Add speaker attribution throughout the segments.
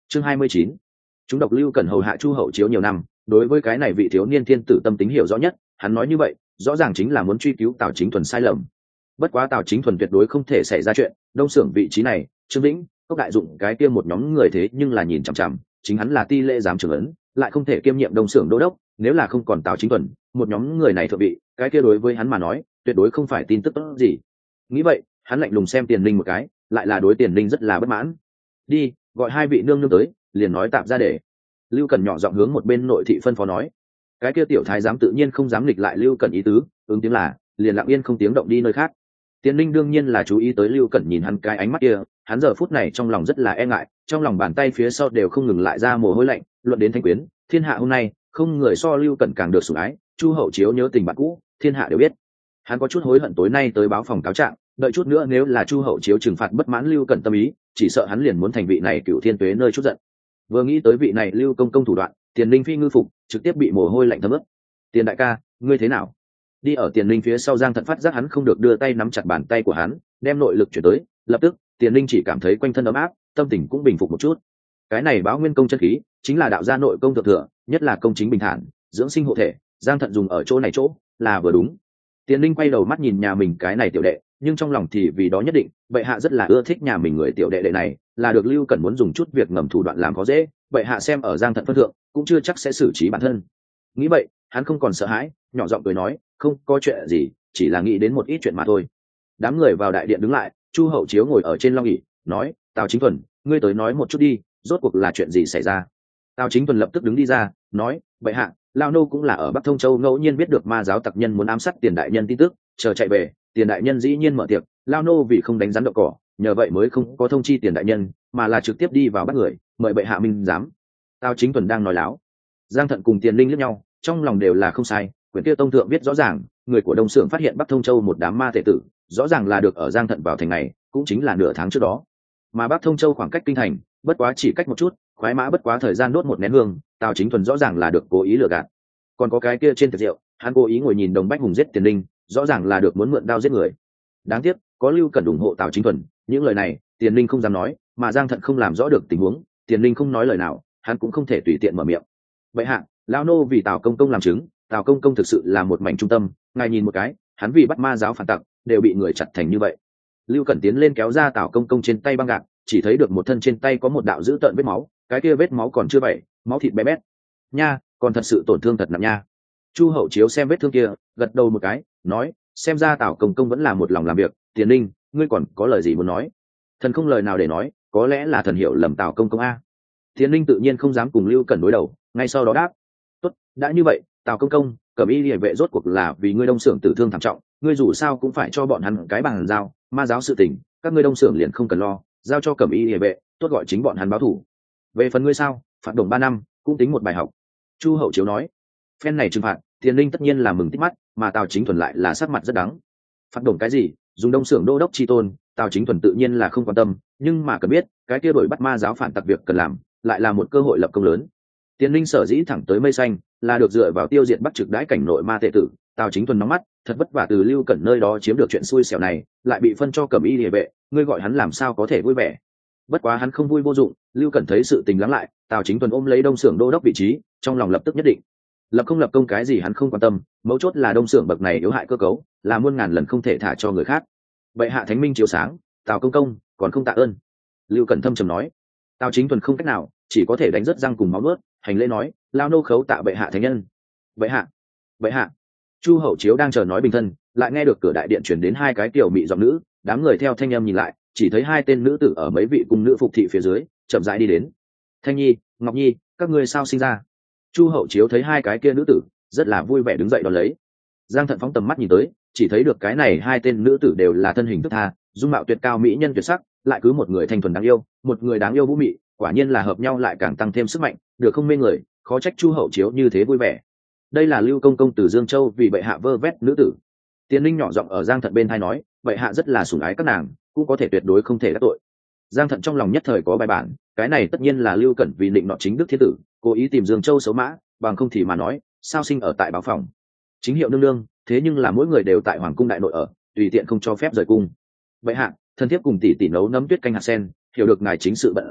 Speaker 1: Chương 29. Chúng độc Lưu Cẩn hầu hạ Chu Hậu Chiếu nhiều năm, đối với cái này vị thiếu niên thiên tử tâm tính hiểu rõ nhất, hắn nói như vậy rõ ràng chính là muốn truy cứu Tào Chính Thuần sai lầm. Bất quá Tào Chính Thuần tuyệt đối không thể xảy ra chuyện, đông xưởng vị trí này Trương Vĩnh Cốc đại dụng cái kia một nhóm người thế nhưng là nhìn chằm chằm, chính hắn là ti lễ giám trưởng ấn, lại không thể kiêm nhiệm đông xưởng đô đốc, nếu là không còn Tào Chính Thuần, một nhóm người này thượng vị, cái kia đối với hắn mà nói tuyệt đối không phải tin tức tốt gì. Nghĩ vậy hắn lạnh lùng xem Tiền Linh một cái, lại là đối Tiền Linh rất là bất mãn. Đi gọi hai vị nương nương tới, liền nói tạm ra để. Lưu Cẩn nhỏ giọng hướng một bên nội thị phân phó nói. Cái kia tiểu thái giám tự nhiên không dám nghịch lại Lưu Cẩn ý tứ, ứng tiếng là liền lặng yên không tiếng động đi nơi khác. Tiền Linh đương nhiên là chú ý tới Lưu Cẩn nhìn hắn cái ánh mắt kia, hắn giờ phút này trong lòng rất là e ngại, trong lòng bàn tay phía sau đều không ngừng lại ra mồ hôi lạnh. Luận đến thanh quyến, thiên hạ hôm nay không người so Lưu Cẩn càng được sủng ái. Chu Hậu Chiếu nhớ tình bạn cũ, thiên hạ đều biết. Hắn có chút hối hận tối nay tới báo phòng cáo trạng, đợi chút nữa nếu là Chu Hậu Chiếu trừng phạt bất mãn Lưu Cẩn tâm ý, chỉ sợ hắn liền muốn thành vị này cựu thiên tuế nơi chút giận. Vừa nghĩ tới vị này Lưu công công thủ đoạn, Tiền Linh phi ngư phục trực tiếp bị mồ hôi lạnh thấm ướt. Tiền đại ca, ngươi thế nào? Đi ở Tiền Linh phía sau Giang Thận phát giác hắn không được đưa tay nắm chặt bàn tay của hắn, đem nội lực chuyển tới, lập tức Tiền Linh chỉ cảm thấy quanh thân ấm áp, tâm tình cũng bình phục một chút. Cái này báo nguyên công chân khí chính là đạo gia nội công thượng thừa, nhất là công chính bình thản, dưỡng sinh hộ thể, Giang Thận dùng ở chỗ này chỗ là vừa đúng. Tiền Linh quay đầu mắt nhìn nhà mình cái này tiểu đệ, nhưng trong lòng thì vì đó nhất định bệ hạ rất là ưa thích nhà mình người tiểu đệ đệ này, là được Lưu Cẩn muốn dùng chút việc ngầm thủ đoạn làm khó dễ, bệ hạ xem ở Giang Thận phân thượng cũng chưa chắc sẽ xử trí bản thân. Nghĩ vậy hắn không còn sợ hãi, nhỏ giọng cười nói, không có chuyện gì, chỉ là nghĩ đến một ít chuyện mà thôi. Đám người vào đại điện đứng lại, Chu Hậu Chiếu ngồi ở trên long ỷ nói, Tào Chính Thuần, ngươi tới nói một chút đi, rốt cuộc là chuyện gì xảy ra? Tào Chính Thuần lập tức đứng đi ra nói, bệ hạ, lao nô cũng là ở Bắc Thông Châu ngẫu nhiên biết được ma giáo tặc nhân muốn ám sát Tiền đại nhân tin tức, chờ chạy về Tiền đại nhân dĩ nhiên mở tiệc, lao nô vì không đánh rắn đậu cỏ, nhờ vậy mới không có thông chi Tiền đại nhân, mà là trực tiếp đi vào bắt người, mời bệ hạ minh giám. Tào Chính Thuần đang nói láo. Giang Thận cùng Tiền Linh liếc nhau, trong lòng đều là không sai, quyển kia tông thượng viết rõ ràng, người của Đông Xưởng phát hiện Bắc Thông Châu một đám ma tể tử, rõ ràng là được ở Giang Thận vào thành này, cũng chính là nửa tháng trước đó. Mà Bắc Thông Châu khoảng cách kinh thành, bất quá chỉ cách một chút, khoái mã bất quá thời gian đốt một nén hương, Tào Chính Thuần rõ ràng là được cố ý lừa gạt. Còn có cái kia trên tiệc rượu, hắn cố ý ngồi nhìn Đồng Bách Hùng giết Tiền Linh, rõ ràng là được muốn mượn đao giết người. Đáng tiếc, có Lưu Cẩn ủng hộ Tào Chính Thuần, những lời này, Tiền Linh không dám nói, mà Giang Thận không làm rõ được tình huống, Tiền Linh không nói lời nào, hắn cũng không thể tùy tiện mở miệng. Vậy hạ, lão nô vì Tào công công làm chứng, Tào công công thực sự là một mảnh trung tâm, ngài nhìn một cái, hắn vì bắt ma giáo phản tặc, đều bị người chặt thành như vậy. Lưu Cẩn tiến lên kéo ra Tào công công trên tay băng gạc, chỉ thấy được một thân trên tay có một đạo dữ tợn vết máu, cái kia vết máu còn chưa vẩy, máu thịt bé bét. Nha, còn thật sự tổn thương thật nặng nha. Chu Hậu Chiếu xem vết thương kia, gật đầu một cái, nói, xem ra Tào công công vẫn là một lòng làm việc. Tiền Linh, ngươi còn có lời gì muốn nói? Thần không lời nào để nói, có lẽ là thần hiểu lầm Tào công công a. Tiền Linh tự nhiên không dám cùng Lưu Cẩn đối đầu, ngay sau đó đáp, tốt, đã như vậy, Tào công công, Cẩm Y Liễu vệ rốt cuộc là vì ngươi Đông Xưởng tử thương thảm trọng, ngươi dù sao cũng phải cho bọn hắn cái bàn giao, ma giáo sự tình, các ngươi Đông Xưởng liền không cần lo, giao cho Cẩm Y Liễu vệ, tốt gọi chính bọn hắn báo thù. Về phần ngươi sao, phạt đồng 3 năm, cũng tính một bài học. Chu Hậu Chiếu nói, phen này trừng phạt, Tiền Linh tất nhiên là mừng tít mắt, mà Tào Chính Thuần lại là sắc mặt rất đắng. Phạt đồng cái gì? Dùng Đông Xưởng đô đốc chi tôn, Tào Chính Thuần tự nhiên là không quan tâm, nhưng mà cần biết, cái kia đổi bắt ma giáo phản tặc việc cần làm, lại là một cơ hội lập công lớn. Tiền Linh sở dĩ thẳng tới mây xanh, là được dựa vào tiêu diệt Bắc Trực đãi cảnh nội ma tệ tử, Tào Chính Thuần nóng mắt, thật vất vả từ Lưu Cẩn nơi đó chiếm được chuyện xui xẻo này, lại bị phân cho Cẩm Y Liễu vệ, ngươi gọi hắn làm sao có thể vui vẻ? Bất quá hắn không vui vô dụng, Lưu Cẩn thấy sự tình lắng lại, Tào Chính Thuần ôm lấy Đông Xưởng đô đốc vị trí, trong lòng lập tức nhất định. Lập không lập công cái gì hắn không quan tâm, mấu chốt là Đông Xưởng bậc này yếu hại cơ cấu, là muôn ngàn lần không thể thả cho người khác. Bệ hạ thánh minh chiếu sáng, Tào công công còn không tạ ơn. Lưu Cẩn thâm trầm nói. Tào Chính Thuần không cách nào, chỉ có thể đánh rớt răng cùng máu nuốt, hành lễ nói, lao nô khấu tạ bệ hạ thánh nhân. Bệ hạ, bệ hạ. Chu Hậu Chiếu đang chờ nói bình thân, lại nghe được cửa đại điện chuyển đến hai cái tiểu mị giọng nữ, đám người theo thanh âm nhìn lại, chỉ thấy hai tên nữ tử ở mấy vị cung nữ phục thị phía dưới chậm rãi đi đến. Thanh Nhi, Ngọc Nhi, các ngươi sao sinh ra? Chu Hậu Chiếu thấy hai cái kia nữ tử, rất là vui vẻ đứng dậy đón lấy. Giang Thận phóng tầm mắt nhìn tới, chỉ thấy được cái này hai tên nữ tử đều là thân hình thức tha, dung mạo tuyệt cao mỹ nhân tuyệt sắc, lại cứ một người thanh thuần đáng yêu, một người đáng yêu vũ mị, quả nhiên là hợp nhau lại càng tăng thêm sức mạnh, được không mê người, khó trách Chu Hậu Chiếu như thế vui vẻ. Đây là Lưu công công từ Dương Châu vì bệ hạ vơ vét nữ tử. Tiền Linh nhỏ giọng ở Giang Thận bên tai nói, bệ hạ rất là sủng ái các nàng, cũng có thể tuyệt đối không thể đắc tội. Giang Thận trong lòng nhất thời có bài bản, cái này tất nhiên là Lưu Cẩn vì định nọ chính đức thiên tử, cố ý tìm Dương Châu xấu mã, bằng không thì mà nói, sao sinh ở tại báo phòng. Chính hiệu nương nương, thế nhưng là mỗi người đều tại hoàng cung đại nội ở, tùy tiện không cho phép rời cung. Bệ hạ, thân thiếp cùng tỷ tỷ nấu nấm tuyết canh hạt sen, hiểu được ngài chính sự bận rộn,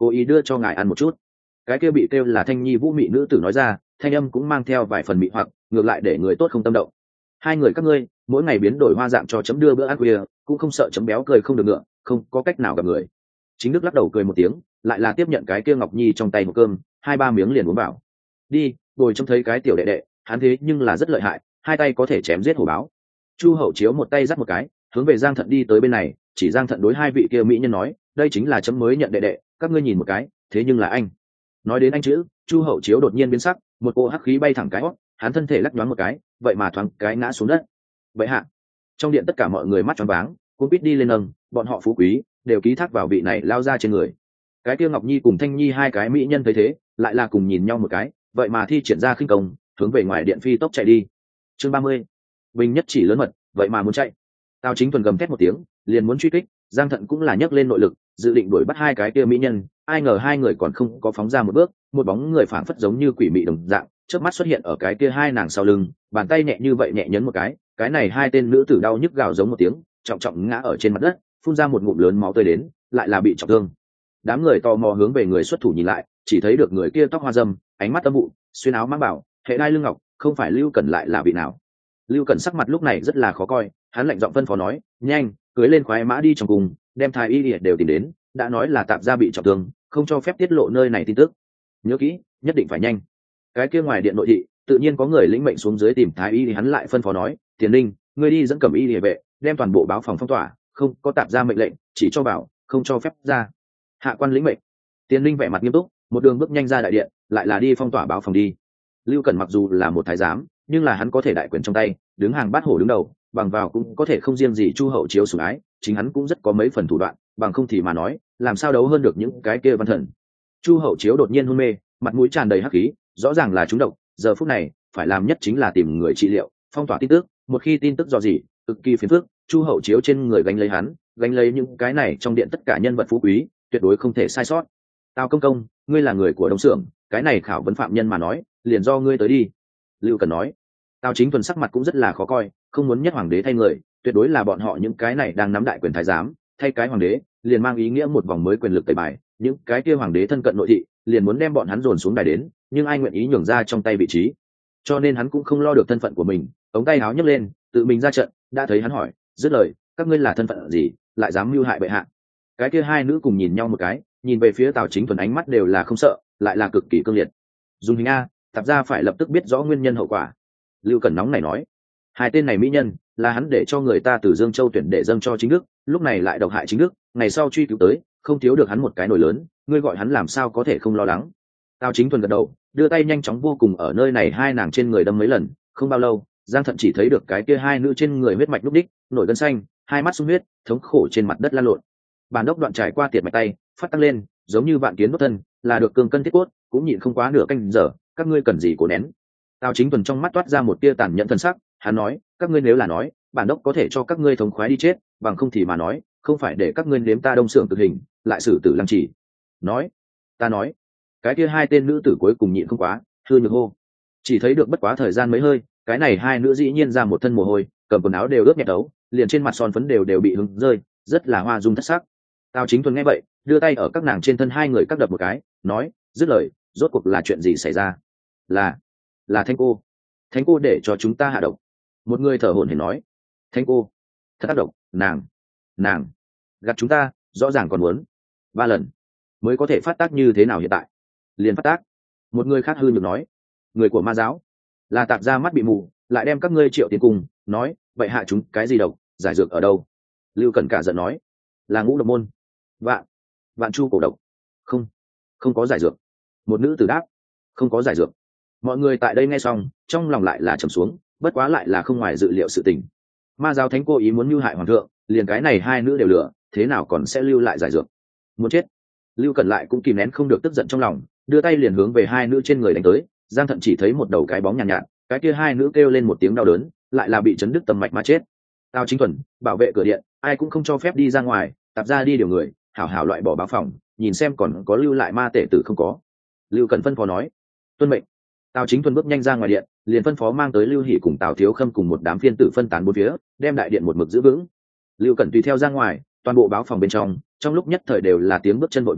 Speaker 1: cố ý đưa cho ngài ăn một chút. Cái kia bị kêu là Thanh Nhi vũ mị nữ tử nói ra, thanh âm cũng mang theo vài phần mị hoặc, ngược lại để người tốt không tâm động. Hai người các ngươi mỗi ngày biến đổi hoa dạng cho chấm đưa bữa ăn khuya, cũng không sợ chấm béo cười không được ngựa, không có cách nào gặp người. Chính Đức lắc đầu cười một tiếng, lại là tiếp nhận cái kia Ngọc Nhi trong tay một cơm, 2-3 miếng liền uống vào. Đi, ngồi trông thấy cái tiểu đệ đệ, hắn thế nhưng là rất lợi hại, hai tay có thể chém giết hổ báo. Chu Hậu Chiếu một tay dắt một cái, hướng về Giang Thận đi tới bên này, chỉ Giang Thận đối hai vị kia mỹ nhân nói, đây chính là chấm mới nhận đệ đệ, các ngươi nhìn một cái, thế nhưng là anh. Nói đến anh chữ, Chu Hậu Chiếu đột nhiên biến sắc, một cỗ hắc khí bay thẳng cái hót, hắn thân thể lắc nhoáng một cái, vậy mà thoáng cái ngã xuống đất. Vậy hạ, trong điện tất cả mọi người mắt tròn váng, cuốn quýt đi lên nâng, bọn họ phú quý đều ký thác vào vị này lao ra trên người. Cái kia Ngọc Nhi cùng Thanh Nhi hai cái mỹ nhân thấy thế, lại là cùng nhìn nhau một cái, vậy mà thi triển ra khinh công, hướng về ngoài điện phi tốc chạy đi. Chương 30. Bình nhất chỉ lớn mật, vậy mà muốn chạy. Tào Chính Thuần gầm thét một tiếng, liền muốn truy kích, Giang Thận cũng là nhấc lên nội lực, dự định đuổi bắt hai cái kia mỹ nhân, ai ngờ hai người còn không có phóng ra một bước, một bóng người phảng phất giống như quỷ mị đồng dạng, chớp mắt xuất hiện ở cái kia hai nàng sau lưng, bàn tay nhẹ như vậy nhẹ nhấn một cái này hai tên nữ tử đau nhức gào giống một tiếng, trọng trọng ngã ở trên mặt đất, phun ra một ngụm lớn máu tươi đến, lại là bị trọng thương. Đám người tò mò hướng về người xuất thủ nhìn lại, chỉ thấy được người kia tóc hoa râm, ánh mắt âm u, xuyên áo mang bảo, hệ đai lưng ngọc, không phải Lưu Cẩn lại là vị nào? Lưu Cẩn sắc mặt lúc này rất là khó coi, hắn lạnh giọng phân phó nói, nhanh, cưới lên khoái mã đi trong cùng, đem thái y đều tìm đến, đã nói là tạm gia bị trọng thương, không cho phép tiết lộ nơi này tin tức. Nhớ kỹ, nhất định phải nhanh. Cái kia ngoài điện nội thị, tự nhiên có người lĩnh mệnh xuống dưới tìm thái y, thì hắn lại phân phó nói, Tiền Linh, ngươi đi dẫn Cẩm y địa vệ, đem toàn bộ báo phòng phong tỏa, không có tạm gia mệnh lệnh, chỉ cho bảo, không cho phép ra. Hạ quan lĩnh mệnh. Tiền Linh vẻ mặt nghiêm túc, một đường bước nhanh ra đại điện, lại là đi phong tỏa báo phòng đi. Lưu Cẩn mặc dù là một thái giám, nhưng là hắn có thể đại quyền trong tay, đứng hàng bát hổ đứng đầu, bằng vào cũng có thể không riêng gì Chu Hậu Chiếu sủng ái, chính hắn cũng rất có mấy phần thủ đoạn, bằng không thì mà nói, làm sao đấu hơn được những cái kia văn thần. Chu Hậu Chiếu đột nhiên hôn mê, mặt mũi tràn đầy hắc khí, rõ ràng là trúng độc, giờ phút này phải làm nhất chính là tìm người trị liệu, phong tỏa tin tức, một khi tin tức dò dỉ, cực kỳ phiền phức, Chu Hậu Chiếu trên người gánh lấy hắn, gánh lấy những cái này trong điện tất cả nhân vật phú quý, tuyệt đối không thể sai sót. Tào công công, ngươi là người của Đông Xưởng, cái này khảo vấn phạm nhân mà nói, liền do ngươi tới đi. Lưu Cần nói. Tào Chính Thuần sắc mặt cũng rất là khó coi, không muốn nhất hoàng đế thay người, tuyệt đối là bọn họ những cái này đang nắm đại quyền thái giám, thay cái hoàng đế, liền mang ý nghĩa một vòng mới quyền lực tẩy bài, những cái kia hoàng đế thân cận nội thị, liền muốn đem bọn hắn dồn xuống đài đến, nhưng ai nguyện ý nhường ra trong tay vị trí. Cho nên hắn cũng không lo được thân phận của mình, ống tay áo nhấc lên, tự mình ra trận, đã thấy hắn hỏi, dứt lời, các ngươi là thân phận gì, lại dám mưu hại bệ hạ? Cái kia hai nữ cùng nhìn nhau một cái, nhìn về phía Tào Chính Thuần ánh mắt đều là không sợ, lại là cực kỳ cương liệt. Dùng hình a, tạp ra phải lập tức biết rõ nguyên nhân hậu quả. Lưu Cẩn nóng này nói, hai tên này mỹ nhân là hắn để cho người ta từ Dương Châu tuyển để dâng cho Chính Đức, lúc này lại độc hại Chính Đức, ngày sau truy cứu tới, không thiếu được hắn một cái nổi lớn, ngươi gọi hắn làm sao có thể không lo lắng. Tào Chính Thuần gật đầu, đưa tay nhanh chóng vô cùng ở nơi này hai nàng trên người đâm mấy lần, không bao lâu, Giang Thận chỉ thấy được cái kia hai nữ trên người huyết mạch lúc đích, nổi gân xanh, hai mắt sung huyết, thống khổ trên mặt đất lăn lộn. Bản đốc đoạn trải qua tiệt mạch tay, phát tăng lên, giống như vạn kiến đốt thân, là được cường cân thiết cốt, cũng nhịn không quá nửa canh giờ, các ngươi cần gì cố nén. Tào Chính Thuần trong mắt toát ra một tia tàn nhẫn thần sắc, hắn nói, các ngươi nếu là nói, bản đốc có thể cho các ngươi thống khoái đi chết, bằng không thì mà nói, không phải để các ngươi nếm ta Đông Xưởng tử hình, lại xử tử lăng trì. Nói, ta nói, cái kia hai tên nữ tử cuối cùng nhịn không quá, hư nhược hô. Chỉ thấy được bất quá thời gian mấy hơi, cái này hai nữ dĩ nhiên ra một thân mồ hôi, cầm quần áo đều ướt nhẹp đấu, liền trên mặt son phấn đều bị hứng rơi, rất là hoa dung thất sắc. Tào Chính Thuần nghe vậy, đưa tay ở các nàng trên thân hai người cắt đập một cái, nói, dứt lời, rốt cuộc là chuyện gì xảy ra? Là Thánh cô để cho chúng ta hạ độc. Một người thở hổn hển nói, Thánh cô thật tác độc, nàng gạt chúng ta, rõ ràng còn muốn 3 lần mới có thể phát tác, như thế nào hiện tại liền phát tác. Một người khác hư nhược nói, người của ma giáo là tạp ra mắt bị mù, lại đem các ngươi triệu tiền cùng, nói vậy hạ chúng cái gì độc, giải dược ở đâu? Lưu Cẩn cả giận nói, là Ngũ Độc môn, vạn chu cổ độc. Không có giải dược. Một nữ tử đáp, không có giải dược. Mọi người tại đây nghe xong, trong lòng lại là trầm xuống, bất quá lại là không ngoài dự liệu sự tình. Ma giáo thánh cô ý muốn mưu hại hoàng thượng, liền cái này hai nữ đều lừa, thế nào còn sẽ lưu lại giải dược? Muốn chết. Lưu Cẩn lại cũng kìm nén không được tức giận trong lòng, đưa tay liền hướng về hai nữ trên người đánh tới. Giang Thận chỉ thấy một đầu cái bóng nhàn nhạt, cái kia hai nữ kêu lên một tiếng đau đớn, lại là bị chấn đứt tầm mạch mà chết. Tào Chính Thuần, bảo vệ cửa điện, ai cũng không cho phép đi ra ngoài, tạp ra đi điều người, hảo hảo loại bỏ báo phòng, nhìn xem còn có lưu lại ma tể tử không có. Lưu Cẩn phân phó nói, tuân mệnh. Tào Chính Thuần bước nhanh ra ngoài điện, liền phân phó mang tới Lưu Hỷ cùng Tào Thiếu Khâm cùng một đám phiên tử phân tán bốn phía, đem đại điện một mực giữ vững. Lưu Cẩn tùy theo ra ngoài, toàn bộ báo phòng bên trong lúc nhất thời đều là tiếng bước chân vội vã,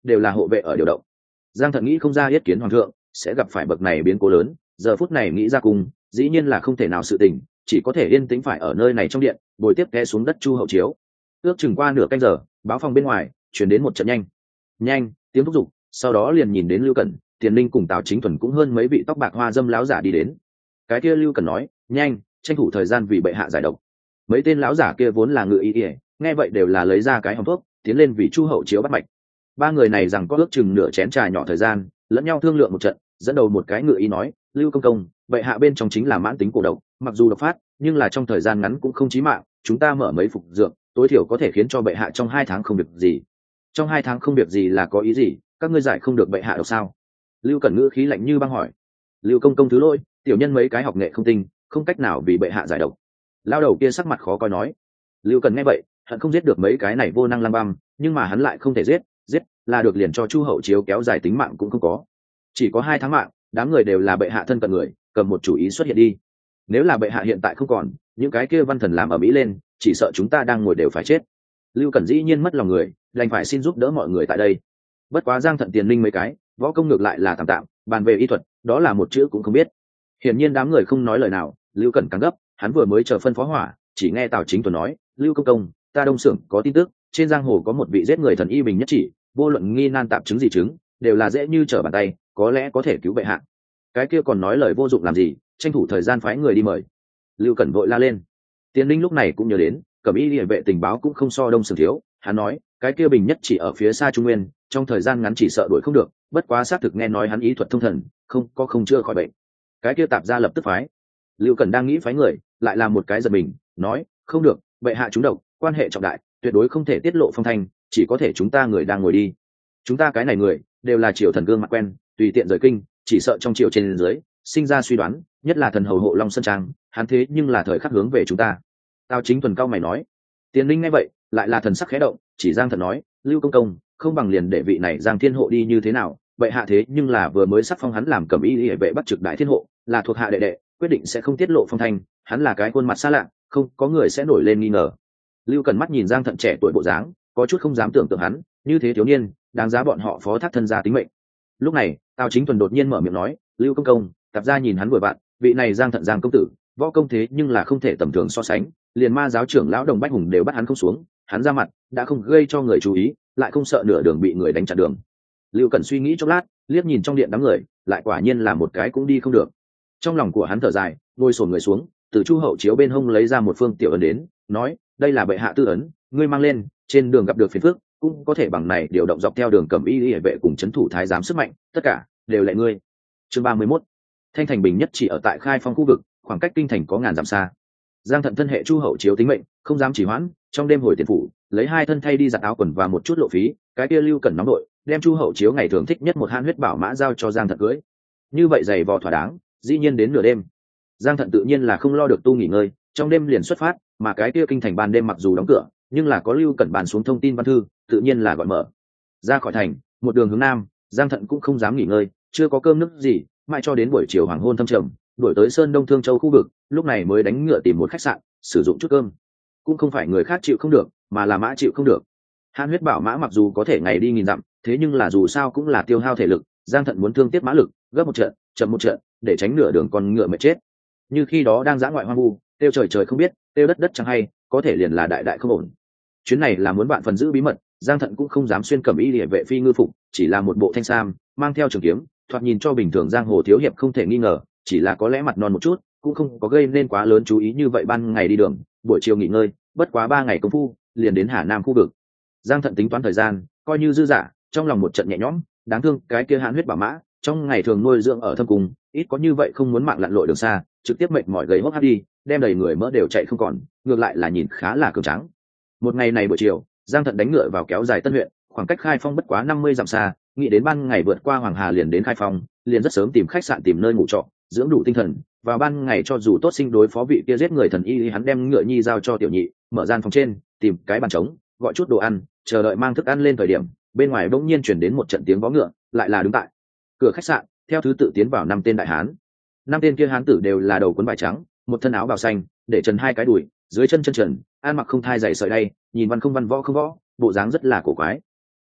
Speaker 1: đều là hộ vệ ở điều động. Giang Thận nghĩ không ra yết kiến hoàng thượng sẽ gặp phải bậc này biến cố lớn, giờ phút này nghĩ ra cùng dĩ nhiên là không thể nào sự tình, chỉ có thể yên tĩnh phải ở nơi này trong điện bồi tiếp té xuống đất Chu Hậu Chiếu. Ước chừng qua nửa canh giờ, báo phòng bên ngoài chuyển đến một trận nhanh tiếng thúc giục, sau đó liền nhìn đến Lưu Cẩn, Tiền Linh cùng Tào Chính Thuần cũng hơn mấy vị tóc bạc hoa dâm láo giả đi đến. Cái kia Lưu Cẩn nói, nhanh tranh thủ thời gian vì bệ hạ giải độc. Mấy tên láo giả kia vốn là ngự y ỉa, nghe vậy đều là lấy ra cái hòm thuốc tiến lên vì Chu Hậu Chiếu bắt mạch. Ba người này rằng có ước chừng nửa chén trà nhỏ thời gian, lẫn nhau thương lượng một trận, dẫn đầu một cái ngự y nói, Lưu công công, bệ hạ bên trong chính là mãn tính cổ độc, mặc dù độc phát nhưng là trong thời gian ngắn cũng không chí mạng, chúng ta mở mấy phục dược tối thiểu có thể khiến cho bệ hạ trong 2 tháng không việc gì. Trong 2 tháng không việc gì là có ý gì? Các ngươi giải không được bệ hạ độc sao? Lưu Cẩn ngữ khí lạnh như băng hỏi. Lưu công công thứ lỗi, tiểu nhân mấy cái học nghệ không tinh, không cách nào vì bệ hạ giải độc. Lao đầu kia sắc mặt khó coi nói. Lưu Cẩn nghe vậy, hận không giết được mấy cái này vô năng lang băm, nhưng mà hắn lại không thể giết là được liền cho Chu Hậu Chiếu kéo dài tính mạng cũng không có. Chỉ có 2 tháng mạng, đám người đều là bệ hạ thân cận người, cầm một chủ ý xuất hiện đi. Nếu là bệ hạ hiện tại không còn, những cái kia văn thần làm ở mỹ lên, chỉ sợ chúng ta đang ngồi đều phải chết. Lưu Cẩn dĩ nhiên mất lòng người, đành phải xin giúp đỡ mọi người tại đây. Bất quá Giang Thận Tiền Linh mấy cái võ công ngược lại là tạm tạm, bàn về y thuật đó là một chữ cũng không biết. Hiển nhiên đám người không nói lời nào. Lưu Cẩn càng gấp, hắn vừa mới chờ phân phó hỏa, chỉ nghe Tào Chính Tuấn nói, Lưu công công, ta Đông Xưởng có tin tức, trên giang hồ có một vị giết người thần y bình nhất chỉ, vô luận nghi nan tạp chứng gì chứng, đều là dễ như trở bàn tay, có lẽ có thể cứu bệ hạ. Cái kia còn nói lời vô dụng làm gì, tranh thủ thời gian phái người đi mời. Lưu Cẩn vội la lên. Tiền Linh lúc này cũng nhớ đến, Cẩm Y Liễu vệ tình báo cũng không so Đông Xưởng thiếu, hắn nói, cái kia bình nhất chỉ ở phía xa Trung Nguyên, trong thời gian ngắn chỉ sợ đuổi không được, bất quá xác thực nghe nói hắn ý thuật thông thần, không chữa khỏi bệnh. Cái kia tạp gia lập tức phái. Lưu Cẩn đang nghĩ phái người, lại làm một cái giật mình, nói, không được, bệ hạ trúng độc, quan hệ trọng đại, tuyệt đối không thể tiết lộ phong thanh, chỉ có thể chúng ta người đang ngồi đi. Chúng ta cái này người đều là triều thần gương mặt quen, tùy tiện rời kinh, chỉ sợ trong triều trên dưới sinh ra suy đoán, nhất là thần hầu hộ Long Sơn Trang, hắn thế nhưng là thời khắc hướng về chúng ta. Tào Chính Tuần cao mày nói. Tiền Linh nghe vậy, lại là thần sắc khẽ động, chỉ Giang Thần nói, Lưu công công, không bằng liền để vị này Giang Thiên Hộ đi như thế nào? Bệ hạ thế nhưng là vừa mới sắc phong hắn làm Cẩm Y Liễu vệ bắt trực đại thiên hộ, là thuộc hạ đệ đệ, quyết định sẽ không tiết lộ phong thanh, hắn là cái khuôn mặt xa lạ, không có người sẽ nổi lên nghi ngờ. Lưu Cần mắt nhìn Giang Thận trẻ tuổi bộ dáng, có chút không dám tưởng tượng hắn, như thế thiếu niên, đáng giá bọn họ phó thác thân gia tính mệnh. Lúc này, Tào Chính Tuần đột nhiên mở miệng nói, Lưu công công, tạp gia nhìn hắn vừa vặn, vị này Giang Thận Giang công tử, võ công thế nhưng là không thể tầm thường so sánh, liền ma giáo trưởng lão Đồng Bách Hùng đều bắt hắn không xuống, hắn ra mặt, đã không gây cho người chú ý, lại không sợ nửa đường bị người đánh chặn đường. Lưu Cần suy nghĩ chốc lát, liếc nhìn trong điện đám người, lại quả nhiên là một cái cũng đi không được. Trong lòng của hắn thở dài, ngồi xổm người xuống, từ Chu Hậu Chiếu bên hông lấy ra một phương tiểu ấn đến, nói, đây là bệ hạ tư ấn, ngươi mang lên, trên đường gặp được phiền phức, cũng có thể bằng này điều động dọc theo đường Cẩm Y Liễu vệ cùng trấn thủ thái giám sức mạnh, tất cả đều lệ ngươi. Chương 31. Thanh thành bình nhất chỉ ở tại Khai Phong khu vực, khoảng cách kinh thành có ngàn dặm xa. Giang Thận thân hệ Chu Hậu Chiếu tính mệnh, không dám chỉ hoãn, trong đêm hồi tiền phủ, lấy 2 thân thay đi giặt áo quần và một chút lộ phí, cái kia Lưu Cẩn nóng đội, đem Chu Hậu Chiếu ngày thường thích nhất một han huyết bảo mã giao cho Giang Thận cưới. Như vậy giày vò thỏa đáng, dĩ nhiên đến nửa đêm. Giang Thận tự nhiên là không lo được tu nghỉ ngơi, trong đêm liền xuất phát, mà cái kia kinh thành ban đêm mặc dù đóng cửa, nhưng là có Lưu Cẩn bàn xuống thông tin văn thư, tự nhiên là gọi mở. Ra khỏi thành, một đường hướng nam, Giang Thận cũng không dám nghỉ ngơi, chưa có cơm nước gì, mãi cho đến buổi chiều hoàng hôn thâm trầm, đuổi tới Sơn Đông Thương Châu khu vực, lúc này mới đánh ngựa tìm một khách sạn, sử dụng chút cơm. Cũng không phải người khác chịu không được, mà là mã chịu không được. Hàn huyết bảo mã mặc dù có thể ngày đi nghìn dặm, thế nhưng là dù sao cũng là tiêu hao thể lực, Giang Thận muốn thương tiếc mã lực, gấp một trận, chậm một trận, để tránh nửa đường con ngựa mệt chết. Như khi đó đang dã ngoại hoang vu, tiêu trời trời không biết, tiêu đất đất chẳng hay, có thể liền là đại đại không ổn. Chuyến này là muốn bạn phần giữ bí mật, Giang Thận cũng không dám xuyên Cẩm Y Liễu vệ phi ngư phục, chỉ là một bộ thanh sam, mang theo trường kiếm, thoạt nhìn cho bình thường giang hồ thiếu hiệp không thể nghi ngờ, chỉ là có lẽ mặt non một chút, cũng không có gây nên quá lớn chú ý như vậy. Ban ngày đi đường, buổi chiều nghỉ ngơi, bất quá 3 ngày công phu, liền đến Hà Nam khu vực. Giang Thận tính toán thời gian, coi như dư dả, trong lòng một trận nhẹ nhõm. Đáng thương cái kia hãn huyết bảo mã, trong ngày thường nuôi dưỡng ở thâm cung, ít có như vậy không muốn mạng lặn lội đường xa, trực tiếp mệt mỏi gầy hốc hác đi, đem đầy người mỡ đều chạy không còn, ngược lại là nhìn khá là cường tráng. Một ngày này buổi chiều, Giang Thận đánh ngựa vào kéo dài Tân huyện, khoảng cách Khai Phong bất quá 50 dặm xa, nghĩ đến ban ngày vượt qua Hoàng Hà liền đến Khai Phong, liền rất sớm tìm khách sạn tìm nơi ngủ trọ, dưỡng đủ tinh thần. Vào ban ngày cho dù tốt sinh đối phó vị kia giết người thần y, hắn đem ngựa nhi giao cho tiểu nhị, mở gian phòng trên, tìm cái bàn trống, gọi chút đồ ăn, chờ đợi mang thức ăn lên thời điểm, bên ngoài bỗng nhiên truyền đến một trận tiếng vó ngựa, lại là đứng tại cửa khách sạn, theo thứ tự tiến vào 5 tên đại hán. 5 tên kia hán tử đều là đầu quấn vải trắng, một thân áo bào xanh, để trần 2 cái đùi, dưới chân chân trần, ăn mặc không thai giày sợi đay, nhìn văn không văn võ không võ, bộ dáng rất là cổ quái.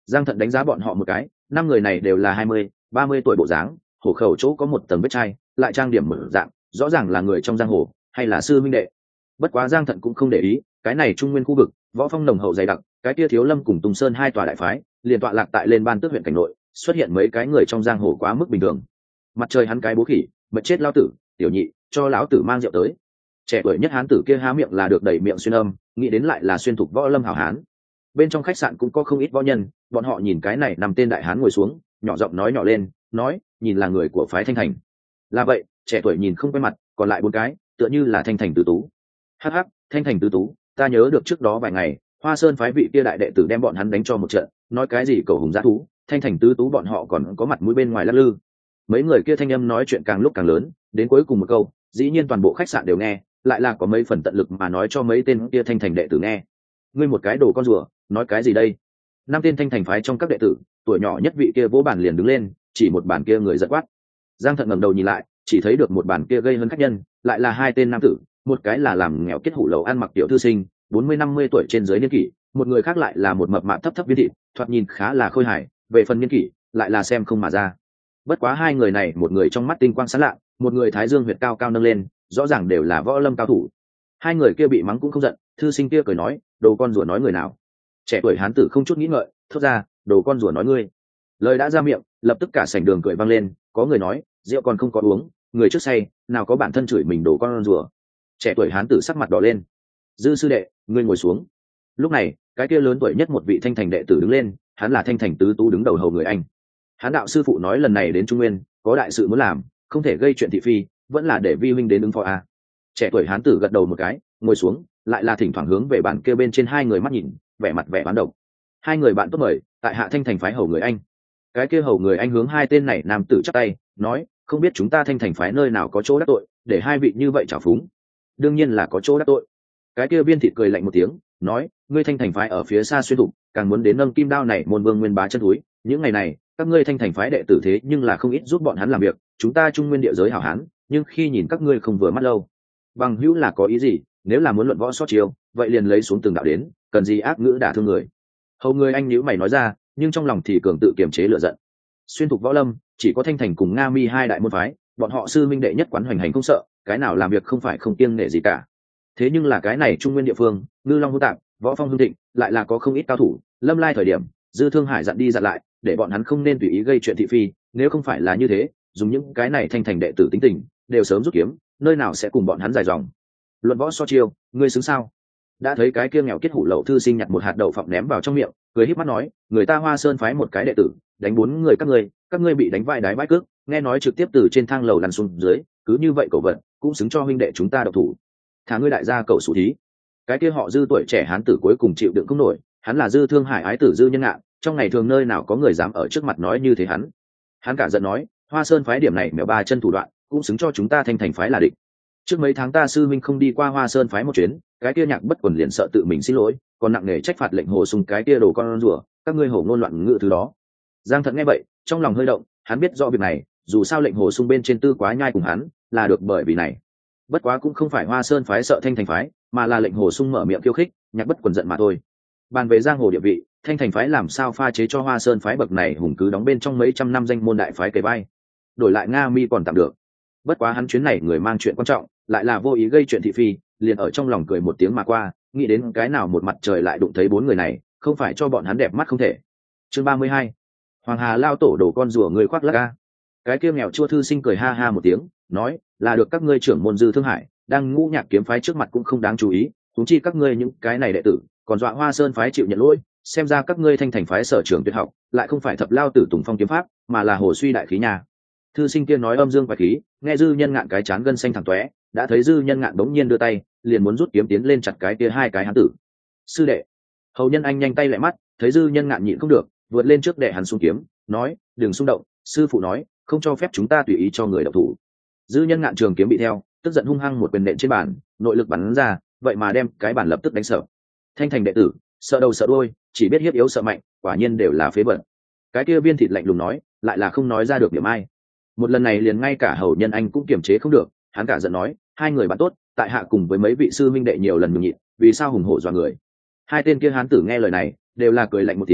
Speaker 1: Giang Thận đánh giá bọn họ một cái, 5 người này đều là 20, 30 tuổi bộ dáng, hổ khẩu chỗ có một tầng vết chai, lại trang điểm mở dạng, rõ ràng là người trong giang hồ hay là sư minh đệ. Bất quá Giang Thận cũng không để ý, cái này trung nguyên khu vực võ phong nồng hậu dày đặc, cái kia Thiếu Lâm cùng Tùng Sơn hai tòa đại phái liền tọa lạc tại lên ban tước huyện cảnh nội, xuất hiện mấy cái người trong giang hồ quá mức bình thường. Mặt trời hắn cái bố khỉ, mệt chết lão tử, tiểu nhị cho lão tử mang rượu tới. Trẻ tuổi nhất hán tử kia há miệng là được đầy miệng xuyên âm, nghĩ đến lại là xuyên thục võ lâm hảo hán. Bên trong khách sạn cũng có không ít võ nhân, bọn họ nhìn cái này nằm tên đại hán ngồi xuống, nhỏ giọng nói nhỏ lên, nói nhìn là người của phái Thanh Thành. Là vậy, trẻ tuổi nhìn không quen mặt, còn lại 4 cái tựa như là Thanh Thành tứ tú. Hắc hắc, Thanh Thành tứ tú, ta nhớ được trước đó vài ngày Hoa Sơn phái vị kia đại đệ tử đem bọn hắn đánh cho một trận, nói cái gì cầu hùng dã thú, Thanh Thành tứ tú bọn họ còn có mặt mũi bên ngoài lắc lư. Mấy người kia thanh âm nói chuyện càng lúc càng lớn, đến cuối cùng một câu dĩ nhiên toàn bộ khách sạn đều nghe, lại là có mấy phần tận lực mà nói cho mấy tên kia Thanh Thành đệ tử nghe. Ngươi một cái đồ con rùa, nói cái gì đây? 5 tên Thanh Thành phái trong các đệ tử, tuổi nhỏ nhất vị kia vỗ bàn liền đứng lên, chỉ một bàn kia người giật quát. Giang Thận ngẩng đầu nhìn lại, chỉ thấy được một bàn kia gây hơn khách nhân, lại là 2 tên nam tử, một cái là làm nghèo kết hủ lậu ăn mặc tiểu thư sinh, 40-50 tuổi trên dưới niên kỷ, một người khác lại là một mập mạp thấp thấp viên thịt, thoạt nhìn khá là khôi hài, về phần niên kỷ, lại là xem không mà ra. Bất quá 2 người này, một người trong mắt tinh quang sáng lạ, một người thái dương huyệt cao cao nâng lên, rõ ràng đều là võ lâm cao thủ. 2 người kia bị mắng cũng không giận, thư sinh kia cười nói, đồ con rùa nói người nào? Trẻ tuổi hán tử không chút nghĩ ngợi, thốt ra, đồ con rùa nói ngươi. Lời đã ra miệng, lập tức cả sảnh đường cười vang lên, có người nói, rượu còn không có uống, người trước say, nào có bản thân chửi mình đồ con rùa. Trẻ tuổi hán tử sắc mặt đỏ lên. Dư sư đệ, ngươi ngồi xuống. Lúc này, cái kia lớn tuổi nhất một vị Thanh Thành đệ tử đứng lên, hắn là Thanh Thành tứ tú đứng đầu hầu người anh. Hán đạo sư phụ nói lần này đến Trung Nguyên, có đại sự muốn làm, không thể gây chuyện thị phi, vẫn là để vi huynh đến ứng phó a. Trẻ tuổi hán tử gật đầu một cái, ngồi xuống, lại là thỉnh thoảng hướng về bàn kia bên trên 2 người mắt nhìn, vẻ mặt vẻ bán độc. 2 người bạn tốt mời, tại hạ Thanh Thành phái hầu người anh. Cái kia hầu người anh hướng 2 tên này nam tử chắp tay, nói, không biết chúng ta Thanh Thành phái nơi nào có chỗ đắc tội, để 2 vị như vậy trào phúng. Đương nhiên là có chỗ đắc tội. Cái kia viên thịt cười lạnh một tiếng, nói, ngươi Thanh Thành phái ở phía xa xuyên thục, càng muốn đến nâng kim đao này môn vương nguyên bá chân túi, những ngày này các ngươi Thanh Thành phái đệ tử thế nhưng là không ít giúp bọn hắn làm việc, chúng ta Trung Nguyên địa giới hảo hán, nhưng khi nhìn các ngươi không vừa mắt lâu. Bằng hữu là có ý gì? Nếu là muốn luận võ sót chiêu, vậy liền lấy xuống từng đạo đến, cần gì ác ngữ đả thương người. Hầu người anh nhíu mày nói ra, nhưng trong lòng thì cường tự kiềm chế lửa giận. Xuyên thục võ lâm chỉ có Thanh Thành cùng Nga Mi 2 đại môn phái, bọn họ sư minh đệ nhất quán hoành hành không sợ, cái nào làm việc không phải không kiêng nể gì cả. Thế nhưng là cái này Trung Nguyên địa phương, ngư long hỗn tạp, võ phong hưng thịnh, lại là có không ít cao thủ. Lâm Lai thời điểm, Dư Thương Hải dặn đi dặn lại, để bọn hắn không nên tùy ý gây chuyện thị phi, nếu không phải là như thế, dùng những cái này Thanh Thành đệ tử tính tình, đều sớm rút kiếm, nơi nào sẽ cùng bọn hắn dài dòng. Luận võ so chiêu, ngươi xứng sao? Đã thấy cái kia nghèo kết hủ lậu thư sinh nhặt một hạt đậu phộng ném vào trong miệng, cười híp mắt nói, người ta Hoa Sơn phái một cái đệ tử, đánh 4 người các ngươi bị đánh vai đái bãi cước, nghe nói trực tiếp từ trên thang lầu lăn xuống dưới, cứ như vậy cậu vật, cũng xứng cho huynh đệ chúng ta độc thủ. Thả ngươi đại gia cậu sủ thí. Cái kia họ Dư tuổi trẻ hán tử cuối cùng chịu đựng không nổi, hắn là Dư Thương Hải ái tử Dư Nhân Ngạn, trong ngày thường nơi nào có người dám ở trước mặt nói như thế hắn. Hắn cả giận nói, Hoa Sơn phái điểm này mèo 3 chân thủ đoạn, cũng xứng cho chúng ta Thanh Thành phái là địch. Trước mấy tháng ta sư minh không đi qua Hoa Sơn phái một chuyến, cái kia Nhạc Bất Quần liền sợ tự mình xin lỗi, còn nặng nề trách phạt lệnh Hồ Sung cái kia đồ con rùa, các ngươi hổ ngôn loạn ngữ thứ đó. Giang Thận nghe vậy, trong lòng hơi động, hắn biết rõ việc này, dù sao lệnh Hồ Sung bên trên tư quá nhai cùng hắn, là được bởi vì này. Bất quá cũng không phải Hoa Sơn phái sợ Thanh Thành phái, mà là lệnh Hồ Sung mở miệng khiêu khích, Nhạc Bất Quần giận mà thôi. Bàn về giang hồ địa vị, Thanh Thành phái làm sao pha chế cho Hoa Sơn phái bậc này hùng cứ đóng bên trong mấy trăm năm danh môn đại phái kề vai. Đổi lại Nga Mi còn tạm được. Bất quá hắn chuyến này người mang chuyện quan trọng, lại là vô ý gây chuyện thị phi, liền ở trong lòng cười một tiếng mà qua, nghĩ đến cái nào một mặt trời lại đụng thấy 4 người này, không phải cho bọn hắn đẹp mắt không thể. Chương 32. Hoàng Hà lao tổ đổ con rùa người khoác lác a. Cái kia nghèo chua thư sinh cười ha ha một tiếng, nói, là được các ngươi trưởng môn Dư Thương Hải, đang Ngũ Nhạc kiếm phái trước mặt cũng không đáng chú ý, huống chi các ngươi những cái này đệ tử, còn dọa Hoa Sơn phái chịu nhận lỗi, xem ra các ngươi Thanh Thành phái sở trường tuyệt học, lại không phải Thập Lao Tử Tùng Phong kiếm pháp, mà là Hồ Suy đại khí nhà. Thư sinh kia nói âm dương quái khí, nghe Dư Nhân Ngạn cái chán gân xanh thẳng tóe, đã thấy Dư Nhân Ngạn bỗng nhiên đưa tay, liền muốn rút kiếm tiến lên chặt cái kia 2 cái hán tử. Sư đệ. Hầu Nhân Anh nhanh tay lại mắt, thấy Dư Nhân Ngạn nhịn không được, vượt lên trước đệ hắn xuống kiếm, nói, đừng xung động, sư phụ nói, không cho phép chúng ta tùy ý cho người động thủ. Dư Nhân Ngạn trường kiếm bị theo, tức giận hung hăng một quyền nện trên bàn, nội lực bắn ra, vậy mà đem cái bàn lập tức đánh sợ. Thanh Thành đệ tử, sợ đầu sợ đuôi, chỉ biết hiếp yếu sợ mạnh, quả nhiên đều là phế vật. Cái kia viên thịt lạnh lùng nói, lại là không nói ra được điểm ai. Một lần này liền ngay cả Hầu Nhân Anh cũng kiềm chế không được, hắn cả giận nói, 2 người bạn tốt, tại hạ cùng với mấy vị sư minh đệ nhiều lần nhường nhịn, vì sao hùng hổ dọa người. 2 tên kia hán tử nghe lời này, đều là cười lạnh một tiếng,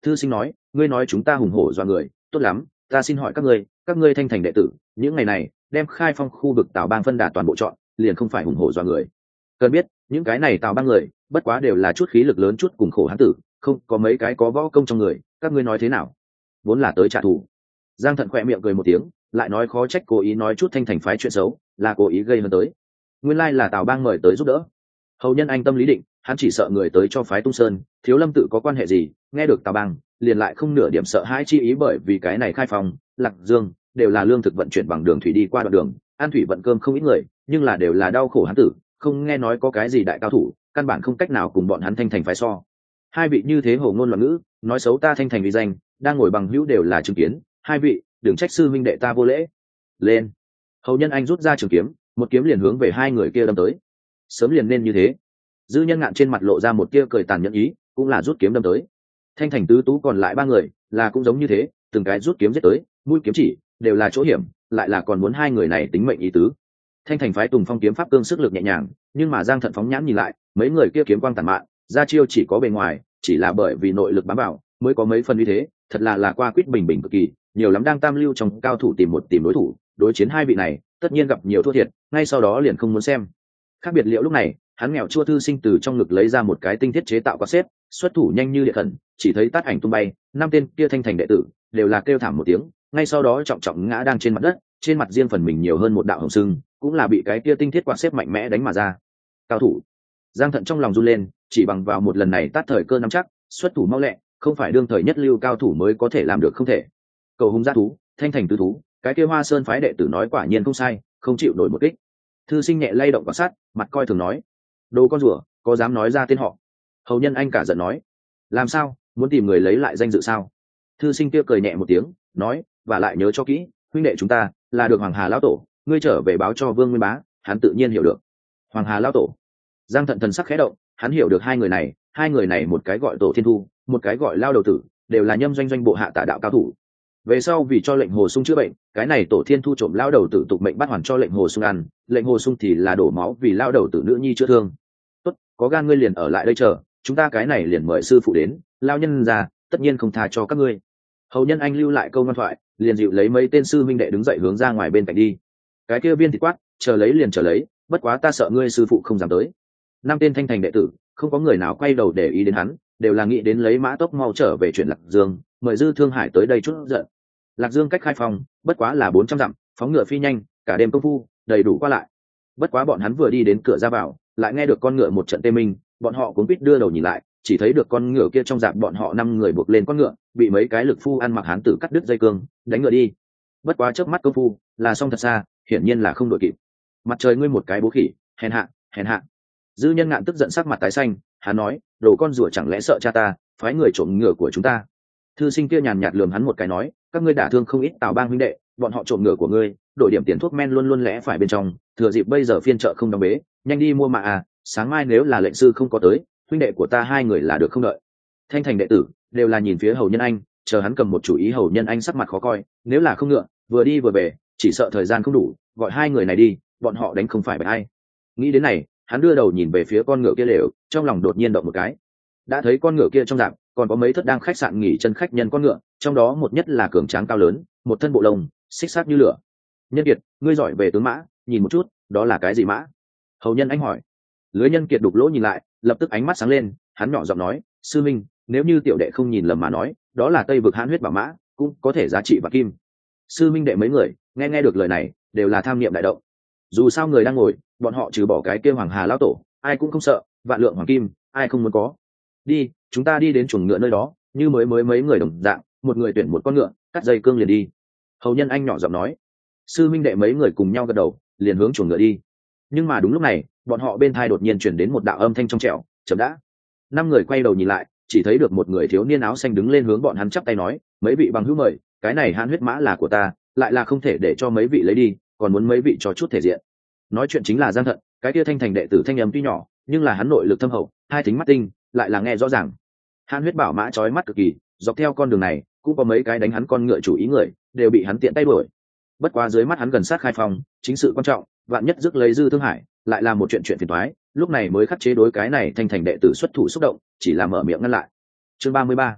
Speaker 1: Thư sinh nói, ngươi nói chúng ta hùng hổ dọa người, tốt lắm, ta xin hỏi các ngươi thanh thành đệ tử những ngày này đem khai phong khu vực Tào Bang phân đà toàn bộ chọn, liền không phải hùng hổ dọa người. Cần biết những cái này Tào Bang người bất quá đều là chút khí lực lớn chút cùng khổ hán tử, không có mấy cái có võ công trong người, các ngươi nói thế nào? Vốn là tới trả thù. Giang Thận khỏe miệng cười một tiếng, lại nói khó trách cố ý nói chút thanh thành phái chuyện xấu, là cố ý gây hấn tới. Nguyên lai là Tào Bang mời tới giúp đỡ. Hầu Nhân Anh tâm lý định, hắn chỉ sợ người tới cho phái Tung Sơn, Thiếu Lâm tự có quan hệ gì, nghe được Tào Bang, liền lại không nửa điểm sợ hãi chi ý, bởi vì cái này khai phong, Lạc Dương đều là lương thực vận chuyển bằng đường thủy đi qua đoạn đường, ăn thủy vận cơm không ít người, nhưng là đều là đau khổ hán tử, không nghe nói có cái gì đại cao thủ, căn bản không cách nào cùng bọn hắn thanh thành phái so. Hai vị như thế hồ ngôn loạn ngữ, nói xấu ta thanh thành vì danh, đang ngồi bằng hữu đều là chứng kiến, hai vị đừng trách sư minh đệ ta vô lễ. Lên. Hầu Nhân Anh rút ra trường kiếm, một kiếm liền hướng về hai người kia đâm tới. Sớm liền nên như thế. Dư Nhân Ngạn trên mặt lộ ra một tia cười tàn nhẫn ý, cũng là rút kiếm đâm tới. Thanh thành tứ tú còn lại ba người là cũng giống như thế, từng cái rút kiếm giết tới, mũi kiếm chỉ đều là chỗ hiểm, lại là còn muốn hai người này tính mệnh ý tứ. Thanh thành phái Tùng Phong kiếm pháp cương sức lực nhẹ nhàng, nhưng mà Giang Thận phóng nhãn nhìn lại, mấy người kia kiếm quang tàn mạn, ra chiêu chỉ có bề ngoài, chỉ là bởi vì nội lực bám vào mới có mấy phần như thế, thật là qua quýt bình bình cực kỳ, nhiều lắm đang tam lưu trong cao thủ tìm đối thủ, đối chiến hai vị này tất nhiên gặp nhiều thua thiệt, ngay sau đó liền không muốn xem. Khác biệt liệu lúc này, hắn nghèo chua thư sinh từ trong ngực lấy ra một cái tinh thiết chế tạo quạt xếp, xuất thủ nhanh như điện thần, chỉ thấy tát ảnh tung bay, năm tên kia thanh thành đệ tử đều là kêu thảm một tiếng, ngay sau đó trọng trọng ngã đang trên mặt đất, trên mặt riêng phần mình nhiều hơn một đạo hồng sưng, cũng là bị cái kia tinh thiết quạt xếp mạnh mẽ đánh mà ra. Cao thủ. Giang Thận trong lòng run lên, chỉ bằng vào một lần này tát thời cơ nắm chắc, xuất thủ mau lẹ, không phải đương thời nhất lưu cao thủ mới có thể làm được không thể. Cầu hung gia thú, thanh thành tứ thú, cái kia Hoa Sơn phái đệ tử nói quả nhiên không sai, không chịu nổi một kích. Thư sinh nhẹ lay động quan sát, mặt coi thường nói, đồ con rùa, có dám nói ra tên họ? Hầu Nhân Anh cả giận nói, làm sao, muốn tìm người lấy lại danh dự sao? Thư sinh kia cười nhẹ một tiếng, nói, và lại nhớ cho kỹ, huynh đệ chúng ta là được Hoàng Hà lão tổ, ngươi trở về báo cho Vương Nguyên Bá, hắn tự nhiên hiểu được. Hoàng Hà lão tổ. Giang Thận thần sắc khẽ động, hắn hiểu được hai người này một cái gọi Tổ Thiên Thu, một cái gọi Lao Đầu Tử, đều là nhâm doanh bộ hạ tả đạo cao thủ. Về sau vì cho lệnh Hồ Sung chữa bệnh, cái này Tổ Thiên Thu trộm Lao Đầu Tử tục mệnh bắt hoàn cho lệnh Hồ Sung ăn, lệnh Hồ Sung thì là đổ máu vì Lao Đầu Tử nữ nhi chữa thương. Tốt, có gan ngươi liền ở lại đây chờ, chúng ta cái này liền mời sư phụ đến, lao nhân ra, tất nhiên không tha cho các ngươi. Hầu Nhân Anh lưu lại câu ngoan thoại, liền dịu lấy mấy tên sư minh đệ đứng dậy hướng ra ngoài bên cạnh đi. Cái kia viên thì quát, chờ lấy liền chờ lấy, bất quá ta sợ ngươi sư phụ không dám tới. Năm tên thanh thành đệ tử không có người nào quay đầu để ý đến hắn, đều là nghĩ đến lấy mã tốc mau trở về chuyện Lạc Dương, mời Dư Thương Hải tới đây chút giận. Lạc Dương cách khai phong bất quá là 400 dặm, phóng ngựa phi nhanh, cả đêm công phu đầy đủ qua lại. Bất quá bọn hắn vừa đi đến cửa ra vào, lại nghe được con ngựa một trận tê minh, bọn họ cuống quýt đưa đầu nhìn lại, chỉ thấy được con ngựa kia trong dạp bọn họ 5 người buộc lên con ngựa, bị mấy cái lực phu ăn mặc hán tử cắt đứt dây cương, đánh ngựa đi. Bất quá chớp mắt công phu, là xong thật xa, hiển nhiên là không đội kịp. Mặt trời ngươi một cái bố khỉ, hèn hạ, hèn hạ. Dư Nhân Ngạn tức giận sắc mặt tái xanh, hắn nói, đồ con rùa chẳng lẽ sợ cha ta, phái người trộm ngựa của chúng ta. Thư sinh kia nhàn nhạt lườm hắn một cái nói, các ngươi đả thương không ít Tào Bang huynh đệ, bọn họ trộm ngựa của ngươi, đổi điểm tiền thuốc men luôn luôn lẽ phải bên trong, thừa dịp bây giờ phiên chợ không đóng bế, nhanh đi mua mà à, sáng mai nếu là lệnh sư không có tới, huynh đệ của ta hai người là được không đợi. Thanh thành đệ tử đều là nhìn phía Hầu Nhân Anh, chờ hắn cầm một chủ ý. Hầu Nhân Anh sắc mặt khó coi, nếu là không ngựa, vừa đi vừa về, chỉ sợ thời gian không đủ, gọi hai người này đi, bọn họ đánh không phải bởi ai. Nghĩ đến này, hắn đưa đầu nhìn về phía con ngựa kia lều, trong lòng đột nhiên động một cái. Đã thấy con ngựa kia trong rạp còn có mấy thất đang khách sạn nghỉ chân khách nhân con ngựa, trong đó một nhất là cường tráng cao lớn, một thân bộ lông xích sát như lửa. Nhân Kiệt, ngươi giỏi về tướng mã, nhìn một chút, đó là cái gì mã? Hầu Nhân Anh hỏi. Lưới Nhân Kiệt đục lỗ nhìn lại, lập tức ánh mắt sáng lên, hắn nhỏ giọng nói, sư minh, nếu như tiểu đệ không nhìn lầm mà nói, đó là Tây vực hãn huyết bảo mã, cũng có thể giá trị vạn kim. Sư minh đệ mấy người nghe được lời này, đều là tham niệm đại động. Dù sao người đang ngồi, bọn họ trừ bỏ cái kia Hoàng Hà lão tổ, ai cũng không sợ, vạn lượng hoàng kim, ai không muốn có. Đi, chúng ta đi đến chuồng ngựa nơi đó, như mới mấy người đồng dạng, một người tuyển một con ngựa, cắt dây cương liền đi. Hầu Nhân Anh nhỏ giọng nói. Sư minh đệ mấy người cùng nhau gật đầu, liền hướng chuồng ngựa đi. Nhưng mà đúng lúc này, bọn họ bên thai đột nhiên chuyển đến một đạo âm thanh trong trẻo, chậm đã. 5 người quay đầu nhìn lại, chỉ thấy được một người thiếu niên áo xanh đứng lên hướng bọn hắn chắp tay nói, mấy vị bằng hữu mời, cái này hãn huyết mã là của ta, lại là không thể để cho mấy vị lấy đi, còn muốn mấy vị cho chút thể diện. Nói chuyện chính là Giang Thận, cái kia thanh thành đệ tử thanh âm tuy nhỏ, nhưng là hắn nội lực thâm hậu, hai thính mắt tinh, lại là nghe rõ ràng. Hãn huyết bảo mã chói mắt cực kỳ, dọc theo con đường này cũng có mấy cái đánh hắn con ngựa chủ ý người, đều bị hắn tiện tay đuổi. Bất quá dưới mắt hắn gần sát khai phong, chính sự quan trọng, vạn nhất rước lấy Dư Thương Hải, lại là một chuyện phiền toái, lúc này mới khắc chế đối cái này thanh thành đệ tử xuất thủ xúc động, chỉ là mở miệng ngăn lại. Chương 33.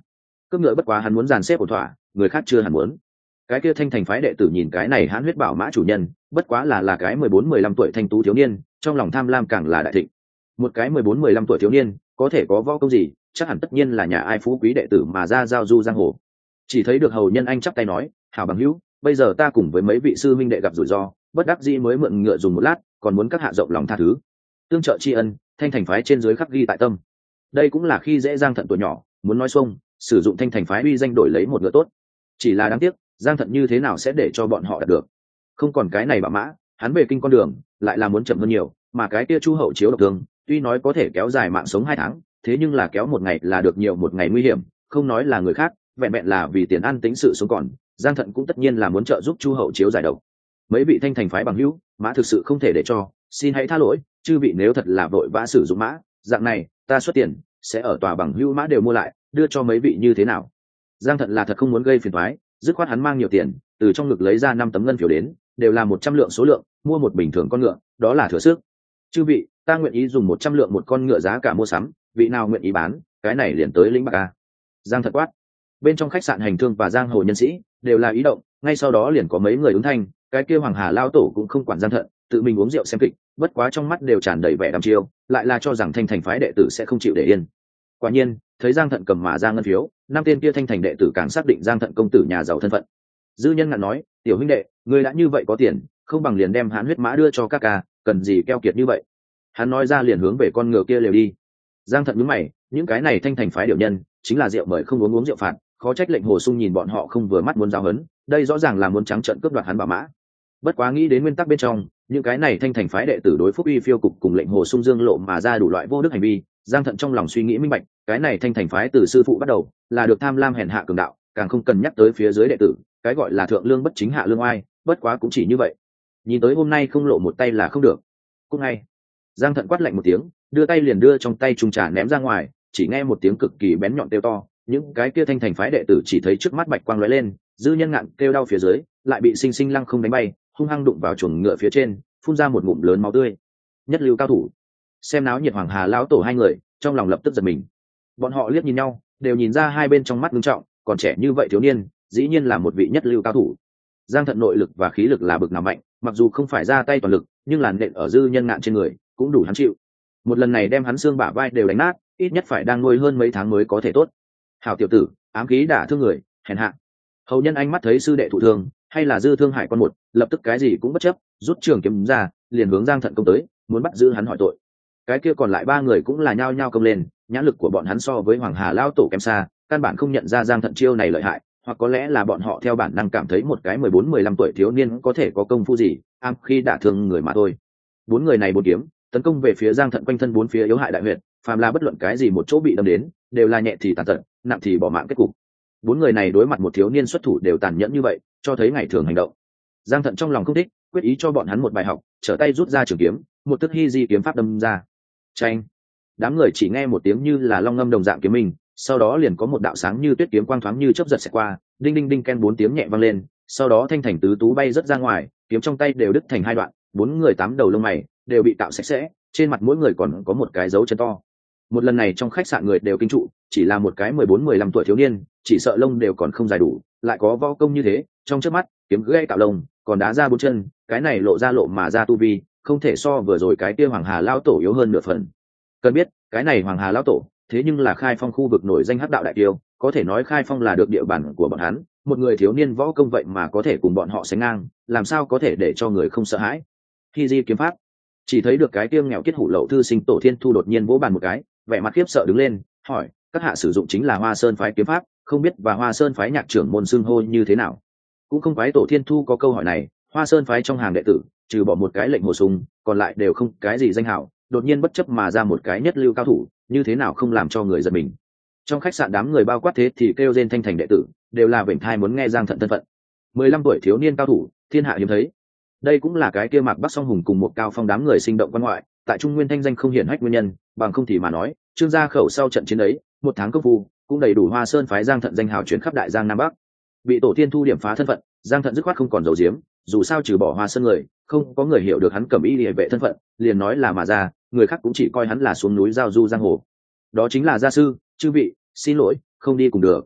Speaker 1: cướp ngựa bất quá hắn muốn dàn xếp ổn thỏa, người khác chưa hẳn muốn. Cái kia thanh thành phái đệ tử nhìn cái này hãn huyết bảo mã chủ nhân, bất quá là cái 14-15 tuổi thanh tú thiếu niên, trong lòng tham lam càng là đại thịnh. Một cái 14-15 tuổi thiếu niên, có thể có võ công gì, chắc hẳn tất nhiên là nhà ai phú quý đệ tử mà ra giao du giang hồ. Chỉ thấy được hầu nhân anh chắp tay nói, hảo bằng hữu, bây giờ ta cùng với mấy vị sư minh đệ gặp rủi ro, bất đắc dĩ mới mượn ngựa dùng một lát, còn muốn các hạ rộng lòng tha thứ. Tương trợ tri ân, thanh thành phái trên dưới khắc ghi tại tâm. Đây cũng là khi dễ Giang Thận tuổi nhỏ, muốn nói xuông, sử dụng thanh thành phái uy danh đổi lấy một ngựa tốt. Chỉ là đáng tiếc, Giang Thận như thế nào sẽ để cho bọn họ đạt được. Không còn cái này bạ mã, hắn về kinh con đường lại là muốn chậm hơn nhiều, mà cái kia Chu Hậu Chiếu độc thương, tuy nói có thể kéo dài mạng sống 2 tháng, thế nhưng là kéo một ngày là được nhiều một ngày nguy hiểm, không nói là người khác, vẹn vẹn là vì tiền ăn tính sự sống còn, Giang Thận cũng tất nhiên là muốn trợ giúp Chu Hậu Chiếu giải độc. Mấy vị thanh thành phái bằng hữu, mã thực sự không thể để cho, xin hãy tha lỗi, chư vị nếu thật là vội vã sử dụng mã, dạng này, ta xuất tiền, sẽ ở tòa bằng hữu mã đều mua lại, đưa cho mấy vị như thế nào. Giang Thận là thật không muốn gây phiền toái, dứt khoát hắn mang nhiều tiền, từ trong ngực lấy ra 5 tấm ngân phiếu đến, đều là 100 lượng số lượng, mua một bình thường con ngựa, đó là thừa sức. Chư vị, ta nguyện ý dùng 100 lượng một con ngựa giá cả mua sắm, vị nào nguyện ý bán, cái này liền tới lĩnh bạc a. Giang Thận quát. Bên trong khách sạn hành thương và giang hồ nhân sĩ đều là ý động, ngay sau đó liền có mấy người ứng thanh, cái kia Hoàng Hà lao tổ cũng không quản Giang Thận, tự mình uống rượu xem kịch, bất quá trong mắt đều tràn đầy vẻ đăm chiêu, lại là cho rằng thanh thành phái đệ tử sẽ không chịu để yên. Quả nhiên, thấy Giang Thận cầm mà ra ngân phiếu, 5 tên kia thanh thành đệ tử càng xác định Giang Thận công tử nhà giàu thân phận. Dư Nhân ngạn nói, tiểu huynh đệ, ngươi đã như vậy có tiền, không bằng liền đem hán huyết mã đưa cho các ca, cần gì keo kiệt như vậy. Hắn nói ra liền hướng về con ngựa kia lều đi. Giang Thận nhướng mày, những cái này thanh thành phái điều nhân, chính là rượu mời không uống rượu phạt, khó trách lệnh Hồ Sung nhìn bọn họ không vừa mắt muốn giao hấn, đây rõ ràng là muốn trắng trợn cướp đoạt hắn bảo mã. Bất quá nghĩ đến nguyên tắc bên trong, những cái này thanh thành phái đệ tử đối phúc uy phiêu cục cùng lệnh Hồ Sung dương lộ mà ra đủ loại vô đức hành vi, Giang Thận trong lòng suy nghĩ minh bạch, cái này thanh thành phái từ sư phụ bắt đầu, là được tham lam hèn hạ cường đạo, càng không cần nhắc tới phía dưới đệ tử, cái gọi là thượng lương bất chính hạ lương oai, bất quá cũng chỉ như vậy. Nhìn tới hôm nay không lộ một tay là không được. Cũng ngay, Giang Thận quát lạnh một tiếng, đưa tay liền đưa trong tay trung trà ném ra ngoài, chỉ nghe một tiếng cực kỳ bén nhọn kêu to, những cái kia thanh thành phái đệ tử chỉ thấy trước mắt bạch quang lóe lên, Dư Nhân ngạn kêu đau phía dưới, lại bị sinh sinh lăng không đánh bay, hung hăng đụng vào chuồng ngựa phía trên, phun ra một ngụm lớn máu tươi. Nhất lưu cao thủ. Xem náo nhiệt Hoàng Hà lão tổ hai người, trong lòng lập tức giật mình. Bọn họ liếc nhìn nhau, đều nhìn ra hai bên trong mắt nghiêm trọng, còn trẻ như vậy thiếu niên, dĩ nhiên là một vị nhất lưu cao thủ. Giang Thận nội lực và khí lực là bực nào mạnh, mặc dù không phải ra tay toàn lực, nhưng làn nện ở Dư Nhân ngạn trên người, cũng đủ hắn chịu. Một lần này đem hắn xương bả vai đều đánh nát, ít nhất phải đang nuôi hơn mấy tháng mới có thể tốt. Hảo tiểu tử, ám khí đả thương người, hèn hạ. Hầu nhân anh mắt thấy sư đệ thụ thương, hay là dư thương hại con một, lập tức cái gì cũng bất chấp, rút trường kiếm ra, liền hướng Giang Thận công tới, muốn bắt giữ hắn hỏi tội. Cái kia còn lại 3 người cũng là nhao nhao công lên, nhãn lực của bọn hắn so với Hoàng Hà lao tổ kém xa, căn bản không nhận ra Giang Thận chiêu này lợi hại, hoặc có lẽ là bọn họ theo bản năng cảm thấy một cái 14-15 tuổi thiếu niên có thể có công phu gì, ám khí đả thương người mà thôi. 4 người này 4 kiếm, tấn công về phía Giang Thận quanh thân 4 phía yếu hại đại huyệt, phàm là bất luận cái gì một chỗ bị đâm đến, đều là nhẹ thì tàn tật, nặng thì bỏ mạng kết cục. 4 người này đối mặt một thiếu niên xuất thủ đều tàn nhẫn như vậy, cho thấy ngày thường hành động. Giang Thận trong lòng không thích, quyết ý cho bọn hắn một bài học, trở tay rút ra trường kiếm, một tức hy di kiếm pháp đâm ra. Chanh! Đám người chỉ nghe một tiếng như là long ngâm đồng dạng kiếm minh, sau đó liền có một đạo sáng như tuyết kiếm quang thoáng như chớp giật xẹt qua, đinh đinh đinh ken 4 tiếng nhẹ vang lên, sau đó thanh thành tứ tú bay rất ra ngoài, kiếm trong tay đều đứt thành 2 đoạn, 4 người 8 đầu lông mày đều bị tạo sạch sẽ, trên mặt mỗi người còn có một cái dấu chân to. Một lần này trong khách sạn người đều kinh trụ, chỉ là một cái 14-15 tuổi thiếu niên, chỉ sợ lông đều còn không dài đủ, lại có võ công như thế, trong chớp mắt, kiếm gãy tạo lông, còn đá ra 4 chân, cái này lộ ra lộ mà ra tu vi, không thể so vừa rồi cái kia Hoàng Hà lão tổ yếu hơn nửa phần. Cần biết, cái này Hoàng Hà lão tổ, thế nhưng là Khai Phong khu vực nổi danh hắc đạo đại tiêu, có thể nói Khai Phong là được địa bàn của bọn hắn, một người thiếu niên võ công vậy mà có thể cùng bọn họ sánh ngang, làm sao có thể để cho người không sợ hãi. Khi di kiếm pháp, chỉ thấy được cái tiêm nghèo kết hủ lậu thư sinh Tổ Thiên Thu đột nhiên vỗ bàn một cái, vẻ mặt khiếp sợ đứng lên, hỏi, các hạ sử dụng chính là Hoa Sơn phái kiếm pháp, không biết và Hoa Sơn phái nhạc trưởng môn xưng hô như thế nào? Cũng không phải Tổ Thiên Thu có câu hỏi này, Hoa Sơn phái trong hàng đệ tử, trừ bỏ một cái lệnh Hồ Sung, còn lại đều không cái gì danh hảo, đột nhiên bất chấp mà ra một cái nhất lưu cao thủ, như thế nào không làm cho người giật mình. Trong khách sạn đám người bao quát thế thì kêu rên thanh thành đệ tử, đều là vểnh thai muốn nghe Giang Thận thân phận. 15 tuổi thiếu niên cao thủ, thiên hạ hiếm thấy. Đây cũng là cái kia Mạc Bắc Song Hùng cùng một cao phong đám người sinh động quan ngoại, tại Trung Nguyên thanh danh không hiển hách nguyên nhân, bằng không thì mà nói, Trương gia khẩu sau trận chiến ấy, 1 tháng công phu, cũng đầy đủ Hoa Sơn phái Giang Thận danh hào chuyển khắp đại Giang Nam Bắc. Bị Tổ Thiên Thu điểm phá thân phận, Giang Thận dứt khoát không còn giấu giếm, dù sao trừ bỏ Hoa Sơn người, không có người hiểu được hắn cầm y liề vệ thân phận, liền nói là mà ra, người khác cũng chỉ coi hắn là xuống núi giao du giang hồ. Đó chính là gia sư, chư vị, xin lỗi, không đi cùng được.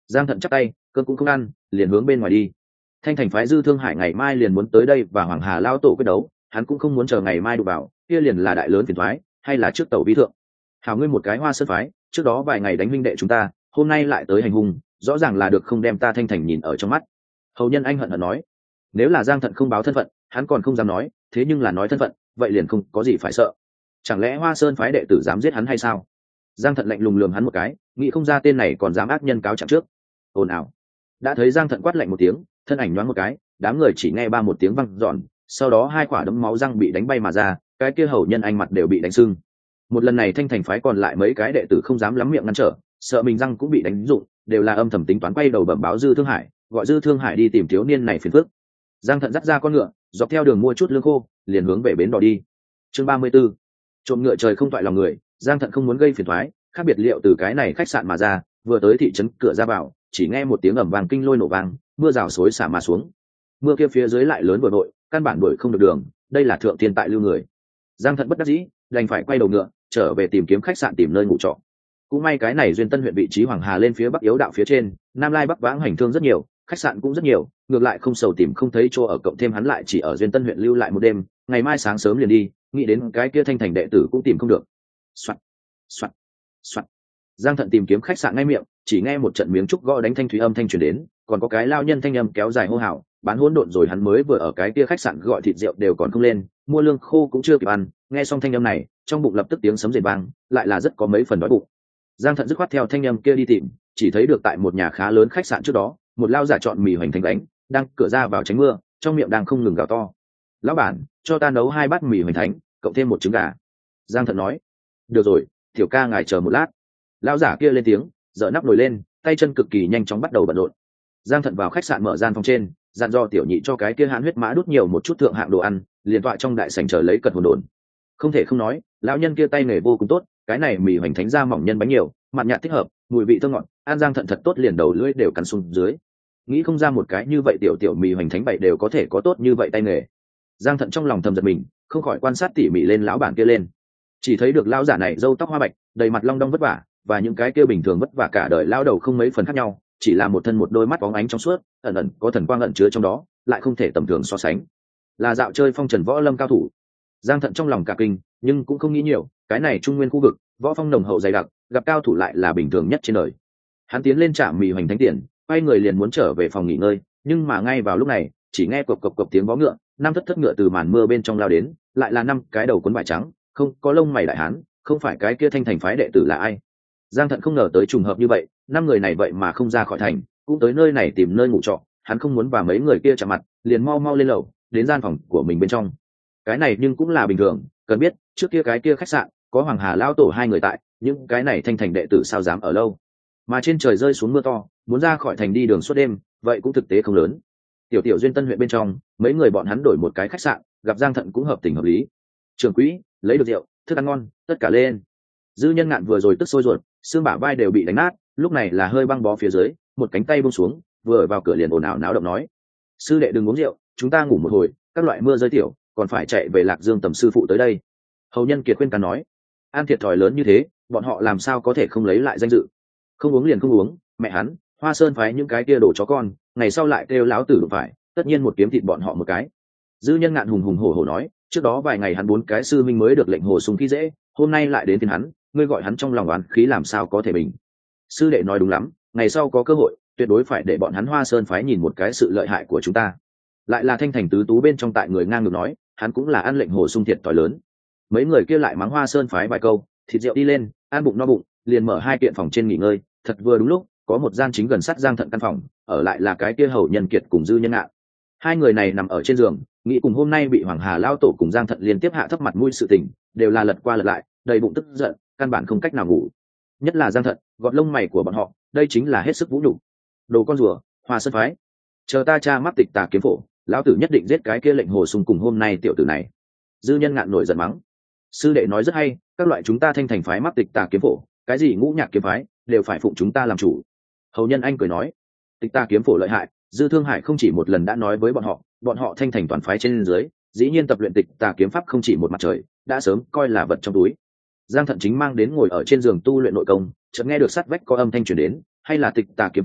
Speaker 1: Giang Thận chắp tay, cơm cũng không ăn, liền hướng bên ngoài đi. Thanh thành phái Dư Thương Hải ngày mai liền muốn tới đây và Hoàng Hà lao tổ quyết đấu, hắn cũng không muốn chờ ngày mai đụng vào, kia liền là đại lớn phiền toái, hay là trước tàu vi thượng. Hảo ngươi một cái Hoa Sơn phái, trước đó vài ngày đánh huynh đệ chúng ta, hôm nay lại tới hành hung, rõ ràng là được không đem ta Thanh thành nhìn ở trong mắt. Hầu Nhân Anh hận hận nói, nếu là Giang Thận không báo thân phận, hắn còn không dám nói, thế nhưng là nói thân phận, vậy liền không có gì phải sợ. Chẳng lẽ Hoa Sơn phái đệ tử dám giết hắn hay sao? Giang Thận lạnh lùng lườm hắn một cái, nghĩ không ra tên này còn dám ác nhân cáo trạng trước. Ồn ào. Đã thấy Giang Thận quát lạnh một tiếng, thân ảnh nhoáng một cái, đám người chỉ nghe ba một tiếng vang dọn, sau đó hai quả đấm máu răng bị đánh bay mà ra, cái kia Hầu Nhân Anh mặt đều bị đánh sưng. Một lần này Thanh thành phái còn lại mấy cái đệ tử không dám lắm miệng ngăn trở, sợ mình răng cũng bị đánh rụng, đều là âm thầm tính toán quay đầu bẩm báo Dư Thương Hải, gọi Dư Thương Hải đi tìm thiếu niên này phiền phức. Giang Thận dắt ra con ngựa, dọc theo đường mua chút lương khô, liền hướng về bến đò đi. Chương 34. Trộm ngựa trời không toại lòng người, Giang Thận không muốn gây phiền toái, khác biệt liệu từ cái này khách sạn mà ra, vừa tới thị trấn cửa ra vào, chỉ nghe một tiếng ầm vang kinh lôi nổ vang, mưa rào xối xả mà xuống. Mưa kia phía dưới lại lớn vừa vội, căn bản đuổi không được đường, đây là thượng thiên tại lưu người. Giang Thận bất đắc dĩ, đành phải quay đầu ngựa, trở về tìm kiếm khách sạn tìm nơi ngủ trọ. Cũng may cái này Duyên Tân huyện vị trí Hoàng Hà lên phía bắc yếu đạo phía trên, Nam Lai Bắc vãng hành thương rất nhiều, khách sạn cũng rất nhiều, ngược lại không sầu tìm không thấy chỗ ở, cộng thêm hắn lại chỉ ở Duyên Tân huyện lưu lại một đêm, ngày mai sáng sớm liền đi, nghĩ đến cái kia Thanh thành đệ tử cũng tìm không được. Soạt, soạt, soạt. Giang Thận tìm kiếm khách sạn ngay miệng, chỉ nghe một trận miếng trúc gõ đánh thanh thúy âm thanh truyền đến, còn có cái lao nhân thanh âm kéo dài hô hào, bán hỗn độn rồi hắn mới vừa ở cái kia khách sạn gọi thịt rượu đều còn không lên, mua lương khô cũng chưa kịp ăn, nghe xong thanh âm này, trong bụng lập tức tiếng sấm rền vang, lại là rất có mấy phần đói bụng. Giang Thận dứt khoát theo thanh âm kia đi tìm, chỉ thấy được tại một nhà khá lớn khách sạn trước đó, một lao giả chọn mì hoành thánh đánh, đang cửa ra vào tránh mưa, trong miệng đang không ngừng gào to. Lão bản, cho ta nấu 2 bát mì hoành thánh, cộng thêm một trứng gà. Giang Thận nói. Được rồi, tiểu ca ngài chờ một lát. Lão giả kia lên tiếng, dỡ nắp nồi lên, tay chân cực kỳ nhanh chóng bắt đầu bận rộn. Giang Thận vào khách sạn mở gian phòng trên, dặn dò tiểu nhị cho cái kia hãn huyết mã đút nhiều một chút thượng hạng đồ ăn, liền tọa trong đại sảnh chờ lấy cật hồn đồn. Không thể không nói, lão nhân kia tay nghề vô cùng tốt, cái này mì hoành thánh ra mỏng nhân bánh nhiều, mặn nhạt thích hợp, mùi vị thơm ngọt, ăn Giang Thận thật tốt, liền đầu lưỡi đều cắn xuống dưới. Nghĩ không ra một cái như vậy tiểu mì hoành thánh bậy đều có thể có tốt như vậy tay nghề. Giang Thận trong lòng thầm giật mình, không khỏi quan sát tỉ mỉ lên lão bản kia lên. Chỉ thấy được lão giả này râu tóc hoa bạch, đầy mặt long đong vất vả, và những cái kia bình thường vất vả cả đời lao đầu không mấy phần khác nhau, chỉ là một thân một đôi mắt bóng ánh trong suốt, ẩn ẩn có thần quang ẩn chứa trong đó, lại không thể tầm thường so sánh. Là dạo chơi phong trần võ lâm cao thủ. Giang Thận trong lòng cả kinh, nhưng cũng không nghĩ nhiều, cái này trung nguyên khu vực, võ phong nồng hậu dày đặc, gặp cao thủ lại là bình thường nhất trên đời. Hắn tiến lên trạm mì hoành thánh tiền, quay người liền muốn trở về phòng nghỉ ngơi, nhưng mà ngay vào lúc này, chỉ nghe cộc cộc cộc tiếng vó ngựa, 5 thất ngựa từ màn mưa bên trong lao đến, lại là 5 cái đầu cuốn vải trắng, không có lông mày đại hán, không phải cái kia Thanh thành phái đệ tử là ai. Giang Thận không ngờ tới trùng hợp như vậy, 5 người này vậy mà không ra khỏi thành, cũng tới nơi này tìm nơi ngủ trọ, hắn không muốn và mấy người kia chạm mặt, liền mau mau lên lầu, đến gian phòng của mình bên trong. Cái này nhưng cũng là bình thường, cần biết, trước kia cái kia khách sạn có Hoàng Hà lão tổ 2 người tại, những cái này Thanh thành đệ tử sao dám ở lâu. Mà trên trời rơi xuống mưa to, muốn ra khỏi thành đi đường suốt đêm, vậy cũng thực tế không lớn. Tiểu Duyên Tân huyện bên trong, mấy người bọn hắn đổi một cái khách sạn, gặp Giang Thận cũng hợp tình hợp lý. Trưởng quỹ, lấy được rượu, thức ăn ngon, tất cả lên. Dư Nhân Ngạn vừa rồi tức sôi ruột, xương bả vai đều bị đánh nát, lúc này là hơi băng bó phía dưới, một cánh tay buông xuống, vừa vào cửa liền ồn ào náo động nói: sư đệ đừng uống rượu, chúng ta ngủ một hồi, các loại mưa rơi tiểu, còn phải chạy về Lạc Dương tầm sư phụ tới đây. Hầu Nhân Kiệt khuyên can nói: an thiệt thòi lớn như thế, bọn họ làm sao có thể không lấy lại danh dự. Không uống liền không uống, mẹ hắn, Hoa Sơn phái những cái kia đổ chó con, ngày sau lại kêu láo tử đụng phải, tất nhiên một kiếm thịt bọn họ một cái. Dư Nhân Ngạn hùng hùng hổ hổ nói: trước đó vài ngày hắn 4 cái sư minh mới được lệnh hồ sung khi dễ, hôm nay lại đến tiền hắn, ngươi gọi hắn trong lòng oán khí làm sao có thể bình. Sư đệ nói đúng lắm, ngày sau có cơ hội, tuyệt đối phải để bọn hắn Hoa Sơn phái nhìn một cái sự lợi hại của chúng ta. Lại là Thanh thành tứ tú bên trong tại người ngang ngược nói, hắn cũng là ăn lệnh hồ sung thiệt thòi lớn. Mấy người kia lại mắng Hoa Sơn phái vài câu, thịt rượu đi lên, ăn bụng no bụng, liền mở 2 kiện phòng trên nghỉ ngơi. Thật vừa đúng lúc, có một gian chính gần sát Giang Thận căn phòng, ở lại là cái kia Hầu Nhân Kiệt cùng Dư Nhân Ngạn. 2 người này nằm ở trên giường, nghĩ cùng hôm nay bị Hoàng Hà lao tổ cùng Giang Thận liên tiếp hạ thấp mặt mũi sự tình, đều là lật qua lật lại, đầy bụng tức giận, căn bản không cách nào ngủ. Nhất là Giang Thận, gọt lông mày của bọn họ, đây chính là hết sức vũ nhục. Đồ con rùa, Hoa Sơn phái, chờ ta tra mắc tịch tà kiếm phổ, lão tử nhất định giết cái kia lệnh hồ sung cùng hôm nay tiểu tử này. Dư Nhân Ngạn nổi giận mắng: sư đệ nói rất hay, các loại chúng ta Thanh thành phái mắc tịch tà kiếm phổ, cái gì ngũ nhạc kiếm phái, đều phải phụng chúng ta làm chủ. Hầu Nhân Anh cười nói: tịch tà kiếm phổ lợi hại, Dư Thương Hải không chỉ một lần đã nói với bọn họ Thanh thành toàn phái trên dưới, dĩ nhiên tập luyện tịch tà kiếm pháp không chỉ một mặt trời, đã sớm coi là vật trong túi. Giang Thận chính mang đến ngồi ở trên giường tu luyện nội công, chợt nghe được sát vách có âm thanh truyền đến, hay là tịch tà kiếm phổ,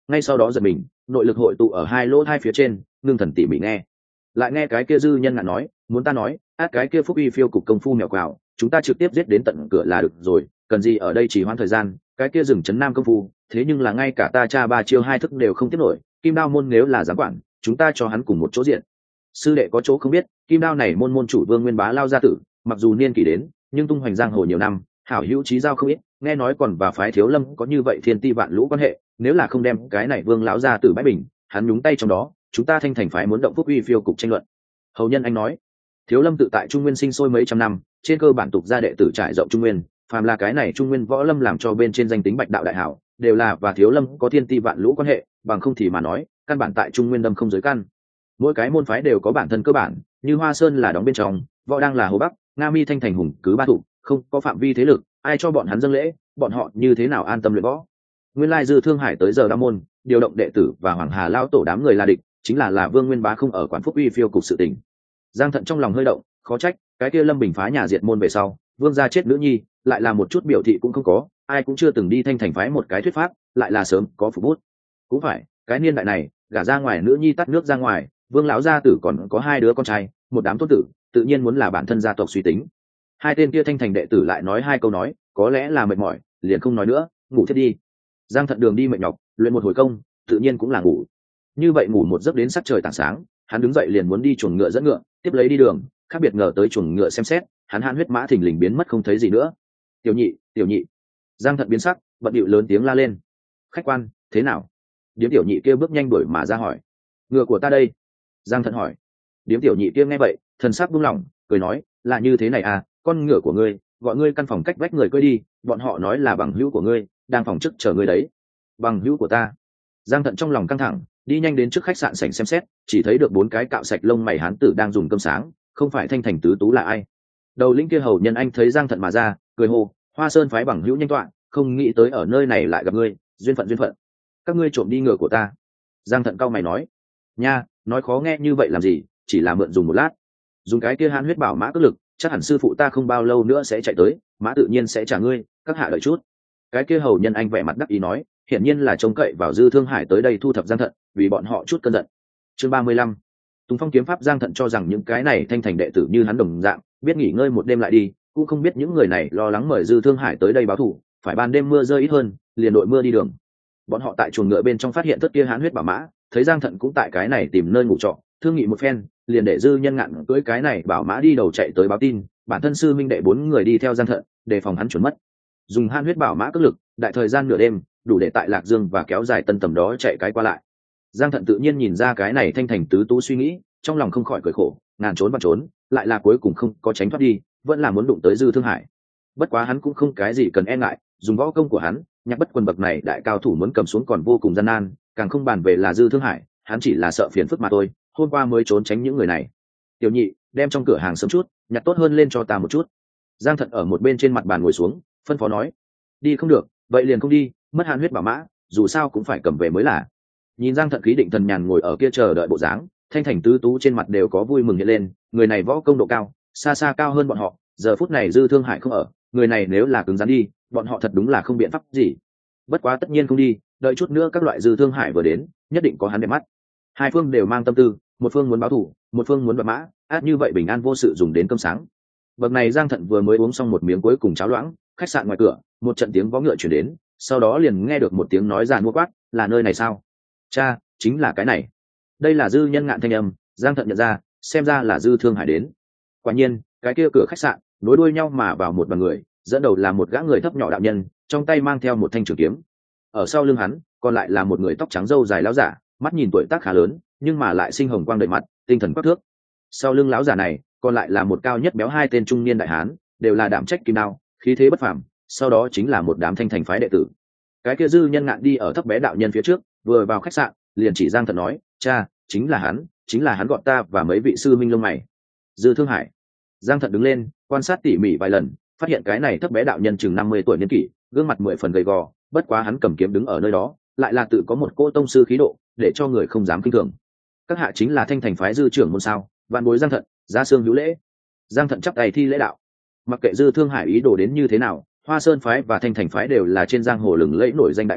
Speaker 1: ngay sau đó giật mình, nội lực hội tụ ở hai lỗ hai phía trên, ngưng thần tỉ mỉ nghe. Lại nghe cái kia dư nhân ngạn nói, muốn ta nói, át cái kia phúc uy phiêu cục công phu mèo quào, chúng ta trực tiếp giết đến tận cửa là được rồi, cần gì ở đây chỉ hoãn thời gian, cái kia rừng trấn nam công phu, thế nhưng là ngay cả ta cha ba chiêu hai thức đều không tiếp nổi, kim đao môn nếu là giám quản, chúng ta cho hắn cùng một chỗ diện. Sư đệ có chỗ không biết, kim đao này môn môn chủ Vương Nguyên Bá lao gia tử, mặc dù niên kỷ đến, nhưng tung hoành giang hồ nhiều năm, hảo hữu chí giao không ít, nghe nói còn và phái Thiếu Lâm có như vậy thiên ti vạn lũ quan hệ, nếu là không đem cái này Vương lão gia tử bãi bình, hắn nhúng tay trong đó, chúng ta Thanh Thành phái muốn động phúc uy phiêu cục tranh luận. Hầu nhân anh nói, Thiếu Lâm tự tại Trung Nguyên sinh sôi mấy trăm năm, trên cơ bản tục gia đệ tử trải rộng Trung Nguyên, phàm là cái này Trung Nguyên võ lâm làm cho bên trên danh tính bạch đạo đại hảo, đều là và Thiếu Lâm có thiên ti vạn lũ quan hệ, bằng không thì mà nói, căn bản tại Trung Nguyên đâm không giới căn. Mỗi cái môn phái đều có bản thân cơ bản, như Hoa Sơn là đóng bên trong, Võ đang là Hồ Bắc, Nga Mi Thanh Thành hùng cứ ba thủ, không có phạm vi thế lực, ai cho bọn hắn dâng lễ, bọn họ như thế nào an tâm luyện võ. Nguyên lai Dư Thương Hải tới giờ Đa môn, điều động đệ tử và Hoàng Hà lao tổ đám người là địch, chính là Vương Nguyên Bá không ở quản phúc uy phiêu cục sự tình. Giang Thận trong lòng hơi động, khó trách, cái kia Lâm Bình phá nhà diệt môn về sau, Vương gia chết nữ nhi, lại là một chút biểu thị cũng không có, ai cũng chưa từng đi Thanh Thành phái một cái thuyết pháp, lại là sớm có phục bút. Cũng phải, cái niên đại này, gả ra ngoài nữ nhi tắt nước ra ngoài, Vương lão gia tử còn có hai đứa con trai, một đám tôn tử, tự nhiên muốn là bản thân gia tộc suy tính. Hai tên kia Thanh Thành đệ tử lại nói hai câu nói, có lẽ là mệt mỏi, liền không nói nữa, ngủ thiết đi. Giang Thận đường đi mệt nhọc, luyện một hồi công, tự nhiên cũng là ngủ. Như vậy ngủ một giấc đến sắc trời tảng sáng, hắn đứng dậy liền muốn đi chuồng ngựa dẫn ngựa, tiếp lấy đi đường, khác biệt ngờ tới chuồng ngựa xem xét, hắn huyết mã thình lình biến mất không thấy gì nữa. Tiểu nhị, tiểu nhị. Giang Thận biến sắc, bận điệu lớn tiếng la lên. Khách quan, thế nào? Điếm tiểu nhị kia bước nhanh đuổi mà ra hỏi. Ngựa của ta đây. Giang Thận hỏi. Điếm tiểu nhị kia nghe vậy, thần sắc buông lỏng, cười nói, là như thế này à, con ngựa của ngươi, gọi ngươi căn phòng cách vách người cưỡi đi, bọn họ nói là bằng hữu của ngươi, đang phòng trước chờ ngươi đấy. Bằng hữu của ta? Giang Thận trong lòng căng thẳng, đi nhanh đến trước khách sạn sảnh xem xét, chỉ thấy được bốn cái cạo sạch lông mày hán tử đang dùng cơm sáng, không phải Thanh Thành tứ tú là ai? Đầu lĩnh kia hầu nhân anh thấy Giang Thận mà ra, cười hô, Hoa Sơn phái bằng hữu nhanh toạn, không nghĩ tới ở nơi này lại gặp ngươi, duyên phận duyên phận. Các ngươi trộm đi ngựa của ta. Giang Thận cau mày nói, nha, nói khó nghe như vậy làm gì, chỉ là mượn dùng một lát. Dùng cái kia hán huyết bảo mã cước lực, chắc hẳn sư phụ ta không bao lâu nữa sẽ chạy tới, mã tự nhiên sẽ trả ngươi, các hạ đợi chút. Cái kia hầu nhân anh vẻ mặt đắc ý nói, hiển nhiên là trông cậy vào Dư Thương Hải tới đây thu thập Giang Thận, vì bọn họ chút cơn giận. Chương 35. Tùng Phong kiếm pháp. Giang Thận cho rằng những cái này Thanh Thành đệ tử như hắn đồng dạng, biết nghỉ ngơi một đêm lại đi, cũng không biết những người này lo lắng mời Dư Thương Hải tới đây báo thù, phải ban đêm mưa rơi ít hơn, liền đội mưa đi đường. Bọn họ tại chuồng ngựa bên trong phát hiện tất kia hán huyết bảo mã, thấy Giang Thận cũng tại cái này tìm nơi ngủ trọ, thương nghị một phen, liền để Dư Nhân Ngạn cưỡi cái này bảo mã đi đầu chạy tới báo tin, bản thân sư minh đệ bốn người đi theo Giang Thận, đề phòng hắn chuẩn mất. Dùng hán huyết bảo mã cước lực, đại thời gian nửa đêm, đủ để tại Lạc Dương và kéo dài Tân Tầm đó chạy cái qua lại. Giang Thận tự nhiên nhìn ra cái này Thanh Thành tứ tú suy nghĩ, trong lòng không khỏi cười khổ, ngàn trốn và trốn, lại là cuối cùng không có tránh thoát đi, vẫn là muốn đụng tới Dư Thương Hải. Bất quá hắn cũng không cái gì cần e ngại, dùng võ công của hắn, Nhạc Bất Quần bậc này đại cao thủ muốn cầm xuống còn vô cùng gian nan, càng không bàn về là Dư Thương Hải, hắn chỉ là sợ phiền phức mà thôi, hôm qua mới trốn tránh những người này. Tiểu nhị, đem trong cửa hàng sớm chút, nhặt tốt hơn lên cho ta một chút. Giang Thận ở một bên trên mặt bàn ngồi xuống, phân phó nói. Đi không được, vậy liền không đi, mất hàn huyết bảo mã, dù sao cũng phải cầm về mới là. Nhìn Giang Thận khí định thần nhàn ngồi ở kia chờ đợi bộ dáng, Thanh Thành tứ tú trên mặt đều có vui mừng hiện lên, người này võ công độ cao, xa xa cao hơn bọn họ, giờ phút này Dư Thương Hải không ở, người này nếu là cứng rắn đi, bọn họ thật đúng là không biện pháp gì. Bất quá tất nhiên không đi, đợi chút nữa các loại Dư Thương Hải vừa đến, nhất định có hắn đẹp mắt. Hai phương đều mang tâm tư, một phương muốn báo thù, một phương muốn đoạt mã, át như vậy bình an vô sự dùng đến cơm sáng. Bậc này Giang Thận vừa mới uống xong một miếng cuối cùng cháo loãng, khách sạn ngoài cửa, một trận tiếng vó ngựa chuyển đến, sau đó liền nghe được một tiếng nói giàn mua quát, là nơi này sao? Cha, chính là cái này. Đây là Dư Nhân Ngạn thanh âm, Giang Thận nhận ra, xem ra là Dư Thương Hải đến. Quả nhiên, cái kia cửa khách sạn, nối đuôi nhau mà vào một đoàn người, dẫn đầu là một gã người thấp nhỏ đạo nhân, trong tay mang theo một thanh trường kiếm. Ở sau lưng hắn, còn lại là một người tóc trắng râu dài lão giả, mắt nhìn tuổi tác khá lớn, nhưng mà lại sinh hồng quang đầy mặt, tinh thần quắc thước. Sau lưng lão giả này, còn lại là một cao nhất béo hai tên trung niên đại hán, đều là đảm trách kim đao, khí thế bất phàm. Sau đó chính là một đám Thanh Thành phái đệ tử. Cái kia Dư Nhân Ngạn đi ở thấp bé đạo nhân phía trước, vừa vào khách sạn, liền chỉ Giang Thận nói, cha, chính là hắn gọi ta và mấy vị sư minh lông mày. Dư Thương Hải. Giang Thận đứng lên, quan sát tỉ mỉ vài lần, phát hiện cái này thấp bé đạo nhân chừng 50 tuổi niên kỷ, gương mặt 10 phần gầy gò, bất quá hắn cầm kiếm đứng ở nơi đó, lại là tự có một cô tông sư khí độ, để cho người không dám kinh thường. Các hạ chính là Thanh Thành phái Dư trưởng môn sao? Vạn bối Giang Thận, ra xương hữu lễ. Giang Thận chắp tay thi lễ đạo. Mặc kệ Dư Thương Hải ý đồ đến như thế nào, Hoa Sơn phái và Thanh Thành phái đều là trên giang hồ lừng lẫy nổi danh đại phái,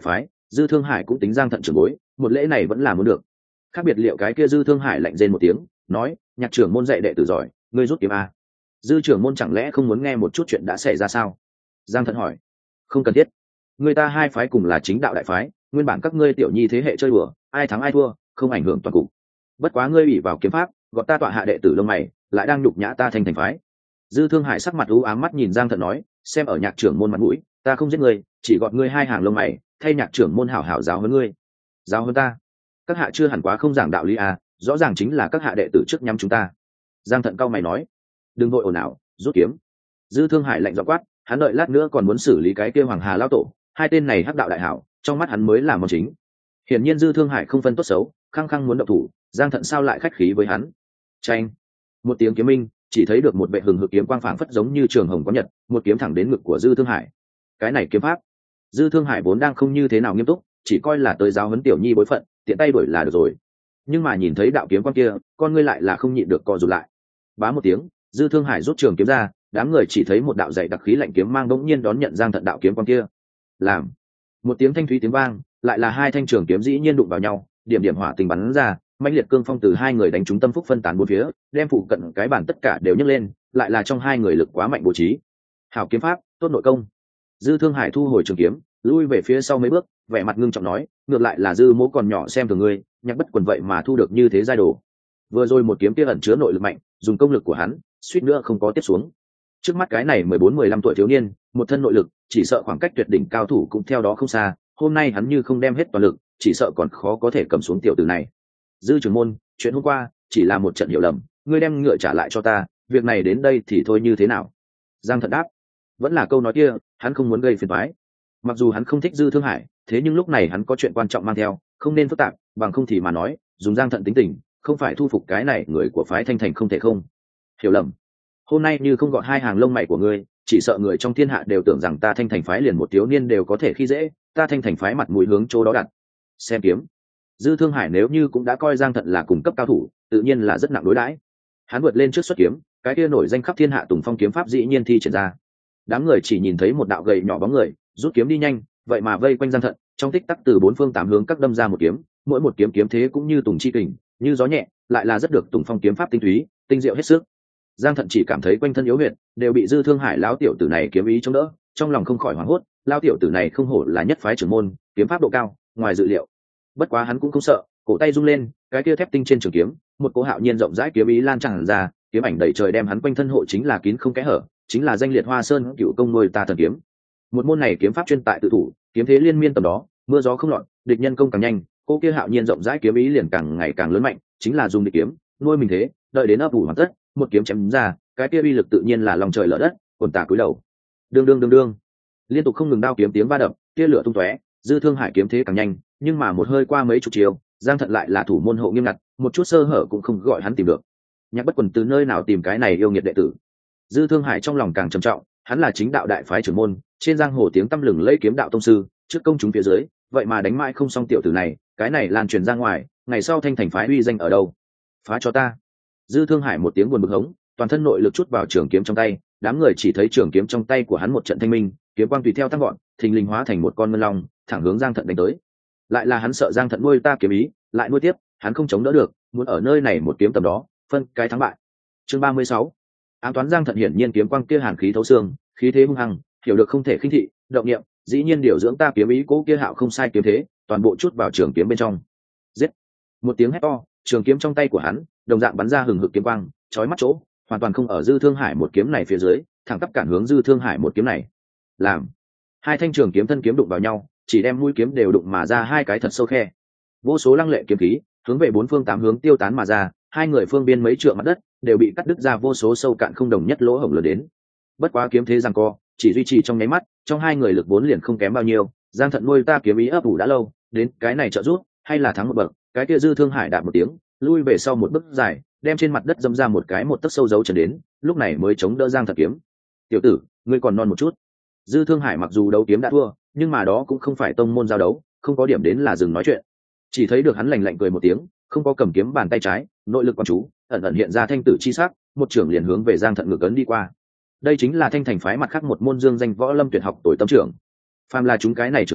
Speaker 1: Dư Thương Hải cũng tính Giang Thận trưởng bối, một lễ này vẫn là muốn được. Khác biệt liệu cái kia Dư Thương Hải lạnh rên một tiếng, nói, nhạc trưởng môn dạy đệ tử giỏi, ngươi rút kiếm a. Dư trưởng môn chẳng lẽ không muốn nghe một chút chuyện đã xảy ra sao? Giang Thận hỏi. Không cần thiết. Người ta hai phái cùng là chính đạo đại phái, nguyên bản các ngươi tiểu nhi thế hệ chơi đùa, ai thắng ai thua, không ảnh hưởng toàn cục. Bất quá ngươi ủy vào kiếm pháp, gọi ta tọa hạ đệ tử lông mày, lại đang nhục nhã ta Thanh Thành phái. Dư Thương Hải sắc mặt u ám mắt nhìn Giang Thận nói, xem ở nhạc trưởng môn mặt mũi, ta không giết ngươi, chỉ gọt ngươi hai hàng lông mày, thay nhạc trưởng môn hảo hảo giáo hơn ngươi. Giáo hơn ta? Các hạ chưa hẳn quá không giảng đạo lý à, rõ ràng chính là các hạ đệ tử trước nhắm chúng ta. Giang Thận cau mày nói, đừng vội ồn ào, rút kiếm. Dư Thương Hải lạnh giọng quát, hắn đợi lát nữa còn muốn xử lý cái kia Hoàng Hà lão tổ, hai tên này hắc đạo đại hảo, trong mắt hắn mới là món chính. Hiển nhiên Dư Thương Hải không phân tốt xấu, khăng khăng muốn động thủ, Giang Thận sao lại khách khí với hắn. Chanh! Một tiếng kiếm minh, chỉ thấy được một vệ hừng hực kiếm quang phảng phất giống như trường hồng có nhật, một kiếm thẳng đến ngực của Dư Thương Hải. Cái này kiếm pháp. Dư Thương Hải vốn đang không như thế nào nghiêm túc, chỉ coi là tới giáo huấn tiểu nhi bối phận, tiện tay đuổi là được rồi. Nhưng mà nhìn thấy đạo kiếm quang kia, con ngươi lại là không nhịn được co rụt lại. Bá một tiếng, Dư Thương Hải rút trường kiếm ra, đám người chỉ thấy một đạo dày đặc khí lạnh kiếm mang đống nhiên đón nhận Giang Thận đạo kiếm quang kia. Làm một tiếng thanh thúy tiếng vang, lại là hai thanh trường kiếm dĩ nhiên đụng vào nhau, điểm điểm hỏa tình bắn ra, mãnh liệt cương phong từ hai người đánh trúng tâm phúc phân tán bốn phía, đem phụ cận cái bản tất cả đều nhấc lên, lại là trong hai người lực quá mạnh bố trí. Hảo kiếm pháp, tốt nội công. Dư Thương Hải thu hồi trường kiếm, lui về phía sau mấy bước, vẻ mặt ngưng trọng nói, ngược lại là Dư Mỗ còn nhỏ xem thường ngươi, nhắc bất quần vậy mà thu được như thế giai đồ. Vừa rồi một kiếm kia ẩn chứa nội lực mạnh, dùng công lực của hắn, suýt nữa không có tiếp xuống. Trước mắt cái này 14-15 tuổi thiếu niên, một thân nội lực, chỉ sợ khoảng cách tuyệt đỉnh cao thủ cũng theo đó không xa, hôm nay hắn như không đem hết toàn lực, chỉ sợ còn khó có thể cầm xuống tiểu tử này. Dư trưởng môn, chuyện hôm qua chỉ là một trận hiểu lầm, ngươi đem ngựa trả lại cho ta, việc này đến đây thì thôi như thế nào? Giang Thận đáp. Vẫn là câu nói kia, hắn không muốn gây phiền toái. Mặc dù hắn không thích Dư Thương Hải, thế nhưng lúc này hắn có chuyện quan trọng mang theo, không nên phức tạp, bằng không thì mà nói, dùng Giang Thận tính tình, không phải thu phục cái này người của phái Thanh Thành không thể không. Hiểu lầm. Hôm nay như không gọt hai hàng lông mày của ngươi, chỉ sợ người trong thiên hạ đều tưởng rằng ta Thanh Thành phái liền một thiếu niên đều có thể khi dễ, ta Thanh Thành phái mặt mũi hướng chỗ đó đặt. Xem kiếm. Dư Thương Hải nếu như cũng đã coi Giang Thận là cùng cấp cao thủ, tự nhiên là rất nặng đối đãi. Hắn vượt lên trước xuất kiếm, cái kia nổi danh khắp thiên hạ Tùng Phong kiếm pháp dĩ nhiên thi triển ra. Đám người chỉ nhìn thấy một đạo gầy nhỏ bóng người, rút kiếm đi nhanh, vậy mà vây quanh Giang Thận, trong tích tắc từ bốn phương tám hướng các đâm ra một kiếm, mỗi một kiếm kiếm thế cũng như tùng chi kình, như gió nhẹ, lại là rất được Tùng Phong kiếm pháp tinh túy, tinh diệu hết sức. Giang Thận chỉ cảm thấy quanh thân yếu huyệt đều bị Dư Thương Hải lão tiểu tử này kiếm ý chống đỡ, trong lòng không khỏi hoảng hốt, lão tiểu tử này không hổ là nhất phái trưởng môn, kiếm pháp độ cao, ngoài dự liệu. Bất quá hắn cũng không sợ, cổ tay rung lên, cái kia thép tinh trên trường kiếm, một cỗ hạo nhiên rộng rãi kiếm ý lan tràn ra, kiếm ảnh đầy trời đem hắn quanh thân hộ chính là kín không kẽ hở, chính là danh liệt Hoa Sơn cựu công nuôi ta thần kiếm. Một môn này kiếm pháp chuyên tại tự thủ, kiếm thế liên miên tầm đó, mưa gió không loạn, địch nhân công càng nhanh, cỗ kia hạo nhiên rộng rãi kiếm ý liền càng ngày càng lớn mạnh, chính là dùng địch kiếm, nuôi mình thế, đợi đến ấp ủ hoàn tất, một kiếm chém ra, cái kia uy lực tự nhiên là lòng trời lở đất, quần tả cúi đầu. Đương đương đương đương, liên tục không ngừng đao kiếm tiếng va đập, tia lửa tung tóe, Dư Thương Hải kiếm thế càng nhanh, nhưng mà một hơi qua mấy chục chiều, Giang Thận lại là thủ môn hộ nghiêm ngặt, một chút sơ hở cũng không gọi hắn tìm được. Nhạc bất quần từ nơi nào tìm cái này yêu nghiệt đệ tử? Dư Thương Hải trong lòng càng trầm trọng, hắn là chính đạo đại phái trưởng môn, trên giang hồ tiếng tăm lừng lẫy kiếm đạo tông sư, trước công chúng phía dưới, vậy mà đánh mãi không xong tiểu tử này, cái này lan truyền ra ngoài, ngày sau Thanh Thành phái uy danh ở đâu? Phá cho ta! Dư Thương Hải một tiếng buồn bực hống, toàn thân nội lực chút vào trường kiếm trong tay, đám người chỉ thấy trường kiếm trong tay của hắn một trận thanh minh, kiếm quang tùy theo tăng gọn, thình lình hóa thành một con ngân long, thẳng hướng Giang Thận đánh tới. Lại là hắn sợ Giang Thận nuôi ta kiếm ý, lại nuôi tiếp, hắn không chống đỡ được, muốn ở nơi này một kiếm tầm đó, phân cái thắng bại. Chương 36. Ám toán Giang Thận hiển nhiên kiếm quang kia hàn khí thấu xương, khí thế hung hăng, hiểu được không thể khinh thị, động niệm, dĩ nhiên điều dưỡng ta kiếm ý cố kia hạo không sai kiếm thế, toàn bộ chút vào trường kiếm bên trong. Giết! Một tiếng hét to, trường kiếm trong tay của hắn, đồng dạng bắn ra hừng hực kiếm quang, chói mắt chỗ, hoàn toàn không ở Dư Thương Hải một kiếm này phía dưới, thẳng tắp cản hướng Dư Thương Hải một kiếm này. Làm hai thanh trường kiếm thân kiếm đụng vào nhau, chỉ đem mũi kiếm đều đụng mà ra hai cái thật sâu khe. Vô số lăng lệ kiếm khí hướng về bốn phương tám hướng tiêu tán mà ra, hai người phương biên mấy trượng mặt đất đều bị cắt đứt ra vô số sâu cạn không đồng nhất lỗ hổng lớn đến. Bất quá kiếm thế giằng co, chỉ duy trì trong nháy mắt, trong hai người lực vốn liền không kém bao nhiêu, Giang Thận nuôi ta kiếm ý ấp ủ đã lâu, đến cái này trợ giúp, hay là thắng một bậc, cái kia Dư Thương Hải đạp một tiếng, lui về sau một bước dài, đem trên mặt đất dâm ra một cái một tấc sâu dấu chân đến, lúc này mới chống đỡ Giang Thận kiếm. Tiểu tử, ngươi còn non một chút. Dư Thương Hải mặc dù đấu kiếm đã thua, nhưng mà đó cũng không phải tông môn giao đấu, không có điểm đến là dừng nói chuyện. Chỉ thấy được hắn lạnh lạnh cười một tiếng, không có cầm kiếm bàn tay trái, nội lực quan chú, ẩn ẩn hiện ra thanh tử chi sắc, một trưởng liền hướng về Giang Thận ngược ấn đi qua. Đây chính là Thanh Thành phái mặt khác một môn dương danh võ lâm tuyệt học tuổi tâm trưởng. Phàm là chúng cái này trường pháp,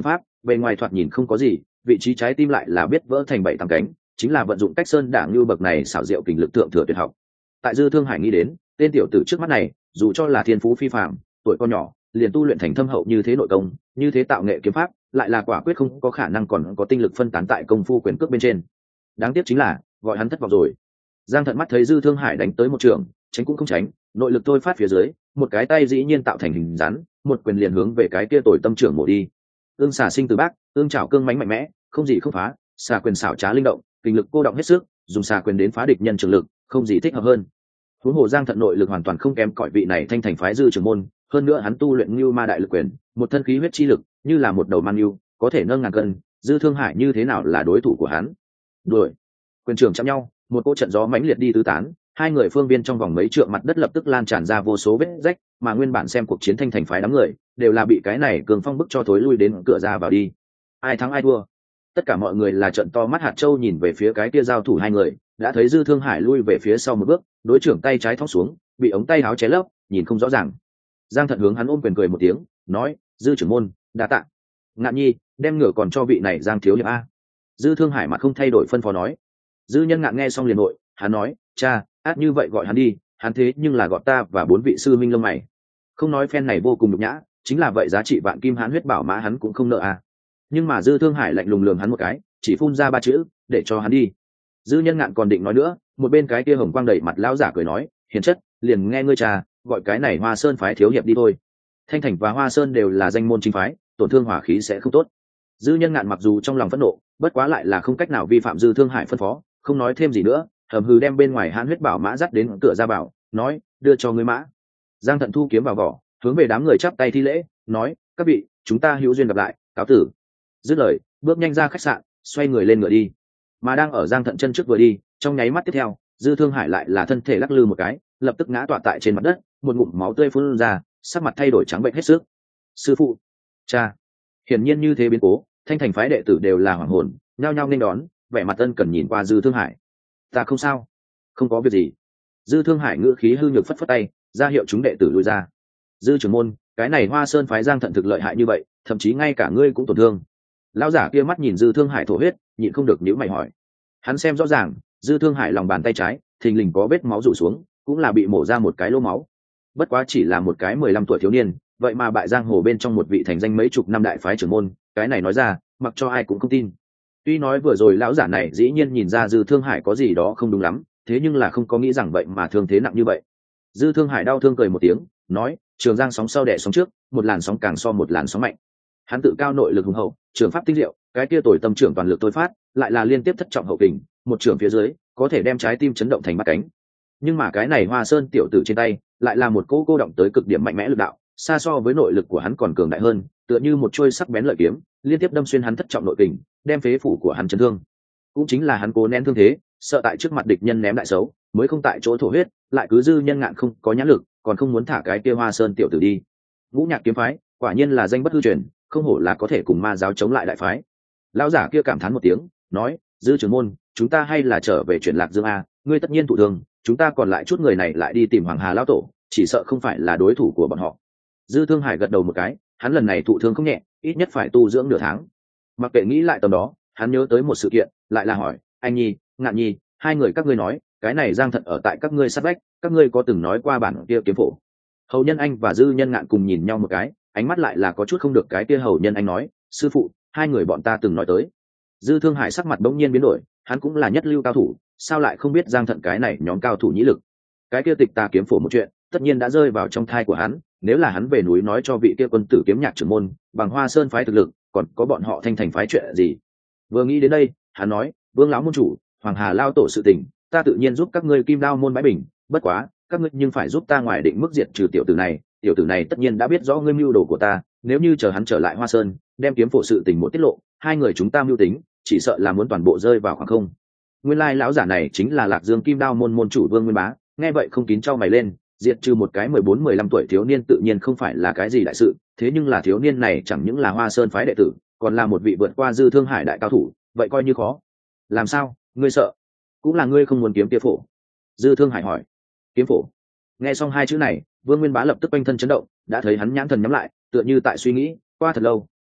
Speaker 1: bề ngoài thoạt nhìn không có gì, vị trí trái tim lại là biết vỡ thành bảy tám cánh, chính là vận dụng cách sơn đảng như bậc này xảo diệu kình lực thượng thừa tuyệt học. Tại Dư Thương Hải nghĩ đến, tên tiểu tử trước mắt này, dù cho là thiên phú phi phàm, tuổi con nhỏ, liền tu luyện thành thâm hậu như thế nội công, như thế tạo nghệ kiếm pháp, lại là quả quyết không có khả năng còn có tinh lực phân tán tại công phu quyền cước bên trên. Đáng tiếc chính là, gọi hắn thất vọng rồi. Giang Thận mắt thấy Dư Thương Hải đánh tới một trường, tránh cũng không tránh, nội lực thôi phát phía dưới, một cái tay dĩ nhiên tạo thành hình rắn, một quyền liền hướng về cái kia tồi tâm trưởng mổ đi. Ương xà sinh từ bác, ương chảo cương mãnh mạnh mẽ, không gì không phá, xà quyền xảo trá linh động, kinh lực cô động hết sức, dùng xà quyền đến phá địch nhân trường lực, không gì thích hợp hơn. Huống hồ Giang Thận nội lực hoàn toàn không kém cỏi vị này thanh thành phái Dư trưởng môn, hơn nữa hắn tu luyện Nưu Ma đại lực quyền, một thân khí huyết chi lực, như là một đầu man nưu, có thể nâng ngàn cân, Dư Thương Hải như thế nào là đối thủ của hắn? Đuổi, quyền trường chạm nhau, một cỗ trận gió mãnh liệt đi tứ tán, hai người phương viên trong vòng mấy trượng mặt đất lập tức lan tràn ra vô số vết rách, mà nguyên bản xem cuộc chiến thanh thành phái đám người, đều là bị cái này cường phong bức cho thối lui đến cửa ra vào đi. Ai thắng ai thua? Tất cả mọi người là trận to mắt hạt châu nhìn về phía cái kia giao thủ hai người, đã thấy Dư Thương Hải lui về phía sau một bước, đối trưởng tay trái thõng xuống, bị ống tay áo ché lấp, nhìn không rõ ràng. Giang Thận hướng hắn ôm quyền cười một tiếng, nói: "Dư trưởng môn, đa tạ." Ngạn Nhi, đem ngựa còn cho vị này Giang thiếu hiệp a. Dư Thương Hải mặt không thay đổi phân phó nói. Dư Nhân Ngạn nghe xong liền nội, hắn nói: "Cha, át như vậy gọi hắn đi, hắn thế nhưng là gọi ta và bốn vị sư minh lông mày. Không nói phen này vô cùng nhục nhã, chính là vậy giá trị vạn kim hán huyết bảo mã hắn cũng không nợ a." Nhưng mà Dư Thương Hải lạnh lùng lườm hắn một cái, chỉ phun ra ba chữ: "Để cho hắn đi." Dư Nhân Ngạn còn định nói nữa, một bên cái kia hồng quang đầy mặt lão giả cười nói: "Hiền chất, liền nghe ngươi cha, gọi cái này Hoa Sơn phái thiếu hiệp đi thôi. Thanh Thành và Hoa Sơn đều là danh môn chính phái, tổn thương hỏa khí sẽ không tốt." Dư Nhân Ngạn mặc dù trong lòng phẫn nộ, bất quá lại là không cách nào vi phạm Dư Thương Hải phân phó, không nói thêm gì nữa, hầm hừ đem bên ngoài hãn huyết bảo mã dắt đến cửa ra bảo, nói: "Đưa cho ngươi mã." Giang Thận thu kiếm vào vỏ, hướng về đám người chắp tay thi lễ, nói: "Các vị, chúng ta hữu duyên gặp lại, cáo tử." Dứt lời, bước nhanh ra khách sạn, xoay người lên ngựa đi. Mà đang ở Giang Thận chân trước vừa đi, trong nháy mắt tiếp theo, Dư Thương Hải lại là thân thể lắc lư một cái, lập tức ngã tọa tại trên mặt đất, một ngụm máu tươi phun ra, sắc mặt thay đổi trắng bệnh hết sức. "Sư phụ, cha!" Hiển nhiên như thế biến cố, thanh thành phái đệ tử đều là hoảng hồn, nhao nhao nên đón, vẻ mặt ân cần nhìn qua Dư Thương Hải. "Ta không sao, không có việc gì." Dư Thương Hải ngữ khí hư nhược phất phất tay, ra hiệu chúng đệ tử lui ra. "Dư trưởng môn, cái này Hoa Sơn phái Giang Thận thực lợi hại như vậy, thậm chí ngay cả ngươi cũng tổn thương." Lão giả kia mắt nhìn Dư Thương Hải thổ huyết, nhịn không được nhíu mày hỏi. Hắn xem rõ ràng, Dư Thương Hải lòng bàn tay trái thình lình có vết máu rủ xuống, cũng là bị mổ ra một cái lỗ máu. Bất quá chỉ là một cái 15 tuổi thiếu niên, vậy mà bại giang hồ bên trong một vị thành danh mấy chục năm đại phái trưởng môn, cái này nói ra, mặc cho ai cũng không tin. Tuy nói vừa rồi lão giả này dĩ nhiên nhìn ra Dư Thương Hải có gì đó không đúng lắm, thế nhưng là không có nghĩ rằng vậy mà thương thế nặng như vậy. Dư Thương Hải đau thương cười một tiếng, nói: "Trường giang sóng sau đẻ sóng trước, một làn sóng càng so một làn sóng mạnh." Hắn tự cao nội lực hùng hậu, trường pháp tinh diệu, cái kia tồi tâm trưởng toàn lực tôi phát, lại là liên tiếp thất trọng hậu kình, một trường phía dưới có thể đem trái tim chấn động thành bát cánh. Nhưng mà cái này Hoa Sơn tiểu tử trên tay lại là một cô động tới cực điểm mạnh mẽ lực đạo, xa so với nội lực của hắn còn cường đại hơn, tựa như một chuôi sắc bén lợi kiếm, liên tiếp đâm xuyên hắn thất trọng nội kình, đem phế phủ của hắn chấn thương. Cũng chính là hắn cố nén thương thế, sợ tại trước mặt địch nhân ném đại xấu, mới không tại chỗ thổ huyết, lại cứ Dư Nhân Ngạn không có nhãn lực, còn không muốn thả cái kia Hoa Sơn tiểu tử đi. Ngũ Nhạc kiếm phái, quả nhiên là danh bất hư truyền, không hổ là có thể cùng ma giáo chống lại đại phái. Lão giả kia cảm thán một tiếng, nói: "Dư trưởng môn, chúng ta hay là trở về chuyển Lạc Dương a, ngươi tất nhiên thụ thương, chúng ta còn lại chút người này lại đi tìm Hoàng Hà lão tổ, chỉ sợ không phải là đối thủ của bọn họ." Dư Thương Hải gật đầu một cái, hắn lần này thụ thương không nhẹ, ít nhất phải tu dưỡng nửa tháng. Mặc kệ nghĩ lại tầm đó, hắn nhớ tới một sự kiện, lại là hỏi: "Anh Nhi, Ngạn Nhi, hai người các ngươi nói, cái này Giang Thận ở tại các ngươi sát vách, các ngươi có từng nói qua bản kia kiếm phổ?" Hầu Nhân Anh và Dư Nhân Ngạn cùng nhìn nhau một cái, ánh mắt lại là có chút không được cái kia Hầu Nhân Anh nói: "Sư phụ, hai người bọn ta từng nói tới." Dư Thương Hải sắc mặt bỗng nhiên biến đổi, hắn cũng là nhất lưu cao thủ, sao lại không biết Giang Thận cái này nhóm cao thủ nhĩ lực? Cái kia Tịch Tà kiếm phổ một chuyện, tất nhiên đã rơi vào trong thai của hắn, nếu là hắn về núi nói cho vị kia quân tử kiếm nhạc trưởng môn, bằng Hoa Sơn phái thực lực, còn có bọn họ thanh thành phái chuyện gì? Vừa nghĩ đến đây, hắn nói: "Vương lão môn chủ, Hoàng Hà lao tổ sự tình, ta tự nhiên giúp các ngươi Kim Đao môn bãi bình, bất quá, các ngươi nhưng phải giúp ta ngoài định mức diệt trừ tiểu tử này tất nhiên đã biết rõ ngươi mưu đồ của ta, nếu như chờ hắn trở lại Hoa Sơn, đem kiếm phổ sự tình một tiết lộ, hai người chúng ta mưu tính, chỉ sợ là muốn toàn bộ rơi vào khoảng không." Nguyên lai lão giả này chính là Lạc Dương Kim Đao môn môn chủ Vương Nguyên Bá, nghe vậy không kín trao mày lên, diệt trừ một cái 14-15 tuổi thiếu niên tự nhiên không phải là cái gì đại sự, thế nhưng là thiếu niên này chẳng những là Hoa Sơn phái đệ tử, còn là một vị vượt qua Dư Thương Hải đại cao thủ, vậy coi như khó. Làm sao, ngươi sợ? Cũng là ngươi không muốn kiếm kia phổ? Dư Thương Hải hỏi. Kiếm phổ? Nghe xong hai chữ này, Vương Nguyên Bá lập tức quanh thân chấn động, đã thấy hắn nhãn thần nhắm lại, tựa như tại suy nghĩ, qua thật lâu,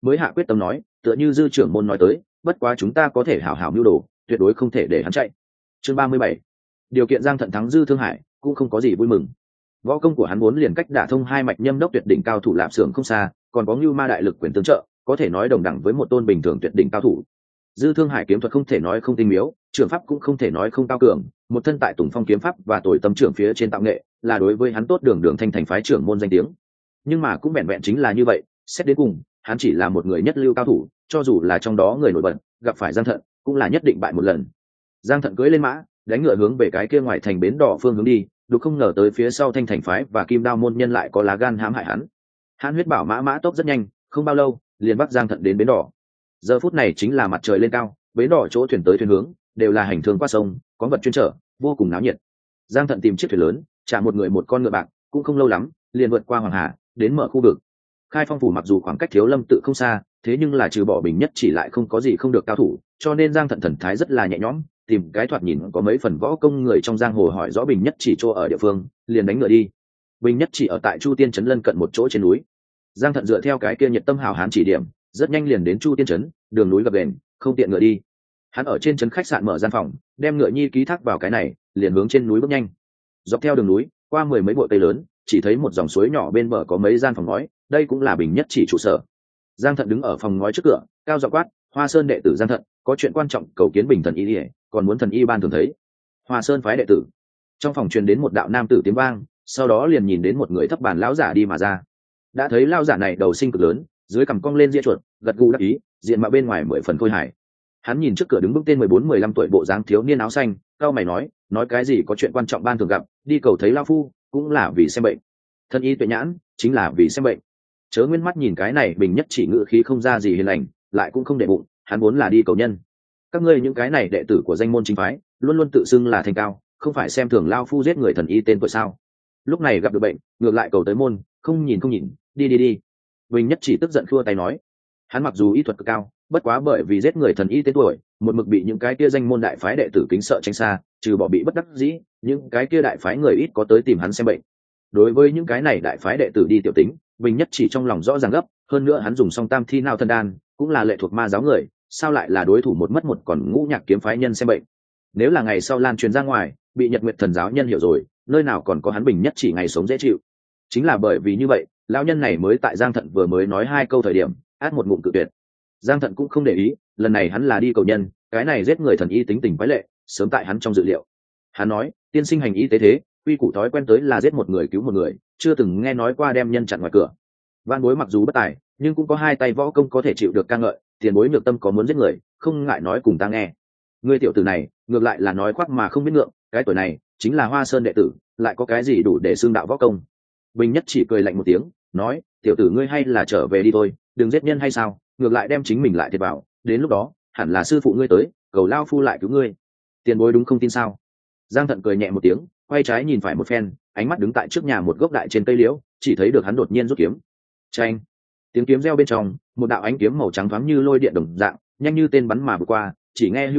Speaker 1: mới hạ quyết tâm nói, tựa như dư trưởng môn nói tới, bất quá chúng ta có thể hảo hảo mưu đồ, tuyệt đối không thể để hắn chạy. Chương 37. Điều kiện Giang Thận thắng Dư Thương Hải cũng không có gì vui mừng. Võ công của hắn vốn liền cách đả thông hai mạch nhâm đốc tuyệt đỉnh cao thủ Lạp Xưởng không xa, còn có Ngưu Ma đại lực quyền tương trợ, có thể nói đồng đẳng với một tôn bình thường tuyệt đỉnh cao thủ. Dư Thương Hải kiếm thuật không thể nói không tinh miếu, trưởng pháp cũng không thể nói không cao cường, một thân tại Tùng Phong kiếm pháp và Tồi Tâm trưởng phía trên tạo nghệ, là đối với hắn tốt đường thanh thành phái trưởng môn danh tiếng. Nhưng mà cũng vẹn vẹn chính là như vậy, xét đến cùng, hắn chỉ là một người nhất lưu cao thủ, cho dù là trong đó người nổi bật, gặp phải Giang Thận, cũng là nhất định bại một lần. Giang Thận cưỡi lên mã, đánh ngựa hướng về cái kia ngoài thành bến đỏ phương hướng đi, đúng không ngờ tới phía sau Thanh Thành phái và Kim Đao môn nhân lại có lá gan hãm hại hắn. Hãn Huyết Bảo mã tốc rất nhanh, không bao lâu, liền bắt Giang Thận đến bến đỏ. Giờ phút này chính là mặt trời lên cao, bến đỏ chỗ thuyền tới thuyền hướng đều là hành thương qua sông, có vật chuyên chở, vô cùng náo nhiệt. Giang Thận tìm chiếc thuyền lớn, trả một người một con ngựa bạc, cũng không lâu lắm, liền vượt qua Hoàng Hà, đến mở khu vực. Khai Phong phủ mặc dù khoảng cách Thiếu Lâm tự không xa, thế nhưng là trừ bỏ Bình Nhất Chỉ lại không có gì không được cao thủ, cho nên Giang Thận thần thái rất là nhẹ nhõm, tìm cái thoạt nhìn có mấy phần võ công người trong giang hồ hỏi rõ Bình Nhất Chỉ chỗ ở địa phương, liền đánh ngựa đi. Bình Nhất Chỉ ở tại Chu Tiên trấn lân cận một chỗ trên núi. Giang Thận dựa theo cái kia nhiệt tâm hảo hán chỉ điểm, rất nhanh liền đến Chu Tiên trấn, đường núi gập ghềnh, không tiện ngựa đi. Hắn ở trên trấn khách sạn mở gian phòng, đem ngựa nhi ký thác vào cái này, liền hướng trên núi bước nhanh. Dọc theo đường núi, qua mười mấy bụi cây lớn, chỉ thấy một dòng suối nhỏ bên bờ có mấy gian phòng ngói, đây cũng là Bình Nhất Chỉ trụ sở. Giang Thận đứng ở phòng ngói trước cửa, cao giọng quát, Hoa Sơn đệ tử Giang Thận, có chuyện quan trọng cầu kiến Bình thần y, còn muốn thần y ban thường thấy. Hoa Sơn phái đệ tử. Trong phòng truyền đến một đạo nam tử tiếng vang, sau đó liền nhìn đến một người thấp bàn lão giả đi mà ra. Đã thấy lão giả này đầu sinh cực lớn, dưới cằm cong lên ria chuột, gật gù đắc ý, diện mạo bên ngoài mười phần khôi hài. Hắn nhìn trước cửa đứng bước tên 14-15 tuổi bộ dáng thiếu niên áo xanh, cao mày nói cái gì có chuyện quan trọng ban thường gặp, đi cầu thấy lão phu, cũng là vì xem bệnh. Thân y tuệ nhãn, chính là vì xem bệnh. Chớ nguyên mắt nhìn cái này Bình Nhất Chỉ ngự khí không ra gì hiền lành, lại cũng không để bụng, hắn vốn là đi cầu nhân. Các ngươi những cái này đệ tử của danh môn chính phái, luôn luôn tự xưng là thành cao, không phải xem thường lao phu giết người thần y tên tuổi sao? Lúc này gặp được bệnh, ngược lại cầu tới môn, không nhìn, đi. Bình Nhất Chỉ tức giận khua tay nói, hắn mặc dù y thuật cực cao, bất quá bởi vì giết người thần y tên tuổi, một mực bị những cái kia danh môn đại phái đệ tử kính sợ tránh xa, trừ bỏ bị bất đắc dĩ, những cái kia đại phái người ít có tới tìm hắn xem bệnh. Đối với những cái này đại phái đệ tử đi tiểu tính, Bình Nhất Chỉ trong lòng rõ ràng gấp, hơn nữa hắn dùng song tam thi nào thân đan, cũng là lệ thuộc ma giáo người, sao lại là đối thủ một mất một còn Ngũ Nhạc kiếm phái nhân xem bệnh. Nếu là ngày sau lan truyền ra ngoài, bị Nhật Nguyệt thần giáo nhân hiểu rồi, nơi nào còn có hắn Bình Nhất Chỉ ngày sống dễ chịu. Chính là bởi vì như vậy, lão nhân này mới tại Giang Thận vừa mới nói hai câu thời điểm, át một ngụm cự tuyệt. Giang Thận cũng không để ý, lần này hắn là đi cầu nhân, cái này giết người thần y tính tình quái lệ, sớm tại hắn trong dự liệu. Hắn nói, tiên sinh hành y tế thế, quy củ thói quen tới là giết một người cứu một người, chưa từng nghe nói qua đem nhân chặn ngoài cửa. Van Bối mặc dù bất tài, nhưng cũng có hai tay võ công có thể chịu được ca ngợi, tiền bối nhược tâm có muốn giết người, không ngại nói cùng ta nghe. Ngươi tiểu tử này, ngược lại là nói khoác mà không biết ngượng, cái tuổi này chính là Hoa Sơn đệ tử, lại có cái gì đủ để xưng đạo võ công. Bình Nhất Chỉ cười lạnh một tiếng, nói, tiểu tử ngươi hay là trở về đi thôi, đừng giết nhân hay sao, ngược lại đem chính mình lại thiệt vào, đến lúc đó, hẳn là sư phụ ngươi tới, cầu lao phu lại cứu ngươi. Tiền bối đúng không tin sao? Giang Thận cười nhẹ một tiếng, quay trái nhìn phải một phen, ánh mắt đứng tại trước nhà một gốc đại trên cây liễu, chỉ thấy được hắn đột nhiên rút kiếm. Chanh! Tiếng kiếm reo bên trong, một đạo ánh kiếm màu trắng thoáng như lôi điện đồng dạng, nhanh như tên bắn mà vượt qua, chỉ nghe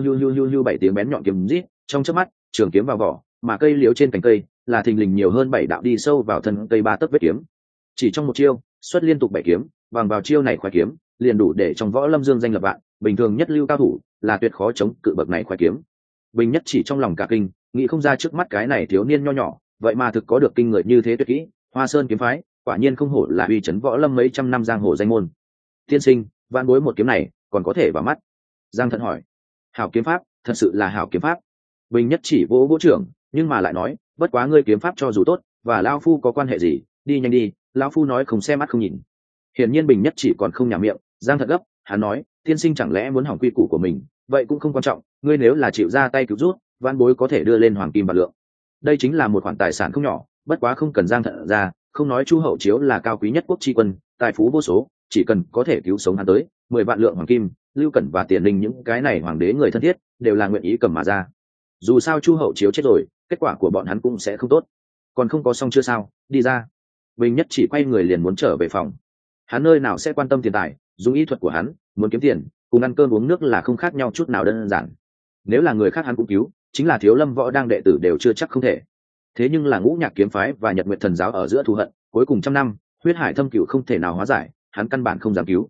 Speaker 1: hu bảy tiếng bén nhọn kiếm rít, trong chớp mắt, trường kiếm vào vỏ, mà cây liễu trên cành cây là thình lình nhiều hơn 7 đạo đi sâu vào thân cây 3 tấc vết kiếm. Chỉ trong một chiêu, xuất liên tục 7 kiếm, bằng vào chiêu này khoái kiếm, liền đủ để trong võ lâm dương danh lập vạn, bình thường nhất lưu cao thủ là tuyệt khó chống cự bậc này khoái kiếm. Bình Nhất Chỉ trong lòng cả kinh, nghĩ không ra trước mắt cái này thiếu niên nho nhỏ, vậy mà thực có được kinh người như thế tuyệt kỹ, Hoa Sơn kiếm phái, quả nhiên không hổ là uy chấn võ lâm mấy trăm năm giang hồ danh môn. Tiên sinh, Van Bối một kiếm này còn có thể vào mắt. Giang Thận hỏi. Hảo kiếm pháp, thật sự là hảo kiếm pháp. Bình Nhất Chỉ vỗ trưởng, nhưng mà lại nói, bất quá ngươi kiếm pháp cho dù tốt, và lão phu có quan hệ gì, đi nhanh đi, lão phu nói không xem mắt không nhìn. Hiển nhiên Bình Nhất Chỉ còn không nhả miệng, Giang Thận gấp, hắn nói, tiên sinh chẳng lẽ muốn hỏng quy củ của mình, vậy cũng không quan trọng, ngươi nếu là chịu ra tay cứu rút, Van Bối có thể đưa lên hoàng kim bạc lượng. Đây chính là một khoản tài sản không nhỏ, bất quá không cần Giang Thận ra, không nói Chu Hậu Chiếu là cao quý nhất quốc tri quân, tài phú vô số, chỉ cần có thể cứu sống hắn tới 10 vạn lượng hoàng kim, Lưu Cẩn và Tiền Linh những cái này hoàng đế người thân thiết đều là nguyện ý cầm mà ra. Dù sao Chu Hậu Chiếu chết rồi, kết quả của bọn hắn cũng sẽ không tốt. Còn không có xong chưa sao, đi ra. Bình Nhất Chỉ quay người liền muốn trở về phòng. Hắn nơi nào sẽ quan tâm tiền tài, dùng ý thuật của hắn, muốn kiếm tiền, cùng ăn cơm uống nước là không khác nhau chút nào đơn giản. Nếu là người khác hắn cũng cứu, chính là Thiếu Lâm võ đang đệ tử đều chưa chắc không thể. Thế nhưng là Ngũ Nhạc kiếm phái và Nhật Nguyệt thần giáo ở giữa thù hận, cuối cùng trăm năm, huyết hải thâm cửu không thể nào hóa giải, hắn căn bản không dám cứu.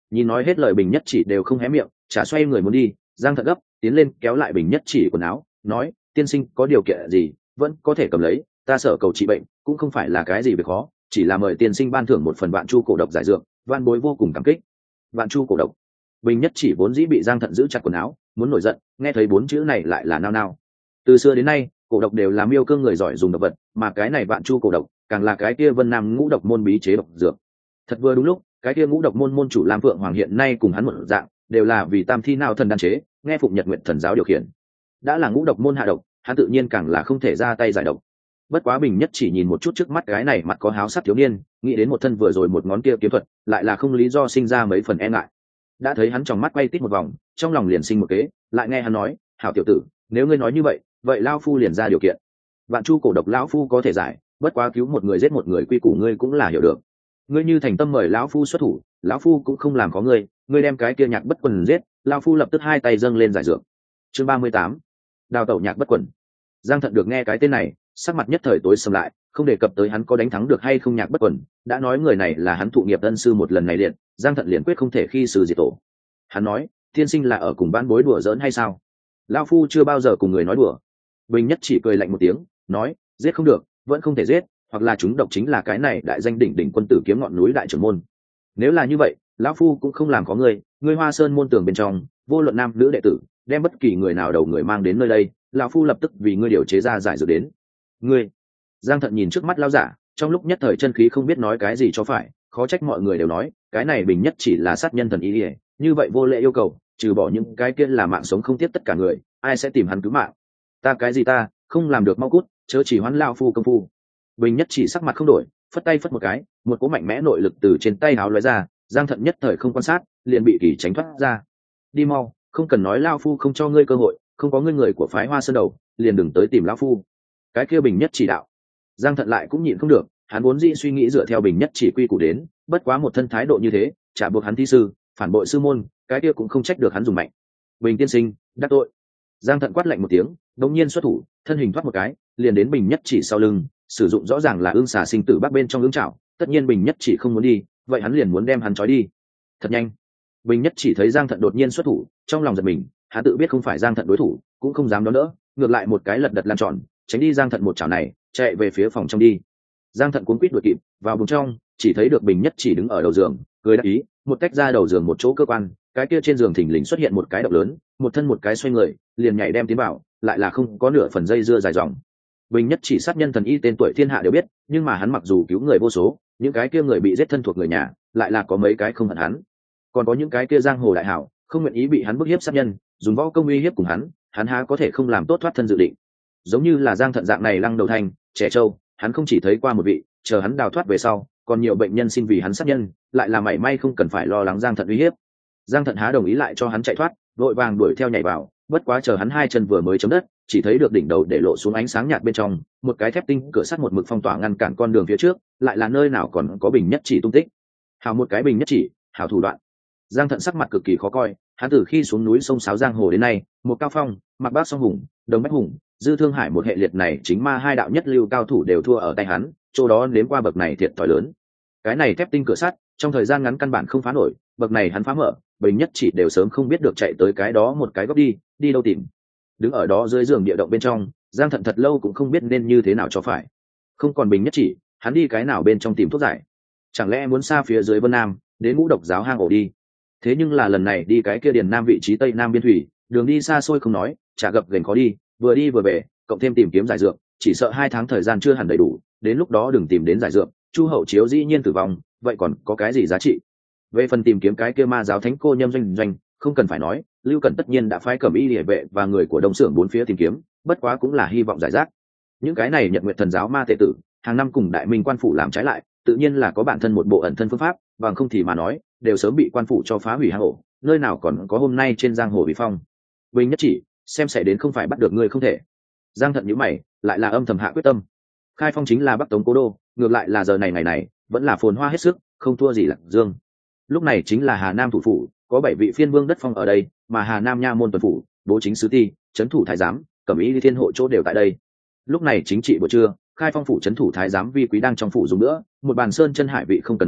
Speaker 1: Nhìn nói hết lời Bình Nhất Chỉ đều không hé miệng, chả xoay người muốn đi. Giang Thận gấp tiến lên kéo lại Bình Nhất Chỉ quần áo, nói: tiên sinh có điều kiện gì vẫn có thể cầm lấy, ta sở cầu trị bệnh cũng không phải là cái gì việc khó, chỉ là mời tiên sinh ban thưởng một phần vạn chu cổ độc giải dược, van bối vô cùng cảm kích. Vạn chu cổ độc. Bình Nhất Chỉ vốn dĩ bị Giang Thận giữ chặt quần áo, muốn nổi giận, nghe thấy 4 chữ này lại là nao nao. Từ xưa đến nay cổ độc đều là miêu cương người giỏi dùng độc vật, mà cái này vạn chu cổ độc càng là cái kia Vân Nam ngũ độc môn bí chế độc dược. Thật vừa đúng lúc, cái kia ngũ độc môn môn chủ Lam Phượng Hoàng hiện nay cùng hắn một dạng, đều là vì tam thi nào thần đan chế, nghe Phụng Nhật Nguyện thần giáo điều khiển. Đã là ngũ độc môn hạ độc, hắn tự nhiên càng là không thể ra tay giải độc. Bất quá Bình Nhất Chỉ nhìn một chút trước mắt gái này mặt có háo sắc thiếu niên, nghĩ đến một thân vừa rồi một ngón kia kiếm thuật, lại là không lý do sinh ra mấy phần e ngại. Đã thấy hắn trong mắt quay tít một vòng, trong lòng liền sinh một kế, lại nghe hắn nói: hảo tiểu tử, nếu ngươi nói như vậy, vậy lão phu liền ra điều kiện. Vạn chu cổ độc lão phu có thể giải, bất quá cứu một người giết một người quy củ ngươi cũng là hiểu được. Ngươi như thành tâm mời lão phu xuất thủ, lão phu cũng không làm có ngươi, ngươi đem cái kia Nhạc Bất Quần giết, lão phu lập tức hai tay dâng lên giải dược. Chương 38. Đào tẩu Nhạc Bất Quần. Giang Thận được nghe cái tên này, sắc mặt nhất thời tối sầm lại, không đề cập tới hắn có đánh thắng được hay không Nhạc Bất Quần, đã nói người này là hắn thụ nghiệp ân sư một lần này liền, Giang Thận liền quyết không thể khi sư diệt tổ. Hắn nói: tiên sinh là ở cùng ban bối đùa giỡn hay sao? Lão phu chưa bao giờ cùng người nói đùa. Bình Nhất Chỉ cười lạnh một tiếng, nói: giết không được, vẫn không thể giết, hoặc là chúng độc chính là cái này đại danh đỉnh đỉnh quân tử kiếm ngọn núi đại trưởng môn. Nếu là như vậy, lão phu cũng không làm có ngươi, ngươi Hoa Sơn môn tường bên trong, vô luận nam nữ đệ tử, đem bất kỳ người nào đầu người mang đến nơi đây, lão phu lập tức vì ngươi điều chế ra giải dược đến. Ngươi. Giang Thận nhìn trước mắt lão giả, trong lúc nhất thời chân khí không biết nói cái gì cho phải, khó trách mọi người đều nói, cái này Bình Nhất Chỉ là sát nhân thần ý ỉa, như vậy vô lễ yêu cầu, trừ bỏ những cái kia là mạng sống không tiếp tất cả người, ai sẽ tìm hắn cứu mạng? Ta cái gì ta, không làm được mau cút, chớ chỉ hoán lão phu công phu. Bình Nhất Chỉ sắc mặt không đổi, phất tay phất một cái, một cỗ mạnh mẽ nội lực từ trên tay áo lóe ra, Giang Thận nhất thời không quan sát, liền bị kỳ tránh thoát ra. Đi mau, không cần nói lão phu không cho ngươi cơ hội, không có ngươi người của phái Hoa Sơn đầu, liền đừng tới tìm lão phu. Cái kia Bình Nhất Chỉ đạo. Giang Thận lại cũng nhịn không được, hắn vốn dĩ suy nghĩ dựa theo Bình Nhất Chỉ quy củ đến, bất quá một thân thái độ như thế, chả buộc hắn thi sư, phản bội sư môn, cái kia cũng không trách được hắn dùng mạnh. Bình tiên sinh, đắc tội. Giang Thận quát lạnh một tiếng, đột nhiên xuất thủ, thân hình thoát một cái, liền đến Bình Nhất Chỉ sau lưng, sử dụng rõ ràng là ương xà sinh tử bắc bên trong ương trảo, tất nhiên Bình Nhất Chỉ không muốn đi, vậy hắn liền muốn đem hắn trói đi. Thật nhanh. Bình Nhất Chỉ thấy Giang Thận đột nhiên xuất thủ, trong lòng giật mình, hắn tự biết không phải Giang Thận đối thủ, cũng không dám đón đỡ, ngược lại một cái lật đật lan tròn, tránh đi Giang Thận một chảo này, chạy về phía phòng trong đi. Giang Thận cuống quýt đuổi kịp, vào buồng trong, chỉ thấy được Bình Nhất Chỉ đứng ở đầu giường, cười đắc ý, một tách ra đầu giường một chỗ cơ quan, cái kia trên giường thình lình xuất hiện một cái động lớn, một thân một cái xoay người, liền nhảy đem tiến vào, lại là không có nửa phần dây dưa dài dòng. Bình Nhất Chỉ sát nhân thần y tên tuổi thiên hạ đều biết, nhưng mà hắn mặc dù cứu người vô số, những cái kia người bị giết thân thuộc người nhà, lại là có mấy cái không hận hắn. Còn có những cái kia giang hồ đại hảo, không nguyện ý bị hắn bức hiếp sát nhân, dùng võ công uy hiếp cùng hắn há có thể không làm tốt thoát thân dự định. Giống như là Giang Thận dạng này lăng đầu thành, trẻ trâu, hắn không chỉ thấy qua một vị, chờ hắn đào thoát về sau, còn nhiều bệnh nhân xin vì hắn sát nhân, lại là mảy may không cần phải lo lắng Giang Thận uy hiếp. Giang Thận há đồng ý lại cho hắn chạy thoát, vội vàng đuổi theo nhảy vào, bất quá chờ hắn hai chân vừa mới chấm đất, chỉ thấy được đỉnh đầu để lộ xuống ánh sáng nhạt bên trong, một cái thép tinh cửa sắt một mực phong tỏa ngăn cản con đường phía trước, lại là nơi nào còn có Bình Nhất Chỉ tung tích. Hảo một cái Bình Nhất Chỉ, hảo thủ đoạn. Giang Thận sắc mặt cực kỳ khó coi, hắn từ khi xuống núi sông Sáo giang hồ đến nay, một Cao Phong, Mạc Bác Song Hùng, Đồng Bách Hùng, Dư Thương Hải một hệ liệt này chính ma hai đạo nhất lưu cao thủ đều thua ở tay hắn, chỗ đó nếm qua bậc này thiệt thòi lớn. Cái này thép tinh cửa sắt, trong thời gian ngắn căn bản không phá nổi, bậc này hắn phá mở, Bình Nhất Chỉ đều sớm không biết được chạy tới cái đó một cái góc đi đâu tìm. Đứng ở đó dưới giường địa động bên trong, Giang Thận thật lâu cũng không biết nên như thế nào cho phải. Không còn Bình Nhất Chỉ, hắn đi cái nào bên trong tìm thuốc giải? Chẳng lẽ muốn xa phía dưới Vân Nam, đến Ngũ Độc giáo hang ổ đi? Thế nhưng là lần này đi cái kia Điền Nam vị trí Tây Nam biên thủy, đường đi xa xôi không nói, chả gập ghềnh khó đi, vừa đi vừa về, cộng thêm tìm kiếm giải dược, chỉ sợ 2 tháng thời gian chưa hẳn đầy đủ, đến lúc đó đừng tìm đến giải dược, Chu Hậu Chiếu dĩ nhiên tử vong, vậy còn có cái gì giá trị? Về phần tìm kiếm cái kia ma giáo thánh cô Nhâm Doanh, không cần phải nói, Lưu Cẩn tất nhiên đã phái Cẩm Y Liễu vệ và người của Đông Xưởng bốn phía tìm kiếm, bất quá cũng là hy vọng giải rác. Những cái này Nhật Nguyệt Thần giáo ma tệ tử, hàng năm cùng Đại Minh quan phủ làm trái lại, tự nhiên là có bản thân một bộ ẩn thân phương pháp, bằng không thì mà nói, đều sớm bị quan phủ cho phá hủy hang ổ, nơi nào còn có hôm nay trên giang hồ bị phong. Bình Nhất Chỉ, xem sẽ đến không phải bắt được ngươi không thể. Giang Thận nhíu mày, lại là âm thầm hạ quyết tâm. Khai Phong chính là Bắc Tống cố đô, ngược lại là giờ này ngày này, vẫn là phồn hoa hết sức, không thua gì Lạc Dương. Lúc này chính là Hà Nam thủ phủ, có 7 vị phiên vương đất phong ở đây, mà Hà Nam nha môn tuần phủ, bố chính sứ ti, trấn thủ thái giám, Cẩm Y Thiên hộ chỗ đều tại đây. Lúc này chính trị buổi trưa, Khai Phong phủ trấn thủ thái giám Vi Quý đang trong phủ dùng nữa, một bàn sơn chân hải vị không cần nói,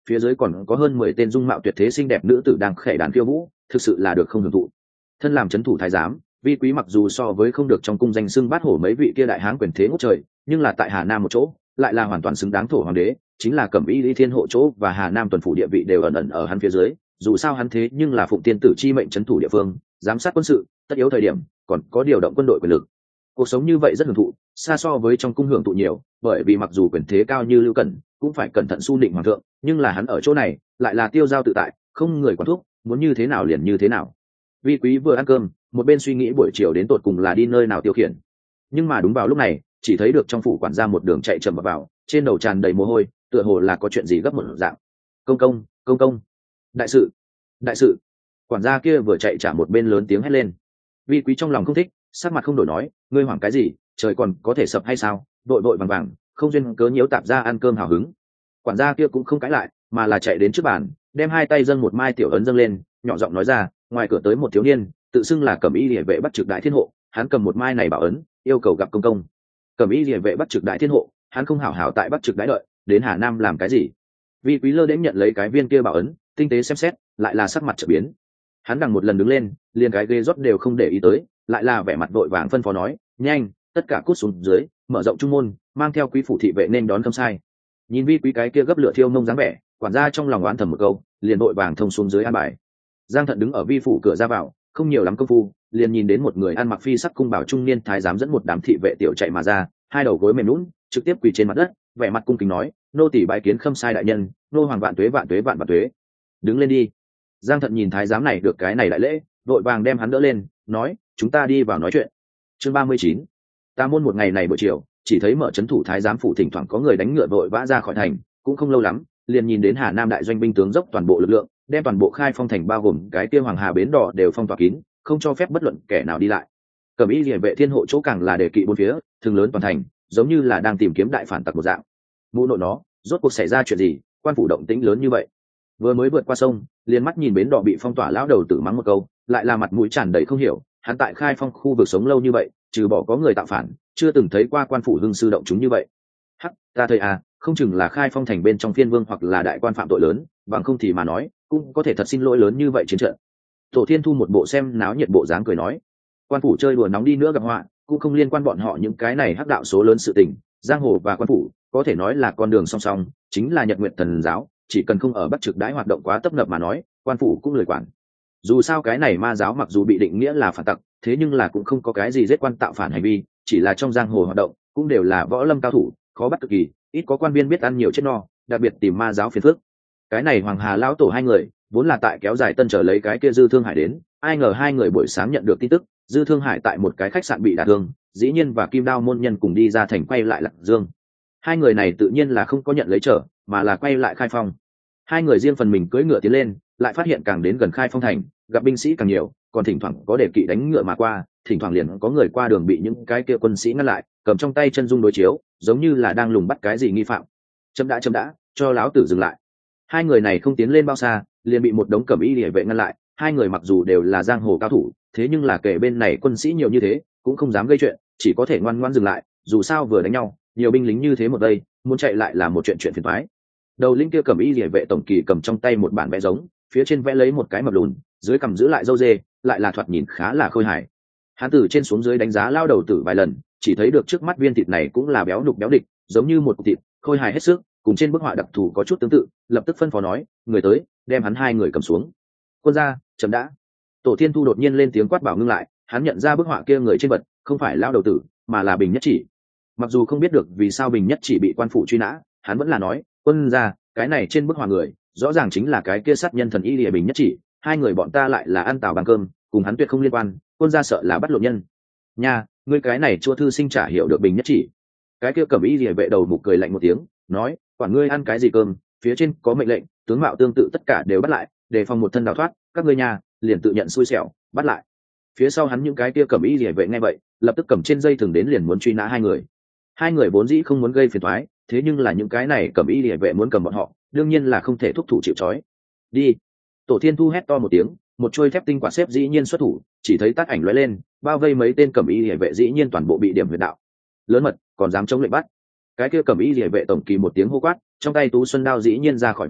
Speaker 1: phía dưới còn có hơn 10 tên dung mạo tuyệt thế xinh đẹp nữ tử đang khẽ đàn khiêu vũ, thực sự là được không hưởng thụ. Thân làm trấn thủ thái giám, Vi Quý mặc dù so với không được trong cung danh xưng bát hổ mấy vị kia đại hán quyền thế ngút trời, nhưng là tại Hà Nam một chỗ, lại là hoàn toàn xứng đáng thổ hoàng đế, chính là Cẩm Y Lý Thiên hộ chỗ và Hà Nam tuần phủ địa vị đều ẩn ẩn ở hắn phía dưới, dù sao hắn thế nhưng là phụng tiên tử chi mệnh trấn thủ địa phương, giám sát quân sự, tất yếu thời điểm còn có điều động quân đội quyền lực. Cuộc sống như vậy rất hưởng thụ, xa so với trong cung hưởng thụ nhiều, bởi vì mặc dù quyền thế cao như Lưu Cẩn, cũng phải cẩn thận su nịnh hoàng thượng, nhưng là hắn ở chỗ này lại là tiêu dao tự tại, không người quản thúc, muốn như thế nào liền như thế nào. Vi Quý vừa ăn cơm, một bên suy nghĩ buổi chiều đến tột cùng là đi nơi nào tiêu khiển. Nhưng mà đúng vào lúc này, chỉ thấy được trong phủ quản gia một đường chạy chậm vào, trên đầu tràn đầy mồ hôi, tựa hồ là có chuyện gì gấp một dạng. Công công, đại sự, đại sự. Quản gia kia vừa chạy trả một bên lớn tiếng hét lên. Vi Quý trong lòng không thích, sắc mặt không đổi nói, ngươi hoảng cái gì, trời còn có thể sập hay sao, vội vội vàng vàng, không duyên cớ nhiễu tạp ra ăn cơm hào hứng. Quản gia kia cũng không cãi lại, mà là chạy đến trước bàn, đem hai tay dâng một mai tiểu ấn dâng lên, nhỏ giọng nói ra, ngoài cửa tới một thiếu niên, tự xưng là Cẩm Y Liễu vệ bắt trực đại thiên hộ, hắn cầm một mai này bảo ấn, yêu cầu gặp công. Cẩm Y Liễu vệ bắt trực đại thiên hộ, hắn không hảo hảo tại bắt trực đại đợi, đến Hà Nam làm cái gì? Vi Quý lơ đến nhận lấy cái viên kia bảo ấn, tinh tế xem xét, lại là sắc mặt chợt biến. Hắn đằng một lần đứng lên, liền cái ghế rót đều không để ý tới, lại là vẻ mặt vội vàng phân phó nói, nhanh, tất cả cút xuống dưới, mở rộng trung môn, mang theo quý phủ thị vệ nên đón Khâm Sai. Nhìn Vi Quý cái kia gấp lửa thiêu mông dáng vẻ, quản gia trong lòng oán thầm một câu, liền vội vàng thông xuống dưới an bài. Giang Thận đứng ở vi phủ cửa ra vào, không nhiều lắm công phu, liền nhìn đến một người ăn mặc phi sắc cung bảo trung niên thái giám dẫn một đám thị vệ tiểu chạy mà ra, hai đầu gối mềm nhũn, trực tiếp quỳ trên mặt đất, vẻ mặt cung kính nói, nô tỳ bái kiến Khâm Sai đại nhân, nô hoàng vạn tuế vạn tuế vạn vạn tuế. Đứng lên đi. Giang Thận nhìn thái giám này được cái này đại lễ, vội vàng đem hắn đỡ lên, nói, chúng ta đi vào nói chuyện. Chương 39. Ta môn một ngày này buổi chiều, chỉ thấy mở trấn thủ thái giám phủ thỉnh thoảng có người đánh ngựa vội vã ra khỏi thành, cũng không lâu lắm, liền nhìn đến Hà Nam đại doanh binh tướng dốc toàn bộ lực lượng, đem toàn bộ Khai Phong thành bao gồm cái kia Hoàng Hà bến đỏ đều phong tỏa kín, không cho phép bất luận kẻ nào đi lại. Cẩm Y Liễu vệ thiên hộ chỗ càng là đề kỵ bốn phía, thường lớn toàn thành, giống như là đang tìm kiếm đại phản tặc một dạng. Mụ nội nó, rốt cuộc xảy ra chuyện gì, quan phủ động tĩnh lớn như vậy? Vừa mới vượt qua sông, liền mắt nhìn bến đỏ bị phong tỏa, lão đầu tử mắng một câu, lại là mặt mũi tràn đầy không hiểu, hắn tại Khai Phong khu vực sống lâu như vậy, trừ bỏ có người tạo phản, chưa từng thấy qua quan phủ hưng sư động chúng như vậy. Hắc, ta thấy à, không chừng là Khai Phong thành bên trong phiên vương hoặc là đại quan phạm tội lớn, bằng không thì mà nói, cũng có thể thật xin lỗi lớn như vậy chiến trận. Tổ Thiên Thu một bộ xem náo nhiệt bộ dáng cười nói, quan phủ chơi đùa nóng đi nữa gặp họa, cũng không liên quan bọn họ những cái này hắc đạo số lớn sự tình, giang hồ và quan phủ có thể nói là con đường song song, chính là Nhật Nguyện Thần giáo, chỉ cần không ở Bắc Trực đãi hoạt động quá tấp nập mà nói, quan phủ cũng lười quản. Dù sao cái này ma giáo mặc dù bị định nghĩa là phản tặc, thế nhưng là cũng không có cái gì giết quan tạo phản hành vi, chỉ là trong giang hồ hoạt động cũng đều là võ lâm cao thủ, khó bắt cực kỳ, ít có quan viên biết ăn nhiều chết no, đặc biệt tìm ma giáo phiền phức. Cái này Hoàng Hà lão tổ hai người vốn là tại kéo dài tân trở lấy cái kia Dư Thương Hải đến, ai ngờ hai người buổi sáng nhận được tin tức, Dư Thương Hải tại một cái khách sạn bị đả thương, dĩ nhiên và Kim Đao môn nhân cùng đi ra thành quay lại Lạc Dương. Hai người này tự nhiên là không có nhận lấy trở, mà là quay lại Khai Phong. Hai người riêng phần mình cưỡi ngựa tiến lên, lại phát hiện càng đến gần Khai Phong thành, gặp binh sĩ càng nhiều, còn thỉnh thoảng có đề kỵ đánh ngựa mà qua, thỉnh thoảng liền có người qua đường bị những cái kia quân sĩ ngăn lại, cầm trong tay chân dung đối chiếu, giống như là đang lùng bắt cái gì nghi phạm. Chấm đã, cho láo tử dừng lại. Hai người này không tiến lên bao xa, liền bị một đống Cẩm Y Liễu vệ ngăn lại. Hai người mặc dù đều là giang hồ cao thủ, thế nhưng là kể bên này quân sĩ nhiều như thế, cũng không dám gây chuyện, chỉ có thể ngoan ngoãn dừng lại. Dù sao vừa đánh nhau, nhiều binh lính như thế một đây, muốn chạy lại là một chuyện phiền toái. Đầu linh kia Cẩm Y Liễu vệ tổng kỳ cầm trong tay một bản vẽ giống, phía trên vẽ lấy một cái mập lùn, dưới cằm giữ lại râu dê, lại là thoạt nhìn khá là khôi hài. Hắn từ trên xuống dưới đánh giá lao đầu tử vài lần, chỉ thấy được trước mắt viên thịt này cũng là béo nục béo địch, giống như một cục thịt, khôi hài hết sức, cùng trên bức họa đặc thù có chút tương tự, lập tức phân phó nói, người tới, đem hắn hai người cầm xuống. Quân gia, chấm đã. Tổ Thiên Thu đột nhiên lên tiếng quát bảo ngưng lại, hắn nhận ra bức họa kia người trên vật, không phải lao đầu tử, mà là Bình Nhất Chỉ. Mặc dù không biết được vì sao Bình Nhất Chỉ bị quan phủ truy nã, hắn vẫn là nói, quân gia, cái này trên bức họa người, rõ ràng chính là cái kia sát nhân thần y Lìa Bình Nhất Chỉ, hai người bọn ta lại là ăn tàu bằng cơm, cùng hắn tuyệt không liên quan, quân gia sợ là bắt lộn nhân. Nha, ngươi cái này chua thư sinh trả hiểu được Bình Nhất Chỉ. Cái kia Cẩm Y Lìa vệ đầu mục cười lạnh một tiếng, nói, quản ngươi ăn cái gì cơm, phía trên có mệnh lệnh, tướng mạo tương tự tất cả đều bắt lại, đề phòng một thân đào thoát, các ngươi nhà liền tự nhận xui xẻo, bắt lại. Phía sau hắn những cái kia Cẩm Y Lìa vệ nghe vậy, lập tức cầm trên dây thừng đến liền muốn truy nã hai người. Hai người vốn dĩ không muốn gây phiền toái, thế nhưng là những cái này Cẩm Y Lìa vệ muốn cầm bọn họ, đương nhiên là không thể thúc thủ chịu trói. Đi. Tổ Thiên Thu hét to một tiếng, một chuôi thép tinh quả xếp dĩ nhiên xuất thủ, chỉ thấy tát ảnh lóe lên, bao vây mấy tên Cẩm Y Lìa vệ dĩ nhiên toàn bộ bị điểm huyệt đạo. Lớn mật, còn dám chống lệnh bắt. Cái kia Cẩm Y Lìa vệ tổng kỳ một tiếng hô quát, trong tay Tú Xuân đao dĩ nhiên ra khỏi vỏ,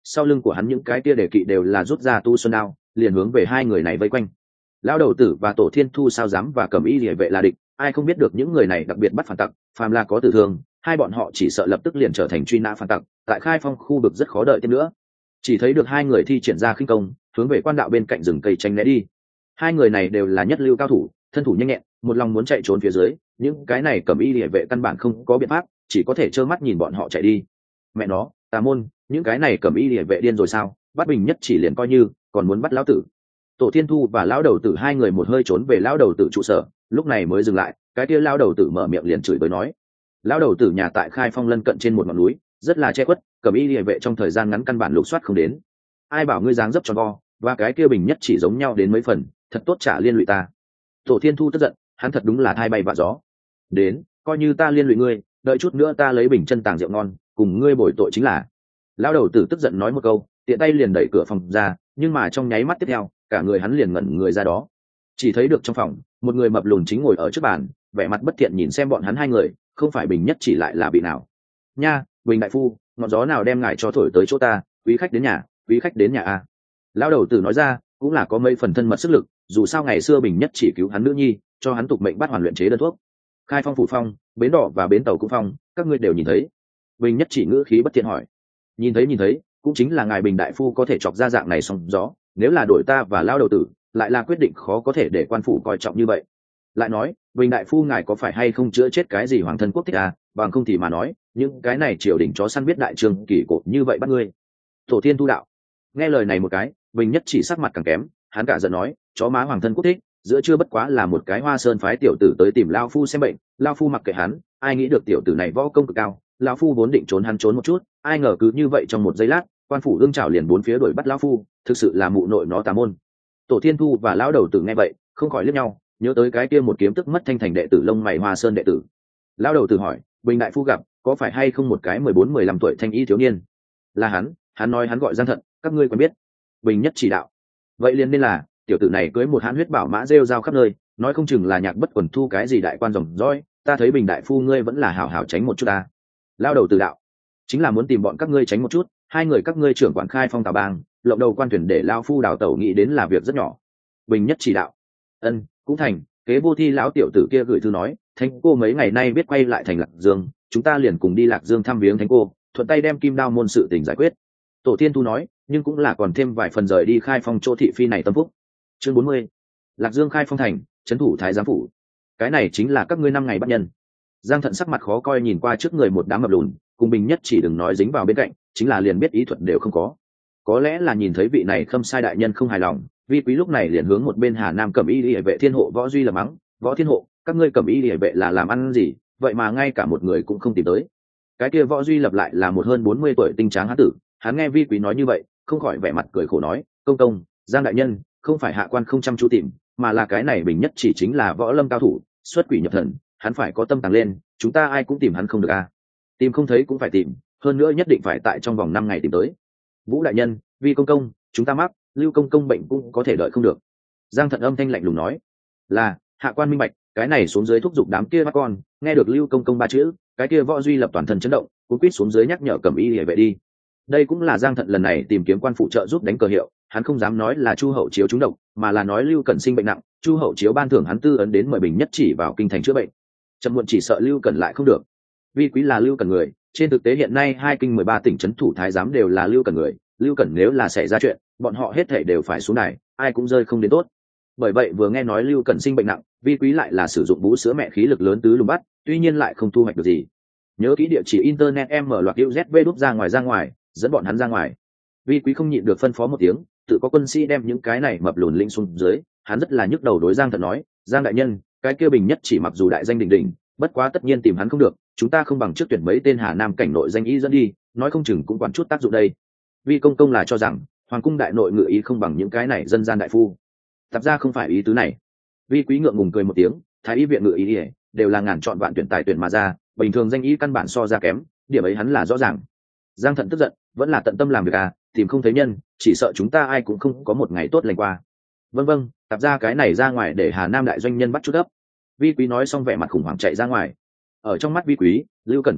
Speaker 1: sau lưng của hắn những cái kia đề kỵ đều là rút ra tu xuân đao, liền hướng về hai người này vây quanh. Lão đầu tử và Tổ Thiên Thu sao dám và Cẩm Y Liễu vệ là địch, ai không biết được những người này đặc biệt bắt phản tặc, phàm là có tử thương, hai bọn họ chỉ sợ lập tức liền trở thành truy nã phản tặc, tại Khai Phong khu vực rất khó đợi thêm nữa. Chỉ thấy được hai người thi triển ra khinh công, hướng về quan đạo bên cạnh rừng cây tránh né đi. Hai người này đều là nhất lưu cao thủ, thân thủ nhanh nhẹn, một lòng muốn chạy trốn phía dưới, những cái này Cẩm Y Liễu vệ căn bản không có biện pháp, chỉ có thể trơ mắt nhìn bọn họ chạy đi. Mẹ nó, tà môn, những cái này Cẩm Y Liễu vệ điên rồi sao? Bắt Bình Nhất Chỉ liền coi như, còn muốn bắt lão tử. Tổ Thiên Thu và lão đầu tử hai người một hơi trốn về lão đầu tử trụ sở, lúc này mới dừng lại, cái kia lão đầu tử mở miệng liền chửi bới nói. Lão đầu tử nhà tại Khai Phong lân cận trên một ngọn núi, rất là che khuất, Cẩm Y Liễu vệ trong thời gian ngắn căn bản lục soát không đến. Ai bảo ngươi dáng dấp tròn vo, và cái kia Bình Nhất Chỉ giống nhau đến mấy phần, thật tốt trả liên lụy ta. Tổ Thiên Thu tức giận, hắn thật đúng là thai bay vạ gió. Đến, coi như ta liên lụy ngươi, đợi chút nữa ta lấy bình chân tàng rượu ngon, cùng ngươi bồi tội chính là. Lão đầu tử tức giận nói một câu, tiện tay liền đẩy cửa phòng ra, nhưng mà trong nháy mắt tiếp theo, cả người hắn liền ngẩn người ra đó. Chỉ thấy được trong phòng, một người mập lùn chính ngồi ở trước bàn, vẻ mặt bất thiện nhìn xem bọn hắn hai người, không phải Bình Nhất Chỉ lại là bị nào. Nha, Bình đại phu, ngọn gió nào đem ngài cho thổi tới chỗ ta, quý khách đến nhà, quý khách đến nhà a. Lão đầu tử nói ra, cũng là có mấy phần thân mật sức lực, dù sao ngày xưa Bình Nhất Chỉ cứu hắn nữ nhi, cho hắn tục mệnh bắt hoàn luyện chế đơn thuốc. Khai Phong phủ phong, bến đỏ và bến tàu cũng phong, các ngươi đều nhìn thấy. Bình Nhất Chỉ ngữ khí bất thiện hỏi. Nhìn thấy, cũng chính là ngài Bình đại phu có thể chọc ra dạng này sóng gió, nếu là đổi ta và lão đầu tử, lại là quyết định khó có thể để quan phủ coi trọng như vậy. Lại nói, Bình đại phu ngài có phải hay không chữa chết cái gì hoàng thân quốc thích à, bằng không thì mà nói, những cái này triều đình chó săn biết đại trường kỳ cột như vậy bắt ngươi. Tổ Thiên Thu đạo. Nghe lời này một cái, Bình Nhất Chỉ sắc mặt càng kém, hắn cả giận nói, chó má hoàng thân quốc thích, giữa chưa bất quá là một cái Hoa Sơn phái tiểu tử tới tìm lão phu xem bệnh, lão phu mặc kệ hắn, ai nghĩ được tiểu tử này võ công cực cao, lão phu vốn định trốn hắn trốn một chút, ai ngờ cứ như vậy trong một giây lát, quan phủ ương trảo liền bốn phía đuổi bắt lão phu, thực sự là mụ nội nó tà môn. Tổ Thiên Thu và lão đầu tử nghe vậy, không khỏi liếc nhau, nhớ tới cái kia một kiếm tức mất thanh thành đệ tử lông mày Hoa Sơn đệ tử. Lão đầu tử hỏi, Bình đại phu gặp, có phải hay không một cái 14-15 tuổi thanh y thiếu niên? Là hắn nói hắn gọi Giang Thận, các ngươi quen biết. Bình Nhất Chỉ đạo. Vậy liền nên là tiểu tử này cưới một hãn huyết bảo mã rêu rao khắp nơi, nói không chừng là nhạc bất quần thu cái gì đại quan dòng dõi, ta thấy Bình đại phu ngươi vẫn là hảo hảo tránh một chút ta. Lão đầu tử đạo. Chính là muốn tìm bọn các ngươi tránh một chút, hai người các ngươi trưởng quản Khai Phong tà bang, lộng đầu quan thuyền để lao phu đào tẩu nghĩ đến là việc rất nhỏ. Bình Nhất Chỉ đạo. Ân, cũng thành, kế vô thi lão tiểu tử kia gửi thư nói, thánh cô mấy ngày nay biết quay lại thành Lạc Dương, chúng ta liền cùng đi Lạc Dương thăm viếng thánh cô, thuận tay đem Kim Đao môn sự tình giải quyết. Tổ Thiên Thu nói, nhưng cũng là còn thêm vài phần rời đi Khai Phong chỗ thị phi này tâm phúc. Chương 40. Lạc Dương Khai Phong thành, trấn thủ thái giám phủ. Cái này chính là các ngươi 5 ngày bắt nhân. Giang Thận sắc mặt khó coi nhìn qua trước người một đám mập lùn, cùng Bình Nhất Chỉ đừng nói dính vào bên cạnh, chính là liền biết ý thuật đều không có. Có lẽ là nhìn thấy vị này Khâm Sai đại nhân không hài lòng, Vi Quý lúc này liền hướng một bên Hà Nam Cẩm Y Liễu vệ Thiên hộ Võ Duy là mắng, Võ Thiên hộ, các ngươi Cẩm Y Liễu vệ là làm ăn gì, vậy mà ngay cả một người cũng không tìm tới. Cái kia Võ Duy lập lại là một hơn 40 tuổi tinh tráng hán tử, hắn nghe Vi Quý nói như vậy, không khỏi vẻ mặt cười khổ nói, công, Giang đại nhân, không phải hạ quan không chăm chú tìm, mà là cái này Bình Nhất Chỉ chính là võ lâm cao thủ, xuất quỷ nhập thần, hắn phải có tâm tàng lên, chúng ta ai cũng tìm hắn không được à. Tìm không thấy cũng phải tìm, hơn nữa nhất định phải tại trong vòng 5 ngày tìm tới. Vũ đại nhân, Vi công, chúng ta mắc, Lưu công bệnh cũng có thể đợi không được. Giang Thận âm thanh lạnh lùng nói, là hạ quan minh bạch, cái này xuống dưới thúc giục đám kia bắt con, nghe được Lưu công 3 chữ, cái kia Võ Duy lập toàn thân chấn động, cũng quýt xuống dưới nhắc nhở Cẩm Y Liễu vệ đi. Đây cũng là Giang Thận lần này tìm kiếm quan phụ trợ giúp đánh cờ hiệu, hắn không dám nói là Chu Hậu Chiếu trúng độc, mà là nói Lưu Cẩn sinh bệnh nặng, Chu Hậu Chiếu ban thưởng hắn tư ấn đến mời Bình Nhất Chỉ vào kinh thành chữa bệnh. Chậm muộn chỉ sợ Lưu Cẩn lại không được. Vi Quý là Lưu Cẩn người, trên thực tế hiện nay 2 kinh 13 tỉnh trấn thủ thái giám đều là Lưu Cẩn người, Lưu Cẩn nếu là xảy ra chuyện, bọn họ hết thảy đều phải xuống đài, ai cũng rơi không đến tốt. Bởi vậy vừa nghe nói Lưu Cẩn sinh bệnh nặng, Vi Quý lại là sử dụng bú sữa mẹ khí lực lớn tứ lùng bắt, tuy nhiên lại không thu hoạch được gì. Nhớ kỹ địa chỉ internet m.uzv đút ra ngoài, dẫn bọn hắn ra ngoài. Vi Quý không nhịn được phân phó một tiếng, tự có quân sĩ đem những cái này mập lùn linh xuống dưới, hắn rất là nhức đầu đối Giang Thận nói, Giang đại nhân, cái kia Bình Nhất Chỉ mặc dù đại danh đỉnh đỉnh, bất quá tất nhiên tìm hắn không được, chúng ta không bằng trước tuyển mấy tên Hà Nam cảnh nội danh y dẫn đi, nói không chừng cũng quản chút tác dụng đây. Vi công là cho rằng hoàng cung đại nội ngự ý không bằng những cái này dân gian đại phu. Thật ra không phải ý tứ này. Vi Quý ngượng ngùng cười một tiếng, thái y viện ngự ý đều là ngàn chọn vạn tuyển tài tuyển mà ra, bình thường danh y căn bản so ra kém, điểm ấy hắn là rõ ràng. Giang Thận tức giận, vẫn là tận tâm làm việc à, tìm không thấy nhân, chỉ sợ chúng ta ai cũng không có một ngày tốt lành qua. Vâng, tập ra cái này ra ngoài để Hà Nam đại doanh nhân bắt chút ấp. Vi Quý nói xong vẻ mặt khủng hoảng chạy ra ngoài. Ở trong mắt Vi Quý, Lưu Cẩn cái chết,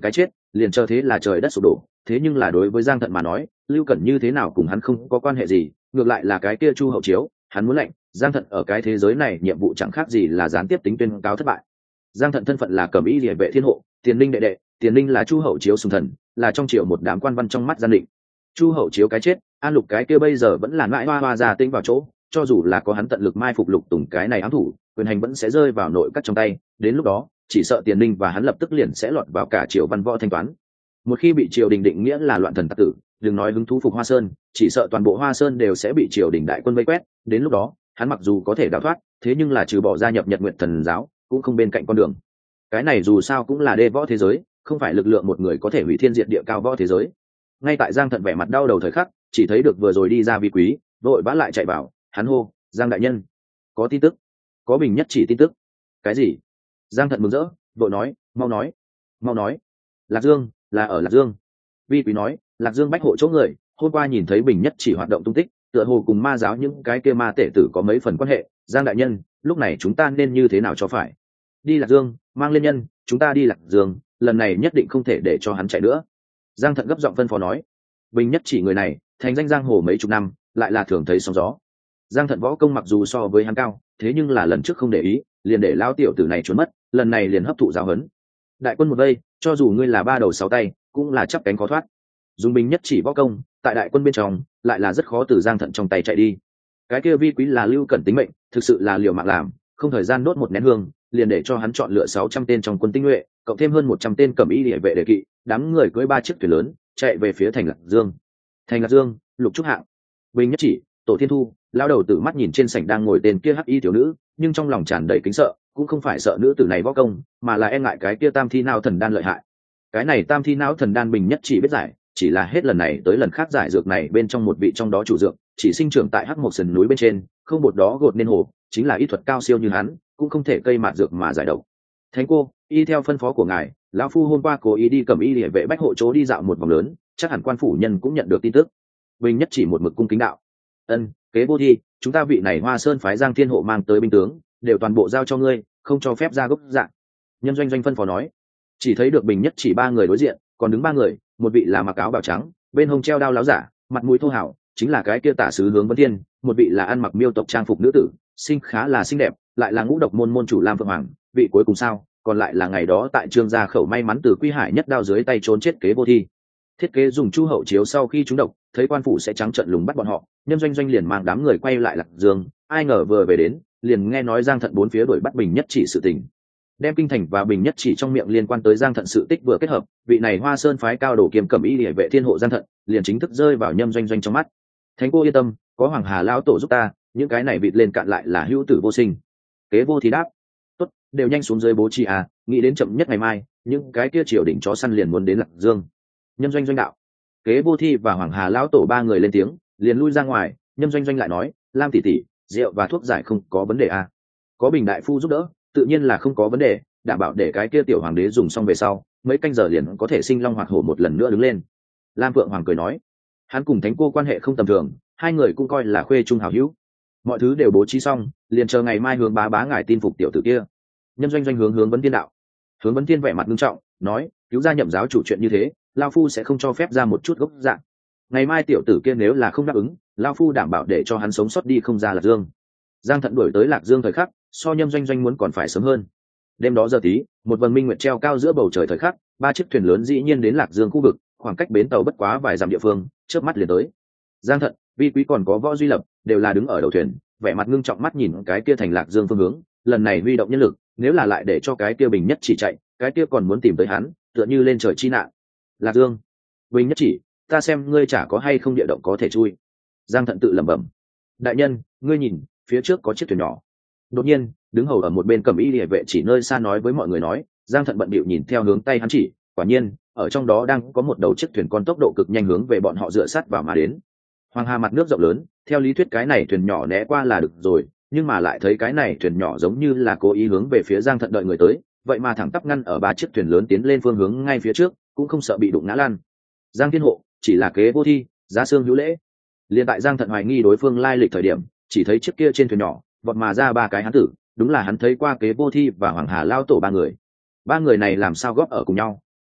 Speaker 1: liền chờ thế là trời đất sụp đổ. Thế nhưng là đối với Giang Thận mà nói, Lưu Cẩn như thế nào cùng hắn không có quan hệ gì, ngược lại là cái kia Chu Hậu Chiếu, hắn muốn lệnh Giang Thận ở cái thế giới này nhiệm vụ chẳng khác gì là gián tiếp tính tuyên cáo thất bại. Giang Thận thân phận là Cẩm Y Liễu vệ thiên hộ, Tiền Linh đệ đệ, Tiền Linh là Chu Hậu Chiếu sùng thần, là trong triều một đám quan văn trong mắt gian định. Chu Hậu Chiếu cái chết, An Lục cái kia bây giờ vẫn là mãi hoa ra tinh vào chỗ, cho dù là có hắn tận lực mai phục Lục Tùng cái này ám thủ, quyền hành vẫn sẽ rơi vào nội các trong tay, đến lúc đó, chỉ sợ Tiền Linh và hắn lập tức liền sẽ lọt vào cả triều văn võ thanh toán. Một khi bị triều đình định nghĩa là loạn thần tặc tử, đừng nói hứng thú phục Hoa Sơn, chỉ sợ toàn bộ Hoa Sơn đều sẽ bị triều đình đại quân vây quét, đến lúc đó, hắn mặc dù có thể đào thoát, thế nhưng là trừ bỏ gia nhập Nhật Nguyện Thần giáo, cũng không bên cạnh con đường. Cái này dù sao cũng là đê võ thế giới, không phải lực lượng một người có thể hủy thiên diệt địa cao võ thế giới. Ngay tại Giang Thận vẻ mặt đau đầu thời khắc, chỉ thấy được vừa rồi đi ra Vi Quý, vội vã lại chạy vào, hắn hô, "Giang đại nhân, có tin tức." "Có Bình Nhất Chỉ tin tức." "Cái gì?" Giang Thận mừng rỡ, vội nói, "Mau nói, mau nói." "Lạc Dương, là ở Lạc Dương." Vi Quý nói, "Lạc Dương bách hộ chỗ người, hôm qua nhìn thấy Bình Nhất Chỉ hoạt động tung tích, tựa hồ cùng ma giáo những cái kia ma tể tử có mấy phần quan hệ. Giang đại nhân, lúc này chúng ta nên như thế nào cho phải?" "Đi Lạc Dương, mang lên nhân, chúng ta đi Lạc Dương, lần này nhất định không thể để cho hắn chạy nữa." Giang Thận gấp giọng phân phó nói. Bình Nhất Chỉ người này, thành danh giang hồ mấy chục năm, lại là thường thấy sóng gió. Giang Thận võ công mặc dù so với hắn cao, thế nhưng là lần trước không để ý, liền để lao tiểu tử này trốn mất, lần này liền hấp thụ giáo huấn. Đại quân một đây, cho dù ngươi là ba đầu sáu tay, cũng là chắp cánh khó thoát. Dùng Bình Nhất Chỉ võ công, tại đại quân bên trong, lại là rất khó từ Giang Thận trong tay chạy đi. Cái kia Vi Quý là Lưu Cẩn tính mệnh, thực sự là liều mạng làm, không thời gian đốt một nén hương, liền để cho hắn chọn lựa 600 tên trong quân tinh nhuệ, cộng thêm hơn 100 tên Cẩm Y Liễu vệ đề kỵ, đám người cưỡi 3 chiếc thuyền lớn, chạy về phía thành Lạc Dương. Thành Lạc Dương, Lục Trúc Hạng, Bình Nhất Chỉ, Tổ Thiên Thu, lao đầu tử mắt nhìn trên sảnh đang ngồi tên kia hắc y tiểu nữ, nhưng trong lòng tràn đầy kính sợ, cũng không phải sợ nữ tử này võ công, mà là e ngại cái kia Tam Thi Não Thần Đan lợi hại. Cái này Tam Thi Não Thần Đan Bình Nhất Chỉ biết giải, chỉ là hết lần này tới lần khác giải dược này bên trong một vị trong đó chủ dược, chỉ sinh trưởng tại Hắc Mộc Sườn núi bên trên, không bột đó gột nên hồ, chính là y thuật cao siêu như hắn, cũng không thể cây mạt dược mà giải độc. Thánh cô, y theo phân phó của ngài, lão phu hôm qua cố ý đi Cẩm Y Liễu vệ bách hộ chỗ đi dạo một vòng lớn, chắc hẳn quan phủ nhân cũng nhận được tin tức. Bình Nhất Chỉ một mực cung kính đạo. "Ân, kế vô thi, chúng ta vị này Hoa Sơn phái Giang Thiên hộ mang tới binh tướng, đều toàn bộ giao cho ngươi, không cho phép ra gốc dạng." Nhân Doanh Doanh phân phó nói. Chỉ thấy được Bình Nhất Chỉ ba người đối diện, còn đứng ba người, một vị là mặc áo bào trắng, bên hông treo đao láo giả, mặt mũi thô hảo, chính là cái kia tả sứ Hướng Vân Thiên, một vị là ăn mặc miêu tộc trang phục nữ tử, xinh khá là xinh đẹp, lại là Ngũ Độc môn môn chủ Lam Phượng Hoàng, vị cuối cùng sao, còn lại là ngày đó tại Trương gia khẩu may mắn từ Quy Hải nhất đao dưới tay trốn chết kế vô thi. Thiết kế dùng Chu Hậu Chiếu sau khi trúng độc, thấy quan phủ sẽ trắng trợn lùng bắt bọn họ, Nhân Doanh Doanh liền mang đám người quay lại Lạc Dương, ai ngờ vừa về đến, liền nghe nói Giang Thận bốn phía đuổi bắt Bình Nhất Chỉ sự tình. Đem kinh thành và Bình Nhất Chỉ trong miệng liên quan tới Giang Thận sự tích vừa kết hợp, vị này Hoa Sơn phái cao đồ kiêm Cẩm Y Liễu vệ thiên hộ Giang Thận, liền chính thức rơi vào Nhân Doanh Doanh trong mắt. "Thánh cô yên tâm, có Hoàng Hà lão tổ giúp ta, những cái này vịt lên cạn lại là hữu tử vô sinh." Kế vô thì đáp. "Tốt, đều nhanh xuống dưới bố trí à, nghĩ đến chậm nhất ngày mai, những cái kia triều đình chó săn liền muốn đến Lạc Dương." Nhân Doanh Doanh đạo. Kế vô thi và Hoàng Hà lão tổ ba người lên tiếng, liền lui ra ngoài. Nhân Doanh Doanh lại nói, "Lam tỷ tỷ, rượu và thuốc giải không có vấn đề à? Có Bình đại phu giúp đỡ, tự nhiên là không có vấn đề, đảm bảo để cái kia tiểu hoàng đế dùng xong về sau, mấy canh giờ liền có thể sinh long hoạt hổ một lần nữa đứng lên." Lam Phượng Hoàng cười nói, hắn cùng Thánh cô quan hệ không tầm thường, hai người cũng coi là khuê trung hảo hữu. Mọi thứ đều bố trí xong, liền chờ ngày mai Hướng bá ngài tin phục tiểu tử kia. Nhân Doanh Doanh Hướng Vấn Thiên đạo. Hướng Vấn Thiên vẻ mặt nghiêm trọng, nói, cứu gia nhậm giáo chủ chuyện như thế, lao phu sẽ không cho phép ra một chút gốc dạng. Ngày mai tiểu tử kia nếu là không đáp ứng, lao phu đảm bảo để cho hắn sống sót đi không ra Lạc Dương. Giang Thận đuổi tới Lạc Dương thời khắc, so Nhân Doanh Doanh muốn còn phải sớm hơn. Đêm đó giờ tí, một vầng minh nguyệt treo cao giữa bầu trời thời khắc, ba chiếc thuyền lớn dĩ nhiên đến Lạc Dương khu vực, khoảng cách bến tàu bất quá vài dặm địa phương, chớp mắt liền tới. Giang Thận, Vi Quý còn có Võ Duy Lập, đều là đứng ở đầu thuyền, vẻ mặt ngưng trọng mắt nhìn cái kia thành Lạc Dương phương hướng, lần này huy động nhân lực, nếu là lại để cho cái kia Bình Nhất Chỉ chạy, cái kia còn muốn tìm tới hắn, tựa như lên trời chi nạn. Lạc Dương, Bình Nhất Chỉ, ta xem ngươi chả có hay không địa động có thể chui. Giang Thận tự lẩm bẩm. Đại nhân, ngươi nhìn, phía trước có chiếc thuyền nhỏ. Đột nhiên, đứng hầu ở một bên Cẩm Y Liễu vệ chỉ nơi xa nói với mọi người nói. Giang Thận bận bịu nhìn theo hướng tay hắn chỉ, quả nhiên, ở trong đó đang có một đầu chiếc thuyền con tốc độ cực nhanh hướng về bọn họ dựa sát vào mà đến. Hoàng Hà mặt nước rộng lớn, theo lý thuyết cái này thuyền nhỏ né qua là được rồi, nhưng mà lại thấy cái này thuyền nhỏ giống như là cố ý hướng về phía Giang Thận đợi người tới, vậy mà thẳng tắp ngăn ở ba chiếc thuyền lớn tiến lên phương hướng ngay phía trước, cũng không sợ bị đụng ngã lăn. Giang Thiên hộ, chỉ là kế vô thi, giá xương hữu lễ. Liên tại Giang Thận hoài nghi đối phương lai lịch thời điểm, chỉ thấy chiếc kia trên thuyền nhỏ, vọt mà ra ba cái hán tử, đúng là hắn thấy qua kế vô thi và Hoàng Hà lao tổ ba người. Ba người này làm sao góp ở cùng nhau?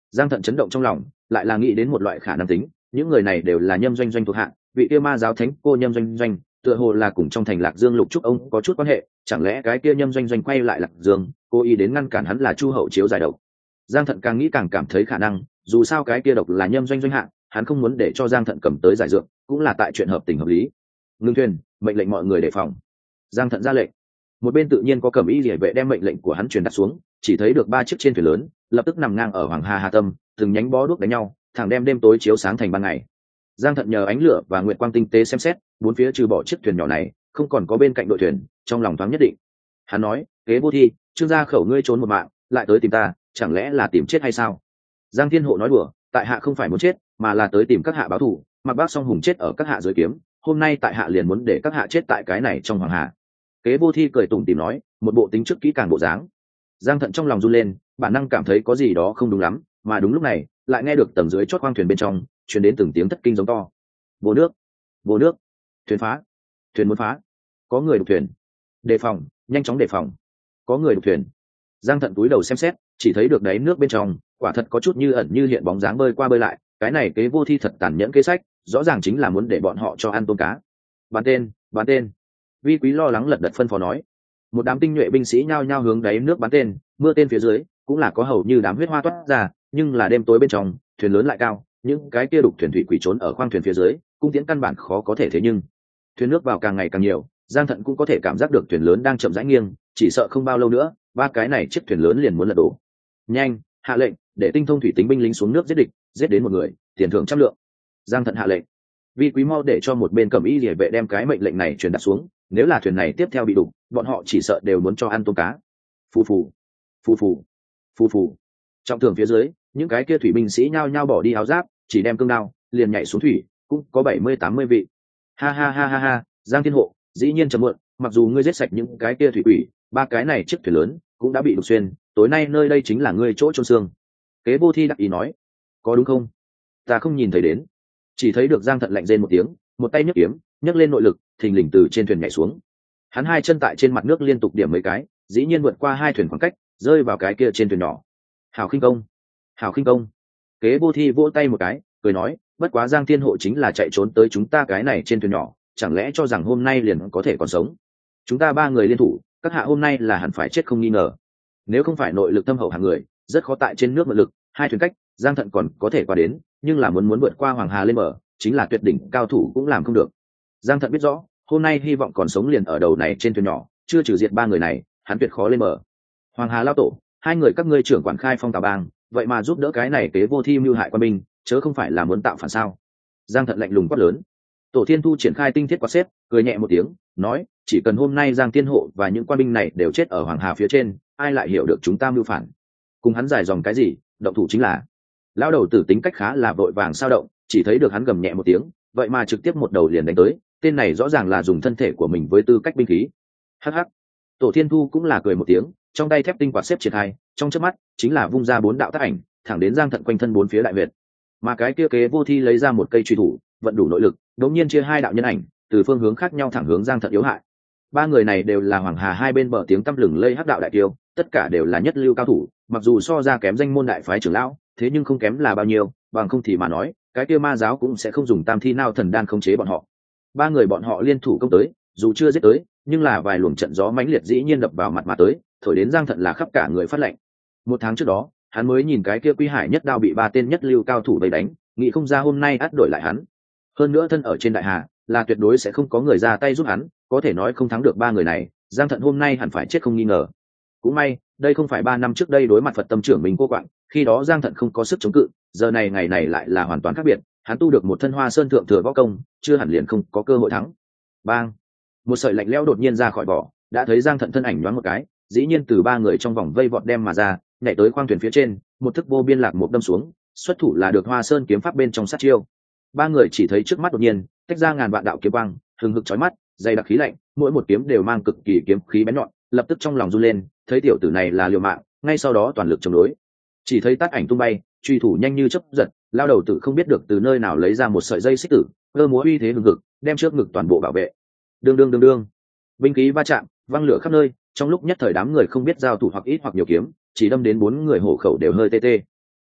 Speaker 1: Giang Thận chấn động trong lòng, lại là nghĩ đến một loại khả năng tính, những người này đều là Nhâm Doanh Doanh thuộc hạ, vị kia ma giáo thánh cô Nhâm Doanh Doanh tựa hồ là cùng trong thành Lạc Dương Lục Trúc ông có chút quan hệ, chẳng lẽ cái kia Nhâm Doanh Doanh quay lại Lạc Dương cố ý đến ngăn cản hắn là Chu Hậu chiếu giải độc. Giang Thận càng nghĩ càng cảm thấy khả năng, dù sao cái kia độc là Nhâm Doanh Doanh hạ, hắn không muốn để cho Giang Thận cầm tới giải dược, cũng là tại chuyện hợp tình hợp lý. Ngưng thuyền, mệnh lệnh mọi người đề phòng. Giang Thận ra lệnh. Một bên tự nhiên có Cẩm Y Liễu vệ đem mệnh lệnh của hắn truyền đạt xuống, chỉ thấy được 3 chiếc trên thuyền lớn lập tức nằm ngang ở Hoàng Hà Hà Tâm, từng nhánh bó đuốc đánh nhau, thẳng đem đêm tối chiếu sáng thành ban ngày. Giang Thận nhờ ánh lửa và nguyệt quang tinh tế xem xét, bốn phía trừ bỏ chiếc thuyền nhỏ này, không còn có bên cạnh đội thuyền, trong lòng thoáng nhất định. Hắn nói, kế vô thi, Trương gia khẩu ngươi trốn một mạng, lại tới tìm ta, chẳng lẽ là tìm chết hay sao? Giang Thiên Hộ nói đùa, tại hạ không phải muốn chết, mà là tới tìm các hạ báo thù. Mặc Bác Song Hùng chết ở các hạ dưới kiếm, hôm nay tại hạ liền muốn để các hạ chết tại cái này trong Hoàng Hà. Kế vô thi cười tủm tỉm nói, một bộ tính trước kỹ càng bộ dáng. Giang Thận trong lòng run lên, bản năng cảm thấy có gì đó không đúng lắm, mà đúng lúc này lại nghe được tầng dưới chót khoang thuyền bên trong truyền đến từng tiếng thất kinh giống to. Vô nước, vô nước, thuyền phá, thuyền muốn phá, có người đục thuyền, đề phòng, nhanh chóng đề phòng, có người đục thuyền. Giang Thận cúi đầu xem xét, chỉ thấy được đáy nước bên trong quả thật có chút như ẩn như hiện bóng dáng bơi qua bơi lại. Cái này kế vô thi thật tàn nhẫn kế sách, rõ ràng chính là muốn để bọn họ cho ăn tôm cá. Bán tên, bán tên. Vi Quý lo lắng lật đật phân phó nói. Một đám tinh nhuệ binh sĩ nhao nhao hướng đáy nước bắn tên, mưa tên phía dưới cũng là có hầu như đám huyết hoa toát ra, nhưng là đêm tối bên trong thuyền lớn lại cao, những cái kia đục thuyền thủy quỷ trốn ở khoang thuyền phía dưới, cung tiễn căn bản khó có thể thế nhưng thuyền nước vào càng ngày càng nhiều. Giang Thận cũng có thể cảm giác được thuyền lớn đang chậm rãi nghiêng, chỉ sợ không bao lâu nữa 3 cái này chiếc thuyền lớn liền muốn lật đổ. Nhanh, hạ lệnh để tinh thông thủy tính binh lính xuống nước giết địch, giết đến một người tiền thưởng 100 lượng. Giang Thận hạ lệnh. Vi Quý mau để cho một bên Cẩm Y Liễu vệ đem cái mệnh lệnh này truyền đạt xuống, nếu là thuyền này tiếp theo bị đụng, bọn họ chỉ sợ đều muốn cho ăn tôm cá. Phù phù, phù phù, phù phù. Trong tường phía dưới, những cái kia thủy binh sĩ nhao nhao bỏ đi áo giáp, chỉ đem cương đao, liền nhảy xuống thủy, cũng có 70-80 vị. Ha ha ha ha ha, Giang Thiên Hộ, dĩ nhiên chậm muộn, mặc dù ngươi giết sạch những cái kia thủy quỷ, 3 cái này chiếc thuyền lớn cũng đã bị đục xuyên, tối nay nơi đây chính là ngươi chỗ chôn xương. Kế vô thi đắc ý nói, có đúng không? Ta không nhìn thấy đến, chỉ thấy được Giang Thận lạnh rên một tiếng, một tay nhấc kiếm, nhấc lên nội lực, thình lình từ trên thuyền nhảy xuống. Hắn 2 chân tại trên mặt nước liên tục điểm mấy cái, dĩ nhiên vượt qua 2 thuyền khoảng cách, rơi vào cái kia trên thuyền nhỏ. Hảo khinh công, hảo khinh công. Kế vô thi vỗ tay một cái, cười nói, bất quá Giang Thiên Hộ chính là chạy trốn tới chúng ta cái này trên thuyền nhỏ, chẳng lẽ cho rằng hôm nay liền có thể còn sống? Chúng ta 3 người liên thủ, các hạ hôm nay là hẳn phải chết không nghi ngờ. Nếu không phải nội lực thâm hậu hàng người, rất khó tại trên nước mượn lực, 2 thuyền cách, Giang Thận còn có thể qua đến, nhưng là muốn vượt qua Hoàng Hà lên bờ, chính là tuyệt đỉnh cao thủ cũng làm không được. Giang Thận biết rõ, hôm nay hy vọng còn sống liền ở đầu này trên thuyền nhỏ, chưa trừ diệt 3 người này, hắn tuyệt khó lên bờ. Hoàng Hà lao tổ, 2 người các ngươi trưởng quản khai phong Tào Bang, vậy mà giúp đỡ cái này kế vô thi mưu hại quan binh, chớ không phải là muốn tạo phản sao? Giang Thận lạnh lùng quát lớn. Tổ Thiên Thu triển khai tinh thiết quạt xếp, cười nhẹ một tiếng, nói, chỉ cần hôm nay Giang Thiên Hộ và những quan binh này đều chết ở Hoàng Hà phía trên, ai lại hiểu được chúng ta mưu phản? Cùng hắn dài dòng cái gì, động thủ chính là. Lão đầu tử tính cách khá là vội vàng sao động, chỉ thấy được hắn gầm nhẹ một tiếng, vậy mà trực tiếp một đầu liền đánh tới, tên này rõ ràng là dùng thân thể của mình với tư cách binh khí. Hắc hắc. Tổ Thiên Thu cũng là cười một tiếng, trong tay thép tinh quạt xếp triển khai, trong chớp mắt chính là vung ra 4 đạo tác ảnh, thẳng đến Giang Thận quanh thân 4 phía đại việt. Mà cái kia kế vô thi lấy ra một cây truy thủ, vận đủ nội lực, đột nhiên chia 2 đạo nhân ảnh, từ phương hướng khác nhau thẳng hướng Giang Thận yếu hại. 3 người này đều là Hoàng Hà hai bên bờ tiếng tăm lừng lây hắc đạo đại tiêu, tất cả đều là nhất lưu cao thủ, mặc dù so ra kém danh môn đại phái trưởng lão, thế nhưng không kém là bao nhiêu, bằng không thì mà nói, cái kia ma giáo cũng sẽ không dùng tam thi nao thần đan khống chế bọn họ. 3 người bọn họ liên thủ công tới, dù chưa giết tới, nhưng là vài luồng trận gió mãnh liệt dĩ nhiên đập vào mặt mà tới, thổi đến Giang Thận là khắp cả người phát lạnh. 1 tháng trước đó, hắn mới nhìn cái kia Quy Hải nhất đao bị 3 tên nhất lưu cao thủ vây đánh, nghĩ không ra hôm nay ắt đổi lại hắn. Hơn nữa thân ở trên đại hà, là tuyệt đối sẽ không có người ra tay giúp hắn, có thể nói không thắng được 3 người này, Giang Thận hôm nay hẳn phải chết không nghi ngờ. Cũng may, đây không phải 3 năm trước đây đối mặt Phật Tâm trưởng mình cô quạng, khi đó Giang Thận không có sức chống cự, giờ này ngày này lại là hoàn toàn khác biệt, hắn tu được một thân Hoa Sơn thượng thừa võ công, chưa hẳn liền không có cơ hội thắng. Bang! Một sợi lạnh lẽo đột nhiên ra khỏi vỏ, đã thấy Giang Thận thân ảnh nhoáng một cái, dĩ nhiên từ 3 người trong vòng vây vọt đem mà ra, nhảy tới khoang thuyền phía trên, một thức vô biên lạc một đâm xuống, xuất thủ là được Hoa Sơn kiếm pháp bên trong sát chiêu. 3 người chỉ thấy trước mắt đột nhiên tách ra ngàn vạn đạo kiếm quang, hừng hực chói mắt, dày đặc khí lạnh, mỗi một kiếm đều mang cực kỳ kiếm khí bén nhọn, lập tức trong lòng run lên, thấy tiểu tử này là liều mạng, ngay sau đó toàn lực chống đối. Chỉ thấy tát ảnh tung bay, truy thủ nhanh như chớp giật, lao đầu tử không biết được từ nơi nào lấy ra một sợi dây xích tử, cơ múa uy thế hừng hực, đem trước ngực toàn bộ bảo vệ. Đương đương đương đương, binh khí va chạm, văng lửa khắp nơi, trong lúc nhất thời đám người không biết giao thủ hoặc ít hoặc nhiều kiếm, chỉ đâm đến 4 người hổ khẩu đều hơi tê tê.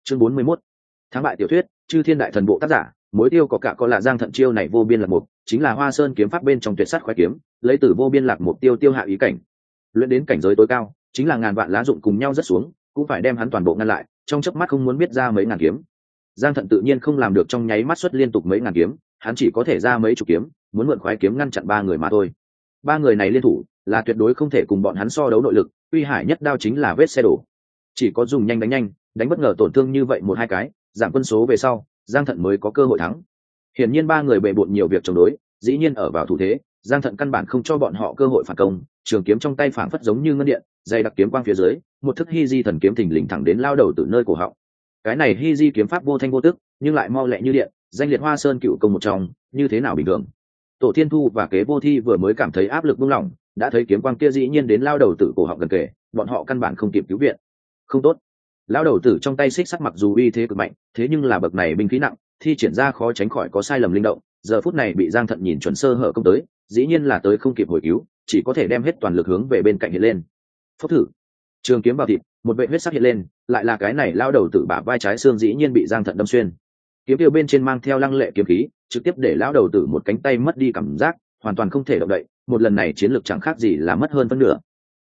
Speaker 1: Chương 41. Thắng bại tiểu thuyết, Chư Thiên Đại Thần Bộ tác giả, mối tiêu có cả có là Giang Thận chiêu này vô biên lạc mục, chính là Hoa Sơn kiếm pháp bên trong tuyệt sát khoái kiếm, lấy từ vô biên lạc mục tiêu hạ ý cảnh. Luyện đến cảnh giới tối cao, chính là ngàn vạn lá dụng cùng nhau rất xuống, cũng phải đem hắn toàn bộ ngăn lại, trong chớp mắt không muốn biết ra mấy ngàn kiếm. Giang Thận tự nhiên không làm được trong nháy mắt xuất liên tục mấy ngàn kiếm, hắn chỉ có thể ra mấy chục kiếm, muốn mượn khoái kiếm ngăn chặn ba người mà thôi. Ba người này liên thủ, là tuyệt đối không thể cùng bọn hắn so đấu nội lực, uy hải nhất đao chính là vết xe đổ. Chỉ có dùng nhanh, đánh bất ngờ tổn thương như vậy một hai cái, giảm quân số về sau, Giang Thận mới có cơ hội thắng. Hiển nhiên ba người bệ bội nhiều việc chống đối, dĩ nhiên ở vào thủ thế, Giang Thận căn bản không cho bọn họ cơ hội phản công, trường kiếm trong tay phảng phất giống như ngân điện, dày đặc kiếm quang phía dưới, một thức hy di thần kiếm thình lình thẳng đến lao đầu từ nơi cổ họng. Cái này hy di kiếm pháp vô thanh vô tức, nhưng lại mau lẹ như điện, danh liệt Hoa Sơn cựu công một trong, như thế nào bình thường. Tổ Thiên Thu và Kế Vô Thi vừa mới cảm thấy áp lực buông lỏng, đã thấy kiếm quang kia dĩ nhiên đến lao đầu tử cổ họng gần kề, bọn họ căn bản không kịp cứu viện. Không tốt. Lao đầu tử trong tay xích sắt mặc dù uy thế cực mạnh, thế nhưng là bậc này binh khí nặng, thi triển ra khó tránh khỏi có sai lầm linh động, giờ phút này bị Giang Thận nhìn chuẩn sơ hở công tới, dĩ nhiên là tới không kịp hồi cứu, chỉ có thể đem hết toàn lực hướng về bên cạnh hiện lên. Phốc thử. Trường kiếm vào thịt, một vệt huyết sắc hiện lên, lại là cái này lao đầu tử bả vai trái xương dĩ nhiên bị Giang Thận đâm xuyên. Kiếm tiêu bên trên mang theo lăng lệ kiếm khí, trực tiếp để lão đầu tử một cánh tay mất đi cảm giác, hoàn toàn không thể động đậy, một lần này chiến lược chẳng khác gì là mất hơn phân nửa.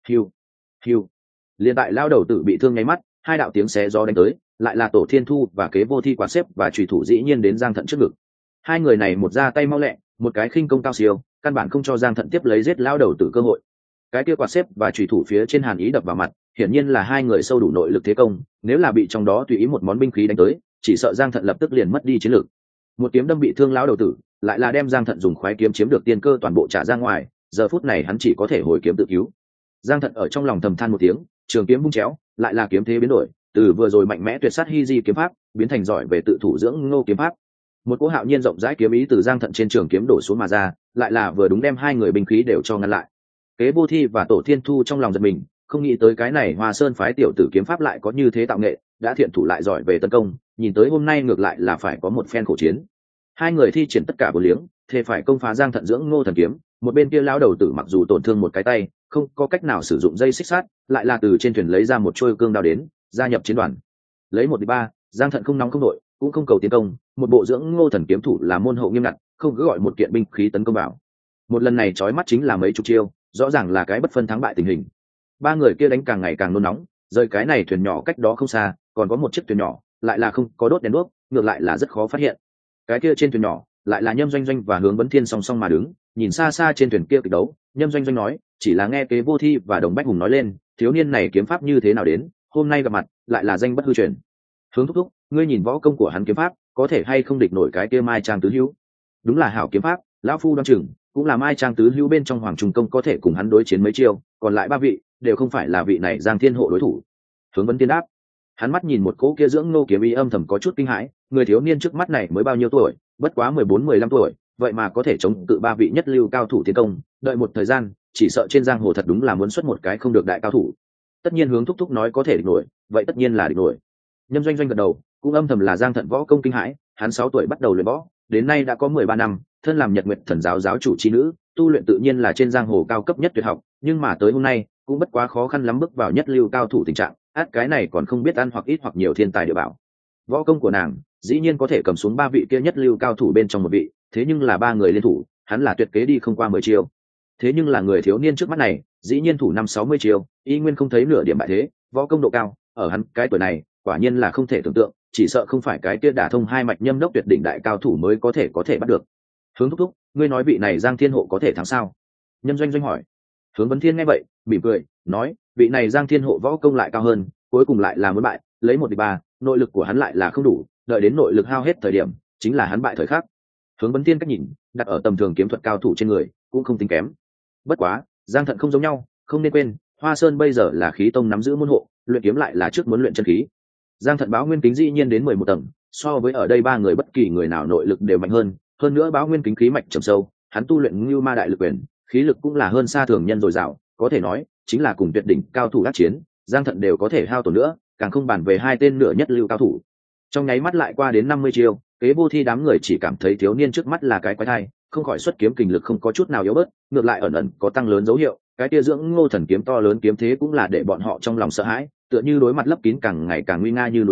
Speaker 1: Hiu. Liên tại lão đầu tử bị thương nháy mắt, hai đạo tiếng xé gió đánh tới, lại là Tổ Thiên Thu và Kế Vô Thi quạt xếp và chủy thủ dĩ nhiên đến Giang Thận trước ngực. Hai người này một ra tay mau lẹ, một cái khinh công cao siêu, căn bản không cho Giang Thận tiếp lấy giết lão đầu tử cơ hội. Cái kia quạt xếp và chủy thủ phía trên hàn ý đập vào mặt, hiển nhiên là hai người sâu đủ nội lực thế công, nếu là bị trong đó tùy ý một món binh khí đánh tới, chỉ sợ Giang Thận lập tức liền mất đi chiến lược. Một kiếm đâm bị thương lão đầu tử, lại là đem Giang Thận dùng khoái kiếm chiếm được tiên cơ toàn bộ trả ra ngoài, giờ phút này hắn chỉ có thể hồi kiếm tự cứu. Giang Thận ở trong lòng thầm than một tiếng, trường kiếm vung chéo, lại là kiếm thế biến đổi, từ vừa rồi mạnh mẽ tuyệt sát hy di kiếm pháp, biến thành giỏi về tự thủ dưỡng ngô kiếm pháp. Một cỗ hạo nhiên rộng rãi kiếm ý từ Giang Thận trên trường kiếm đổ xuống mà ra, lại là vừa đúng đem hai người binh khí đều cho ngăn lại. Kế Vô Thi và Tổ Thiên Thu trong lòng giật mình, không nghĩ tới cái này Hoa Sơn phái tiểu tử kiếm pháp lại có như thế tạo nghệ, đã thiện thủ lại giỏi về tấn công, nhìn tới hôm nay ngược lại là phải có một phen khổ chiến. Hai người thi triển tất cả bốn liếng, thề phải công phá Giang Thận dưỡng ngô thần kiếm. Một bên kia lão đầu tử mặc dù tổn thương một cái tay, không có cách nào sử dụng dây xích sát, lại là từ trên thuyền lấy ra một trôi cương đao đến, gia nhập chiến đoàn. Lấy 1-3, Giang Thận không nóng không đội, cũng không cầu tiến công, một bộ dưỡng ngô thần kiếm thủ là môn hộ nghiêm ngặt, không cứ gọi một kiện binh khí tấn công vào. Một lần này chói mắt chính là mấy chục chiêu, rõ ràng là cái bất phân thắng bại tình hình. Ba người kia đánh càng ngày càng nôn nóng, rời cái này thuyền nhỏ cách đó không xa, còn có một chiếc thuyền nhỏ, lại là không có đốt đèn đuốc, ngược lại là rất khó phát hiện. Cái kia trên thuyền nhỏ, lại là Nhâm Doanh Doanh và Hướng Vấn Thiên song song mà đứng, nhìn xa xa trên thuyền kia kịch đấu. Nhâm Doanh Doanh nói, chỉ là nghe Kế Vô Thi và Đồng Bách Hùng nói lên, thiếu niên này kiếm pháp như thế nào đến, hôm nay gặp mặt, lại là danh bất hư truyền. Hướng thúc thúc, ngươi nhìn võ công của hắn kiếm pháp, có thể hay không địch nổi cái kia Mai Trang tứ hữu? Đúng là hảo kiếm pháp, lão phu đoan chừng, cũng là Mai Trang tứ hữu bên trong Hoàng Trung công có thể cùng hắn đối chiến mấy chiêu, còn lại ba vị đều không phải là vị này Giang Thiên Hộ đối thủ. Hướng Vấn Thiên đáp. Hắn mắt nhìn một cỗ kia dưỡng nô kiếm ý âm thầm có chút kinh hãi, người thiếu niên trước mắt này mới bao nhiêu tuổi, bất quá 14-15 tuổi, vậy mà có thể chống cự ba vị nhất lưu cao thủ tiến công, đợi một thời gian, chỉ sợ trên giang hồ thật đúng là muốn xuất một cái không được đại cao thủ. Tất nhiên Hướng thúc thúc nói có thể địch nổi, vậy tất nhiên là địch nổi. Nhâm Doanh Doanh gật đầu, cũng âm thầm là Giang Thận võ công kinh hãi, hắn 6 tuổi bắt đầu luyện võ, đến nay đã có 13 năm, thân làm Nhật Nguyệt Thần giáo giáo chủ chi nữ, tu luyện tự nhiên là trên giang hồ cao cấp nhất tuyệt học, nhưng mà tới hôm nay, cũng bất quá khó khăn lắm bước vào nhất lưu cao thủ tình trạng, cái này còn không biết ăn hoặc ít hoặc nhiều thiên tài địa bảo. Võ công của nàng, dĩ nhiên có thể cầm xuống ba vị kia nhất lưu cao thủ bên trong một vị, thế nhưng là ba người liên thủ, hắn là tuyệt kế đi không qua 10 chiêu. Thế nhưng là người thiếu niên trước mắt này, dĩ nhiên thủ 50-60 chiêu, y nguyên không thấy nửa điểm bại thế, võ công độ cao, ở hắn cái tuổi này, quả nhiên là không thể tưởng tượng, chỉ sợ không phải cái kia đả thông hai mạch nhâm đốc tuyệt đỉnh đại cao thủ mới có thể bắt được. Hướng thúc thúc, ngươi nói vị này Giang Thiên Hộ có thể thắng sao? Nhâm Doanh Doanh hỏi. Hướng Vấn Thiên nghe vậy, mỉm cười, nói, vị này Giang Thiên Hộ võ công lại cao hơn, cuối cùng lại là muốn bại, lấy 1-3, nội lực của hắn lại là không đủ, đợi đến nội lực hao hết thời điểm, chính là hắn bại thời khắc. Hướng Vấn Thiên cách nhìn, đặt ở tầm thường kiếm thuật cao thủ trên người, cũng không tính kém. Bất quá, Giang Thận không giống nhau, không nên quên, Hoa Sơn bây giờ là khí tông nắm giữ môn hộ, luyện kiếm lại là trước muốn luyện chân khí. Giang Thận báo nguyên kính dĩ nhiên đến 11 tầng, so với ở đây ba người bất kỳ người nào nội lực đều mạnh hơn nữa báo nguyên kính khí mạch trầm sâu, hắn tu luyện Ngưu Ma Đại Lực Quyền, khí lực cũng là hơn xa thường nhân dồi dào, có thể nói chính là cùng tuyệt đỉnh cao thủ đắc chiến, Giang Thận đều có thể hao tổn nữa, càng không bàn về hai tên nửa nhất lưu cao thủ. Trong nháy mắt lại qua đến 50 chiêu, Kế Vô Thi đám người chỉ cảm thấy thiếu niên trước mắt là cái quái thai, không khỏi xuất kiếm kình lực không có chút nào yếu bớt, ngược lại ẩn ẩn có tăng lớn dấu hiệu, cái tia dưỡng ngô thần kiếm to lớn kiếm thế cũng là để bọn họ trong lòng sợ hãi, tựa như đối mặt lấp kín càng ngày càng nguy nga như núi lớn,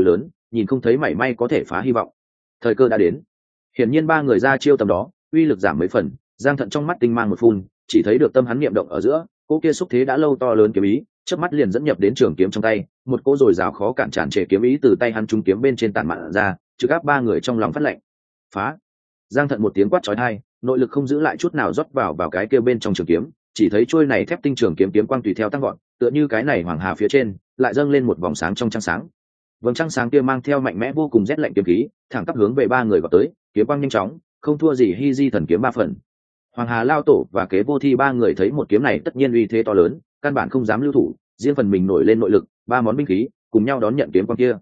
Speaker 1: nhìn không thấy mảy may có thể phá hy vọng. Thời cơ đã đến. Hiển nhiên ba người ra chiêu tầm đó, uy lực giảm mấy phần. Giang Thận trong mắt tinh mang một phun, chỉ thấy được tâm hắn niệm động ở giữa, cỗ kia xúc thế đã lâu to lớn kiếm ý, chớp mắt liền dẫn nhập đến trường kiếm trong tay, một cỗ dồi dào khó cản tràn trề kiếm ý từ tay hắn trung kiếm bên trên tản mạn ra, trực áp ba người trong lòng phát lệnh. Phá! Giang Thận một tiếng quát chói tai, nội lực không giữ lại chút nào rót vào cái kia bên trong trường kiếm, chỉ thấy trôi này thép tinh trường kiếm kiếm quang tùy theo tăng gọn, tựa như cái này hoàng hà phía trên, lại dâng lên một vòng sáng trong trăng sáng. Vầng trăng sáng kia mang theo mạnh mẽ vô cùng rét lạnh kiếm khí, thẳng tắp hướng về ba người vào tới, kiếm quang nhanh chóng, không thua gì Hy Di thần kiếm ba phần. Hoàng Hà Lao Tổ và Kế Vô Thi ba người thấy một kiếm này tất nhiên uy thế to lớn, căn bản không dám lưu thủ, riêng phần mình nổi lên nội lực, ba món binh khí cùng nhau đón nhận kiếm quang kia.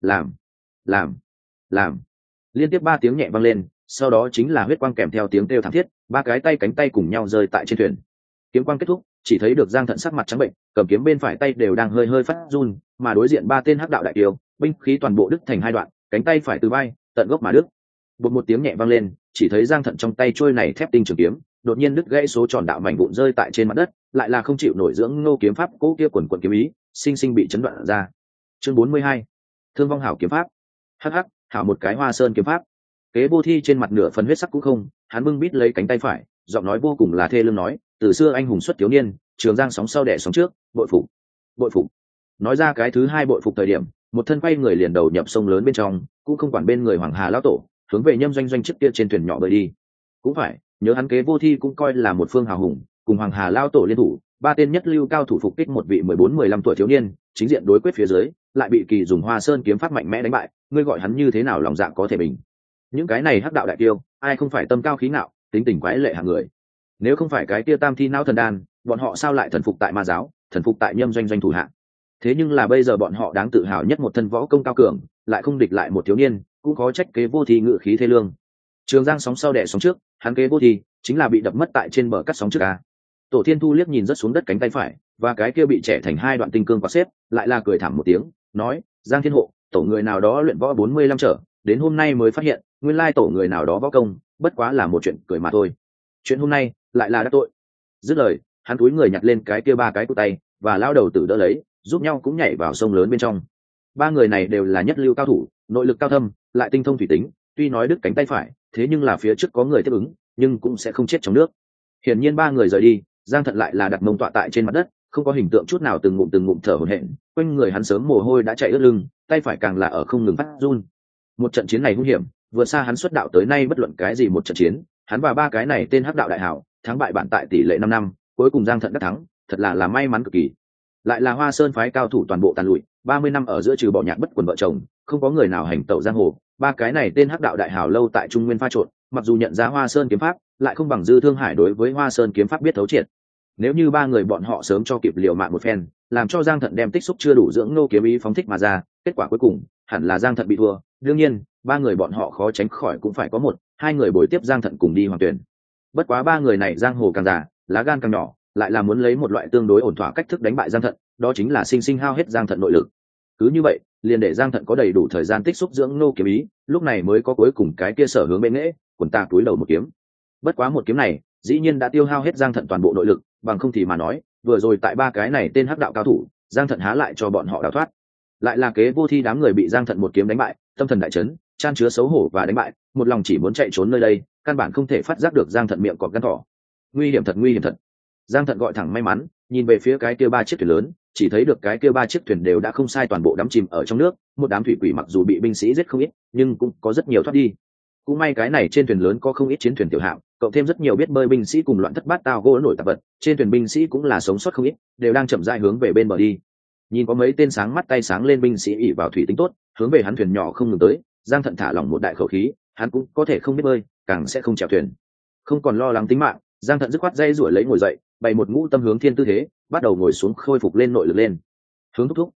Speaker 1: Làm. Liên tiếp ba tiếng nhẹ vang lên, sau đó chính là huyết quang kèm theo tiếng kêu thảm thiết, ba cái tay cánh tay cùng nhau rơi tại trên thuyền. Kiếm quang kết thúc, chỉ thấy được Giang Thận sắc mặt trắng bệnh, cầm kiếm bên phải tay đều đang hơi hơi phát run, mà đối diện ba tên hắc đạo đại kiều, binh khí toàn bộ đứt thành hai đoạn, cánh tay phải từ vai tận gốc mà đứt. Một tiếng nhẹ vang lên, chỉ thấy Giang Thận trong tay trôi này thép tinh trường kiếm, đột nhiên đứt gãy số tròn đạo mảnh vụn rơi tại trên mặt đất, lại là không chịu nổi dưỡng ngô kiếm pháp cố kia quần quần kiếm ý, sinh sinh bị chấn đoạn ra. Chương 42. Thương vong hảo kiếm pháp. Hắc hắc, hảo một cái Hoa Sơn kiếm pháp. Kế Vô Thi trên mặt nửa phần huyết sắc cũng không, hắn bưng bít lấy cánh tay phải, giọng nói vô cùng là thê lương nói, từ xưa anh hùng xuất thiếu niên, trường giang sóng sau đẻ sóng trước, bội phục. Nói ra cái thứ hai bội phục thời điểm, một thân quay người liền đầu nhập sông lớn bên trong, cũng không quản bên người Hoàng Hà lão tổ, hướng về Nhâm Doanh Doanh trước kia trên thuyền nhỏ bơi đi. Cũng phải, nhớ hắn Kế Vô Thi cũng coi là một phương hào hùng, cùng Hoàng Hà lão tổ liên thủ, ba tên nhất lưu cao thủ phục kích một vị 14-15 tuổi thiếu niên, chính diện đối quyết phía dưới, lại bị Kỳ dùng Hoa Sơn kiếm pháp mạnh mẽ đánh bại, ngươi gọi hắn như thế nào lòng dạ có thể bình. Những cái này hắc đạo đại tiêu, ai không phải tâm cao khí ngạo, tính tình quái lệ hạng người. Nếu không phải cái kia tam thi não thần đan, bọn họ sao lại thần phục tại ma giáo, thần phục tại Nhâm Doanh Doanh thủ hạ. Thế nhưng là bây giờ bọn họ đáng tự hào nhất một thân võ công cao cường, lại không địch lại một thiếu niên, cũng có trách Kế Vô Thi ngự khí thê lương. Trường giang sóng sau đẻ sóng trước, hắn Kế Vô Thi chính là bị đập mất tại trên bờ cắt sóng trước a. Tổ Thiên Thu liếc nhìn rất xuống đất cánh tay phải, và cái kia bị trẻ thành hai đoạn tinh cương quạt xếp, lại là cười thảm một tiếng, nói: Giang Thiên Hộ, tổ người nào đó luyện võ 45 trở, đến hôm nay mới phát hiện, nguyên lai tổ người nào đó võ công, bất quá là một chuyện cười mà thôi. Chuyện hôm nay lại là đắc tội. Dứt lời, hắn cúi người nhặt lên cái kia ba cái cụ tay, và lao đầu tử đỡ lấy, giúp nhau cũng nhảy vào sông lớn bên trong. Ba người này đều là nhất lưu cao thủ, nội lực cao thâm, lại tinh thông thủy tính, tuy nói đứt cánh tay phải, thế nhưng là phía trước có người tiếp ứng, nhưng cũng sẽ không chết trong nước. Hiển nhiên ba người rời đi, Giang Thận lại là đặt mông tọa tại trên mặt đất, không có hình tượng chút nào, từng ngụm thở hổn hển, quanh người hắn sớm mồ hôi đã chảy ướt lưng, tay phải càng là ở không ngừng phát run. Một trận chiến này hung hiểm, vượt xa hắn xuất đạo tới nay bất luận cái gì một trận chiến, hắn và ba cái này tên hắc đạo đại hảo, thắng bại bản tại tỷ lệ 5 năm, cuối cùng Giang Thận đắc thắng, thật là may mắn cực kỳ. Lại là Hoa Sơn phái cao thủ toàn bộ tàn lụi, 30 năm ở giữa trừ bỏ Nhạc Bất Quần vợ chồng, không có người nào hành tẩu giang hồ, ba cái này tên hắc đạo đại hảo lâu tại Trung Nguyên pha trộn, mặc dù nhận ra Hoa Sơn kiếm pháp, lại không bằng Dư Thương Hải đối với Hoa Sơn kiếm pháp biết thấu triệt. Nếu như ba người bọn họ sớm cho kịp liều mạng một phen, làm cho Giang Thận đem tích xúc chưa đủ dưỡng nô kiếm ý phóng thích mà ra, kết quả cuối cùng hẳn là Giang Thận bị thua. Đương nhiên, ba người bọn họ khó tránh khỏi cũng phải có một, hai người bồi tiếp Giang Thận cùng đi hoàng tuyển. Bất quá ba người này giang hồ càng già, lá gan càng nhỏ, lại là muốn lấy một loại tương đối ổn thỏa cách thức đánh bại Giang Thận, đó chính là sinh hao hết Giang Thận nội lực. Cứ như vậy, liền để Giang Thận có đầy đủ thời gian tích xúc dưỡng nô kiếm ý, lúc này mới có cuối cùng cái kia sở hướng bên nghệ, quần ta túi đầu một kiếm. Bất quá một kiếm này, dĩ nhiên đã tiêu hao hết Giang Thận toàn bộ nội lực, bằng không thì mà nói, vừa rồi tại ba cái này tên hắc đạo cao thủ, Giang Thận há lại cho bọn họ đào thoát. Lại là Kế Vô Thi đám người bị Giang Thận một kiếm đánh bại, tâm thần đại chấn, chan chứa xấu hổ và đánh bại, một lòng chỉ muốn chạy trốn nơi đây, căn bản không thể phát giác được Giang Thận miệng cọp gan thỏ. Nguy hiểm thật. Giang Thận gọi thẳng may mắn, nhìn về phía cái kia ba chiếc thuyền lớn, chỉ thấy được cái kia ba chiếc thuyền đều đã không sai toàn bộ đắm chìm ở trong nước, một đám thủy quỷ mặc dù bị binh sĩ giết không ít, nhưng cũng có rất nhiều thoát đi. Cũng may cái này trên thuyền lớn có không ít chiến thuyền tiểu hạm, cộng thêm rất nhiều biết bơi binh sĩ cùng loạn thất bát tao gỗ nổi tạp vật, trên thuyền binh sĩ cũng là sống sót không ít, đều đang chậm rãi hướng về bên bờ đi. Nhìn có mấy tên sáng mắt tay sáng lên binh sĩ ỷ vào thủy tính tốt, hướng về hắn thuyền nhỏ không ngừng tới, Giang Thận thả lỏng một đại khẩu khí, hắn cũng có thể không biết bơi, càng sẽ không chèo thuyền. Không còn lo lắng tính mạng, Giang Thận dứt khoát dây rủi lấy ngồi dậy, bày một ngũ tâm hướng thiên tư thế, bắt đầu ngồi xuống khôi phục lên nội lực lên. Hướng thúc,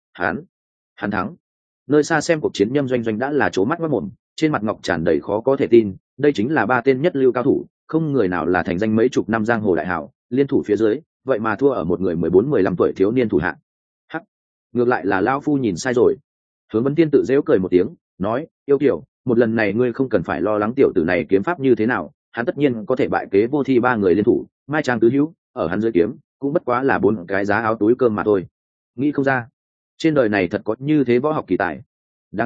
Speaker 1: hắn thắng. Nơi xa xem cuộc chiến Nhâm Doanh Doanh đã là trố mắt mất mồm, trên mặt ngọc tràn đầy khó có thể tin, đây chính là ba tên nhất lưu cao thủ, không người nào là thành danh mấy chục năm giang hồ đại hảo, liên thủ phía dưới, vậy mà thua ở một người 14-15 tuổi thiếu niên thủ hạng. Hắc, ngược lại là lão phu nhìn sai rồi. Hướng Vấn Tiên tự giễu cười một tiếng, nói: Yêu Kiều, một lần này ngươi không cần phải lo lắng tiểu tử này kiếm pháp như thế nào, hắn tất nhiên có thể bại Kế Vô Thi ba người liên thủ, Mai Trang tứ hữu, ở hắn dưới kiếm, cũng bất quá là 4 cái giá áo túi cơm mà thôi. Nghĩ không ra, trên đời này thật có như thế võ học kỳ tài. Đáng tiếc,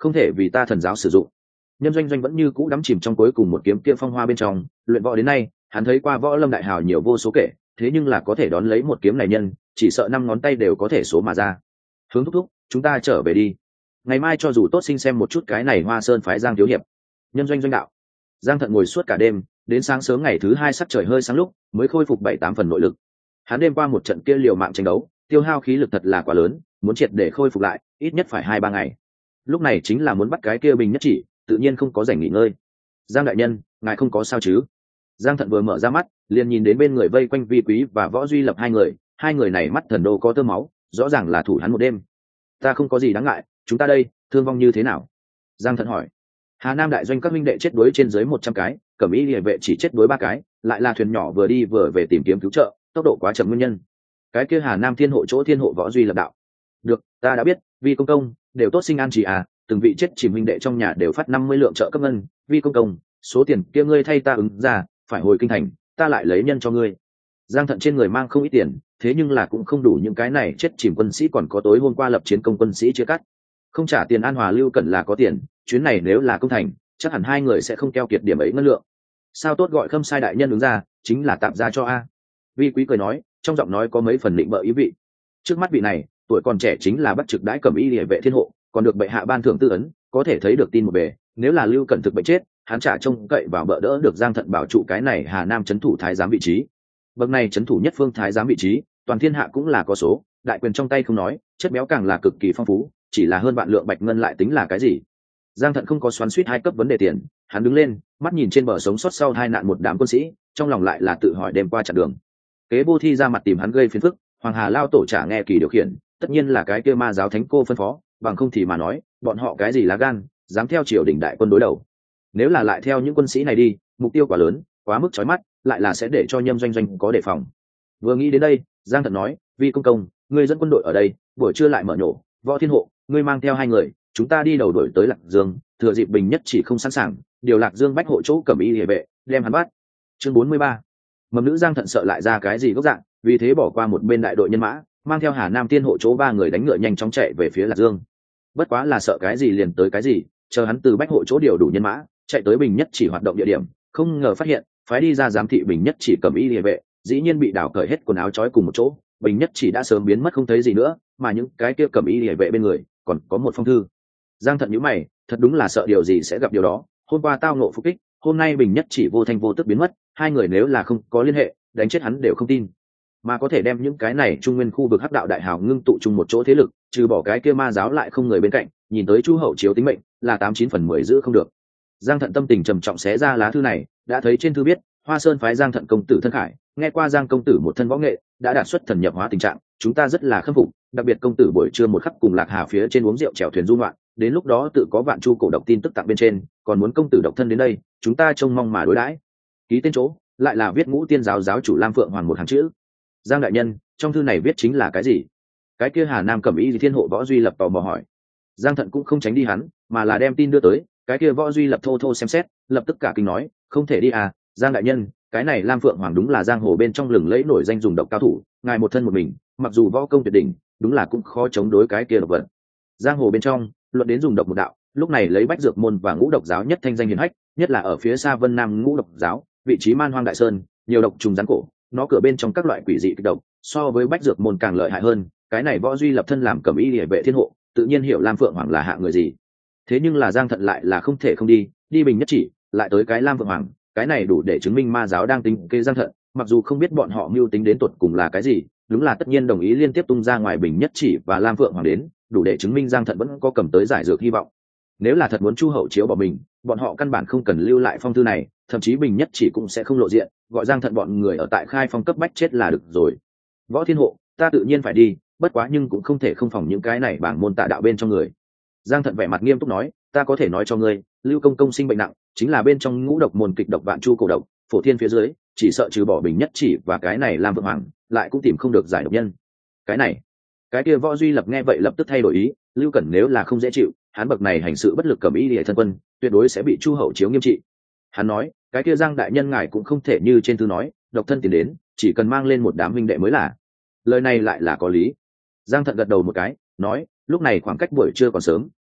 Speaker 1: không thể vì ta thần giáo sử dụng. Nhâm Doanh Doanh vẫn như cũ đắm chìm trong cuối cùng một kiếm kia phong hoa bên trong, luyện võ đến nay hắn thấy qua võ lâm đại hào nhiều vô số kể, thế nhưng là có thể đón lấy một kiếm này nhân chỉ sợ 5 ngón tay đều có thể số mà ra. Hướng thúc thúc, chúng ta trở về đi, ngày mai cho dù tốt sinh xem một chút cái này Hoa Sơn phái Giang thiếu hiệp. Nhâm Doanh Doanh đạo. Giang Thận ngồi suốt cả đêm, đến sáng sớm ngày thứ 2 sắc trời hơi sáng lúc mới khôi phục 7-8 phần nội lực. Hắn đêm qua một trận kia liều mạng tranh đấu, tiêu hao khí lực thật là quá lớn, muốn triệt để khôi phục lại ít nhất phải 2-3 ngày. Lúc này chính là muốn bắt cái kia bình nhất chỉ, tự nhiên không có rảnh nghỉ ngơi. Giang đại nhân, ngài không có sao chứ? Giang Thận vừa mở ra mắt liền nhìn đến bên người vây quanh Vi Quý và Võ Duy Lập hai người này mắt thần đô có tơ máu, rõ ràng là thủ hắn một đêm. Ta không có gì đáng ngại, chúng ta đây thương vong như thế nào? Giang Thận hỏi. Hà Nam đại doanh các minh đệ chết đuối trên dưới 100 cái, Cẩm Y Liề vệ chỉ chết đuối 3 cái, lại là thuyền nhỏ vừa đi vừa về tìm kiếm cứu trợ, tốc độ quá chậm nguyên nhân. Cái kia Hà Nam Thiên hộ chỗ Thiên hộ Võ Duy Lập đạo. Được, ta đã biết, Vi công công đều tốt sinh an chỉ à, từng vị chết chỉ minh đệ trong nhà đều phát 50 lượng trợ cấp ngân, Vi công công, số tiền kia ngươi thay ta ứng ra, phải hồi kinh thành, ta lại lấy nhân cho ngươi. Giang Thận trên người mang không ít tiền, thế nhưng là cũng không đủ những cái này chết chìm quân sĩ còn có tối hôm qua lập chiến công quân sĩ chia cắt. Không trả tiền An Hòa Lưu Cẩn là có tiền, chuyến này nếu là công thành, chắc hẳn hai người sẽ không keo kiệt điểm ấy ngân lượng. Sao tốt gọi Khâm sai đại nhân ứng ra, chính là tạm ra cho a. Vi Quý cười nói, trong giọng nói có mấy phần định bợ ý vị. Trước mắt vị này, tuổi còn trẻ chính là bắt trực đãi Cẩm Y Liề vệ Thiên hộ, còn được bệ hạ ban thưởng tư ấn, có thể thấy được tin một bề. Nếu là Lưu Cẩn thực bệnh chết, hắn trả trông cậy vào bợ đỡ được Giang Thận bảo trụ cái này Hà Nam trấn thủ thái giám vị trí. Bậc này trấn thủ nhất phương thái giám vị trí, toàn thiên hạ cũng là có số, đại quyền trong tay không nói, chất béo càng là cực kỳ phong phú, chỉ là hơn vạn lượng bạch ngân lại tính là cái gì? Giang Thận không có xoắn xuýt 2 cấp vấn đề tiền, hắn đứng lên, mắt nhìn trên bờ sống sót sau 2 nạn một đám quân sĩ, trong lòng lại là tự hỏi đêm qua chặn đường. Kế Vô Thi ra mặt tìm hắn gây phiền phức, Hoàng Hà lao tổ trả nghe kỳ điều khiển, tất nhiên là cái kia ma giáo thánh cô phân phó, bằng không thì mà nói, bọn họ cái gì lá gan, dám theo triều đình đại quân đối đầu. Nếu là lại theo những quân sĩ này đi, mục tiêu quá lớn, quá mức chói mắt, lại là sẽ để cho Nhâm Doanh Doanh có đề phòng. Vừa nghĩ đến đây, Giang Thận nói, Vi công công, ngươi dẫn quân đội ở đây, buổi trưa lại mở nhổ, Võ Thiên hộ, ngươi mang theo 2 người, chúng ta đi đầu đuổi tới Lạc Dương, thừa dịp bình nhất chỉ không sẵn sàng, điều Lạc Dương bách hộ chỗ Cẩm Y Liề vệ, đem hắn bắt. Chương 43. Mầm nữ Giang Thận sợ lại ra cái gì gốc dạng, vì thế bỏ qua một bên đại đội nhân mã, mang theo Hà Nam Thiên hộ chỗ 3 người đánh ngựa nhanh chóng chạy về phía Lạc Dương. Bất quá là sợ cái gì liền tới cái gì, chờ hắn từ bách hộ chỗ điều đủ nhân mã, chạy tới bình nhất chỉ hoạt động địa điểm, không ngờ phát hiện, phái đi ra giám thị bình nhất chỉ Cẩm Y Liề vệ, dĩ nhiên bị đảo cởi hết quần áo trói cùng một chỗ, bình nhất chỉ đã sớm biến mất không thấy gì nữa, mà những cái kia Cẩm Y Liề vệ bên người còn có một phong thư. Giang Thận nhíu mày, thật đúng là sợ điều gì sẽ gặp điều đó, hôm qua tao ngộ phục kích, hôm nay bình nhất chỉ vô thanh vô tức biến mất, 2 người nếu là không có liên hệ, đánh chết hắn đều không tin. Mà có thể đem những cái này trung nguyên khu vực hắc đạo đại hào ngưng tụ chung một chỗ thế lực, trừ bỏ cái kia ma giáo lại không người bên cạnh, nhìn tới Chu Hậu Chiếu tính mệnh là 89 phần 10 giữ không được. Giang Thận tâm tình trầm trọng xé ra lá thư này, đã thấy trên thư viết, Hoa Sơn phái Giang Thận công tử thân khải, nghe qua Giang công tử một thân võ nghệ, đã đạt xuất thần nhập hóa tình trạng, chúng ta rất là khâm phục, đặc biệt công tử buổi trưa một khắc cùng Lạc Hà phía trên uống rượu chèo thuyền du ngoạn, đến lúc đó tự có vạn chu cổ độc tin tức tặng bên trên, còn muốn công tử độc thân đến đây, chúng ta trông mong mà đối đãi. Ký tên chỗ, lại là viết Ngũ Tiên giáo giáo chủ Lam Phượng Hoàng một hàng chữ. Giang đại nhân, trong thư này viết chính là cái gì? Cái kia Hà Nam Cẩm Y Thiên hộ Võ Duy Lập tò mò hỏi. Giang Thận cũng không tránh đi hắn, mà là đem tin đưa tới, cái kia Võ Duy Lập thô thô xem xét, lập tức cả kinh nói, không thể đi à, Giang đại nhân, cái này Lam Phượng Hoàng đúng là giang hồ bên trong lừng lẫy nổi danh dùng độc cao thủ, ngài một thân một mình, mặc dù võ công tuyệt đỉnh, đúng là cũng khó chống đối cái kia độc vật. Giang hồ bên trong, luận đến dùng độc một đạo, lúc này lấy Bách Dược môn và Ngũ Độc giáo nhất thanh danh hiển hách, nhất là ở phía xa Vân Nam Ngũ Độc giáo, vị trí Man Hoang Đại Sơn, nhiều độc trùng rắn cổ, nó cửa bên trong các loại quỷ dị kịch độc, so với Bách Dược môn càng lợi hại hơn, cái này Võ Duy Lập thân làm Cẩm Y Liề vệ Thiên hộ, tự nhiên hiểu Lam Phượng Hoàng là hạ người gì. Thế nhưng là Giang Thận lại là không thể không đi, đi bình nhất chỉ, lại tới cái Lam Phượng Hoàng, cái này đủ để chứng minh ma giáo đang tính kế Giang Thận, mặc dù không biết bọn họ mưu tính đến tuột cùng là cái gì, đúng là tất nhiên đồng ý liên tiếp tung ra ngoài bình nhất chỉ và Lam Phượng Hoàng đến, đủ để chứng minh Giang Thận vẫn có cầm tới giải dược hy vọng. Nếu là thật muốn Chu Hậu Chiếu bỏ mình, bọn họ căn bản không cần lưu lại phong thư này, thậm chí bình nhất chỉ cũng sẽ không lộ diện, gọi Giang Thận bọn người ở tại khai phong cấp bách chết là được rồi. Võ Thiên hộ, ta tự nhiên phải đi, bất quá nhưng cũng không thể không phòng những cái này bảng môn tạ đạo bên trong người. Giang Thận vẻ mặt nghiêm túc nói, ta có thể nói cho ngươi, Lưu công công sinh bệnh nặng, chính là bên trong Ngũ Độc môn kịch độc vạn chu cổ độc, phổ thiên phía dưới, chỉ sợ trừ bỏ bình nhất chỉ và cái này Lam Vượng Hoàng, lại cũng tìm không được giải độc nhân. Cái này, cái kia Võ Duy Lập nghe vậy lập tức thay đổi ý, Lưu Cẩn nếu là không dễ chịu, hắn bậc này hành sự bất lực Cẩm Y Liề thân quân, tuyệt đối sẽ bị Chu Hậu Chiếu nghiêm trị. Hắn nói, cái kia Giang đại nhân ngài cũng không thể như trên thư nói, độc thân tiền đến, chỉ cần mang lên một đám huynh đệ mới là. Lời này lại là có lý. Giang Thận gật đầu một cái, nói, lúc này khoảng cách buổi trưa còn sớm,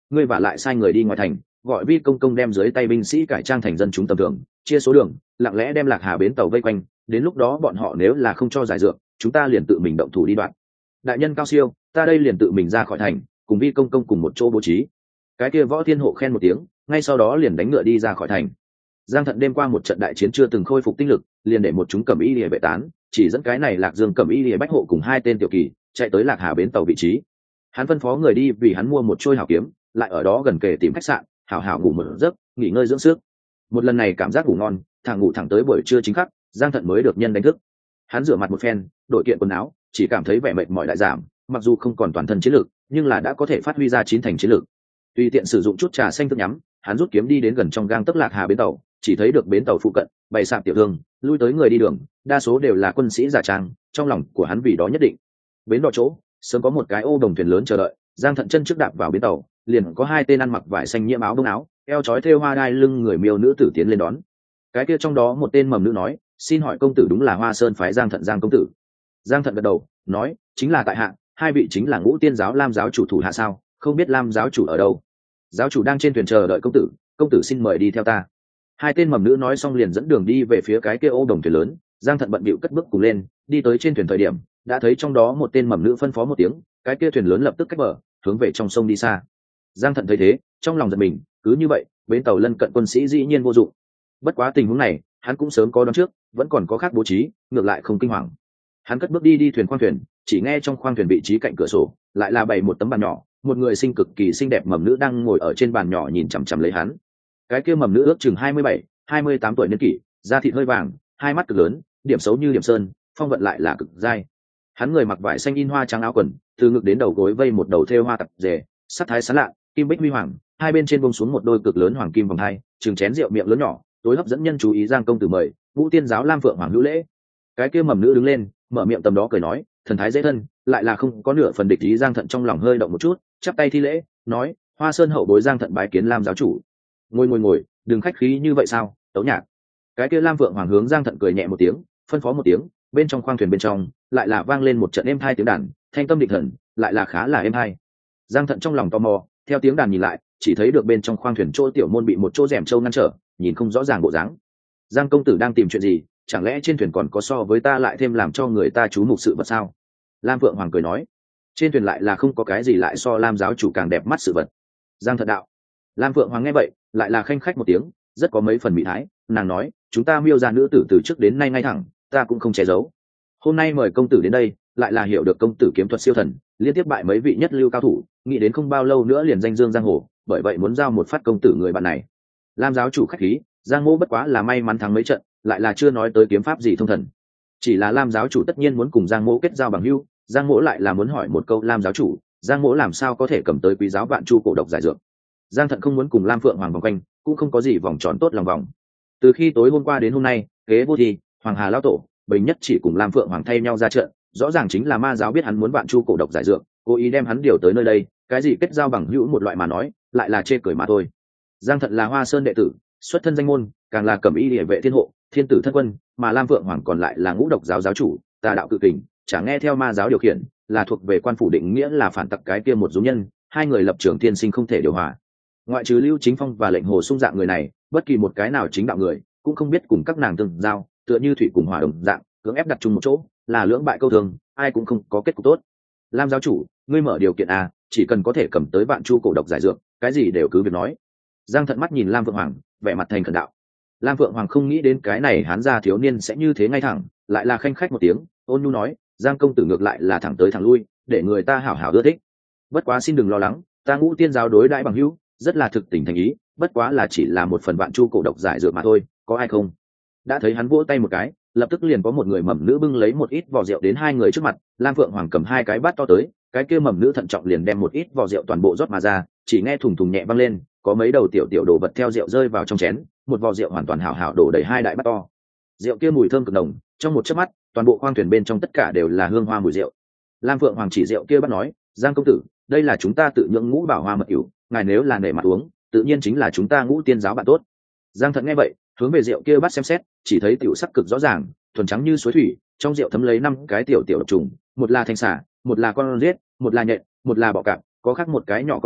Speaker 1: ngươi vả lại sai người đi ngoài thành gọi Vi công công đem dưới tay binh sĩ cải trang thành dân chúng tầm thường, chia số đường, lặng lẽ đem Lạc Hà bến tàu vây quanh, đến lúc đó bọn họ nếu là không cho giải dược, chúng ta liền tự mình động thủ đi đoạn. Đại nhân cao siêu, ta đây liền tự mình ra khỏi thành, cùng Vi công công cùng một chỗ bố trí. Cái kia Võ Thiên Hộ khen một tiếng, ngay sau đó liền đánh ngựa đi ra khỏi thành. Giang Thận đêm qua một trận đại chiến chưa từng khôi phục tinh lực, liền để một chúng cẩm y liề vệ tán, chỉ dẫn cái này Lạc Dương cẩm y liề bách hộ cùng hai tên tiểu kỳ chạy tới Lạc Hà bến tàu vị trí. Hắn phân phó người đi vì hắn mua một trôi hảo kiếm, lại ở đó gần kề tìm khách sạn, hảo hảo ngủ một giấc, nghỉ ngơi dưỡng sức. Một lần này cảm giác ngủ ngon, ngủ thẳng tới buổi trưa chính khắc, Giang Thận mới được nhân đánh thức. Hắn rửa mặt một phen, đổi kiện quần áo, chỉ cảm thấy vẻ mệt mỏi đại giảm, mặc dù không còn toàn thân chiến lực, nhưng là đã có thể phát huy ra chín thành chiến lực. Tùy tiện sử dụng chút trà xanh thức nhắm, hắn rút kiếm đi đến gần trong gang tấc Lạc Hà bến tàu, chỉ thấy được bến tàu phụ cận bày sạp tiểu thương, lui tới người đi đường, đa số đều là quân sĩ giả trang, trong lòng của hắn vì đó nhất định. Bến đò chỗ, sớm có một cái ô đồng thuyền lớn chờ đợi, Giang Thận chân trước đạp vào bến tàu, liền có hai tên ăn mặc vải xanh nhiễm áo bông áo, eo trói thêu hoa đai lưng người miêu nữ tử tiến lên đón. Cái kia trong đó một tên mầm nữ nói, xin hỏi công tử đúng là Hoa Sơn phái Giang Thận Giang công tử? Giang Thận gật đầu, nói, chính là tại hạ, hai vị chính là Ngũ Tiên giáo Lam giáo chủ thủ hạ sao? Không biết Lam giáo chủ ở đâu? Giáo chủ đang trên thuyền chờ đợi công tử xin mời đi theo ta. Hai tên mầm nữ nói xong liền dẫn đường đi về phía cái kia ô đồng thuyền lớn. Giang Thận bận bịu cất bước cùng lên, đi tới trên thuyền thời điểm, đã thấy trong đó một tên mầm nữ phân phó một tiếng, cái kia thuyền lớn lập tức cách bờ, hướng về trong sông đi xa. Giang Thận thấy thế, trong lòng giật mình, cứ như vậy, bến tàu lân cận quân sĩ dĩ nhiên vô dụng. Bất quá tình huống này, hắn cũng sớm có đoán trước, vẫn còn có khác bố trí, ngược lại không kinh hoàng. Hắn cất bước đi thuyền khoang thuyền, chỉ nghe trong khoang thuyền vị trí cạnh cửa sổ, lại là bày một tấm bàn nhỏ, một người xinh cực kỳ xinh đẹp mầm nữ đang ngồi ở trên bàn nhỏ nhìn chằm chằm lấy hắn. Cái kia mầm nữ ước chừng 27, 28 tuổi niên kỷ, da thịt hơi vàng, hai mắt cực lớn, điểm xấu như điểm sơn, phong vận lại là cực dai. Hắn người mặc vải xanh in hoa trắng áo quần, từ ngực đến đầu gối vây một đầu thêu hoa tập rể, sắc thái sáng lạ, kim bích huy hoàng, hai bên trên buông xuống một đôi cực lớn hoàng kim vòng hai, chừng chén rượu miệng lớn nhỏ, tối hấp dẫn nhân chú ý. Giang công tử mời, Ngũ Tiên giáo Lam Phượng Hoàng hữu lễ. Cái kia mầm nữ đứng lên, mở miệng tầm đó cười nói, thần thái dễ thân, lại là không có nửa phần địch ý. Giang Thận trong lòng hơi động một chút, chắp tay thi lễ, nói, Hoa Sơn hậu bối Giang Thận bái kiến Lam giáo chủ. Ngồi, đừng khách khí như vậy sao? Tấu nhạc. Cái kia Lam Phượng Hoàng hướng Giang Thận cười nhẹ một tiếng, phân phó một tiếng, bên trong khoang thuyền bên trong lại là vang lên một trận êm hai tiếng đàn, thanh tâm định thần, lại là khá là êm hai. Giang Thận trong lòng tò mò, theo tiếng đàn nhìn lại, chỉ thấy được bên trong khoang thuyền chỗ tiểu môn bị một chỗ rèm trâu ngăn trở, nhìn không rõ ràng bộ dáng. Giang công tử đang tìm chuyện gì? Chẳng lẽ trên thuyền còn có so với ta lại thêm làm cho người ta chú mục sự vật sao? Lam Phượng Hoàng cười nói, trên thuyền lại là không có cái gì lại so Lam giáo chủ càng đẹp mắt sự vật. Giang Thận đạo. Lam Phượng Hoàng nghe vậy, lại là khanh khách một tiếng, rất có mấy phần mỹ thái. Nàng nói, chúng ta miêu gia nữ tử từ trước đến nay ngay thẳng, ta cũng không che giấu. Hôm nay mời công tử đến đây, lại là hiểu được công tử kiếm thuật siêu thần, liên tiếp bại mấy vị nhất lưu cao thủ, nghĩ đến không bao lâu nữa liền danh dương giang hồ, bởi vậy muốn giao một phát công tử người bạn này. Lam giáo chủ khách khí, Giang Mỗ bất quá là may mắn thắng mấy trận, lại là chưa nói tới kiếm pháp gì thông thần. Chỉ là Lam giáo chủ tất nhiên muốn cùng Giang Mỗ kết giao bằng hữu, Giang Mỗ lại là muốn hỏi một câu, Lam giáo chủ, Giang Mỗ làm sao có thể cầm tới quý giáo vạn chu cổ độc giải dược? Giang Thận không muốn cùng Lam Phượng Hoàng vòng quanh, cũng không có gì vòng tròn tốt lòng vòng. Từ khi tối hôm qua đến hôm nay, kế vô thì Hoàng Hà lão tổ, Bình Nhất chỉ cùng Lam Phượng Hoàng thay nhau ra trận, rõ ràng chính là ma giáo biết hắn muốn vạn chu cổ độc giải dược, cố ý đem hắn điều tới nơi đây, cái gì kết giao bằng hữu một loại mà nói, lại là chê cười mà thôi. Giang Thận là Hoa Sơn đệ tử, xuất thân danh môn, càng là cẩm y liề vệ thiên hộ, thiên tử thân quân, mà Lam Phượng Hoàng còn lại là ngũ độc giáo giáo chủ, tà đạo cự kình, chả nghe theo ma giáo điều khiển, là thuộc về quan phủ định nghĩa là phản tặc cái kia một dũng nhân, hai người lập trường thiên sinh không thể điều hòa. Ngoại trừ Lưu Chính Phong và Lệnh Hồ Sung dạng người này, bất kỳ một cái nào chính đạo người cũng không biết cùng các nàng tương giao, tựa như thủy cùng hỏa đồng dạng, cưỡng ép đặt chung một chỗ, là lưỡng bại câu thường, ai cũng không có kết cục tốt. Lam giáo chủ, ngươi mở điều kiện à, chỉ cần có thể cầm tới vạn chu cổ độc giải dược, cái gì đều cứ việc nói. Giang Thận mắt nhìn Lam Phượng Hoàng, vẻ mặt thành khẩn đạo. Lam Phượng Hoàng không nghĩ đến cái này hán gia thiếu niên sẽ như thế ngay thẳng, lại là khanh khách một tiếng, ôn nhu nói, Giang công tử ngược lại là thẳng tới thẳng lui, để người ta hảo hảo ưa thích. Bất quá xin đừng lo lắng, ta Ngũ Tiên giáo đối đãi bằng hữu, rất là thực tình thành ý, bất quá là chỉ là một phần vạn chu cổ độc giải dược mà thôi, có ai không? Đã thấy hắn vỗ tay một cái, lập tức liền có một người mầm nữ bưng lấy một ít vò rượu đến hai người trước mặt. Lam Phượng Hoàng cầm hai cái bát to tới, cái kia mầm nữ thận trọng liền đem một ít vò rượu toàn bộ rót mà ra, chỉ nghe thùng thùng nhẹ vang lên, có mấy đầu tiểu tiểu đồ vật theo rượu rơi vào trong chén, một vò rượu hoàn toàn hảo hảo đổ đầy hai đại bát to. Rượu kia mùi thơm cực nồng, trong một chớp mắt, toàn bộ khoang thuyền bên trong tất cả đều là hương hoa mùi rượu. Lam Phượng Hoàng chỉ rượu kia bắt nói, Giang công tử, đây là chúng ta tự nhưỡng ngũ bảo hoa mật ỉu, ngài nếu là nể mặt uống, tự nhiên chính là chúng ta Ngũ Tiên giáo bạn tốt. Giang Thận nghe vậy, hướng về rượu kia bắt xem xét, chỉ thấy tiểu sắc cực rõ ràng, thuần trắng như suối thủy, trong rượu thấm lấy 5 cái tiểu tiểu độc trùng, một là thanh xà, một là con riết, một là nhện, một là bọ cạp, có khác một cái nhỏ con cóc,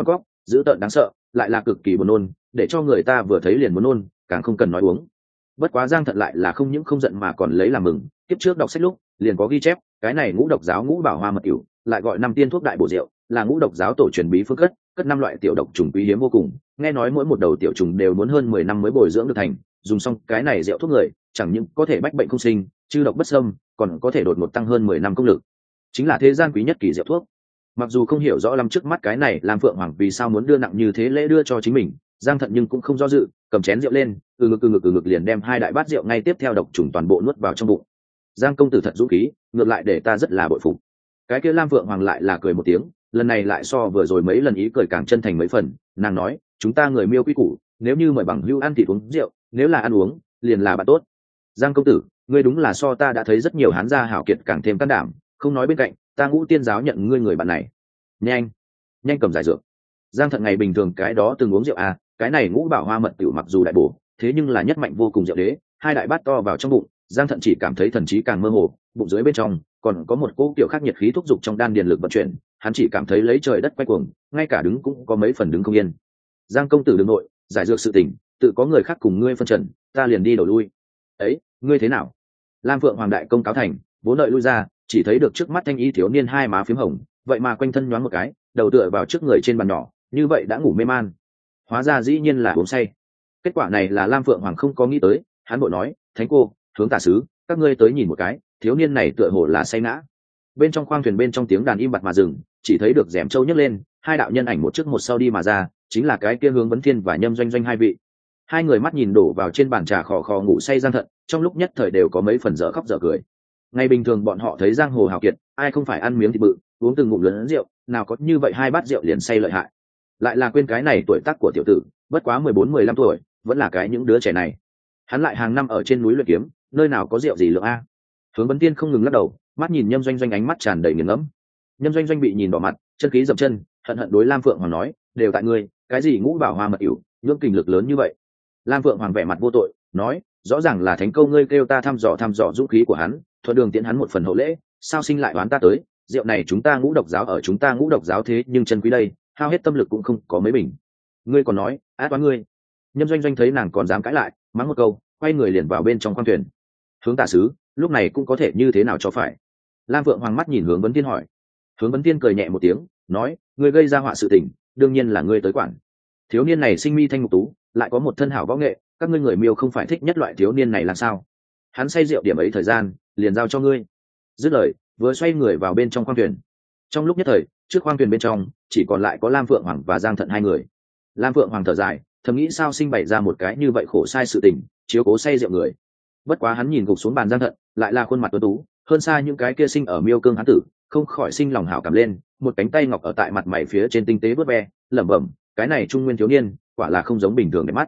Speaker 1: dữ tợn đáng sợ, lại là cực kỳ buồn nôn, để cho người ta vừa thấy liền muốn nôn, càng không cần nói uống. Bất quá Giang Thận lại là không những không giận mà còn lấy làm mừng, tiếp trước đọc sách lúc liền có ghi chép, cái này ngũ độc giáo ngũ bảo hoa mật ỉu, lại gọi năm tiên thuốc đại bổ rượu, là ngũ độc giáo tổ truyền bí phương cất 5 loại tiểu độc trùng quý hiếm vô cùng, nghe nói mỗi một đầu tiểu trùng đều muốn hơn 10 năm mới bồi dưỡng được thành, dùng xong cái này rượu thuốc người, chẳng những có thể bách bệnh không sinh, chư độc bất xâm, còn có thể đột ngột tăng hơn 10 năm công lực. Chính là thế gian quý nhất kỳ rượu thuốc. Mặc dù không hiểu rõ lắm trước mắt cái này Lam Phượng Hoàng vì sao muốn đưa nặng như thế lễ đưa cho chính mình, Giang Thận nhưng cũng không do dự, cầm chén rượu lên, từ ngực liền đem 2 đại bát rượu ngay tiếp theo độc trùng toàn bộ nuốt vào trong bụng. Giang công tử thật dũng khí, ngược lại để ta rất là bội phục. Cái kia Lam Phượng Hoàng lại là cười một tiếng, lần này lại so vừa rồi mấy lần ý cười càng chân thành mấy phần, nàng nói, chúng ta người Miêu quý củ, nếu như mời bằng hữu ăn thịt uống rượu, nếu là ăn uống, liền là bạn tốt. Giang công tử, ngươi đúng là so ta đã thấy rất nhiều hán gia hảo kiệt càng thêm can đảm, không nói bên cạnh, ta Ngũ Tiên giáo nhận ngươi người bạn này. Nhanh, nhanh cầm giải dược. Giang Thận ngày bình thường cái đó từng uống rượu à, cái này ngũ bảo hoa mật tiểu mặc dù đại bổ, thế nhưng là nhất mạnh vô cùng rượu đế, 2 đại bát to vào trong bụng, Giang Thận chỉ cảm thấy thần trí càng mơ hồ, bụng dưới bên trong còn có một cỗ kiểu khác nhiệt khí thúc giục trong đan điền lực vận chuyển, hắn chỉ cảm thấy lấy trời đất quay cuồng, ngay cả đứng cũng có mấy phần đứng không yên. Giang công tử đừng nội, giải dược sự tình, tự có người khác cùng ngươi phân trần, ta liền đi đầu lui. Ấy, ngươi thế nào? Lam Phượng Hoàng đại công cáo thành, vốn đợi lui ra, chỉ thấy được trước mắt thanh y thiếu niên 2 má phím hồng, vậy mà quanh thân nhoáng một cái, đầu tựa vào trước người trên bàn nhỏ, như vậy đã ngủ mê man. Hóa ra dĩ nhiên là uống say. Kết quả này là Lam Phượng Hoàng không có nghĩ tới, hắn vội nói, thánh cô, hướng tả sứ, các ngươi tới nhìn một cái, thiếu niên này tựa hồ là say ngã. Bên trong khoang thuyền bên trong tiếng đàn im bặt mà dừng, chỉ thấy được rèm trâu nhấc lên, 2 đạo nhân ảnh một trước một sau đi mà ra, chính là cái kia Hướng Vấn Thiên và Nhâm Doanh Doanh 2 vị. 2 người mắt nhìn đổ vào trên bàn trà khò khò ngủ say Giang Thận, trong lúc nhất thời đều có mấy phần dở khóc dở cười. Ngày bình thường bọn họ thấy giang hồ hào kiệt, ai không phải ăn miếng thịt bự, uống từng ngụm lớn rượu, nào có như vậy 2 bát rượu liền say lợi hại. Lại là quên cái này tuổi tác của tiểu tử, bất quá 14-15 tuổi, vẫn là cái những đứa trẻ này. Hắn lại hàng năm ở trên núi luyện kiếm, nơi nào có rượu gì lượng a. Hướng Vấn Tiên không ngừng lắc đầu, mắt nhìn Nhâm Doanh Doanh ánh mắt tràn đầy nghiền ngẫm. Nhâm Doanh Doanh bị nhìn đỏ mặt, chân khí dậm chân, hận hận đối Lam Phượng Hoàng nói, đều tại ngươi, cái gì ngũ bảo hoa mật ỉu, nhưỡng kình lực lớn như vậy. Lam Phượng Hoàng vẻ mặt vô tội, nói, rõ ràng là thánh câu ngươi kêu ta thăm dò dũng khí của hắn, thuận đường tiễn hắn một phần hậu lễ, sao sinh lại oán ta tới, rượu này chúng ta Ngũ độc giáo ở chúng ta Ngũ độc giáo thế nhưng chân quý đây, hao hết tâm lực cũng không có mấy bình. Ngươi còn nói, át oán ngươi. Nhâm Doanh Doanh thấy nàng còn dám cãi lại, mắng một câu, quay người liền vào bên trong khoang thuyền. Hướng tả sứ, lúc này cũng có thể như thế nào cho phải. Lam Phượng Hoàng mắt nhìn Hướng Vấn Tiên hỏi. Hướng Vấn Tiên cười nhẹ một tiếng, nói, ngươi gây ra họa sự tình, đương nhiên là ngươi tới quản. Thiếu niên này sinh mi thanh ngục tú, lại có một thân hảo võ nghệ, các ngươi người Miêu không phải thích nhất loại thiếu niên này làm sao? Hắn say rượu điểm ấy thời gian, liền giao cho ngươi. Dứt lời, vừa xoay người vào bên trong khoang thuyền. Trong lúc nhất thời, trước khoang thuyền bên trong chỉ còn lại có Lam Phượng Hoàng và Giang Thận 2 người. Lam Phượng Hoàng thở dài, thầm nghĩ sao sinh bày ra một cái như vậy khổ sai sự tình, chiếu cố say rượu người. Bất quá hắn nhìn gục xuống bàn Giang Thận, lại là khuôn mặt tuấn tú, hơn xa những cái kia sinh ở Miêu cương hán tử, không khỏi sinh lòng hảo cảm lên, một cánh tay ngọc ở tại mặt mày phía trên tinh tế vớt ve, lẩm bẩm, cái này trung nguyên thiếu niên, quả là không giống bình thường để mắt.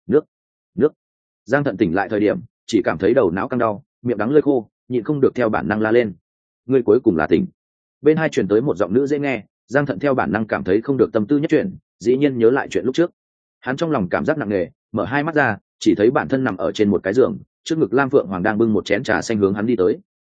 Speaker 1: Nước. Giang Thận tỉnh lại thời điểm, chỉ cảm thấy đầu não căng đau, miệng đắng lưỡi khô, nhịn không được theo bản năng la lên. Ngươi cuối cùng là tỉnh. Bên hai truyền tới một giọng nữ dễ nghe, Giang Thận theo bản năng cảm thấy không được tâm tư nhất chuyện, dĩ nhiên nhớ lại chuyện lúc trước. Hắn trong lòng cảm giác nặng nề, mở 2 mắt ra, chỉ thấy bản thân nằm ở trên một cái giường, trước ngực Lam Phượng Hoàng đang bưng một chén trà xanh hướng hắn đi tới.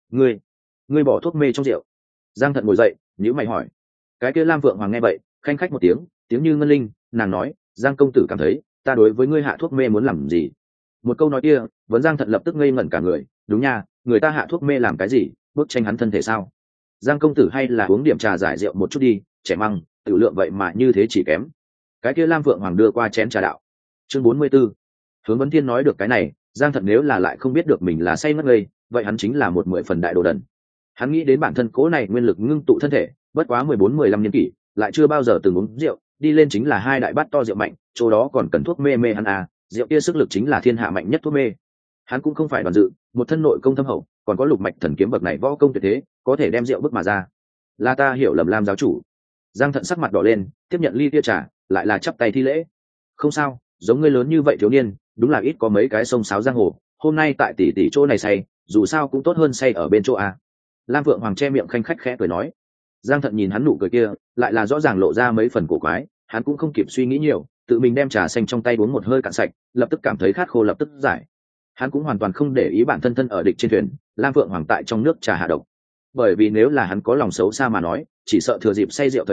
Speaker 1: Ngươi bỏ thuốc mê trong rượu. Giang Thận ngồi dậy, nhíu mày hỏi. Cái kia Lam Phượng Hoàng nghe vậy, khanh khách một tiếng, tiếng như ngân linh, nàng nói, Giang công tử cảm thấy, ta đối với ngươi hạ thuốc mê muốn làm gì? Một câu nói kia, vẫn Giang Thận lập tức ngây ngẩn cả người, đúng nha, người ta hạ thuốc mê làm cái gì, bức tranh hắn thân thể sao? Giang công tử hay là uống điểm trà giải rượu một chút đi, trẻ măng, tiểu lượng vậy mà như thế chỉ kém. Cái kia Lam Phượng Hoàng đưa qua chén trà đạo. Chương 44. Hướng Vấn Thiên nói được cái này, Giang Thận nếu là lại không biết được mình là say mất ngây, vậy hắn chính là một 10 phần đại đồ đần. Hắn nghĩ đến bản thân cố này nguyên lực ngưng tụ thân thể, bất quá 14-15 niên kỷ, lại chưa bao giờ từng uống rượu, đi lên chính là 2 đại bát to rượu mạnh, chỗ đó còn cần thuốc mê hắn à, rượu kia sức lực chính là thiên hạ mạnh nhất thuốc mê. Hắn cũng không phải đoàn dự, một thân nội công thâm hậu, còn có lục mạch thần kiếm bậc này võ công tuyệt thế, có thể đem rượu bức mà ra. Là ta hiểu lầm Lam giáo chủ. Giang Thận sắc mặt đỏ lên, tiếp nhận ly tia trà, lại là chắp tay thi lễ. Không sao, giống ngươi lớn như vậy thiếu niên, đúng là ít có mấy cái sông sáo giang hồ, hôm nay tại tỷ chỗ này say, dù sao cũng tốt hơn say ở bên chỗ a. Lam Phượng Hoàng che miệng khanh khách khẽ cười nói. Giang Thận nhìn hắn nụ cười kia, lại là rõ ràng lộ ra mấy phần cổ quái, hắn cũng không kịp suy nghĩ nhiều, tự mình đem trà xanh trong tay uống một hơi cạn sạch, lập tức cảm thấy khát khô lập tức giải. Hắn cũng hoàn toàn không để ý bản thân ở địch trên thuyền, Lam Phượng Hoàng tại trong nước trà hạ độc. Bởi vì nếu là hắn có lòng xấu xa mà nói, chỉ sợ thừa dịp say rượu thời điểm,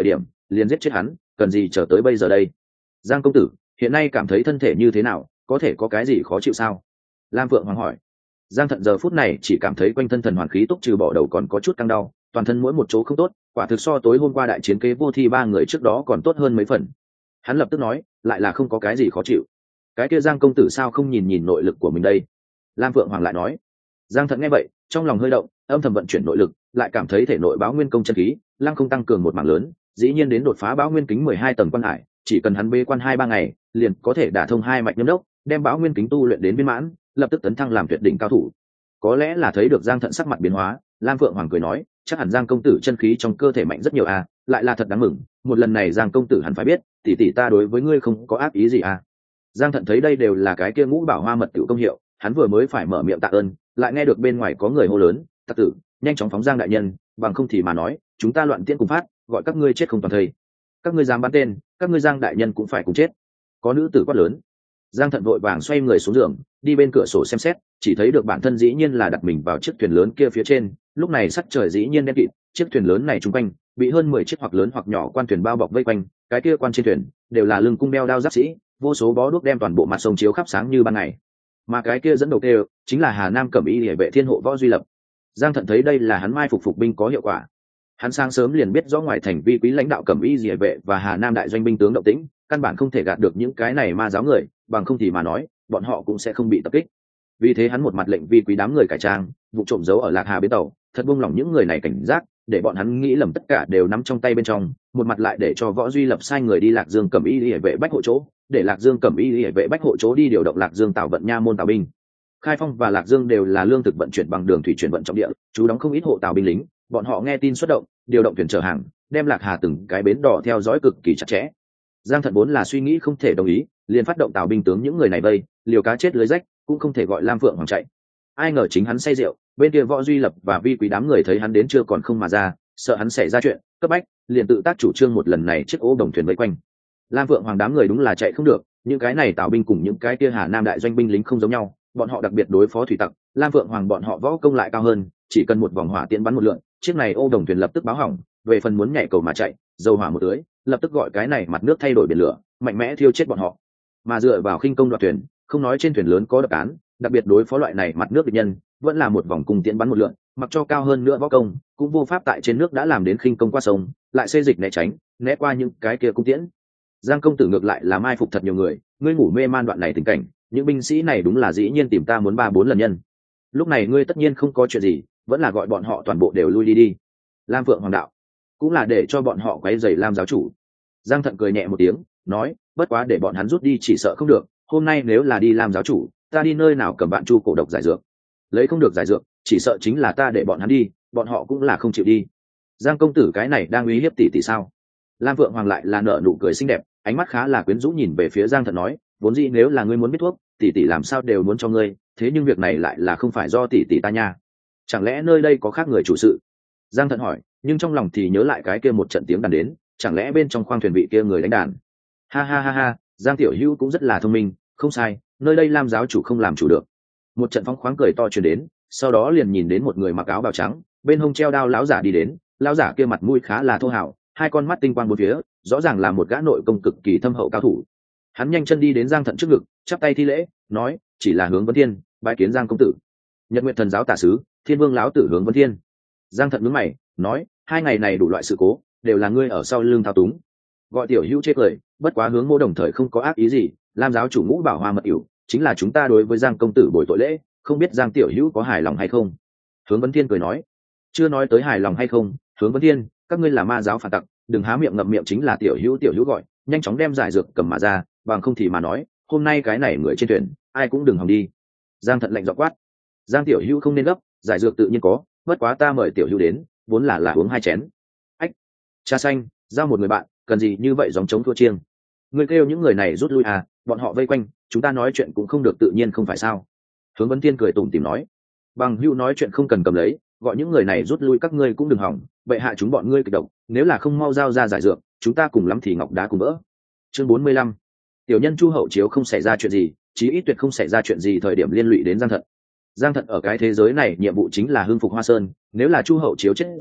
Speaker 1: liền giết chết hắn, cần gì chờ tới bây giờ đây? Giang công tử hiện nay cảm thấy thân thể như thế nào, có thể có cái gì khó chịu sao? Lam Phượng Hoàng hỏi. Giang Thận giờ phút này chỉ cảm thấy quanh thân thần hoàn khí túc trừ bỏ đầu còn có chút căng đau, toàn thân mỗi một chỗ không tốt, quả thực so tối hôm qua đại chiến kế vô thi ba người trước đó còn tốt hơn mấy phần. Hắn lập tức nói, lại là không có cái gì khó chịu. Cái kia Giang công tử sao không nhìn nhìn nội lực của mình đây? Lam Phượng Hoàng lại nói. Giang Thận nghe vậy, trong lòng hơi động, âm thầm vận chuyển nội lực, lại cảm thấy thể nội báo nguyên công chân khí lăng không tăng cường một mảng lớn, dĩ nhiên đến đột phá báo nguyên kính 12 tầng quan hải, chỉ cần hắn bế quan 2-3 ngày, liền có thể đả thông hai mạch nhâm đốc, đem báo nguyên kính tu luyện đến viên mãn, lập tức tấn thăng làm tuyệt đỉnh cao thủ. Có lẽ là thấy được Giang Thận sắc mặt biến hóa, Lam Phượng Hoàng cười nói, chắc hẳn Giang công tử chân khí trong cơ thể mạnh rất nhiều à, lại là thật đáng mừng, một lần này Giang công tử hẳn phải biết, tỷ tỷ ta đối với ngươi không có ác ý gì à. Giang Thận thấy đây đều là cái kia ngũ bảo hoa mật tiểu công hiệu, hắn vừa mới phải mở miệng tạ ơn, lại nghe được bên ngoài có người hô lớn, tặc tử, nhanh chóng phóng Giang đại nhân, bằng không thì mà nói, chúng ta loạn tiễn cùng phát, gọi các ngươi chết không toàn thây. Các ngươi dám bắn tên, các ngươi Giang đại nhân cũng phải cùng chết. Có nữ tử quát lớn. Giang Thận vội vàng xoay người xuống giường, đi bên cửa sổ xem xét, chỉ thấy được bản thân dĩ nhiên là đặt mình vào chiếc thuyền lớn kia phía trên, lúc này sắc trời dĩ nhiên đen kịt, chiếc thuyền lớn này trung quanh bị hơn 10 chiếc hoặc lớn hoặc nhỏ quan thuyền bao bọc vây quanh, cái kia quan trên thuyền đều là lưng cung đeo đao giáp sĩ, vô số bó đuốc đem toàn bộ mặt sông chiếu khắp sáng như ban ngày. Mà cái kia dẫn đầu kêu chính là Hà Nam Cẩm Y Liễu vệ thiên hộ Võ Duy Lập. Giang Thận thấy đây là hắn mai phục binh có hiệu quả. Hắn sáng sớm liền biết rõ ngoài thành vi quý lãnh đạo Cẩm Y Liễu vệ và Hà Nam đại doanh binh tướng động tĩnh, căn bản không thể gạt được những cái này ma giáo người, bằng không thì mà nói, bọn họ cũng sẽ không bị tập kích. Vì thế hắn một mặt lệnh vi quý đám người cải trang, vụ trộm giấu ở Lạc Hà bến tàu, thật buông lỏng những người này cảnh giác, để bọn hắn nghĩ lầm tất cả đều nắm trong tay bên trong, một mặt lại để cho Võ Duy Lập sai người đi Lạc Dương Cẩm Y Liễu vệ bách hộ chỗ, để Lạc Dương Cẩm Y Liễu vệ bách hộ chỗ đi điều động Lạc Dương Tào vận nha môn tào binh. Khai Phong và Lạc Dương đều là lương thực vận chuyển bằng đường thủy chuyển vận trọng địa, chú đóng không ít hộ tào binh lính, bọn họ nghe tin xuất động, điều động thuyền chở hàng, đem Lạc Hà từng cái bến đò theo dõi cực kỳ chặt chẽ. Giang Thận vốn là suy nghĩ không thể đồng ý, liền phát động tào binh tướng những người này vây, liều cá chết lưới rách, cũng không thể gọi Lam Phượng Hoàng chạy. Ai ngờ chính hắn say rượu, bên kia Võ Duy Lập và vi quý đám người thấy hắn đến chưa còn không mà ra, sợ hắn xảy ra chuyện cấp bách, liền tự tác chủ trương một lần này chiếc ô đồng thuyền vây quanh. Lam Phượng Hoàng đám người đúng là chạy không được, những cái này tào binh cùng những cái kia Hà Nam đại doanh binh lính không giống nhau, bọn họ đặc biệt đối phó thủy tặc, Lam Phượng Hoàng bọn họ võ công lại cao hơn, chỉ cần một vòng hỏa tiễn bắn một lượn, chiếc này ô đồng thuyền lập tức báo hỏng, về phần muốn nhảy cầu mà chạy, dầu hỏa một tưới, lập tức gọi cái này mặt nước thay đổi biển lửa, mạnh mẽ thiêu chết bọn họ. Mà dựa vào khinh công đoạt thuyền, không nói trên thuyền lớn có đập án, đặc biệt đối phó loại này mặt nước địch nhân, vẫn là một vòng cung tiễn bắn một lượn, mặc cho cao hơn nữa võ công, cũng vô pháp tại trên nước đã làm đến khinh công qua sông, lại xê dịch né tránh, né qua những cái kia cung tiễn. Giang công tử ngược lại là mai phục thật nhiều người, ngươi ngủ mê man đoạn này tình cảnh, những binh sĩ này đúng là dĩ nhiên tìm ta muốn 3-4 lần nhân. Lúc này ngươi tất nhiên không có chuyện gì, vẫn là gọi bọn họ toàn bộ đều lui đi đi. Lam Phượng Hoàng đạo, cũng là để cho bọn họ quấy rầy Lam giáo chủ. Giang Thận cười nhẹ một tiếng, nói, bất quá để bọn hắn rút đi chỉ sợ không được, hôm nay nếu là đi Lam giáo chủ, ta đi nơi nào cầm bạn chu cổ độc giải dược, lấy không được giải dược, chỉ sợ chính là ta để bọn hắn đi, bọn họ cũng là không chịu đi. Giang công tử cái này đang uy hiếp tỷ tỷ sao? Lam Phượng Hoàng lại là nở nụ cười xinh đẹp, ánh mắt khá là quyến rũ nhìn về phía Giang Thận nói, vốn dĩ nếu là ngươi muốn biết thuốc, tỷ tỷ làm sao đều muốn cho ngươi, thế nhưng việc này lại là không phải do tỷ tỷ ta nha. Chẳng lẽ nơi đây có khác người chủ sự? Giang Thận hỏi, nhưng trong lòng thì nhớ lại cái kia một trận tiếng đàn đến, chẳng lẽ bên trong khoang thuyền vị kia người đánh đàn? Ha ha ha ha, Giang tiểu hữu cũng rất là thông minh, không sai, nơi đây Lam giáo chủ không làm chủ được. Một trận phóng khoáng cười to truyền đến, sau đó liền nhìn đến một người mặc áo bào trắng, bên hông treo đao lão giả đi đến, lão giả kia mặt mũi khá là thô hào, hai con mắt tinh quang bốn phía, rõ ràng là một gã nội công cực kỳ thâm hậu cao thủ. Hắn nhanh chân đi đến Giang Thận trước ngực, chắp tay thi lễ, nói, chỉ là Hướng Vấn Thiên, bái kiến Giang công tử. Nhật Nguyện thần giáo tả sứ, Thiên Vương lão tử Hướng Vấn Thiên. Giang Thận nhướng mày, nói, hai ngày này đủ loại sự cố, đều là ngươi ở sau lưng thao túng. Gọi tiểu hữu chê cười, bất quá Hướng mô đồng thời không có ác ý gì, Lam giáo chủ ngũ bảo hoa mật ỉu, chính là chúng ta đối với Giang công tử bồi tội lễ, không biết Giang tiểu hữu có hài lòng hay không? Hướng Vấn Thiên cười nói, chưa nói tới hài lòng hay không, Hướng Vấn Thiên, các ngươi là ma giáo phản tặc, đừng há miệng ngậm miệng chính là tiểu hữu gọi, nhanh chóng đem giải dược cầm mà ra, bằng không thì mà nói, hôm nay cái này người trên thuyền, ai cũng đừng hòng đi. Giang Thận lạnh giọng quát, Giang tiểu hữu không nên gấp, giải dược tự nhiên có, bất quá ta mời tiểu hữu đến, vốn là uống 2 chén. Ách, trà xanh, giao một người bạn, cần gì như vậy gióng trống thua chiêng. Ngươi kêu những người này rút lui à, bọn họ vây quanh, chúng ta nói chuyện cũng không được tự nhiên không phải sao? Hướng Vấn Thiên cười tủm tỉm nói, bằng hữu nói chuyện không cần cầm lấy, gọi những người này rút lui các ngươi cũng đừng hỏng, bệ hạ chúng bọn ngươi kịch độc, nếu là không mau giao ra giải dược, chúng ta cùng lắm thì ngọc đá cùng vỡ. Chương 45. Tiểu nhân Chu Hậu Chiếu không xảy ra chuyện gì, chí ít tuyệt không xảy ra chuyện gì thời điểm liên lụy đến Giang Thận. Giang Thận ở cái thế giới này nhiệm vụ chính là hưng phục Hoa Sơn, nếu là Chu Hậu Chiếu chết rồi,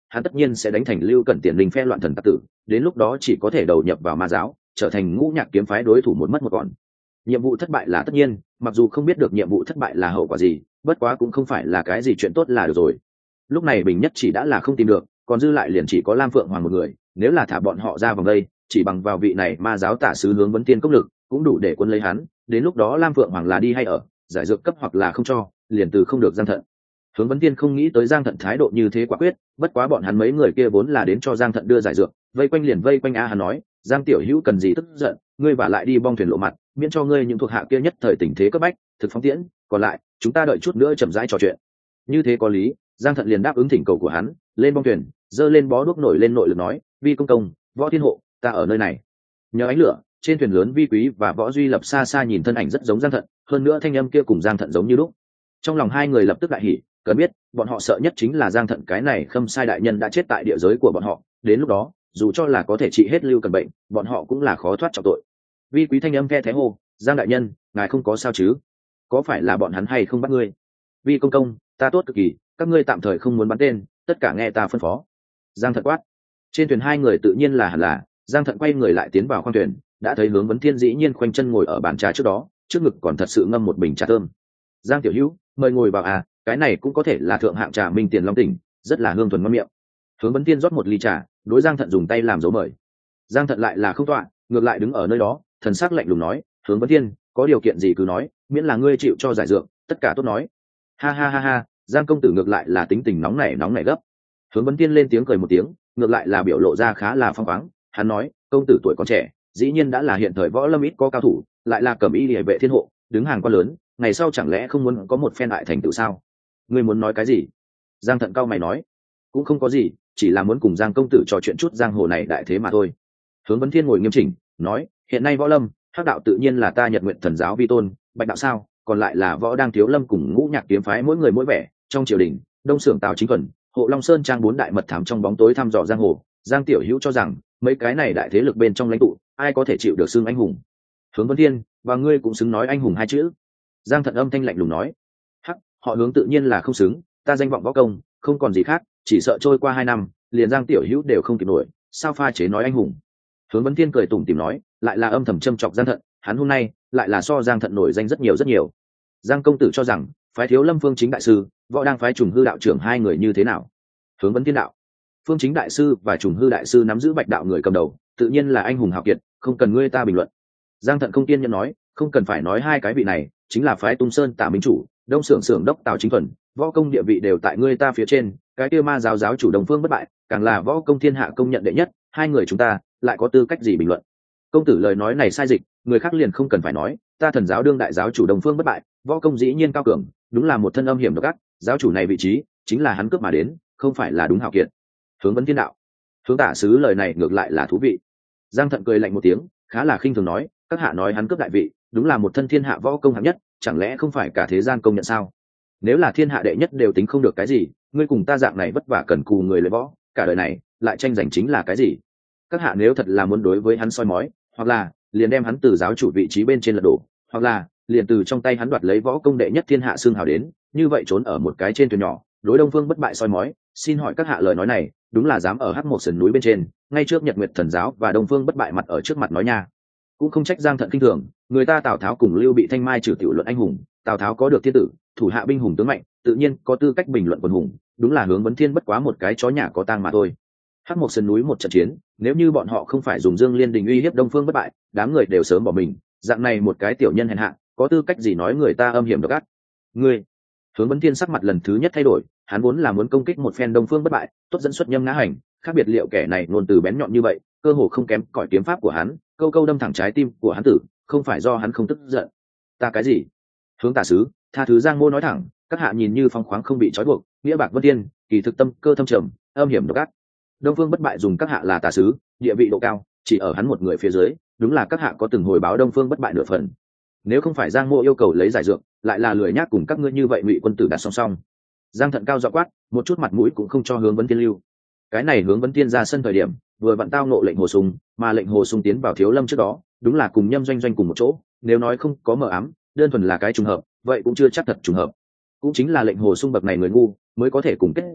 Speaker 1: hắn tất nhiên sẽ đánh thành Lưu Cẩn tiền linh phe loạn thần tặc tử, đến lúc đó chỉ có thể đầu nhập vào ma giáo, trở thành Ngũ Nhạc kiếm phái đối thủ một mất một còn. Nhiệm vụ thất bại là tất nhiên, mặc dù không biết được nhiệm vụ thất bại là hậu quả gì, bất quá cũng không phải là cái gì chuyện tốt là được rồi. Lúc này Bình Nhất chỉ đã là không tìm được, còn dư lại liền chỉ có Lam Phượng Hoàng một người, nếu là thả bọn họ ra vòng đây, chỉ bằng vào vị này ma giáo tả sứ Hướng Vấn Tiên cốc lực, cũng đủ để quân lấy hắn, đến lúc đó Lam Phượng Hoàng là đi hay ở, giải dược cấp hoặc là không cho, liền từ không được Giang Thận. Hướng Vấn Tiên không nghĩ tới Giang Thận thái độ như thế quả quyết, bất quá bọn hắn mấy người kia vốn là đến cho Giang Thận đưa giải dược, vây quanh liền vây quanh hắn nói, Giang tiểu hữu cần gì tức giận, ngươi vả lại đi bong thuyền lộ mặt, miễn cho ngươi những thuộc hạ kia nhất thời tình thế cấp bách, thực phóng tiễn, còn lại, chúng ta đợi chút nữa chậm rãi trò chuyện. Như thế có lý, Giang Thận liền đáp ứng thỉnh cầu của hắn, lên bong thuyền, giơ lên bó đuốc nổi lên nội lực nói, Vi công công, Võ Thiên Hộ, ta ở nơi này. Nhờ ánh lửa, trên thuyền lớn Vi Quý và Võ Duy Lập xa xa nhìn thân ảnh rất giống Giang Thận, hơn nữa thanh âm kia cùng Giang Thận giống như lúc. Trong lòng hai người lập tức đại hỉ, cần biết, bọn họ sợ nhất chính là Giang Thận cái này Khâm Sai đại nhân đã chết tại địa giới của bọn họ, đến lúc đó, dù cho là có thể trị hết Lưu Cần bệnh, bọn họ cũng là khó thoát trọng tội. Vi Quý thanh âm khe thế hô, Giang đại nhân, ngài không có sao chứ? Có phải là bọn hắn hay không bắt ngươi? Vi công công, ta tốt cực kỳ, các ngươi tạm thời không muốn bắn tên, tất cả nghe ta phân phó. Giang Thận quát. Trên thuyền hai người tự nhiên là hẳn là, Giang Thận quay người lại tiến vào khoang thuyền, đã thấy Hướng Vấn Thiên dĩ nhiên khoanh chân ngồi ở bàn trà trước đó, trước ngực còn thật sự ngâm một bình trà thơm. Giang tiểu hữu, mời ngồi vào à, cái này cũng có thể là thượng hạng trà Minh Tiền Long Tỉnh, rất là hương thuần ngon miệng. Hướng Vấn Thiên rót một ly trà, đối Giang Thận dùng tay làm dấu mời. Giang Thận lại là không tọa, ngược lại đứng ở nơi đó, thần sắc lạnh lùng nói, Hướng Vấn Thiên, có điều kiện gì cứ nói, miễn là ngươi chịu cho giải dược, tất cả tốt nói. Ha ha ha ha, Giang công tử ngược lại là tính tình nóng nảy gấp. Hướng Vấn Thiên lên tiếng cười một tiếng, ngược lại là biểu lộ ra khá là phong khoáng, hắn nói, công tử tuổi còn trẻ, dĩ nhiên đã là hiện thời võ lâm ít có cao thủ, lại là cẩm y liề vệ thiên hộ, đứng hàng quan lớn, ngày sau chẳng lẽ không muốn có một phen đại thành tựu sao? Ngươi muốn nói cái gì? Giang Thận cao mày nói, cũng không có gì, chỉ là muốn cùng Giang công tử trò chuyện chút giang hồ này đại thế mà thôi. Hướng Vấn Thiên ngồi nghiêm chỉnh, nói, hiện nay võ lâm, hắc đạo tự nhiên là ta Nhật Nguyện Thần giáo vi tôn, bạch đạo sao, còn lại là võ đang thiếu lâm cùng Ngũ Nhạc kiếm phái mỗi người mỗi vẻ, trong triều đình, Đông Xưởng Tào Chính Thuần, Hộ Long Sơn trang bốn đại mật thám trong bóng tối thăm dò giang hồ, Giang tiểu hữu cho rằng, mấy cái này đại thế lực bên trong lãnh tụ, ai có thể chịu được xưng anh hùng? Hướng Vấn Thiên, và ngươi cũng xứng nói anh hùng hai chữ. Giang Thận âm thanh lạnh lùng nói, hắc, họ Hướng tự nhiên là không xứng, ta danh vọng võ công, không còn gì khác, chỉ sợ trôi qua 2 năm, liền Giang tiểu hữu đều không kịp nổi, sao pha chế nói anh hùng? Hướng Vấn Thiên cười tủm tỉm nói, lại là âm thầm châm chọc Giang Thận, hắn hôm nay lại là so Giang Thận nổi danh rất nhiều. Giang công tử cho rằng, phái Thiếu Lâm Phương Chính đại sư, võ đang phái Trùng Hư đạo trưởng hai người như thế nào? Hướng Vấn Thiên đạo, Phương Chính đại sư và Trùng Hư đại sư nắm giữ bạch đạo người cầm đầu, tự nhiên là anh hùng hào kiệt, không cần ngươi ta bình luận. Giang Thận không kiên nhẫn nói, không cần phải nói hai cái vị này, chính là phái Tung Sơn Tả Minh chủ, Đông Xưởng đốc Tào Chính Thuần, võ công địa vị đều tại ngươi ta phía trên, cái kia ma giáo giáo chủ Đồng Phương bất bại, càng là võ công thiên hạ công nhận đệ nhất, hai người chúng ta lại có tư cách gì bình luận? Công tử lời nói này sai dịch, người khác liền không cần phải nói, ta Thần giáo đương đại giáo chủ Đồng Phương bất bại, võ công dĩ nhiên cao cường, đúng là một thân âm hiểm độc ác, giáo chủ này vị trí chính là hắn cướp mà đến, không phải là đúng hảo kiệt. Hướng Vấn Thiên đạo, Hướng tả sứ lời này ngược lại là thú vị. Giang Thận cười lạnh một tiếng, khá là khinh thường nói, các hạ nói hắn cướp đại vị, đúng là một thân thiên hạ võ công hạng nhất, chẳng lẽ không phải cả thế gian công nhận sao? Nếu là thiên hạ đệ nhất đều tính không được cái gì, ngươi cùng ta dạng này vất vả cần cù người luyện võ, cả đời này lại tranh giành chính là cái gì? Các hạ nếu thật là muốn đối với hắn soi mói, hoặc là liền đem hắn từ giáo chủ vị trí bên trên lật đổ, hoặc là liền từ trong tay hắn đoạt lấy võ công đệ nhất thiên hạ xương hào đến, như vậy trốn ở một cái trên thuyền nhỏ, đối Đông Phương bất bại soi mói, xin hỏi các hạ lời nói này, đúng là dám ở Hắc Một sườn núi bên trên, ngay trước Nhật Nguyệt Thần giáo và Đông Phương bất bại mặt ở trước mặt nói nha. Cũng không trách Giang Thận kinh thường, người ta Tào Tháo cùng Lưu Bị thanh mai trừ tiểu luận anh hùng, Tào Tháo có được thiên tử, thủ hạ binh hùng tướng mạnh, tự nhiên có tư cách bình luận quân hùng, đúng là Hướng Vấn Thiên bất quá một cái chó nhà có tang mà thôi. Hắc Một sườn núi một trận chiến, nếu như bọn họ không phải dùng Dương Liên Đình uy hiếp Đông Phương bất bại, đám người đều sớm bỏ mình, dạng này một cái tiểu nhân hèn hạ, có tư cách gì nói người ta âm hiểm độc ác? Ngươi, Hướng Vấn Thiên sắc mặt lần thứ nhất thay đổi, hắn vốn là muốn công kích một phen Đông Phương bất bại, tốt dẫn xuất nhâm ngã hành, khác biệt liệu kẻ này ngôn từ bén nhọn như vậy, cơ hồ không kém cỏi kiếm pháp của hắn, câu câu đâm thẳng trái tim của hắn tử, không phải do hắn không tức giận. Ta cái gì? Hướng tả sứ, tha thứ Giang Mô nói thẳng, các hạ nhìn như phong khoáng không bị trói buộc, nghĩa bạc vân thiên, kỳ thực tâm cơ thâm trầm, âm hiểm độc ác. Đông Phương bất bại dùng các hạ là tả sứ, địa vị độ cao, chỉ ở hắn một người phía dưới, đúng là các hạ có từng hồi báo Đông Phương bất bại nửa phần. Nếu không phải Giang Mô yêu cầu lấy giải dược, lại là lười nhác cùng các ngươi như vậy ngụy quân tử đặt song song. Giang Thận cao giọng quát, một chút mặt mũi cũng không cho Hướng Vấn Thiên lưu. Cái này Hướng Vấn Thiên ra sân thời điểm, vừa vặn tao nộ lệnh Hồ Sung, mà lệnh Hồ Sung tiến vào Thiếu Lâm trước đó, đúng là cùng Nhâm Doanh Doanh cùng một chỗ, nếu nói không có mờ ám, đơn thuần là cái trùng hợp, vậy cũng chưa chắc thật trùng hợp. Cũng chính là lệnh Hồ Sung bậc này người ngu, mới có thể cùng kết giao,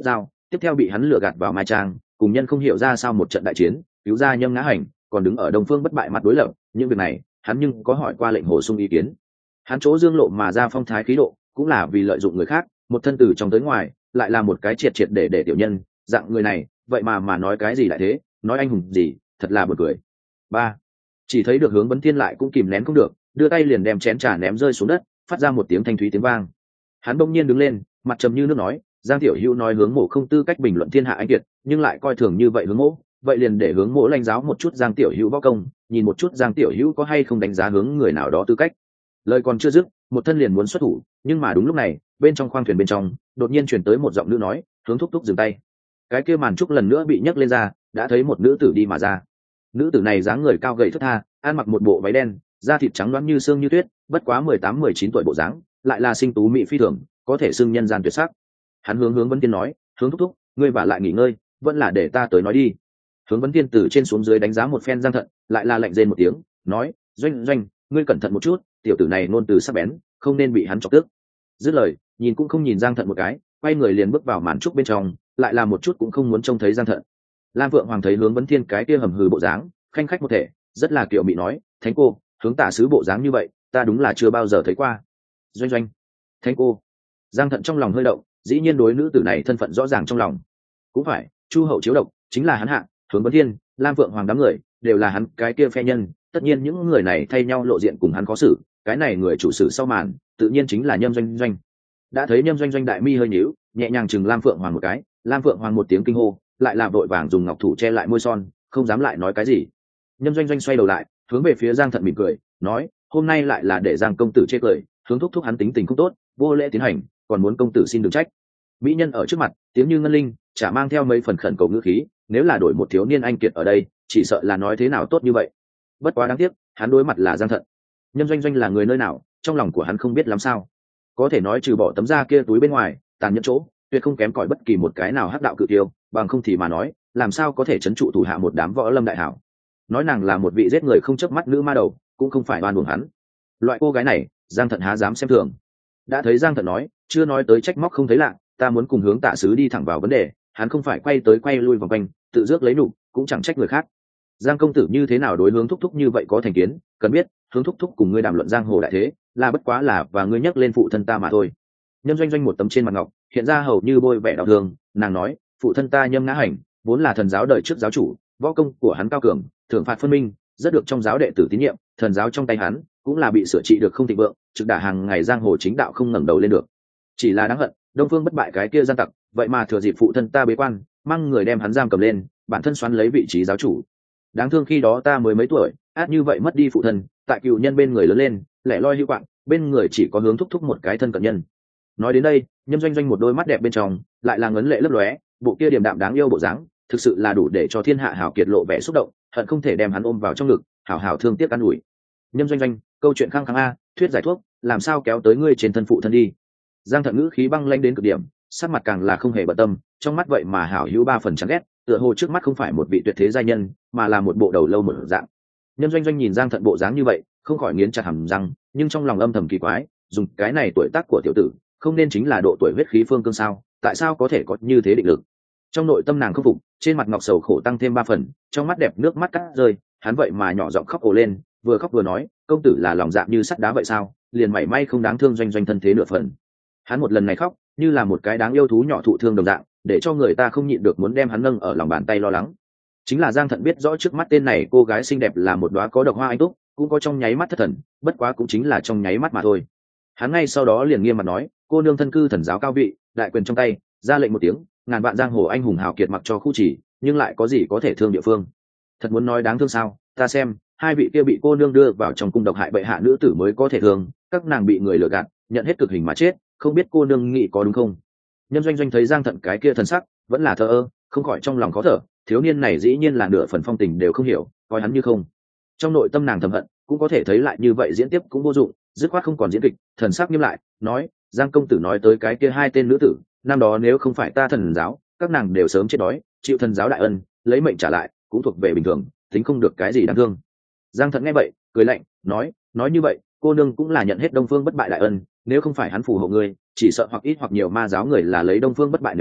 Speaker 1: tiếp theo bị hắn lừa gạt vào mai trang, cùng nhân không hiểu ra sao một trận đại chiến, cứu ra Nhâm Ngã Hành, còn đứng ở Đông Phương Bất Bại mặt đối lập, những việc này, hắn nhưng có hỏi qua lệnh Hồ Sung ý kiến. Hắn chỗ dương lộ mà ra phong thái khí độ, cũng là vì lợi dụng người khác, một thân từ trong tới ngoài, lại là một cái triệt triệt để tiểu nhân, dạng người này, vậy mà nói cái gì lại thế, nói anh hùng gì, thật là buồn cười. Ba, chỉ thấy được Hướng Vấn Thiên lại cũng kìm nén không được, đưa tay liền đem chén trà ném rơi xuống đất, phát ra một tiếng thanh thúy tiếng vang. Hắn bỗng nhiên đứng lên, mặt trầm như nước nói, Giang Tiểu Hữu nói Hướng Mộ không tư cách bình luận thiên hạ anh kiệt, nhưng lại coi thường như vậy Hướng Mộ, vậy liền để Hướng Mộ lãnh giáo một chút Giang Tiểu Hữu võ công, nhìn một chút Giang Tiểu Hữu có hay không đánh giá hướng người nào đó tư cách. Lời còn chưa dứt, một thân liền muốn xuất thủ, nhưng mà đúng lúc này, bên trong khoang thuyền bên trong, đột nhiên truyền tới một giọng nữ nói, Hướng thúc thúc dừng tay. Cái kia màn trúc lần nữa bị nhấc lên ra, đã thấy một nữ tử đi mà ra. Nữ tử này dáng người cao gầy thướt tha, ăn mặc một bộ váy đen, da thịt trắng loáng như xương như tuyết, bất quá 18-19 tuổi bộ dáng, lại là sinh tú mỹ phi thường, có thể xưng nhân gian tuyệt sắc. Hắn Hướng Vấn Thiên nói, Hướng thúc thúc, ngươi vả lại nghỉ ngơi, vẫn là để ta tới nói đi. Hướng Vấn Thiên từ trên xuống dưới đánh giá một phen Giang Thận, lại là lạnh rên một tiếng, nói, doanh, ngươi cẩn thận một chút, tiểu tử này nôn từ sắc bén, không nên bị hắn chọc tức. Dứt lời, nhìn cũng không nhìn Giang Thận một cái, quay người liền bước vào màn trúc bên trong, lại là một chút cũng không muốn trông thấy Giang Thận. Lam Vượng Hoàng thấy Hướng Vấn Thiên cái kia hầm hừ bộ dáng, khanh khách một thể, rất là kiệu mị nói, thánh cô, Hướng tả sứ bộ dáng như vậy, ta đúng là chưa bao giờ thấy qua. Doanh, thánh cô. Giang Thận trong lòng hơi động, dĩ nhiên đối nữ tử này thân phận rõ ràng trong lòng. Cũng phải, Chu hậu chiếu độc chính là hắn hạ, Hướng Vấn Thiên, Lam Vượng Hoàng đám người đều là hắn cái kia phe nhân, tất nhiên những người này thay nhau lộ diện cùng hắn có xử, cái này người chủ sử sau màn, tự nhiên chính là Nhâm Doanh. Đã thấy Nhâm Doanh đại mi hơi nhíu, nhẹ nhàng chừng Lam Vượng Hoàng một cái, Lam Vượng Hoàng một tiếng kinh hô, lại là vội vàng dùng ngọc thủ che lại môi son, không dám lại nói cái gì. Nhâm Doanh xoay đầu lại, hướng về phía Giang Thận mỉm cười, nói, hôm nay lại là để Giang công tử chê cười, Hướng thúc thúc hắn tính tình không tốt, vô lễ tiến hành, còn muốn công tử xin đừng trách. Mỹ nhân ở trước mặt, tiếng như ngân linh, chả mang theo mấy phần khẩn cầu ngữ khí, nếu là đổi một thiếu niên anh kiệt ở đây, chỉ sợ là nói thế nào tốt như vậy. Bất quá đáng tiếc, hắn đối mặt là Giang Thận. Nhâm Doanh là người nơi nào, trong lòng của hắn không biết làm sao. Có thể nói trừ bỏ tấm da kia túi bên ngoài, tàn nhẫn chỗ, tuyệt không kém cỏi bất kỳ một cái nào hắc đạo cự tiêu, bằng không thì mà nói, làm sao có thể trấn trụ thủ hạ một đám võ lâm đại hảo. Nói nàng là một vị giết người không chớp mắt nữ ma đầu, cũng không phải oan uổng hắn. Loại cô gái này, Giang Thận há dám xem thường. Đã thấy Giang Thận nói, chưa nói tới trách móc không thấy lạ, ta muốn cùng Hướng tả sứ đi thẳng vào vấn đề, hắn không phải quay tới quay lui vòng quanh, tự rước lấy nụ, cũng chẳng trách người khác. Giang công tử như thế nào đối Hướng thúc thúc như vậy có thành kiến, cần biết, Hướng thúc thúc cùng ngươi đàm luận giang hồ đại thế, là bất quá là và ngươi nhắc lên phụ thân ta mà thôi. Nhâm Doanh một tấm trên mặt ngọc, hiện ra hầu như bôi vẻ đau thương, nàng nói, phụ thân ta Nhâm Ngã Hành, vốn là thần giáo đời trước giáo chủ, võ công của hắn cao cường, thưởng phạt phân minh, rất được trong giáo đệ tử tín nhiệm, thần giáo trong tay hắn cũng là bị sửa trị được không thịnh vượng, trực đả hàng ngày giang hồ chính đạo không ngẩng đầu lên được. Chỉ là đáng hận, Đông Phương Bất Bại cái kia gian tặc, vậy mà thừa dịp phụ thân ta bế quan, mang người đem hắn giam cầm lên, bản thân xoắn lấy vị trí giáo chủ. Đáng thương khi đó ta mới mấy tuổi, át như vậy mất đi phụ thân, tại cựu nhân bên người lớn lên, lẻ loi hữu quạng, bên người chỉ có Hướng thúc thúc một cái thân cận nhân. Nói đến đây, Nhâm Doanh một đôi mắt đẹp bên trong, lại là ngấn lệ lấp lóe, bộ kia điềm đạm đáng yêu bộ dáng, thực sự là đủ để cho thiên hạ hảo kiệt lộ vẻ xúc động, hận không thể đem hắn ôm vào trong ngực, hảo hảo thương tiếc an ủi. Nhâm Doanh, câu chuyện khăng khăng a, thuyết giải thuốc, làm sao kéo tới ngươi trên thân phụ thân đi. Giang Thận ngữ khí băng lãnh đến cực điểm, sắc mặt càng là không hề bận tâm, trong mắt vậy mà hảo hữu 3 phần chán ghét, tựa hồ trước mắt không phải một vị tuyệt thế giai nhân, mà là một bộ đầu lâu một dạng. Nhâm Doanh nhìn Giang Thận bộ dáng như vậy, không khỏi nghiến chặt hàm răng, nhưng trong lòng âm thầm kỳ quái, dùng cái này tuổi tác của tiểu tử, không nên chính là độ tuổi huyết khí phương cương sao, tại sao có thể có như thế định lực. Trong nội tâm nàng không phục, trên mặt ngọc sầu khổ tăng thêm 3 phần, trong mắt đẹp nước mắt cắt rơi, hắn vậy mà nhỏ giọng khóc ồ lên, vừa khóc vừa nói, công tử là lòng dạ như sắt đá vậy sao, liền mảy may không đáng thương Doanh thân thế nửa phần. Hắn một lần này khóc, như là một cái đáng yêu thú nhỏ thụ thương đồng dạng, để cho người ta không nhịn được muốn đem hắn nâng ở lòng bàn tay lo lắng. Chính là Giang Thận biết rõ trước mắt tên này cô gái xinh đẹp là một đóa có độc hoa anh túc, cũng có trong nháy mắt thất thần, bất quá cũng chính là trong nháy mắt mà thôi. Hắn ngay sau đó liền nghiêm mặt nói, cô nương thân cư thần giáo cao vị, đại quyền trong tay, ra lệnh một tiếng, ngàn vạn giang hồ anh hùng hào kiệt mặc cho khu chỉ, nhưng lại có gì có thể thương địa phương. Thật muốn nói đáng thương sao, ta xem, hai vị kia bị cô nương đưa vào trong cung độc hại bệ hạ nữ tử mới có thể thương, các nàng bị người lừa gạt, nhận hết cực hình mà chết, không biết cô nương nghĩ có đúng không. Nhân Doanh thấy Giang Thận cái kia thần sắc vẫn là thờ ơ, không khỏi trong lòng khó thở, thiếu niên này dĩ nhiên là nửa phần phong tình đều không hiểu, coi hắn như không. Trong nội tâm nàng thầm hận, cũng có thể thấy lại như vậy diễn tiếp cũng vô dụng, dứt khoát không còn diễn kịch, thần sắc nghiêm lại, nói, Giang công tử nói tới cái kia hai tên nữ tử, năm đó nếu không phải ta thần giáo, các nàng đều sớm chết đói, chịu thần giáo đại ân, lấy mệnh trả lại, cũng thuộc về bình thường, tính không được cái gì đáng thương. Giang Thận nghe vậy, cười lạnh, nói như vậy, cô nương cũng là nhận hết Đông Phương Bất Bại đại ân, nếu không phải hắn phù hộ ngươi, chỉ sợ hoặc ít hoặc nhiều ma giáo người là lấy Đông Phương Bất Bại niềm vui,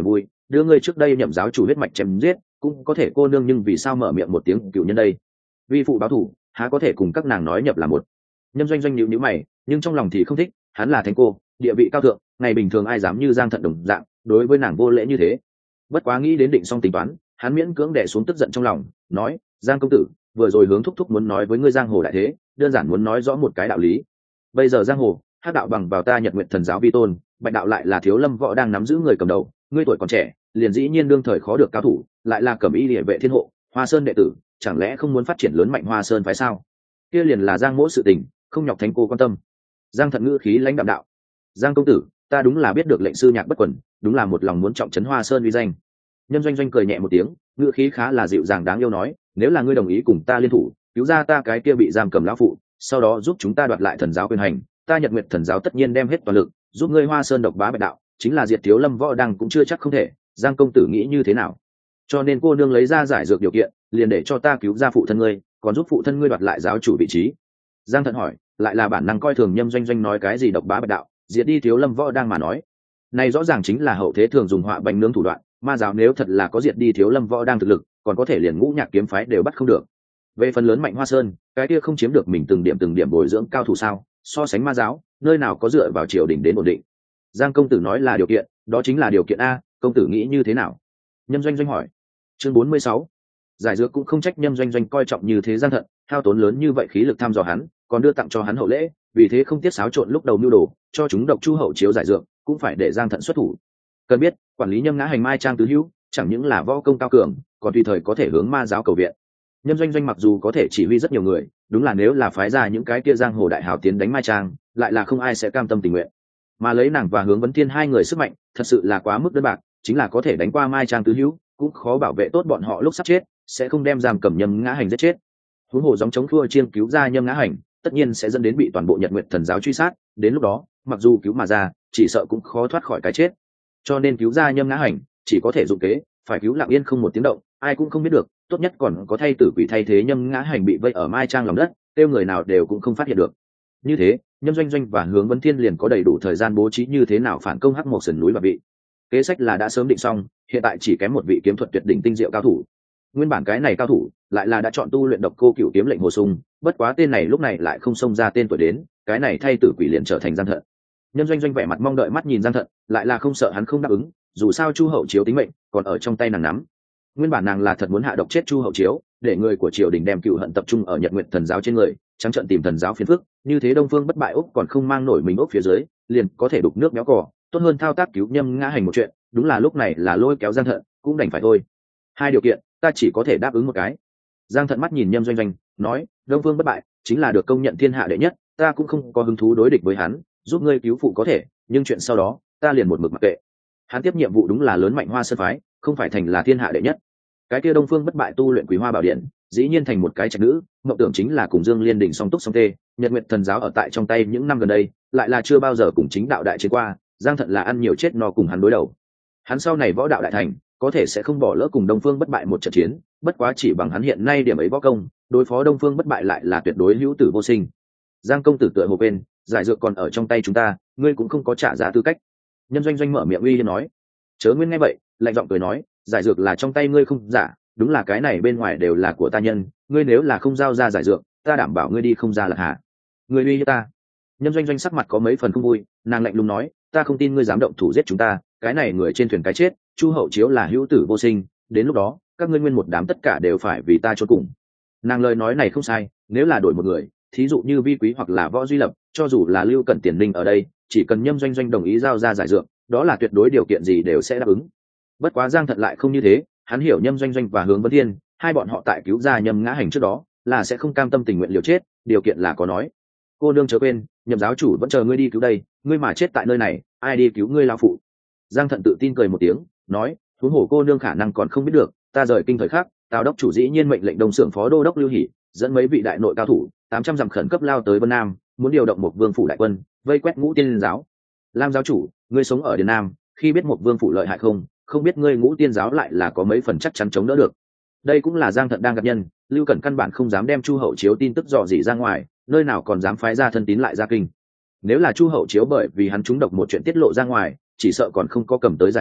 Speaker 1: đưa ngươi trước đây nhậm giáo chủ huyết mạch chém giết, cũng có thể cô nương nhưng vì sao mở miệng một tiếng cựu nhân đây? Vi phụ báo thủ há có thể cùng các nàng nói nhập là một. Nhâm Doanh Doanh nhíu nhíu mày, nhưng trong lòng thì không thích, hắn là thánh cô, địa vị cao thượng, ngày bình thường ai dám như Giang Thận đồng dạng đối với nàng vô lễ như thế. Bất quá nghĩ đến định xong tính toán, hắn miễn cưỡng đè xuống tức giận trong lòng, nói: Giang công tử, vừa rồi hướng thúc thúc muốn nói với ngươi giang hồ đại thế, đơn giản muốn nói rõ một cái đạo lý. Bây giờ giang hồ, hắc đạo bằng vào ta Nhật Nguyệt Thần giáo vi tôn, bạch đạo lại là Thiếu Lâm võ đang nắm giữ người cầm đầu, ngươi tuổi còn trẻ, liền dĩ nhiên đương thời khó được cao thủ, lại là cẩm y địa vệ thiên hộ, Hoa Sơn đệ tử, chẳng lẽ không muốn phát triển lớn mạnh Hoa Sơn phái sao? Kia liền là Giang mỗ sự tình, không nhọc thánh cô quan tâm. Giang Thận ngữ khí lãnh đạm đạo: Giang công tử, ta đúng là biết được lệnh sư nhạc bất quần, đúng là một lòng muốn trọng trấn Hoa Sơn uy danh. Nhân Doanh Doanh cười nhẹ một tiếng, ngữ khí khá là dịu dàng đáng yêu nói: nếu là ngươi đồng ý cùng ta liên thủ, cứu ra ta cái kia bị giam cầm lão phụ, sau đó giúp chúng ta đoạt lại thần giáo quyền hành, ta Nhật Nguyệt Thần giáo tất nhiên đem hết toàn lực giúp ngươi Hoa Sơn độc bá bạch đạo, chính là diệt Thiếu Lâm võ đăng cũng chưa chắc không thể. Giang công tử nghĩ như thế nào? Cho nên cô nương lấy ra giải dược điều kiện, liền để cho ta cứu ra phụ thân ngươi, còn giúp phụ thân ngươi đoạt lại giáo chủ vị trí. Giang Thận hỏi, lại là bản năng coi thường Nhâm Doanh Doanh nói cái gì độc bá bạch đạo, diệt đi Thiếu Lâm võ đang mà nói. Này rõ ràng chính là hậu thế thường dùng họa bánh nướng thủ đoạn, ma giáo nếu thật là có diệt đi Thiếu Lâm võ đang thực lực, còn có thể liền Ngũ Nhạc kiếm phái đều bắt không được. Về phần lớn mạnh Hoa Sơn, cái kia không chiếm được mình từng điểm bồi dưỡng cao thủ sao? So sánh ma giáo, nơi nào có dựa vào triều đình đến ổn định. Giang công tử nói là điều kiện, đó chính là điều kiện a, công tử nghĩ như thế nào? Nhâm Doanh Doanh hỏi. Chương 46. Giải dược cũng không trách Nhâm Doanh Doanh coi trọng như thế Giang Thận, hao tốn lớn như vậy khí lực thăm dò hắn, còn đưa tặng cho hắn hậu lễ, vì thế không tiếc xáo trộn lúc đầu mưu đồ, cho chúng độc chu hậu chiếu giải dược, cũng phải để Giang Thận xuất thủ. Cần biết, quản lý Nhâm Ngã Hành Mai Trang tứ hữu, chẳng những là võ công cao cường, còn tùy thời có thể hướng ma giáo cầu viện. Nhâm Doanh Doanh mặc dù có thể chỉ huy rất nhiều người, đúng là nếu là phái ra những cái kia giang hồ đại hào tiến đánh Mai Trang, lại là không ai sẽ cam tâm tình nguyện. Mà lấy nàng và Hướng Vấn Thiên hai người sức mạnh, thật sự là quá mức đơn bạc, chính là có thể đánh qua Mai Trang tứ hữu, cũng khó bảo vệ tốt bọn họ lúc sắp chết, sẽ không đem giam cầm Nhâm Ngã Hành giết chết. Huống hồ giống chống thua chiên cứu ra Nhâm Ngã Hành, tất nhiên sẽ dẫn đến bị toàn bộ Nhật Nguyệt Thần giáo truy sát, đến lúc đó, mặc dù cứu mà ra, chỉ sợ cũng khó thoát khỏi cái chết. Cho nên cứu ra Nhâm Ngã Hành, chỉ có thể dụng kế, phải cứu lặng yên không một tiếng động, ai cũng không biết được, tốt nhất còn có thay tử quỷ thay thế Nhâm Ngã Hành bị vây ở Mai Trang lòng đất, tiêu người nào đều cũng không phát hiện được. Như thế, Nhâm Doanh Doanh và Hướng Vấn Thiên liền có đầy đủ thời gian bố trí như thế nào phản công Hắc Mộc Sườn núi và vị. Kế sách là đã sớm định xong, hiện tại chỉ kém một vị kiếm thuật tuyệt đỉnh tinh diệu cao thủ. Nguyên bản cái này cao thủ lại là đã chọn tu luyện độc cô cửu kiếm lệnh Hồ Sung, bất quá tên này lúc này lại không xông ra tên tuổi đến, cái này thay tử quỷ liền trở thành Giang Thận. Nhâm Doanh Doanh vẻ mặt mong đợi mắt nhìn Giang Thận, lại là không sợ hắn không đáp ứng, dù sao Chu Hậu Chiếu tính mệnh còn ở trong tay nàng nắm. Nguyên bản nàng là thật muốn hạ độc chết Chu Hậu Chiếu, để người của triều đình đem cựu hận tập trung ở Nhật Nguyệt Thần giáo trên người, trắng trợn tìm thần giáo phiền phức, như thế Đông Phương bất bại úc còn không mang nổi mình úc phía dưới, liền có thể đục nước béo cò, tốt hơn thao tác cứu Nhâm Ngã Hành một chuyện, đúng là lúc này là lôi kéo Giang Thận, cũng đành phải thôi. Hai điều kiện, ta chỉ có thể đáp ứng một cái. Giang Thận mắt nhìn Nhâm Doanh Doanh, nói, Đông Phương bất bại chính là được công nhận thiên hạ đệ nhất, ta cũng không có hứng thú đối địch với hắn, giúp ngươi cứu phụ có thể, nhưng chuyện sau đó, ta liền một mực mặc kệ. Hắn tiếp nhiệm vụ đúng là lớn mạnh Hoa Sơn phái, không phải thành là thiên hạ đệ nhất. Cái kia Đông Phương bất bại tu luyện Quý Hoa Bảo Điện, dĩ nhiên thành một cái trạch nữ, mộng tưởng chính là cùng Dương Liên Đình song túc song tê, Nhật Nguyệt Thần giáo ở tại trong tay những năm gần đây, lại là chưa bao giờ cùng chính đạo đại chiến qua, Giang Thận là ăn nhiều chết no cùng hắn đối đầu. Hắn sau này võ đạo đại thành, có thể sẽ không bỏ lỡ cùng Đông Phương bất bại một trận chiến, bất quá chỉ bằng hắn hiện nay điểm ấy võ công, đối phó Đông Phương bất bại lại là tuyệt đối hữu tử vô sinh. Giang công tử tựa hồ bên, giải dược còn ở trong tay chúng ta, ngươi cũng không có trả giá tư cách. Nhân Doanh Doanh mở miệng uy hiếp nói. Chớ Nguyên nghe vậy, lạnh giọng cười nói, giải dược là trong tay ngươi không giả, đúng là cái này bên ngoài đều là của ta nhân, ngươi nếu là không giao ra giải dược, ta đảm bảo ngươi đi không ra là hả? Ngươi uy hiếp ta? Nhân Doanh Doanh sắc mặt có mấy phần không vui, nàng lạnh lùng nói, ta không tin ngươi dám động thủ giết chúng ta, cái này người trên thuyền cái chết, Chu Hậu Chiếu là hữu tử vô sinh, đến lúc đó, các ngươi nguyên một đám tất cả đều phải vì ta chôn cùng. Nàng lời nói này không sai, nếu là đổi một người, thí dụ như Vi Quý hoặc là Võ Duy Lập, cho dù là Lưu Cẩn Tiền Ninh ở đây, chỉ cần Nhâm Doanh Doanh đồng ý giao ra giải dược, đó là tuyệt đối điều kiện gì đều sẽ đáp ứng. Bất quá Giang Thận lại không như thế, hắn hiểu Nhâm Doanh Doanh và Hướng Vấn Thiên, hai bọn họ tại cứu ra Nhâm Ngã Hành trước đó, là sẽ không cam tâm tình nguyện liều chết, điều kiện là có nói. Cô nương chớ quên, Nhậm giáo chủ vẫn chờ ngươi đi cứu đây, ngươi mà chết tại nơi này, ai đi cứu ngươi lão phụ? Giang Thận tự tin cười một tiếng, nói, huống hồ cô nương khả năng còn không biết được, ta rời kinh thời khắc, Tào đốc chủ dĩ nhiên mệnh lệnh Đông Xưởng phó đô đốc Lưu Hỷ dẫn mấy vị đại nội cao thủ 800 dặm khẩn cấp lao tới Vân Nam, muốn điều động một vương phủ đại quân vây quét Ngũ Tiên giáo. Lam giáo chủ, ngươi sống ở Điền Nam, khi biết một vương phủ lợi hại không biết ngươi Ngũ Tiên giáo lại là có mấy phần chắc chắn chống đỡ được. Đây cũng là Giang Thận đang gặp nhân, Lưu Cẩn căn bản không dám đem Chu Hậu Chiếu tin tức dò dỉ ra ngoài, nơi nào còn dám phái ra thân tín lại ra kinh. Nếu là Chu Hậu Chiếu bởi vì hắn trúng độc một chuyện tiết lộ ra ngoài, chỉ sợ còn không có cầm tới giải dược,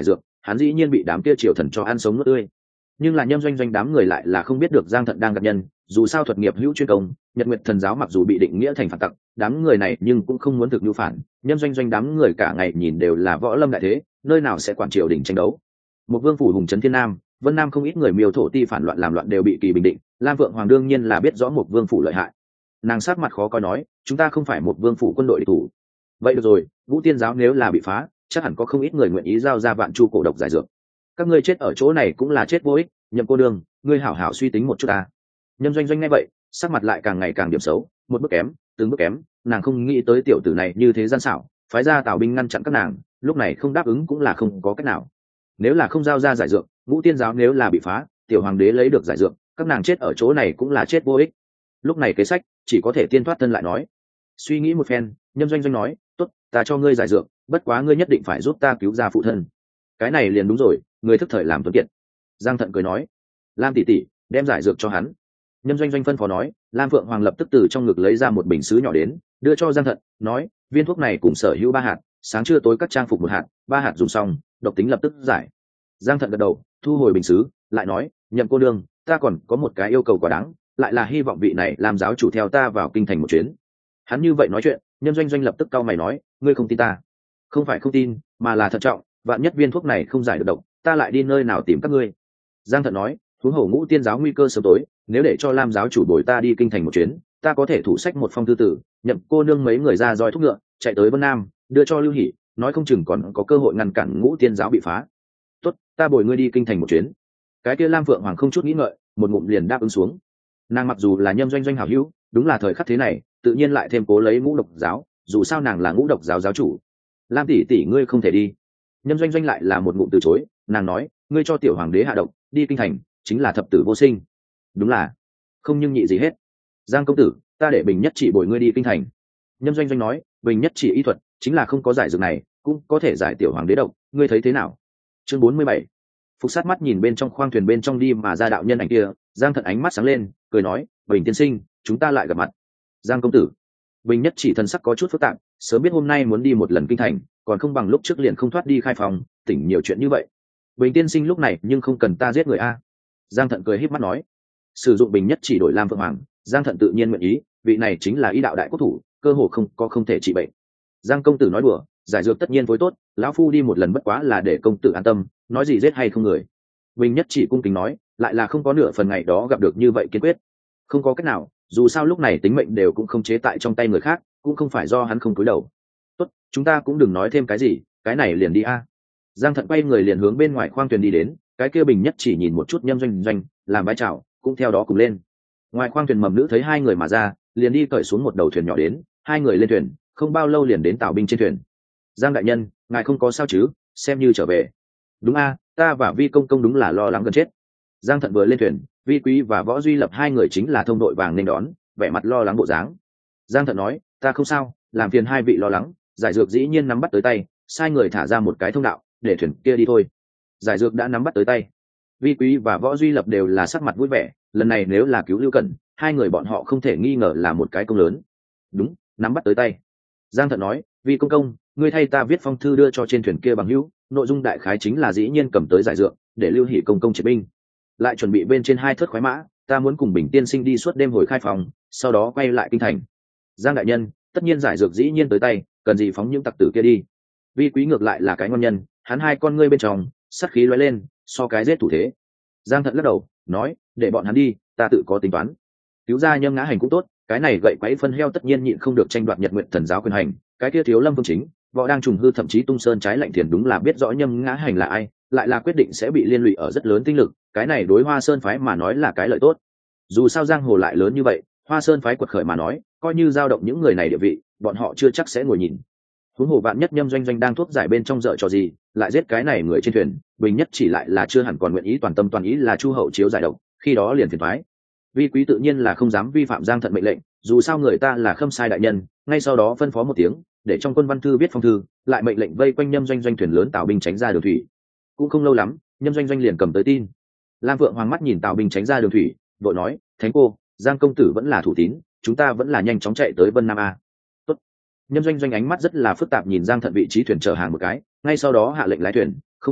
Speaker 1: hắn dĩ nhiên bị đám kia triều thần cho ăn sống nuốt tươi. Nhưng là Nhâm Doanh Doanh đám người lại là không biết được Giang Thận đang gặp nhân, dù sao thuật nghiệp hữu chuyên công, Nhật Nguyệt Thần giáo mặc dù bị định nghĩa thành phản tặc, đám người này nhưng cũng không muốn thực nhu phản. Nhâm Doanh Doanh đám người cả ngày nhìn đều là võ lâm đại thế, nơi nào sẽ quản triều đình tranh đấu. Một vương phủ hùng trấn thiên nam, Vân Nam không ít người miêu thổ ti phản loạn làm loạn đều bị kỳ bình định. Lam Vượng Hoàng đương nhiên là biết rõ một vương phủ lợi hại. Nàng sát mặt khó coi nói, chúng ta không phải một vương phủ quân đội địch thủ. Vậy được rồi, Vũ Tiên giáo nếu là bị phá, chắc hẳn có không ít người nguyện ý giao ra vạn chu cổ độc giải dược. Các ngươi chết ở chỗ này cũng là chết vô ích. Nhậm cô đương, ngươi hảo hảo suy tính một chút ta. Nhâm Doanh Doanh nghe vậy, sắc mặt lại càng ngày càng điểm xấu, một bước kém, từng bước kém, nàng không nghĩ tới tiểu tử này như thế gian xảo, phái ra Tào binh ngăn chặn các nàng, lúc này không đáp ứng cũng là không có cách nào. Nếu là không giao ra giải dược, Ngũ Tiên giáo nếu là bị phá, tiểu hoàng đế lấy được giải dược, các nàng chết ở chỗ này cũng là chết vô ích. Lúc này kế sách chỉ có thể tiên thoát thân lại nói. Suy nghĩ một phen, Nhâm Doanh Doanh nói, tốt, ta cho ngươi giải dược, bất quá ngươi nhất định phải giúp ta cứu ra phụ thân. Cái này liền đúng rồi, ngươi thức thời làm tuấn kiệt. Giang Thận cười nói, Lam tỷ tỷ, đem giải dược cho hắn. Nhâm Doanh Doanh phân phó nói. Lam Phượng Hoàng lập tức từ trong ngực lấy ra một bình sứ nhỏ đến, đưa cho Giang Thận, nói, viên thuốc này cùng sở hữu 3 hạt, sáng trưa tối các trang phục 1 hạt, 3 hạt dùng xong, độc tính lập tức giải. Giang Thận gật đầu, thu hồi bình sứ, lại nói, Nhậm cô đương, ta còn có một cái yêu cầu quá đáng, lại là hy vọng vị này làm giáo chủ theo ta vào kinh thành một chuyến. Hắn như vậy nói chuyện, Nhâm Doanh Doanh lập tức cau mày nói, ngươi không tin ta? Không phải không tin, mà là thận trọng, vạn nhất viên thuốc này không giải được độc, ta lại đi nơi nào tìm các ngươi? Giang Thận nói, huống hồ Ngũ Tiên giáo nguy cơ sớm tối, nếu để cho Lam giáo chủ bồi ta đi kinh thành một chuyến, ta có thể thủ sách một phong thư tử, Nhậm cô nương mấy người ra roi thúc ngựa, chạy tới Vân Nam, đưa cho Lưu Hỷ, nói không chừng còn có cơ hội ngăn cản Ngũ Tiên giáo bị phá. Tốt, ta bồi ngươi đi kinh thành một chuyến. Cái kia Lam Phượng Hoàng không chút nghĩ ngợi, một ngụm liền đáp ứng xuống. Nàng mặc dù là Nhâm Doanh Doanh hảo hữu, đúng là thời khắc thế này, tự nhiên lại thêm cố lấy Ngũ Độc giáo, dù sao nàng là Ngũ Độc giáo giáo chủ. Lam tỷ tỷ ngươi không thể đi. Nhâm Doanh Doanh lại là một ngụm từ chối, nàng nói, ngươi cho tiểu hoàng đế hạ độc, đi kinh thành, chính là thập tử vô sinh. Đúng là không nhưng nhị gì hết. Giang công tử, ta để Bình Nhất Chỉ bồi ngươi đi kinh thành. Nhâm Doanh Doanh nói, Bình Nhất Chỉ y thuật chính là không có giải dược này cũng có thể giải tiểu hoàng đế độc, ngươi thấy thế nào? Chương 47. Phục sát mắt nhìn bên trong khoang thuyền bên trong đi mà ra đạo nhân ảnh kia, Giang Thận ánh mắt sáng lên, cười nói, Bình tiên sinh, chúng ta lại gặp mặt. Giang công tử. Bình Nhất Chỉ thần sắc có chút phức tạp, sớm biết hôm nay muốn đi một lần kinh thành, còn không bằng lúc trước liền không thoát đi khai phòng, tỉnh nhiều chuyện như vậy. Bình tiên sinh lúc này nhưng không cần ta giết người a. Giang Thận cười híp mắt nói, sử dụng Bình Nhất Chỉ đổi Lam Phượng Hoàng, Giang Thận tự nhiên nguyện ý, vị này chính là y đạo đại quốc thủ, cơ hồ không thể trị bệnh. Giang công tử nói đùa, giải dược tất nhiên phối tốt, lão phu đi một lần bất quá là để công tử an tâm, nói gì giết hay không người. Bình Nhất Chỉ cung kính nói, lại là không có nửa phần ngày đó gặp được như vậy kiên quyết. Không có cách nào, dù sao lúc này tính mệnh đều cũng không chế tại trong tay người khác, cũng không phải do hắn không cúi đầu. Tốt, chúng ta cũng đừng nói thêm cái gì, cái này liền đi a. Giang Thận quay người liền hướng bên ngoài khoang thuyền đi đến, cái kia Bình Nhất Chỉ nhìn một chút Nhâm Doanh Doanh, làm bái chào, cũng theo đó cùng lên. Ngoài khoang thuyền mầm nữ thấy hai người mà ra, liền đi cởi xuống một đầu thuyền nhỏ đến, hai người lên thuyền, không bao lâu liền đến Tào binh trên thuyền. Giang đại nhân, ngài không có sao chứ, xem như trở về. Đúng a, ta và Vi công công đúng là lo lắng gần chết. Giang Thận vừa lên thuyền, Vi Quý và Võ Duy Lập hai người chính là thông đội vàng nên đón, vẻ mặt lo lắng bộ dáng. Giang Thận nói, ta không sao, làm phiền hai vị lo lắng, giải dược dĩ nhiên nắm bắt tới tay, sai người thả ra một cái thông đạo, để thuyền kia đi thôi. Giải dược đã nắm bắt tới tay. Vi Quý và Võ Duy Lập đều là sắc mặt vui vẻ, lần này nếu là cứu Lưu Cẩn, hai người bọn họ không thể nghi ngờ là một cái công lớn. Đúng, nắm bắt tới tay. Giang Thận nói, Vi công công, ngươi thay ta viết phong thư đưa cho trên thuyền kia bằng hữu, nội dung đại khái chính là dĩ nhiên cầm tới giải dược, để Lưu Hỷ công công triệt binh. Lại chuẩn bị bên trên 2 thớt khoái mã, ta muốn cùng Bình tiên sinh đi suốt đêm hồi khai phòng, sau đó quay lại kinh thành. Giang đại nhân, tất nhiên giải dược dĩ nhiên tới tay, cần gì phóng những tặc tử kia đi. Vi Quý ngược lại là cái ngon nhân, hắn hai con ngươi bên trong sát khí lóe lên, so cái giết thủ thế. Giang Thận lắc đầu nói, để bọn hắn đi, ta tự có tính toán. Cứu ra Nhâm Ngã Hành cũng tốt, cái này gậy quấy phân heo tất nhiên nhịn không được tranh đoạt Nhật Nguyện Thần giáo quyền hành, cái kia Thiếu Lâm Vương chính võ đang trùng hư thậm chí Tung Sơn trái lạnh thiền đúng là biết rõ Nhâm Ngã Hành là ai, lại là quyết định sẽ bị liên lụy ở rất lớn tinh lực, cái này đối Hoa Sơn phái mà nói là cái lợi tốt. Dù sao giang hồ lại lớn như vậy, Hoa Sơn phái quật khởi mà nói, coi như dao động những người này địa vị, bọn họ chưa chắc sẽ ngồi nhìn. Huống hồ vạn nhất Nhâm Doanh Doanh đang thuốc giải bên trong dở trò gì, lại giết cái này người trên thuyền, Bình Nhất Chỉ lại là chưa hẳn còn nguyện ý toàn tâm toàn ý là Chu Hậu chiếu giải độc, khi đó liền phiền toái. Vi Quý tự nhiên là không dám vi phạm Giang Thận mệnh lệnh, dù sao người ta là Khâm Sai đại nhân, ngay sau đó phân phó một tiếng, để trong quân văn thư viết phong thư, lại mệnh lệnh vây quanh Nhâm Doanh Doanh thuyền lớn Tào binh tránh ra đường thủy. Cũng không lâu lắm, Nhâm Doanh Doanh liền cầm tới tin. Lam Vượng Hoàng mắt nhìn Tào binh tránh ra đường thủy, vội nói, Thánh cô, Giang công tử vẫn là thủ tín, chúng ta vẫn là nhanh chóng chạy tới Vân Nam a. Tốt. Nhâm Doanh Doanh ánh mắt rất là phức tạp nhìn Giang Thận vị trí thuyền chở hàng một cái, ngay sau đó hạ lệnh lái thuyền, không bao lâu,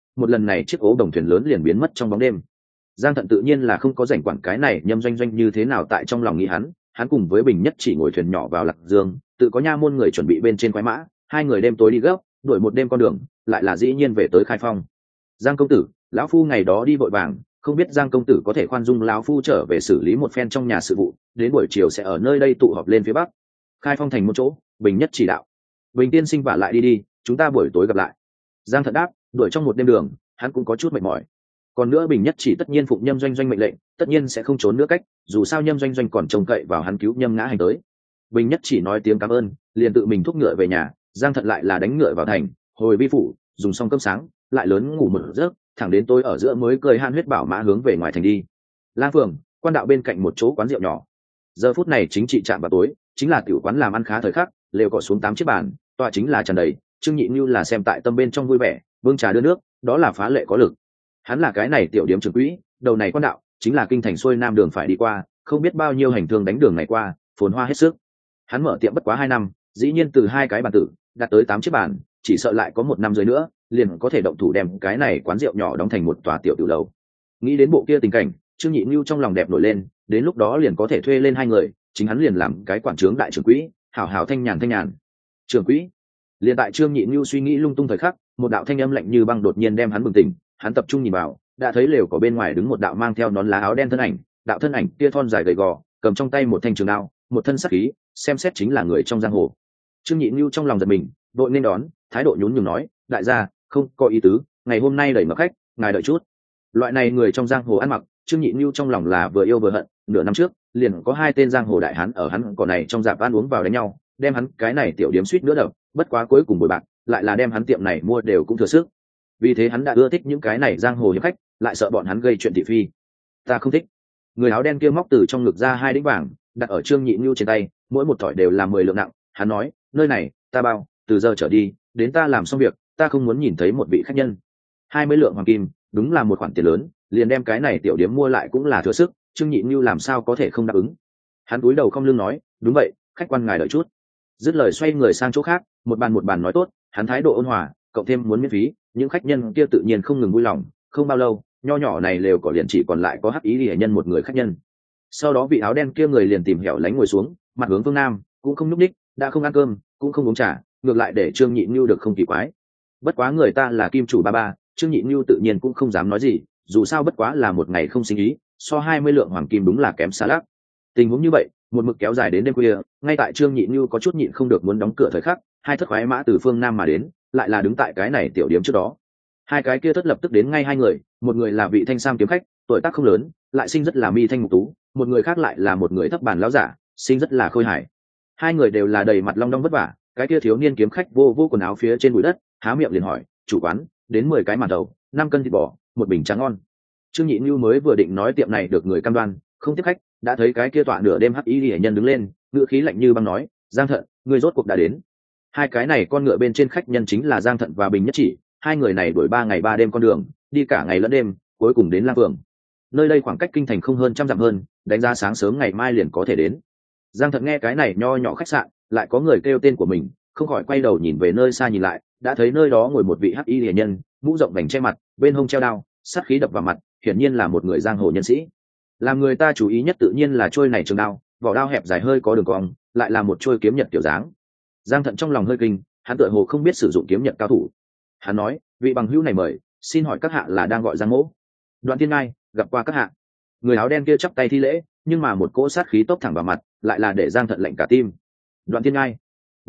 Speaker 1: một lần này chiếc ố đồng thuyền lớn liền biến mất trong bóng đêm. Giang Thận tự nhiên là không có rảnh quản cái này Nhâm Doanh Doanh như thế nào tại trong lòng nghĩ hắn cùng với Bình Nhất Chỉ ngồi thuyền nhỏ vào Lạc Dương, tự có nha môn người chuẩn bị bên trên khoái mã, hai người đêm tối đi gấp, đuổi một đêm con đường, lại là dĩ nhiên về tới Khai Phong. Giang công tử, lão phu ngày đó đi vội vàng, không biết Giang công tử có thể khoan dung lão phu trở về xử lý một phen trong nhà sự vụ, đến buổi chiều sẽ ở nơi đây tụ họp lên phía bắc. Khai Phong thành một chỗ, Bình Nhất chỉ đạo. Bình tiên sinh vả lại đi, chúng ta buổi tối gặp lại. Giang Thận đáp, đuổi trong một đêm đường, hắn cũng có chút mệt mỏi. Còn nữa Bình Nhất chỉ tất nhiên phụng Nhâm Doanh Doanh mệnh lệnh, tất nhiên sẽ không trốn nữa cách, dù sao Nhâm Doanh Doanh còn trông cậy vào hắn cứu Nhâm Ngã Hành tới. Bình Nhất chỉ nói tiếng cảm ơn, liền tự mình thúc ngựa về nhà. Giang Thận lại là đánh ngựa vào thành, hồi vi phủ, dùng xong cơm sáng, lại lớn ngủ một giấc, thẳng đến tối ở giữa mới cười han huyết bảo mã hướng về ngoài thành đi. Lang Phường, quan đạo bên cạnh một chỗ quán rượu nhỏ. Giờ phút này chính trị chạm vào tối, chính là tiểu quán làm ăn khá thời khắc, lều cọ xuống 8 chiếc bàn, tọa chính là tràn đầy. Trương Nhị Nưu là xem tại tâm bên trong vui vẻ, vương trà đưa nước, đó là phá lệ có lực. Hắn là cái này tiểu điếm trưởng quỹ, đầu này quan đạo chính là kinh thành xuôi nam đường phải đi qua, không biết bao nhiêu hành thương đánh đường này qua, phồn hoa hết sức. Hắn mở tiệm bất quá 2 năm, dĩ nhiên từ 2 cái bàn tử đạt tới 8 chiếc bàn, chỉ sợ lại có 1 năm dưới nữa, liền có thể động thủ đem cái này quán rượu nhỏ đóng thành một tòa tiểu tiểu lầu. Nghĩ đến bộ kia tình cảnh, Trương Nhị Nưu trong lòng đẹp nổi lên, đến lúc đó liền có thể thuê lên 2 người, chính hắn liền làm cái quản trướng đại trưởng quỹ, hảo hảo thanh nhàn. Trưởng quỹ. Liền tại Trương Nhị Nưu suy nghĩ lung tung thời khắc, một đạo thanh âm lạnh như băng đột nhiên đem hắn bừng tỉnh, hắn tập trung nhìn vào, đã thấy lều có bên ngoài đứng một đạo mang theo nón lá áo đen thân ảnh, đạo thân ảnh kia thon dài gầy gò, cầm trong tay một thanh trường đao, một thân sắc khí, xem xét chính là người trong giang hồ. Trương Nhị Nưu trong lòng giật mình, đội nên đón, thái độ nhún nhường nói, đại gia, không có ý tứ, ngày hôm nay đẩy mặc khách, ngài đợi chút. Loại này người trong giang hồ ăn mặc, Trương Nhị Nưu trong lòng là vừa yêu vừa hận. Nửa năm trước, liền có 2 tên giang hồ đại hán ở hắn cỏ này trong dạp ăn uống vào đánh nhau, đem hắn cái này tiểu điếm suýt nữa đập, bất quá cuối cùng bồi bạc, lại là đem hắn tiệm này mua đều cũng thừa sức. Vì thế hắn đã ưa thích những cái này giang hồ hiệp khách, lại sợ bọn hắn gây chuyện thị phi. Ta không thích. Người áo đen kia móc từ trong ngực ra 2 đĩnh vàng, đặt ở Trương Nhị Nưu trên tay, mỗi một thỏi đều là 10 lượng nặng. Hắn nói, nơi này ta bao, từ giờ trở đi, đến ta làm xong việc, ta không muốn nhìn thấy một vị khách nhân. 20 lượng hoàng kim, đúng là một khoản tiền lớn, liền đem cái này tiểu điếm mua lại cũng là thừa sức. Trương Nhị Nưu làm sao có thể không đáp ứng. Hắn cúi đầu không lưng nói, đúng vậy, khách quan ngài đợi chút. Dứt lời xoay người sang chỗ khác, một bàn nói tốt. Hắn thái độ ôn hòa, cộng thêm muốn miễn phí, những khách nhân kia tự nhiên không ngừng vui lòng. Không bao lâu, nho nhỏ này lều cỏ liền chỉ còn lại có Hắc Ý Liễu nhân một người khách nhân. Sau đó vị áo đen kia người liền tìm hẻo lánh ngồi xuống, mặt hướng phương nam, cũng không nhúc ních, đã không ăn cơm, cũng không uống trà, ngược lại để Trương Nhị Nưu được không kỳ quái. Bất quá người ta là kim chủ ba, Trương Nhị Nưu tự nhiên cũng không dám nói gì, dù sao bất quá là một ngày không sinh ý, so 20 lượng hoàng kim đúng là kém xa lắc. Tình huống như vậy, một mực kéo dài đến đêm khuya, ngay tại Trương Nhị Nưu có chút nhịn không được muốn đóng cửa thời khắc, 2 thất khoái mã từ phương nam mà đến, lại là đứng tại cái này tiểu điểm trước đó. 2 cái kia thất lập tức đến ngay 2 người, một người là vị thanh sam kiếm khách, tuổi tác không lớn, lại sinh rất là mi thanh mục tú, một người khác lại là một người thấp bàn lão giả, sinh rất là khôi hài. 2 người đều là đầy mặt long đong vất vả, cái kia thiếu niên kiếm khách vô quần áo phía trên bụi đất, há miệng liền hỏi, chủ quán, đến 10 cái màn đầu, 5 cân thịt bò, một bình trà ngon. Trương Nhị Nưu mới vừa định nói tiệm này được người cam đoan, không tiếp khách, đã thấy cái kia tọa nửa đêm Hắc Ý Liễu nhân đứng lên, ngựa khí lạnh như băng nói, Giang Thận, ngươi rốt cuộc đã đến. 2 cái này con ngựa bên trên khách nhân chính là Giang Thận và Bình Nhất Chỉ, 2 người này đuổi 3 ngày 3 đêm con đường, đi cả ngày lẫn đêm, cuối cùng đến Lang Phường. Nơi đây khoảng cách kinh thành không hơn 100 dặm hơn, đánh ra sáng sớm ngày mai liền có thể đến. Giang Thận nghe cái này nho nhỏ khách sạn, lại có người kêu tên của mình, không khỏi quay đầu nhìn về nơi xa nhìn lại, đã thấy nơi đó ngồi một vị Hắc Y Liễu nhân, mũ rộng vành che mặt, bên hông treo đao, sát khí đập vào mặt, hiển nhiên là một người giang hồ nhân sĩ. Làm người ta chú ý nhất tự nhiên là trôi này trường đao, vỏ đao hẹp dài hơi có đường cong, lại là một trôi kiếm nhật kiểu dáng. Giang Thận trong lòng hơi kinh, hắn tựa hồ không biết sử dụng kiếm nhật cao thủ. Hắn nói, vị bằng hữu này mời, xin hỏi các hạ là đang gọi Giang Mỗ? Đoạn Thiên Ngai, gặp qua các hạ. Người áo đen kia chắp tay thi lễ, nhưng mà một cỗ sát khí tốc thẳng vào mặt, lại là để Giang Thận lạnh cả tim. Đoạn Thiên Ngai,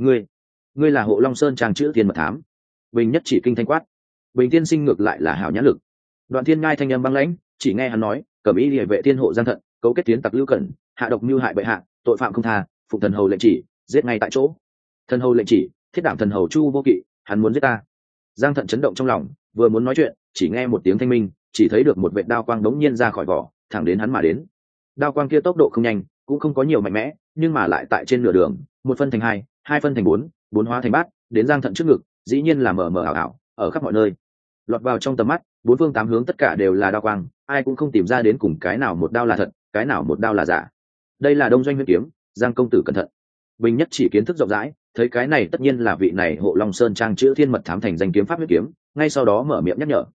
Speaker 1: ngươi là Hộ Long Sơn trang chữ Thiên Mật Thám. Bình Nhất Chỉ kinh thanh quát. Bình tiên sinh ngược lại là hảo nhãn lực. Đoạn Thiên Ngai thanh âm băng lãnh, chỉ nghe hắn nói, cẩm y liễu vệ thiên hộ Giang Thận, cấu kết tiến tặc Lưu Cẩn, hạ độc mưu hại bệ hạ, tội phạm không tha, phụng thần hầu lệnh chỉ, giết ngay tại chỗ. Thần hầu lệnh chỉ, thiết đảm thần hầu Chu Vô Kỵ, hắn muốn giết ta. Giang Thận chấn động trong lòng, vừa muốn nói chuyện, chỉ nghe một tiếng thanh minh, chỉ thấy được một vệt đao quang đống nhiên ra khỏi vỏ, thẳng đến hắn mà đến. Đao quang kia tốc độ không nhanh, cũng không có nhiều mạnh mẽ, nhưng mà lại tại trên nửa đường, một phân thành hai, hai phân thành bốn, bốn hóa thành bát, đến Giang Thận trước ngực, dĩ nhiên là mờ mờ ảo ảo, ở khắp mọi nơi. Lọt vào trong tầm mắt, 4 phương 8 hướng tất cả đều là đao quang, ai cũng không tìm ra đến cùng cái nào một đao là thật, cái nào một đao là giả. Đây là Đông Doanh Huyễn Kiếm, Giang công tử cẩn thận. Bình Nhất Chỉ kiến thức rộng rãi, thấy cái này tất nhiên là vị này Hộ Long Sơn trang chữ Thiên Mật Thám thành danh kiếm pháp huyết kiếm, ngay sau đó mở miệng nhắc nhở.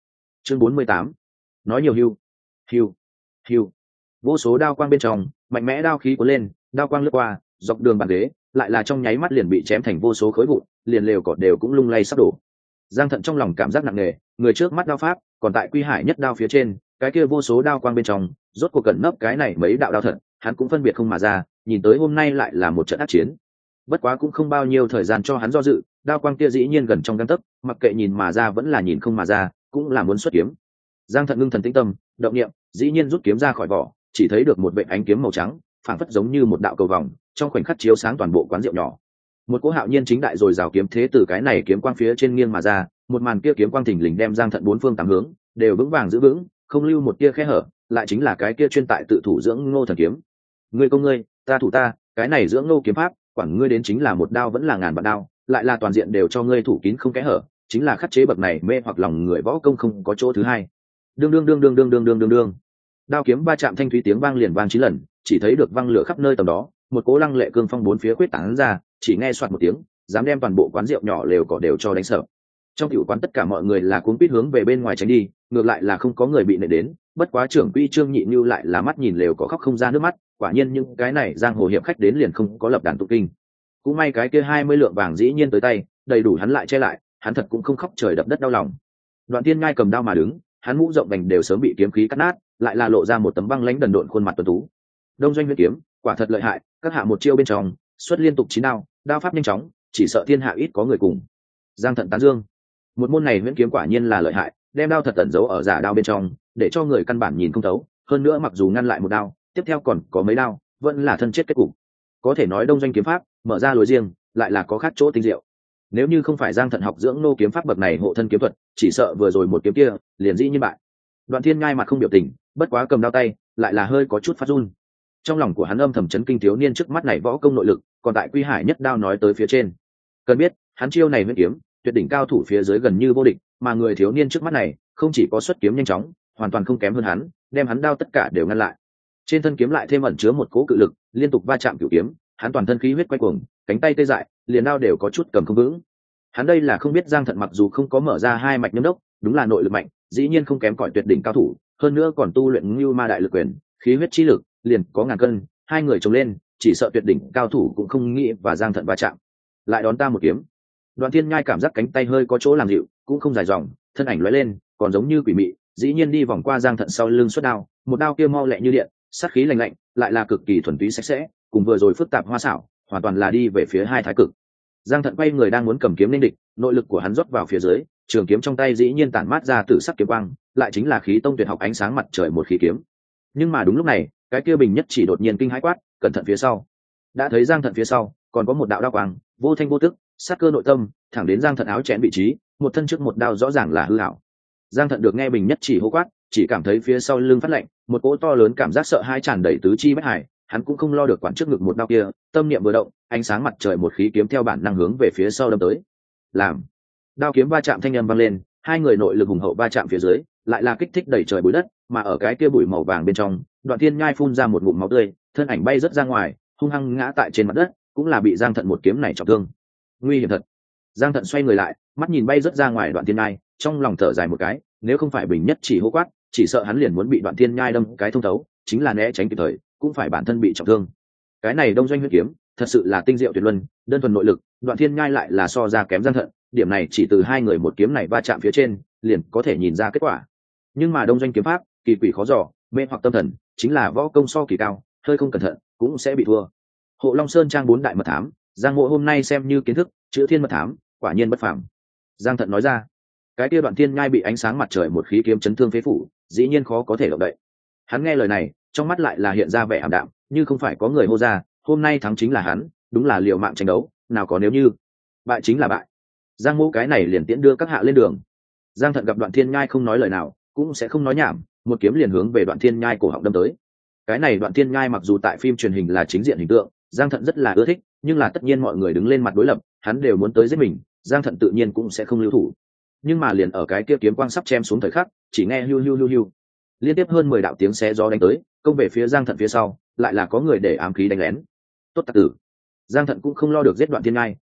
Speaker 1: Chương 48. Nói nhiều hưu. Hưu. Hưu. Vô số đao quang bên trong, mạnh mẽ đao khí cuốn lên, đao quang lướt qua, dọc đường bàn ghế, lại là trong nháy mắt liền bị chém thành vô số khối vụn, liền lều cỏ đều cũng lung lay sắp đổ. Giang Thận trong lòng cảm giác nặng nề, người trước mắt đao pháp, còn tại Quy Hải nhất đao phía trên, cái kia vô số đao quang bên trong, rốt cuộc cẩn nấp cái này mấy đạo đao thật, hắn cũng phân biệt không mà ra, nhìn tới hôm nay lại là một trận ác chiến. Bất quá cũng không bao nhiêu thời gian cho hắn do dự, đao quang kia dĩ nhiên gần trong gang tấc, mặc kệ nhìn mà ra vẫn là nhìn không mà ra, cũng là muốn xuất kiếm. Giang Thận ngưng thần tĩnh tâm, động niệm, dĩ nhiên rút kiếm ra khỏi vỏ, chỉ thấy được một vệt ánh kiếm màu trắng, phảng phất giống như một đạo cầu vòng, trong khoảnh khắc chiếu sáng toàn bộ quán rượu nhỏ. Một cỗ hạo nhiên chính đại rồi rào kiếm thế từ cái này kiếm quang phía trên nghiêng mà ra, một màn kia kiếm quang thình lình đem Giang Thận bốn phương tám hướng đều vững vàng giữ vững, không lưu một tia khe hở, lại chính là cái kia chuyên tại tự thủ dưỡng ngô thần kiếm. Ngươi công ngươi, ta thủ ta, cái này dưỡng ngô kiếm pháp, quản ngươi đến chính là một đao vẫn là ngàn vạn đao, lại là toàn diện đều cho ngươi thủ kín không kẽ hở, chính là khắc chế bậc này mê hoặc lòng người võ công không có chỗ thứ hai. Đương đương đương đương đương đương đương đương đương. Đao kiếm va chạm thanh thúy tiếng vang liền vang 9 lần, chỉ thấy được văng lửa khắp nơi tầm đó, một cỗ lăng lệ cương phong bốn phía quyết tán ra, chỉ nghe soạt một tiếng, dám đem toàn bộ quán rượu nhỏ lều cỏ đều cho đánh sợ. Trong tiểu quán tất cả mọi người là cuống quýt hướng về bên ngoài tránh đi, ngược lại là không có người bị nện đến, bất quá trưởng quỹ Trương Nhị Nưu lại là mắt nhìn lều cỏ khóc không ra nước mắt, quả nhiên những cái này giang hồ hiệp khách đến liền không có lập đàn tụng kinh. Cũng may cái kia 20 lượng vàng dĩ nhiên tới tay, đầy đủ hắn lại che lại, hắn thật cũng không khóc trời đập đất đau lòng. Đoạn Tiên Ngai cầm đao mà đứng, hắn mũ rộng vành đều sớm bị kiếm khí cắt nát, lại là lộ ra một tấm băng lãnh đần độn khuôn mặt tuấn tú. Đông Doanh huyết kiếm, quả thật lợi hại, các hạ một chiêu bên trong, xuất liên tục 9 đao, đao pháp nhanh chóng, chỉ sợ thiên hạ ít có người cùng. Giang Thận tán dương. Một môn này huyễn kiếm quả nhiên là lợi hại, đem đao thật tẩn giấu ở giả đao bên trong, để cho người căn bản nhìn không thấu, hơn nữa mặc dù ngăn lại một đao, tiếp theo còn có mấy đao, vẫn là thân chết kết cục. Có thể nói Đông Doanh kiếm pháp, mở ra lối riêng, lại là có khác chỗ tinh diệu. Nếu như không phải Giang Thận học dưỡng nô kiếm pháp bậc này hộ thân kiếm thuật, chỉ sợ vừa rồi một kiếm kia, liền dĩ như bại. Đoạn Thiên Ngai mặt không biểu tình, bất quá cầm đao tay, lại là hơi có chút phát run. Trong lòng của hắn âm thầm chấn kinh thiếu niên trước mắt này võ công nội lực, còn tại Quy Hải nhất đao nói tới phía trên. Cần biết, hắn chiêu này huyễn kiếm, tuyệt đỉnh cao thủ phía dưới gần như vô địch, mà người thiếu niên trước mắt này, không chỉ có xuất kiếm nhanh chóng, hoàn toàn không kém hơn hắn, đem hắn đao tất cả đều ngăn lại. Trên thân kiếm lại thêm ẩn chứa một cỗ cự lực, liên tục va chạm cửu kiếm, hắn toàn thân khí huyết quay cuồng, cánh tay tê dại, liền đao đều có chút cầm không vững. Hắn đây là không biết Giang Thận mặc dù không có mở ra hai mạch nhâm đốc, đúng là nội lực mạnh, dĩ nhiên không kém cỏi tuyệt đỉnh cao thủ, hơn nữa còn tu luyện Ngưu Ma đại lực quyền, khí huyết chi lực, liền có ngàn cân, hai người chồng lên, chỉ sợ tuyệt đỉnh cao thủ cũng không nghĩ và Giang Thận va chạm. Lại đón ta một kiếm. Đoạn Thiên Nhai cảm giác cánh tay hơi có chỗ làm dịu, cũng không dài dòng, thân ảnh lóe lên, còn giống như quỷ mị, dĩ nhiên đi vòng qua Giang Thận sau lưng xuất đao, một đao kia mau lẹ như điện, sát khí lạnh lạnh, lại là cực kỳ thuần túy sạch sẽ, cùng vừa rồi phức tạp hoa xảo, hoàn toàn là đi về phía hai thái cực. Giang Thận quay người đang muốn cầm kiếm lên địch, nội lực của hắn rót vào phía dưới, trường kiếm trong tay dĩ nhiên tản mát ra tử sắc kiếm quang, lại chính là khí tông tuyệt học ánh sáng mặt trời một khí kiếm. Nhưng mà đúng lúc này, cái kia Bình Nhất Chỉ đột nhiên kinh hãi quát, cẩn thận phía sau. Đã thấy Giang Thận phía sau, còn có một đạo đao quang, vô thanh vô tức, sát cơ nội tâm, thẳng đến Giang Thận áo chén vị trí, một thân trước một đao rõ ràng là hư ảo. Giang Thận được nghe Bình Nhất Chỉ hô quát, chỉ cảm thấy phía sau lưng phát lạnh, một cỗ to lớn cảm giác sợ hãi tràn đầy tứ chi bách hải, hắn cũng không lo được quản trước ngực một đao kia, tâm niệm vừa động, ánh sáng mặt trời một khí kiếm theo bản năng hướng về phía sau đâm tới. Làm đao kiếm va chạm thanh âm vang lên, hai người nội lực hùng hậu va chạm phía dưới, lại là kích thích đẩy trời bụi đất, mà ở cái kia bụi màu vàng bên trong, Đoạn Thiên Nhai phun ra một ngụm máu tươi, thân ảnh bay rất ra ngoài, hung hăng ngã tại trên mặt đất, cũng là bị Giang Thận một kiếm này trọng thương. Nguy hiểm thật. Giang Thận xoay người lại, mắt nhìn bay rất ra ngoài Đoạn Thiên Nhai, trong lòng thở dài một cái, nếu không phải Bình Nhất Chỉ hô quát, chỉ sợ hắn liền muốn bị Đoạn Thiên Nhai đâm cái thông thấu, chính là né tránh kịp thời, cũng phải bản thân bị trọng thương. Cái này Đông Doanh huyết kiếm, thật sự là tinh diệu tuyệt luân, đơn thuần nội lực, Đoạn Thiên Nhai lại là so ra kém Giang Thận, điểm này chỉ từ hai người một kiếm này va chạm phía trên, liền có thể nhìn ra kết quả. Nhưng mà Đông Doanh kiếm pháp, kỳ quỷ khó dò, mê hoặc tâm thần, chính là võ công so kỳ cao, hơi không cẩn thận cũng sẽ bị thua. Hộ Long Sơn trang 4 đại mật thám, Giang Mộ hôm nay xem như kiến thức, chữ thiên mật thám, quả nhiên bất phàm. Giang Thận nói ra. Cái kia Đoạn Thiên Nhai bị ánh sáng mặt trời một khí kiếm chấn thương phế phủ, dĩ nhiên khó có thể động đậy. Hắn nghe lời này, trong mắt lại là hiện ra vẻ ảm đạm, như không phải có người hô ra, hôm nay thắng chính là hắn, đúng là liều mạng tranh đấu, nào có nếu như bại chính là bại. Giang Mộ cái này liền tiễn đưa các hạ lên đường. Giang Thận gặp Đoạn Thiên Nhai không nói lời nào, cũng sẽ không nói nhảm, một kiếm liền hướng về Đoạn Thiên Nhai cổ họng đâm tới. Cái này Đoạn Thiên Nhai mặc dù tại phim truyền hình là chính diện hình tượng, Giang Thận rất là ưa thích, nhưng là tất nhiên mọi người đứng lên mặt đối lập, hắn đều muốn tới giết mình, Giang Thận tự nhiên cũng sẽ không lưu thủ. Nhưng mà liền ở cái kia kiếm quang sắp chém xuống thời khắc, chỉ nghe hiu hiu hiu hiu, liên tiếp hơn 10 đạo tiếng xé gió đánh tới, công về phía Giang Thận phía sau, lại là có người để ám khí đánh lén. Tốt tặc tử. Giang Thận cũng không lo được giết Đoạn Thiên Nhai,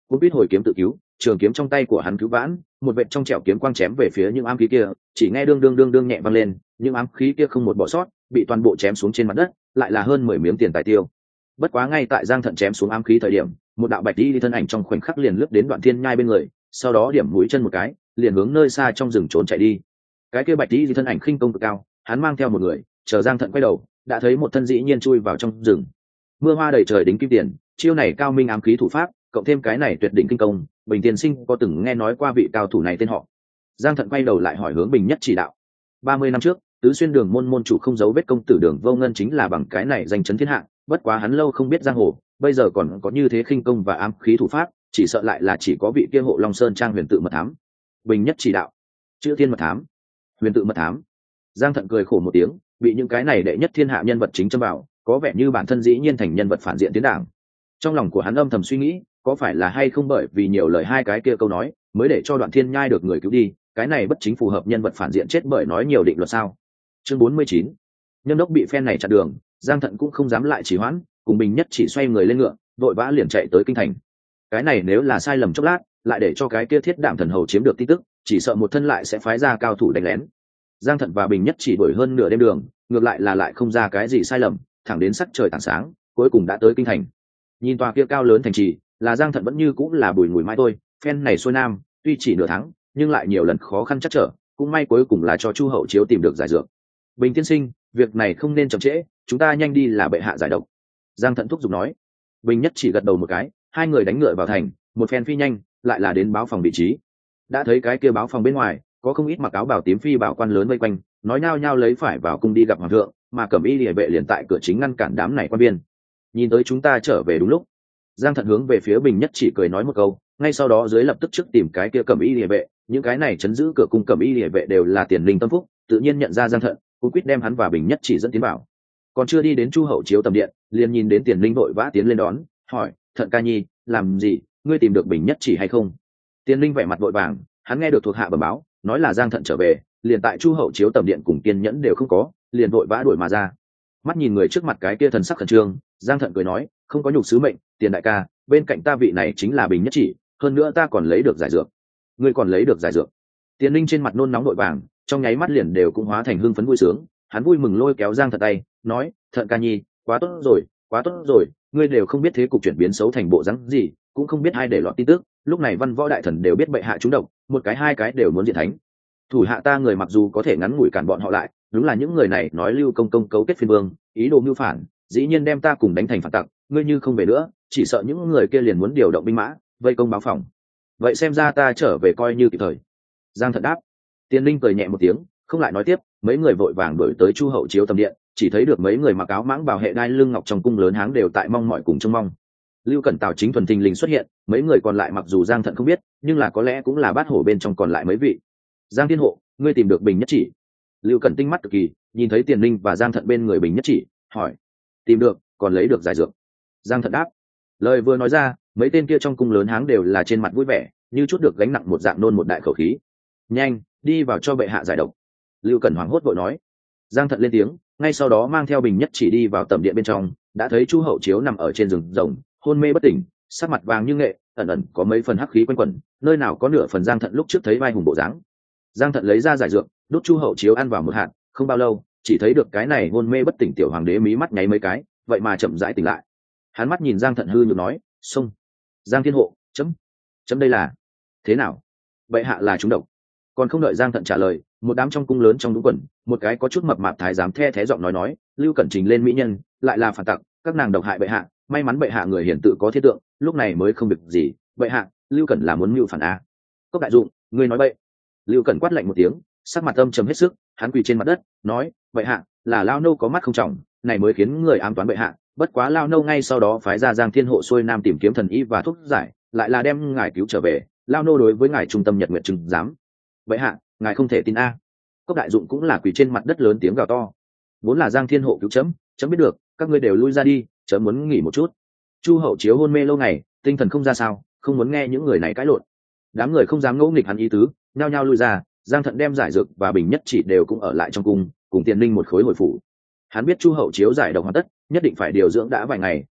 Speaker 1: cũng biết hồi kiếm tự cứu, trường kiếm trong tay của hắn cứu vãn, một vệt trong trẻo kiếm quang chém về phía những ám khí kia, chỉ nghe đương đương đương đương nhẹ vang lên, những ám khí kia không một bỏ sót, bị toàn bộ chém xuống trên mặt đất, lại là hơn 10 miếng tiền tài tiêu. Bất quá ngay tại Giang Thận chém xuống ám khí thời điểm, một đạo bạch đi thân ảnh trong khoảnh khắc liền lướt đến Đoạn Thiên Nhai bên người, sau đó điểm mũi chân một cái, liền hướng nơi xa trong rừng trốn chạy đi. Cái kia bạch đi thân ảnh khinh công cực cao, hắn mang theo một người, chờ Giang Thận quay đầu, đã thấy một thân dĩ nhiên chui vào trong rừng. Mưa hoa đầy trời đính kim tiền, chiêu này cao minh ám khí thủ pháp, cộng thêm cái này tuyệt đỉnh kinh công, Bình Tiên Sinh có từng nghe nói qua vị cao thủ này tên họ? Giang Thận quay đầu lại hỏi hướng Bình Nhất Chỉ đạo. 30 năm trước, tứ xuyên đường môn môn chủ không giấu vết công tử Đường Vô Ngân chính là bằng cái này danh chấn thiên hạ, bất quá hắn lâu không biết giang hồ, bây giờ còn có như thế khinh công và ám khí thủ pháp, chỉ sợ lại là chỉ có vị kia hộ Long Sơn trang huyền tự mật thám. Bình Nhất Chỉ đạo, chữ thiên mật thám, huyền tự mật thám. Giang Thận cười khổ một tiếng, bị những cái này đệ nhất thiên hạ nhân vật chính châm vào, có vẻ như bản thân dĩ nhiên thành nhân vật phản diện tiến đảng. Trong lòng của hắn âm thầm suy nghĩ, có phải là hay không bởi vì nhiều lời hai cái kia câu nói mới để cho Đoạn Thiên Nhai được người cứu đi, cái này bất chính phù hợp nhân vật phản diện chết bởi nói nhiều định luật sao? Chương 49. Nhâm đốc bị phen này chặn đường, Giang Thận cũng không dám lại trì hoãn, cùng Bình Nhất Chỉ xoay người lên ngựa, vội vã liền chạy tới kinh thành. Cái này nếu là sai lầm chốc lát, lại để cho cái kia Thiết Đảm thần hầu chiếm được tin tức, chỉ sợ một thân lại sẽ phái ra cao thủ đánh lén. Giang Thận và Bình Nhất Chỉ đuổi hơn nửa đêm đường, ngược lại là lại không ra cái gì sai lầm, thẳng đến sắc trời tảng sáng, cuối cùng đã tới kinh thành. Nhìn tòa kia cao lớn thành trì, là Giang Thận vẫn như cũng là bùi ngùi mãi thôi, phen này xuôi nam, tuy chỉ nửa tháng, nhưng lại nhiều lần khó khăn chắc trở, cũng may cuối cùng là cho Chu Hậu Chiếu tìm được giải dược. Bình tiên sinh, việc này không nên chậm trễ, chúng ta nhanh đi là bệ hạ giải độc. Giang Thận thúc giục nói. Bình Nhất Chỉ gật đầu một cái, hai người đánh ngựa vào thành, một phen phi nhanh, lại là đến báo phòng vị trí. Đã thấy cái kia báo phòng bên ngoài, có không ít mặc áo bào tím phi bảo quan lớn vây quanh, nói nhao nhao lấy phải vào cung đi gặp hoàng thượng, mà Cẩm Y Liề vệ liền tại cửa chính ngăn cản đám này quan viên. Nhìn tới chúng ta trở về đúng lúc. Giang Thận hướng về phía Bình Nhất Chỉ cười nói một câu, ngay sau đó dưới lập tức trước tìm cái kia Cẩm Y Liề vệ, những cái này chấn giữ cửa cung Cẩm Y Liề vệ đều là tiền linh tâm phúc, tự nhiên nhận ra Giang Thận, cũng quyết đem hắn và Bình Nhất Chỉ dẫn tiến vào. Còn chưa đi đến Chu Hậu Chiếu tầm điện, liền nhìn đến tiền linh vội vã tiến lên đón, hỏi: "Thận ca nhi, làm gì? Ngươi tìm được Bình Nhất Chỉ hay không?" Tiền linh vẻ mặt vội vàng, hắn nghe được thuộc hạ bẩm báo, nói là Giang Thận trở về, liền tại Chu Hậu Chiếu tầm điện cùng kiên nhẫn đều không có, liền vội vã đuổi mà ra. Mắt nhìn người trước mặt cái kia thần sắc khẩn trương, Giang Thận cười nói: "Không có nhục sứ mệnh, Tiền đại ca, bên cạnh ta vị này chính là Bình Nhất Chỉ, hơn nữa ta còn lấy được giải dược." "Ngươi còn lấy được giải dược?" Tiền linh trên mặt nôn nóng vội vàng, trong nháy mắt liền đều cũng hóa thành hưng phấn vui sướng, hắn vui mừng lôi kéo Giang Thận tay, nói: "Thận ca nhi, quá tốt rồi, quá tốt rồi, ngươi đều không biết thế cục chuyển biến xấu thành bộ dáng gì, cũng không biết ai để lọt tin tức, lúc này văn võ đại thần đều biết bệ hạ trúng độc, một cái hai cái đều muốn diệt thánh. Thủ hạ ta người mặc dù có thể ngắn ngủi cản bọn họ lại, đúng là những người này nói Lưu Công công cấu kết phiên vương, ý đồ mưu phản, dĩ nhiên đem ta cùng đánh thành phản tặc, ngươi như không về nữa, chỉ sợ những người kia liền muốn điều động binh mã, vây công báo phòng. Vậy xem ra ta trở về coi như kịp thời." Giang Thận đáp. Tiên Linh cười nhẹ một tiếng, không lại nói tiếp, mấy người vội vàng đuổi tới Chu Hậu Chiếu tầm điện, chỉ thấy được mấy người mặc áo mãng bào hệ đai lưng ngọc trong cung lớn háng đều tại mong mỏi cùng trông mong. Lưu Cẩn Tào Chính Thuần thình lình xuất hiện, mấy người còn lại mặc dù Giang Thận không biết, nhưng là có lẽ cũng là bát hổ bên trong còn lại mấy vị. "Giang Thiên Hộ, ngươi tìm được Bình Nhất Chỉ?" Lưu Cẩn tinh mắt cực kỳ, nhìn thấy Tiền Linh và Giang Thận bên người Bình Nhất Chỉ, hỏi: "Tìm được, còn lấy được giải dược?" Giang Thận đáp. Lời vừa nói ra, mấy tên kia trong cung lớn háng đều là trên mặt vui vẻ, như chút được gánh nặng một dạng nôn một đại khẩu khí. "Nhanh, đi vào cho bệ hạ giải độc." Lưu Cẩn hoảng hốt vội nói. Giang Thận lên tiếng, ngay sau đó mang theo Bình Nhất Chỉ đi vào tầm điện bên trong, đã thấy Chu Hậu Chiếu nằm ở trên giường rồng, hôn mê bất tỉnh, sắc mặt vàng như nghệ, ẩn ẩn có mấy phần hắc khí quanh quẩn, nơi nào có nửa phần Giang Thận lúc trước thấy vai hùng bộ dáng. Giang Thận lấy ra giải dược, đút Chu Hậu Chiếu ăn vào một hạt, không bao lâu, chỉ thấy được cái này hôn mê bất tỉnh tiểu hoàng đế mí mắt nháy mấy cái, vậy mà chậm rãi tỉnh lại. Hắn mắt nhìn Giang Thận hư nhược nói: "Xông, Giang Thiên Hộ, chấm đây là thế nào? Bệ hạ là trúng độc." Còn không đợi Giang Thận trả lời, một đám trong cung lớn trong đúng quần, một cái có chút mập mạp thái giám the thé giọng nói: "Lưu Cẩn trình lên mỹ nhân, lại là phản tặc, các nàng độc hại bệ hạ, may mắn bệ hạ người hiển tự có thiết tượng, lúc này mới không việc gì. Bệ hạ, Lưu Cẩn là muốn mưu phản a." "Cốc đại dụng, ngươi nói bậy." Lưu Cẩn quát lạnh một tiếng, sắc mặt âm trầm hết sức, hắn quỳ trên mặt đất, nói: "Bệ hạ, là lao nô có mắt không trọng, này mới khiến người ám toán bệ hạ, bất quá lao nô ngay sau đó phái ra Giang Thiên Hộ xuôi nam tìm kiếm thần y và thuốc giải, lại là đem ngài cứu trở về, lao nô đối với ngài trung tâm nhật nguyện chứng giám. Bệ hạ, ngài không thể tin a." Cốc đại dụng cũng là quỳ trên mặt đất lớn tiếng gào to: "Vốn là Giang Thiên Hộ cứu chấm biết được, các ngươi đều lui ra đi, chấm muốn nghỉ một chút." Chu Hậu Chiếu hôn mê lâu ngày, tinh thần không ra sao, không muốn nghe những người này cãi lộn. Đám người không dám ngỗ nghịch hắn ý tứ, nhao nhao lui ra. Giang Thận đem giải dược và Bình Nhất Chỉ đều cũng ở lại trong cung, cùng Tiền Linh một khối hồi phủ. Hắn biết Chu Hậu Chiếu giải độc hoàn tất, nhất định phải điều dưỡng đã vài ngày,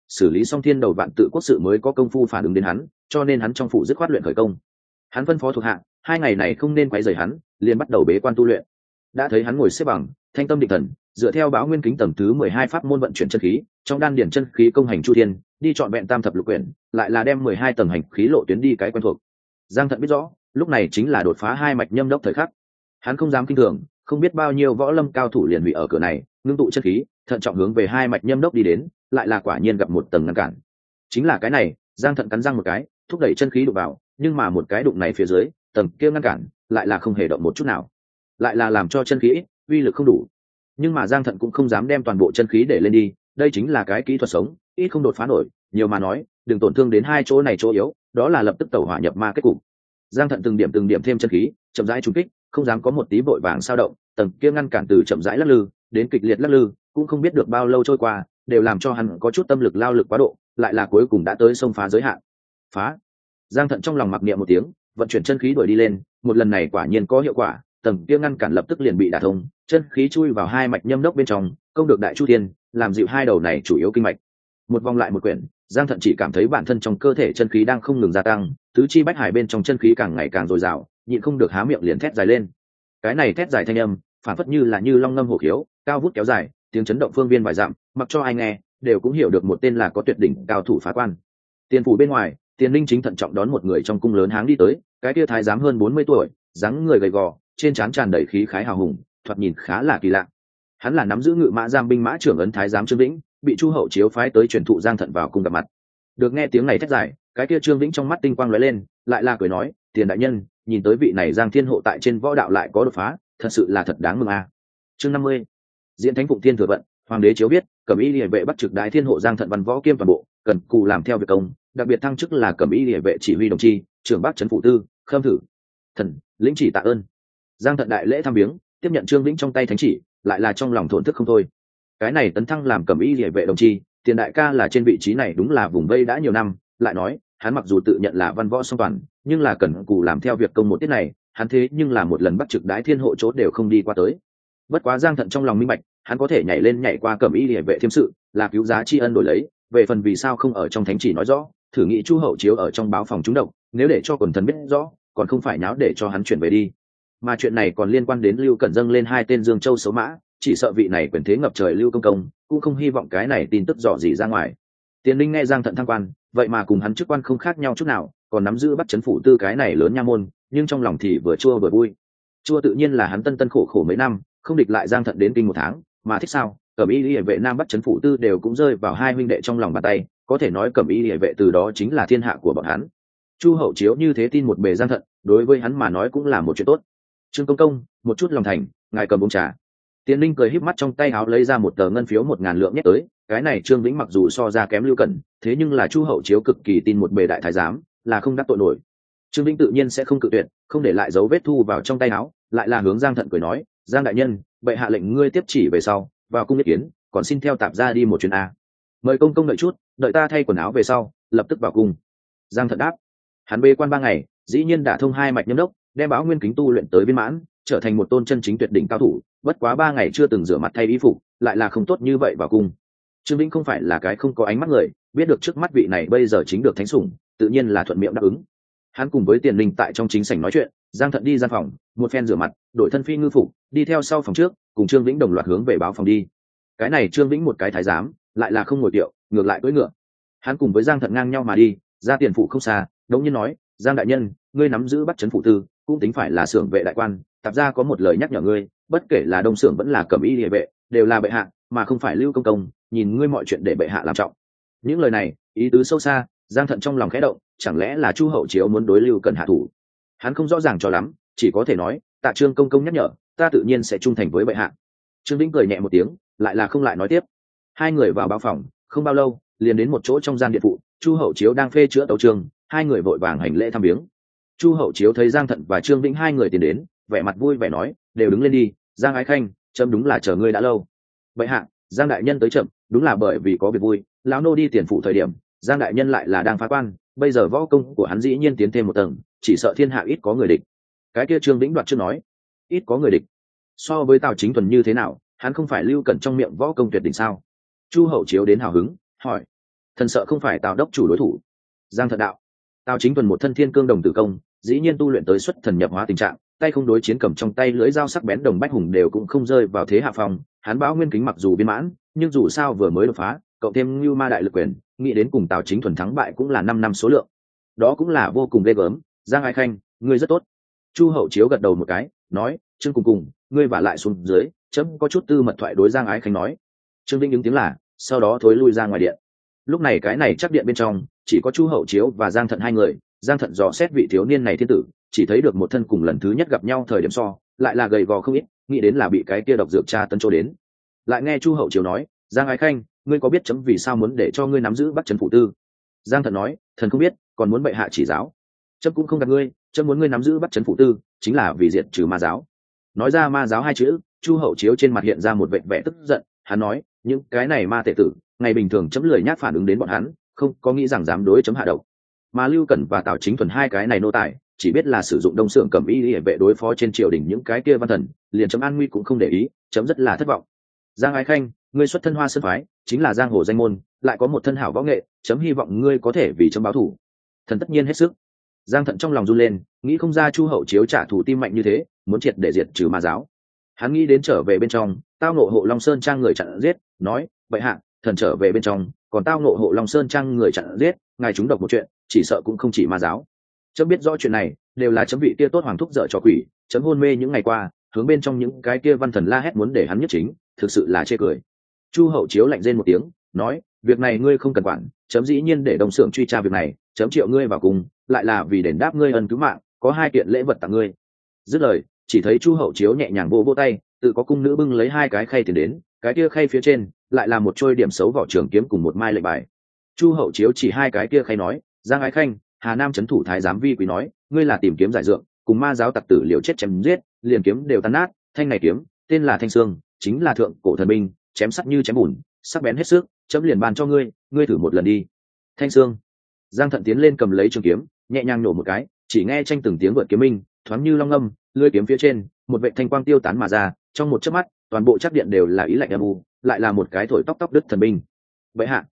Speaker 1: xử lý xong thiên đầu vạn tự quốc sự mới có công phu phản ứng đến hắn, cho nên hắn trong phủ dứt khoát luyện khởi công. Hắn phân phó thuộc hạ 2 ngày này không nên quấy rầy hắn, liền bắt đầu bế quan tu luyện. Đã thấy hắn ngồi xếp bằng, thanh tâm định thần, dựa theo Bão Nguyên Kính tầng thứ 12 pháp môn vận chuyển chân khí, trong đan điển chân khí công hành chu thiên, đi trọn vẹn tam thập lục quyển, lại là đem 12 tầng hành khí lộ tuyến đi cái quen thuộc. Giang Thận biết rõ, lúc này chính là đột phá 2 mạch nhâm đốc thời khắc. Hắn không dám kinh thường, không biết bao nhiêu võ lâm cao thủ liền bị ở cửa này, ngưng tụ chân khí, thận trọng hướng về 2 mạch nhâm đốc đi đến, lại là quả nhiên gặp một tầng ngăn cản. Chính là cái này, Giang Thận cắn răng một cái, thúc đẩy chân khí đụng vào, nhưng mà một cái đụng này phía dưới, tầng kia ngăn cản, lại là không hề động một chút nào, lại là làm cho chân khí uy lực không đủ. Nhưng mà Giang Thận cũng không dám đem toàn bộ chân khí để lên đi, đây chính là cái kỹ thuật sống, ít không đột phá nổi, nhiều mà nói, đừng tổn thương đến 2 chỗ này chỗ yếu, đó là lập tức tẩu hỏa nhập ma kết cục. Giang Thận từng điểm thêm chân khí, chậm rãi trúng kích, không dám có một tí vội vàng sao động, tầng kia ngăn cản từ chậm rãi lắc lư đến kịch liệt lắc lư, cũng không biết được bao lâu trôi qua, đều làm cho hắn có chút tâm lực lao lực quá độ, lại là cuối cùng đã tới xông phá giới hạn. Phá! Giang Thận trong lòng mặc niệm một tiếng, vận chuyển chân khí đuổi đi lên, một lần này quả nhiên có hiệu quả, tầng kia ngăn cản lập tức liền bị đả thông, chân khí chui vào 2 mạch nhâm đốc bên trong, công được đại chu thiên, làm dịu 2 đầu này chủ yếu kinh mạch. Một vòng lại một quyển, Giang Thận chỉ cảm thấy bản thân trong cơ thể chân khí đang không ngừng gia tăng, tứ chi bách hải bên trong chân khí càng ngày càng dồi dào, nhịn không được há miệng liền thét dài lên. Cái này thét dài thanh âm, phản phất như là như long ngâm hổ khiếu, cao vút kéo dài, tiếng chấn động phương viên vài dặm, mặc cho ai nghe đều cũng hiểu được một tên là có tuyệt đỉnh cao thủ phá quan. Tiền phủ bên ngoài, Tiền Linh chính thận trọng đón một người trong cung lớn háng đi tới, cái kia thái giám hơn 40 tuổi, dáng người gầy gò, trên trán tràn đầy khí khái hào hùng, thoạt nhìn khá là kỳ lạ. Hắn là nắm giữ ngự mã giam binh mã trưởng ấn thái giám Trương Vĩnh, bị Chu Hậu Chiếu phái tới truyền thụ Giang Thận vào cung gặp mặt. Được nghe tiếng này thét dài, cái kia Trương Vĩnh trong mắt tinh quang lóe lên, lại là cười nói, Tiền đại nhân, nhìn tới vị này Giang Thiên Hộ tại trên võ đạo lại có đột phá, thật sự là thật đáng mừng a. Chương 50. Diễn Thánh Phụng Thiên thừa vận, hoàng đế chiếu biết, Cẩm Y Liễu vệ bắt trực Đại Thiên Hộ Giang Thận văn võ kiêm toàn bộ, cần cù làm theo việc công, đặc biệt thăng chức là Cẩm Y Liễu vệ chỉ huy đồng chi, trưởng Bắc trấn phụ tư, khâm thử. Thần, lĩnh chỉ tạ ơn. Giang Thận đại lễ thăm viếng, tiếp nhận Trương Vĩnh trong tay thánh chỉ, lại là trong lòng thổn thức không thôi. Cái này tấn thăng làm Cẩm Y Liễu vệ đồng chi, Tiền đại ca là trên vị trí này đúng là vùng vây đã nhiều năm, lại nói, hắn mặc dù tự nhận là văn võ song toàn, nhưng là cần cù làm theo việc công một tiết này, hắn thế nhưng là một lần bắt trực Đái Thiên Hộ chốt đều không đi qua tới. Bất quá Giang Thận trong lòng minh bạch, hắn có thể nhảy lên nhảy qua Cẩm Y Liễu vệ thiêm sự, là cứu giá tri ân đổi lấy, về phần vì sao không ở trong thánh chỉ nói rõ, thử nghĩ Chu Hậu Chiếu ở trong báo phòng trúng độc, nếu để cho quần thần biết rõ, còn không phải náo để cho hắn chuyển về đi. Mà chuyện này còn liên quan đến Lưu Cẩn dâng lên 2 tên Dương Châu xấu mã, chỉ sợ vị này quyền thế ngập trời Lưu Công Công cũng không hy vọng cái này tin tức dò dỉ ra ngoài. Tiền Linh nghe Giang Thận thăng quan, vậy mà cùng hắn chức quan không khác nhau chút nào, còn nắm giữ Bắc trấn phủ tư cái này lớn nha môn, nhưng trong lòng thì vừa chua vừa vui. Chua tự nhiên là hắn tân tân khổ khổ mấy năm, không địch lại Giang Thận đến kinh 1 tháng, mà thích sao, Cẩm Y Liễu vệ Nam Bắc trấn phủ tư đều cũng rơi vào 2 huynh đệ trong lòng bàn tay, có thể nói Cẩm Y Liễu vệ từ đó chính là thiên hạ của bọn hắn. Chu Hậu Chiếu như thế tin một bề Giang Thận, đối với hắn mà nói cũng là một chuyện tốt. Trương công công, một chút lòng thành, ngài cầm uống trà. Tiền Linh cười híp mắt trong tay áo lấy ra một tờ ngân phiếu 1000 lượng nhét tới, cái này Trương Vĩnh mặc dù so ra kém Lưu Cẩn, thế nhưng là Chu Hậu Chiếu cực kỳ tin một bề đại thái giám, là không đắc tội nổi. Trương Vĩnh tự nhiên sẽ không cự tuyệt, không để lại dấu vết thu vào trong tay áo, lại là hướng Giang Thận cười nói, Giang đại nhân, bệ hạ lệnh ngươi tiếp chỉ về sau, vào cung ý kiến, còn xin theo tạp gia đi một chuyến a. Mời công công đợi chút, đợi ta thay quần áo về sau, lập tức vào cung. Giang Thận đáp. Hắn bế quan 3 ngày, dĩ nhiên đã thông 2 mạch nhâm đốc, đem Bão Nguyên Kính tu luyện tới viên mãn, trở thành một tôn chân chính tuyệt đỉnh cao thủ, bất quá 3 ngày chưa từng rửa mặt thay y phục, lại là không tốt như vậy vào cung. Trương Vĩnh không phải là cái không có ánh mắt người, biết được trước mắt vị này bây giờ chính được thánh sủng, tự nhiên là thuận miệng đáp ứng. Hắn cùng với Tiền Linh tại trong chính sảnh nói chuyện, Giang Thận đi gian phòng, một phen rửa mặt, đổi thân phi ngư phục, đi theo sau phòng trước, cùng Trương Vĩnh đồng loạt hướng về báo phòng đi. Cái này Trương Vĩnh một cái thái giám, lại là không ngồi kiệu, ngược lại cưỡi ngựa. Hắn cùng với Giang Thận ngang nhau mà đi, ra tiền phủ không xa, đống nhiên nói, Giang đại nhân, ngươi nắm giữ Bắc trấn phủ tư, cũng tính phải là xưởng vệ đại quan, tạp gia có một lời nhắc nhở ngươi, bất kể là Đông xưởng vẫn là Cẩm Y Liễu vệ, đều là bệ hạ, mà không phải Lưu công công, nhìn ngươi mọi chuyện để bệ hạ làm trọng. Những lời này, ý tứ sâu xa, Giang Thận trong lòng khẽ động, chẳng lẽ là Chu Hậu Chiếu muốn đối Lưu Cẩn hạ thủ? Hắn không rõ ràng cho lắm, chỉ có thể nói, tạ Trương công công nhắc nhở, ta tự nhiên sẽ trung thành với bệ hạ. Trương Vĩnh cười nhẹ một tiếng, lại là không lại nói tiếp. 2 người vào báo phòng, không bao lâu, liền đến một chỗ trong gian điện phụ, Chu Hậu Chiếu đang phê chữa tấu chương, 2 người vội vàng hành lễ thăm viếng. Chu Hậu Chiếu thấy Giang Thận và Trương Vĩnh 2 người tiến đến, vẻ mặt vui vẻ nói, đều đứng lên đi, Giang Ái Khanh, chấm đúng là chờ ngươi đã lâu. Bệ hạ, Giang đại nhân tới chậm, đúng là bởi vì có việc vui, lão nô đi tiền phụ thời điểm, Giang đại nhân lại là đang phá quan, bây giờ võ công của hắn dĩ nhiên tiến thêm một tầng, chỉ sợ thiên hạ ít có người địch. Cái kia Trương Vĩnh đoạt chưa nói, ít có người địch. So với Tào Chính Thuần như thế nào, hắn không phải Lưu Cẩn trong miệng võ công tuyệt đỉnh sao? Chu Hậu Chiếu đến hào hứng, hỏi. thần sợ không phải Tào đốc chủ đối thủ. Giang Thận đạo. Tào Chính Thuần một thân thiên cương đồng tử công, dĩ nhiên tu luyện tới xuất thần nhập hóa tình trạng, tay không đối chiến cầm trong tay lưỡi dao sắc bén đồng bách hùng đều cũng không rơi vào thế hạ phong. Hắn Bão Nguyên kính mặc dù viên mãn, nhưng dù sao vừa mới đột phá, cộng thêm Lưu Ma đại lực quyền, nghĩ đến cùng Tào Chính Thuần thắng bại cũng là 5 năm số lượng. Đó cũng là vô cùng ghê gớm. Giang Ái Khanh, ngươi rất tốt. Chu Hậu Chiếu gật đầu một cái, nói, Trương cùng, ngươi vả lại xuống dưới, chấm có chút tư mật thoại đối Giang Ái Khanh nói. Trương Vinh ứng tiếng là, sau đó thối lui ra ngoài điện. Lúc này cái này chắc điện bên trong chỉ có Chu Hậu Chiếu và Giang Thận hai người. Giang Thận dò xét vị thiếu niên này thiên tử, chỉ thấy được một thân cùng lần thứ nhất gặp nhau thời điểm so lại là gầy gò không ít, nghĩ đến là bị cái kia độc dược tra tấn trô đến. Lại nghe Chu Hậu Chiếu nói, Giang Ái Khanh, ngươi có biết chấm vì sao muốn để cho ngươi nắm giữ Bắc Trấn Phủ Tư? Giang Thận nói, thần không biết, còn muốn bệ hạ chỉ giáo. Chấm cũng không gạt ngươi, chấm muốn ngươi nắm giữ Bắc Trấn Phủ Tư chính là vì diệt trừ ma giáo. Nói ra ma giáo hai chữ, Chu Hậu Chiếu trên mặt hiện ra một vệt vẻ tức giận. Hắn nói, những cái này ma tệ tử ngày bình thường chấm lười nhác phản ứng đến bọn hắn, không có nghĩ rằng dám đối chấm hạ độc. Mà Lưu Cẩn và Tào Chính Thuần hai cái này nô tài chỉ biết là sử dụng đông xưởng cầm y để vệ đối phó trên triều đình những cái kia văn thần, liền chấm an nguy cũng không để ý, chấm rất là thất vọng. Giang Ái Khanh, ngươi xuất thân Hoa Sơn phái, chính là giang hồ danh môn, lại có một thân hảo võ nghệ, chấm hy vọng ngươi có thể vì chấm báo thù. Thần tất nhiên hết sức. Giang Thận trong lòng run lên, nghĩ không ra Chu Hậu Chiếu trả thù tim mạnh như thế, muốn triệt để diệt trừ ma giáo. Hắn nghĩ đến trở về bên trong, tao nộ Hộ Long Sơn trang người chặn giết, nói, bệ hạ, thần trở về bên trong, còn tao nộ Hộ Long Sơn trang người chặn giết, ngài trúng độc một chuyện, chỉ sợ cũng không chỉ ma giáo. Chấm biết rõ chuyện này, đều là chấm vị kia tốt hoàng thúc dở cho quỷ, chấm hôn mê những ngày qua, hướng bên trong những cái kia văn thần la hét muốn để hắn nhất chính, thực sự là chê cười. Chu Hậu Chiếu lạnh rên một tiếng, nói, việc này ngươi không cần quản, chấm dĩ nhiên để đồng xưởng truy tra việc này, chấm triệu ngươi vào cùng, lại là vì đền đáp ngươi ân cứu mạng, có 2 kiện lễ vật tặng ngươi. Dứt lời, chỉ thấy Chu Hậu Chiếu nhẹ nhàng vỗ tay, tự có cung nữ bưng lấy 2 cái khay tiền đến, cái kia khay phía trên lại là một trôi điểm xấu vỏ trường kiếm cùng một mai lệnh bài. Chu Hậu Chiếu chỉ 2 cái kia khay nói, Giang Ái Khanh, Hà Nam trấn thủ thái giám Vi Quý nói, ngươi là tìm kiếm giải dượng, cùng ma giáo tặc tử liều chết chém giết, liền kiếm đều tan nát, thanh này kiếm, tên là Thanh Xương, chính là thượng cổ thần binh, chém sắc như chém bùn, sắc bén hết sức, chấm liền ban cho ngươi, ngươi thử một lần đi. Thanh Xương. Giang Thận tiến lên cầm lấy trường kiếm, nhẹ nhàng nổ một cái, chỉ nghe tranh từng tiếng vượt kiếm minh, thoáng như long ngâm, lưỡi kiếm phía trên, một vệt thanh quang tiêu tán mà ra, trong một chớp mắt, toàn bộ chắc điện đều là ý lạnh âm u, lại là một cái thổi tóc tóc đứt thần binh. Vậy hạ,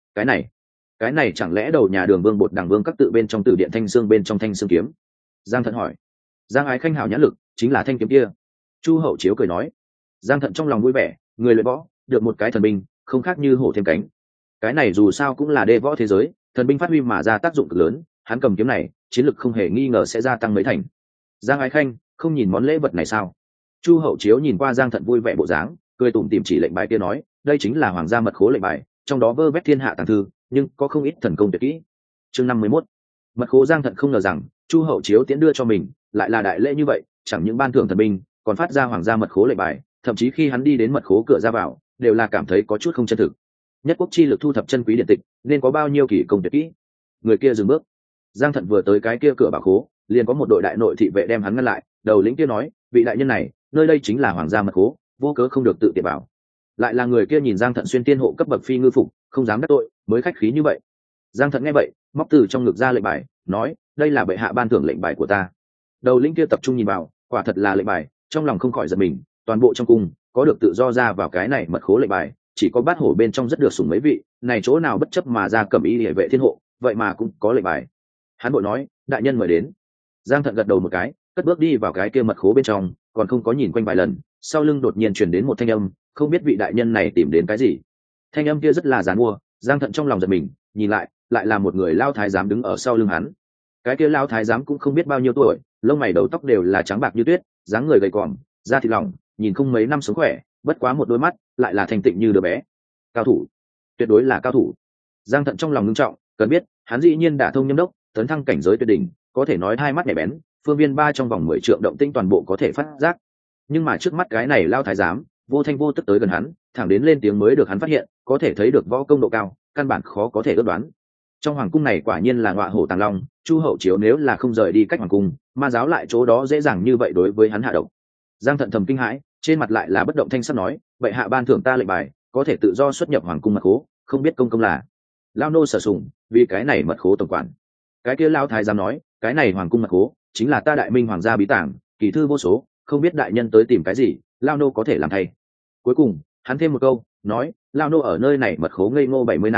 Speaker 1: cái này chẳng lẽ đầu nhà Đường Vương Bột Đằng Vương các tự bên trong tử điện Thanh Xương bên trong Thanh Xương kiếm? Giang Thận hỏi. Giang Ái Khanh hảo nhãn lực, chính là thanh kiếm kia. Chu Hậu Chiếu cười nói. Giang Thận trong lòng vui vẻ, người luyện võ được một cái thần binh, không khác như hổ thêm cánh. Cái này dù sao cũng là đê võ thế giới, thần binh phát huy mà ra tác dụng cực lớn, hắn cầm kiếm này, chiến lực không hề nghi ngờ sẽ gia tăng mấy thành. Giang Ái Khanh, không nhìn món lễ vật này sao? Chu Hậu Chiếu nhìn qua Giang Thận vui vẻ bộ dáng, cười tủm tỉm chỉ lệnh bài kia nói, đây chính là hoàng gia mật khố lệnh bài, trong đó vơ vét thiên hạ tàng thư, nhưng có không ít thần công tuyệt kỹ. Chương 51. Mật khố. Giang Thận không ngờ rằng Chu Hậu Chiếu tiễn đưa cho mình lại là đại lễ như vậy, chẳng những ban thưởng thần binh, còn phát ra hoàng gia mật khố lệnh bài, thậm chí khi hắn đi đến mật khố cửa ra vào, đều là cảm thấy có chút không chân thực. Nhất quốc chi lực thu thập chân quý điện tịch, nên có bao nhiêu kỳ công tuyệt kỹ. Người kia dừng bước. Giang Thận vừa tới cái kia cửa bảo khố, liền có một đội đại nội thị vệ đem hắn ngăn lại, đầu lĩnh kia nói, vị đại nhân này, nơi đây chính là hoàng gia mật khố, vô cớ không được tự tiện vào. Lại là người kia nhìn Giang Thận xuyên tiên hộ cấp bậc phi ngư phục, không dám đắc tội, mới khách khí như vậy. Giang Thận nghe vậy, móc từ trong ngực ra lệnh bài, nói, đây là bệ hạ ban thưởng lệnh bài của ta. Đầu lĩnh kia tập trung nhìn vào, quả thật là lệnh bài, trong lòng không khỏi giật mình, toàn bộ trong cung có được tự do ra vào cái này mật khố lệnh bài, chỉ có bát hổ bên trong rất được sủng mấy vị, này chỗ nào bất chấp mà ra cầm y hệ vệ thiên hộ, vậy mà cũng có lệnh bài. Hắn bội nói, đại nhân mời đến. Giang Thận gật đầu một cái, cất bước đi vào cái kia mật khố bên trong, còn không có nhìn quanh vài lần, sau lưng đột nhiên truyền đến một thanh âm, không biết vị đại nhân này tìm đến cái gì. Thanh âm kia rất là giàn mua, Giang Thận trong lòng giật mình, nhìn lại là một người lao thái giám đứng ở sau lưng hắn. Cái kia lao thái giám cũng không biết bao nhiêu tuổi, lông mày đầu tóc đều là trắng bạc như tuyết, dáng người gầy còm, da thịt lỏng, nhìn không mấy năm sống khỏe, bất quá một đôi mắt lại là thanh tịnh như đứa bé. Cao thủ, tuyệt đối là cao thủ. Giang Thận trong lòng ngưng trọng, cần biết hắn dĩ nhiên đã thông nhâm đốc, tấn thăng cảnh giới tuyệt đỉnh, có thể nói hai mắt nhạy bén, phương viên 3 trong vòng 10 trượng động tĩnh toàn bộ có thể phát giác. Nhưng mà trước mắt cái này lao thái giám, vô thanh vô tức tới gần hắn, thẳng đến lên tiếng mới được hắn phát hiện, có thể thấy được võ công độ cao, căn bản khó có thể ước đoán. Trong hoàng cung này quả nhiên là ngọa hổ tàng long, Chu Hậu Chiếu nếu là không rời đi cách hoàng cung, ma giáo lại chỗ đó dễ dàng như vậy đối với hắn hạ độc. Giang Thận thầm kinh hãi, trên mặt lại là bất động thanh sắc nói, vậy hạ ban thưởng ta lệnh bài, có thể tự do xuất nhập hoàng cung mật khố, không biết công là lao nô sở sủng, vì cái này mật khố tổng quản. Cái kia lao thái giám nói, cái này hoàng cung mật khố chính là ta Đại Minh hoàng gia bí tàng, kỳ thư vô số, không biết đại nhân tới tìm cái gì, lao nô có thể làm thay. Cuối cùng hắn thêm một câu, nói, lao nô ở nơi này mật khố ngây ngô 70 năm,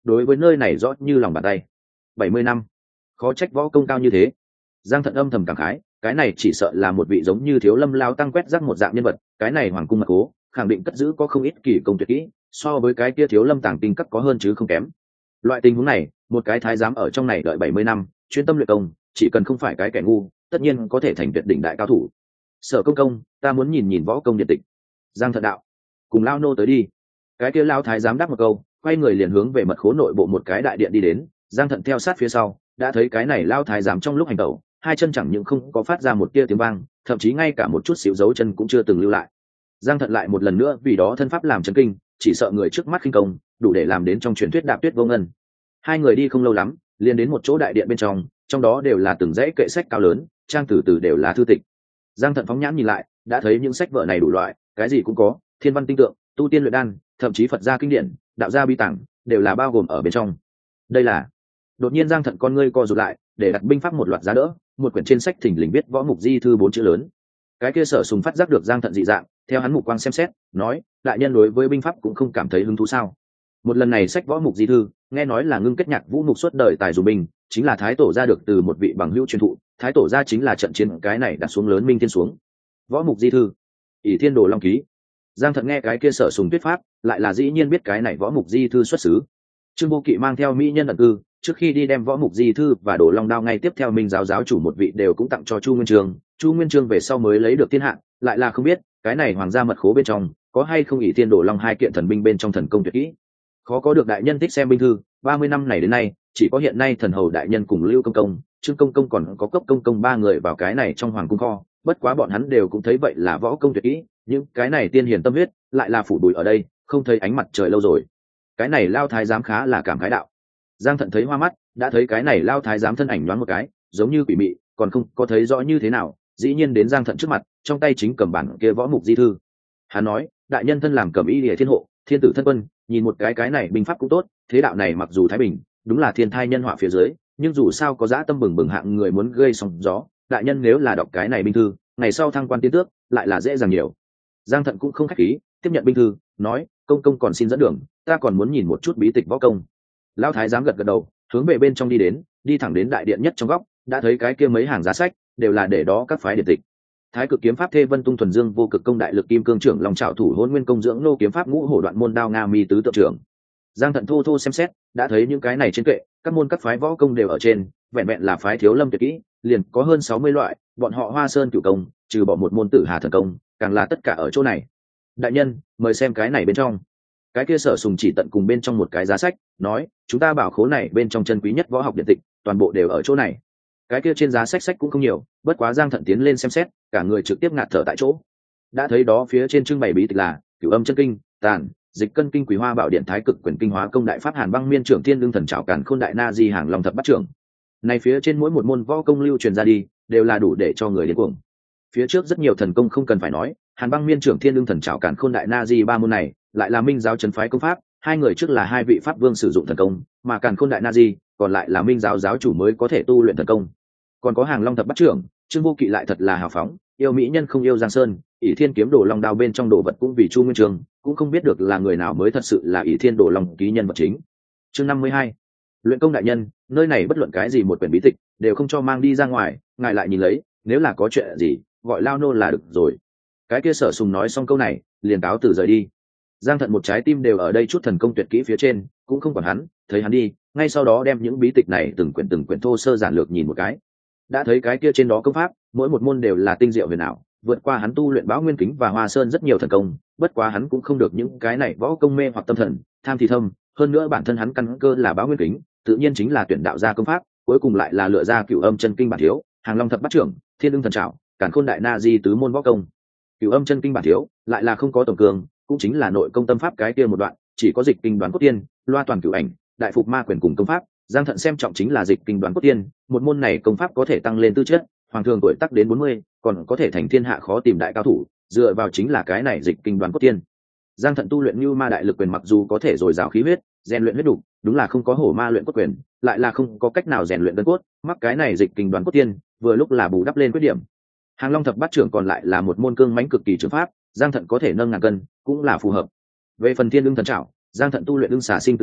Speaker 1: đối với nơi này rõ như lòng bàn tay. 70 năm, khó trách võ công cao như thế. Giang Thận âm thầm cảm khái, cái này chỉ sợ là một vị giống như Thiếu Lâm lao tăng quét rác một dạng nhân vật, cái này hoàng cung mật cố khẳng định cất giữ có không ít kỳ công tuyệt kỹ, so với cái kia Thiếu Lâm tàng kinh các có hơn chứ không kém. Loại tình huống này, một cái thái giám ở trong này đợi 70 năm, chuyên tâm luyện công, chỉ cần không phải cái kẻ ngu, tất nhiên có thể thành tuyệt đỉnh đại cao thủ. Sở Công công, ta muốn nhìn nhìn võ công điện tịch. Giang Thận đạo, cùng lao nô tới đi. Cái kia lao thái giám đáp một câu, quay người liền hướng về mật khố nội bộ một cái đại điện đi đến. Giang Thận theo sát phía sau, đã thấy cái này lao thái giám trong lúc hành tẩu, hai chân chẳng những không có phát ra một tia tiếng vang, thậm chí ngay cả một chút xíu dấu chân cũng chưa từng lưu lại. Giang Thận lại một lần nữa vì đó thân pháp làm chấn kinh, chỉ sợ người trước mắt khinh công đủ để làm đến trong truyền thuyết đạp tuyết vô ngân. Hai người đi không lâu lắm, liền đến một chỗ đại điện bên trong đó đều là từng dãy kệ sách cao lớn, trang từ từ đều là thư tịch. Giang Thận phóng nhãn nhìn lại, đã thấy những sách vở này đủ loại, cái gì cũng có, thiên văn tinh tượng, tu tiên luyện đan, thậm chí Phật gia kinh điển, đạo gia bi tàng, đều là bao gồm ở bên trong. Đây là... Đột nhiên Giang Thận con ngươi co rụt lại, để đặt binh pháp một loạt giá đỡ, một quyển trên sách thình lình viết Võ Mục Di thư 4 chữ lớn. Cái kia Sở Sùng phát giác được Giang Thận dị dạng, theo hắn mục quang xem xét, nói, đại nhân đối với binh pháp cũng không cảm thấy hứng thú sao? Một lần này sách Võ Mục Di thư, nghe nói là ngưng kết nhạc vũ mục suốt đời tài dùng binh, chính là thái tổ ra được từ một vị bằng hữu truyền thụ, thái tổ ra chính là trận chiến cái này đặt xuống lớn minh thiên xuống. Võ Mục Di thư, ỷ Thiên Đồ Long ký. Giang Thận nghe cái kia Sở Sùng thuyết pháp, lại là dĩ nhiên biết cái này Võ Mục Di thư xuất xứ. Trương Vô Kỵ mang theo mỹ nhân ẩn cư, trước khi đi đem Võ Mục Di thư và Đồ Long đao ngay tiếp theo Minh giáo giáo chủ một vị đều cũng tặng cho Chu Nguyên Chương. Chu Nguyên Chương về sau mới lấy được thiên hạ, lại là không biết cái này hoàng gia mật khố bên trong có hay không ỷ Thiên Đồ Long hai kiện thần binh bên trong thần công tuyệt kỹ. Khó có được đại nhân thích xem binh thư, 30 năm này đến nay chỉ có hiện nay thần hầu đại nhân cùng Lưu Công công, Trương Công công còn có Cốc Công công ba người vào cái này trong hoàng cung kho, bất quá bọn hắn đều cũng thấy vậy là võ công tuyệt kỹ, nhưng cái này tiên hiền tâm huyết lại là phủ bụi ở đây, không thấy ánh mặt trời lâu rồi. Cái này lao thái giám khá là cảm khái đạo. Giang Thận thấy hoa mắt, đã thấy cái này lao thái giám thân ảnh nhoáng một cái, giống như quỷ mị, còn không có thấy rõ như thế nào, dĩ nhiên đến Giang Thận trước mặt, trong tay chính cầm bản kia Võ Mục Di thư. Hắn nói, đại nhân thân làm cẩm y liễu thiên hộ, thiên tử thân quân, nhìn một cái này binh pháp cũng tốt, thế đạo này mặc dù thái bình, đúng là thiên thai nhân họa phía dưới, nhưng dù sao có dã tâm bừng bừng hạng người muốn gây sóng gió, đại nhân nếu là đọc cái này binh thư, ngày sau thăng quan tiến tước lại là dễ dàng nhiều. Giang Thận cũng không khách khí, tiếp nhận binh thư, nói, công công còn xin dẫn đường, ta còn muốn nhìn một chút bí tịch võ công. Lão thái giám gật gật đầu, hướng về bên trong đi đến, đi thẳng đến đại điện nhất trong góc, đã thấy cái kia mấy hàng giá sách, đều là để đó các phái điện tịch. Thái Cực kiếm pháp Thê Vân Tung thuần dương vô cực công đại lực kim cương trưởng lòng trảo thủ Hỗn Nguyên công dưỡng nô kiếm pháp ngũ hổ đoạn môn đao nga mi tứ tượng trưởng. Giang Thận thô thô xem xét, đã thấy những cái này trên kệ, các môn các phái võ công đều ở trên, vẹn vẹn là phái Thiếu Lâm tuyệt kỹ, liền có hơn 60 loại, bọn họ Hoa Sơn cửu công, trừ bỏ một môn Tử Hà thần công, càng là tất cả ở chỗ này. Đại nhân, mời xem cái này bên trong. Cái kia Sở Sùng chỉ tận cùng bên trong một cái giá sách, nói, chúng ta bảo khố này bên trong chân quý nhất võ học điện tịch, toàn bộ đều ở chỗ này. Cái kia trên giá sách cũng không nhiều, bất quá Giang Thận tiến lên xem xét, cả người trực tiếp ngạt thở tại chỗ. Đã thấy đó phía trên trưng bày bí tịch là Cửu Âm chân kinh, Tàn, Dịch cân kinh, Quý Hoa bảo điện, Thái cực quyền kinh, Hóa công đại pháp, Hàn băng miên trưởng, Thiên lương thần trảo, Càn khôn đại na di, Hàng long thập bát trưởng. Này phía trên mỗi một môn võ công lưu truyền ra đi, đều là đủ để cho người điên cuồng. Phía trước rất nhiều thần công không cần phải nói, Hàn băng miên trưởng, Thiên lương thần trảo, Càn khôn đại na di ba môn này, lại là Minh giáo trấn phái công pháp, hai người trước là hai vị pháp vương sử dụng thần công, mà Càn khôn đại na di còn lại là Minh giáo giáo chủ mới có thể tu luyện thần công. Còn có Hàng long thập bát trưởng, Trương Vô Kỵ lại thật là hào phóng, yêu mỹ nhân không yêu Giang Sơn, ỷ Thiên kiếm Đồ Long đao bên trong đồ vật cũng vì Chu Nguyên Chương, cũng không biết được là người nào mới thật sự là ỷ Thiên Đồ Long ký nhân vật chính. Chương 52. Luyện công đại nhân, nơi này bất luận cái gì một quyển bí tịch đều không cho mang đi ra ngoài, ngài lại nhìn lấy, nếu là có chuyện gì, gọi lao nô là được rồi. Cái kia Sở Sùng nói xong câu này, liền cáo từ rời đi. Giang Thận một trái tim đều ở đây chút thần công tuyệt kỹ phía trên, cũng không quản hắn, thấy hắn đi, ngay sau đó đem những bí tịch này từng quyển thô sơ giản lược nhìn một cái. Đã thấy cái kia trên đó công pháp, mỗi một môn đều là tinh diệu huyền ảo, vượt qua hắn tu luyện Bão Nguyên Kính và Hoa Sơn rất nhiều thần công, bất quá hắn cũng không được những cái này võ công mê hoặc tâm thần, tham thì thâm, hơn nữa bản thân hắn căn cơ là Bão Nguyên Kính, tự nhiên chính là tuyển đạo ra công pháp, cuối cùng lại là lựa ra Cửu Âm chân kinh bản thiếu, Hàng long thập bát trưởng, Thiên lương thần trảo, Càn khôn đại na di tứ môn võ công. Cửu Âm chân kinh bản thiếu, lại là không có tổng cường, cũng chính là nội công tâm pháp cái kia một đoạn, chỉ có dịch kinh đoán cốt tiên, loa toàn cửu ảnh, đại phục ma quyền cùng công pháp. Giang Thận xem trọng chính là dịch kinh đoán cốt tiên, một môn này công pháp có thể tăng lên tư chất, hoàng thường tuổi tác đến 40, còn có thể thành thiên hạ khó tìm đại cao thủ, dựa vào chính là cái này dịch kinh đoán cốt tiên. Giang Thận tu luyện Như Ma đại lực quyền mặc dù có thể dồi dào khí huyết, rèn luyện huyết đủ, đúng là không có Hổ Ma luyện cốt quyền, lại là không có cách nào rèn luyện gân cốt, mắc cái này dịch kinh đoán cốt tiên, vừa lúc là bù đắp lên khuyết điểm. Hàng long thập bát trưởng còn lại là một môn cương mãnh cực kỳ trường pháp, Giang Thận có thể nâng ngàn cân, cũng là phù hợp. Về phần Thiên lương thần trảo, Giang Thận tu luyện ưng xà sinh từ bác,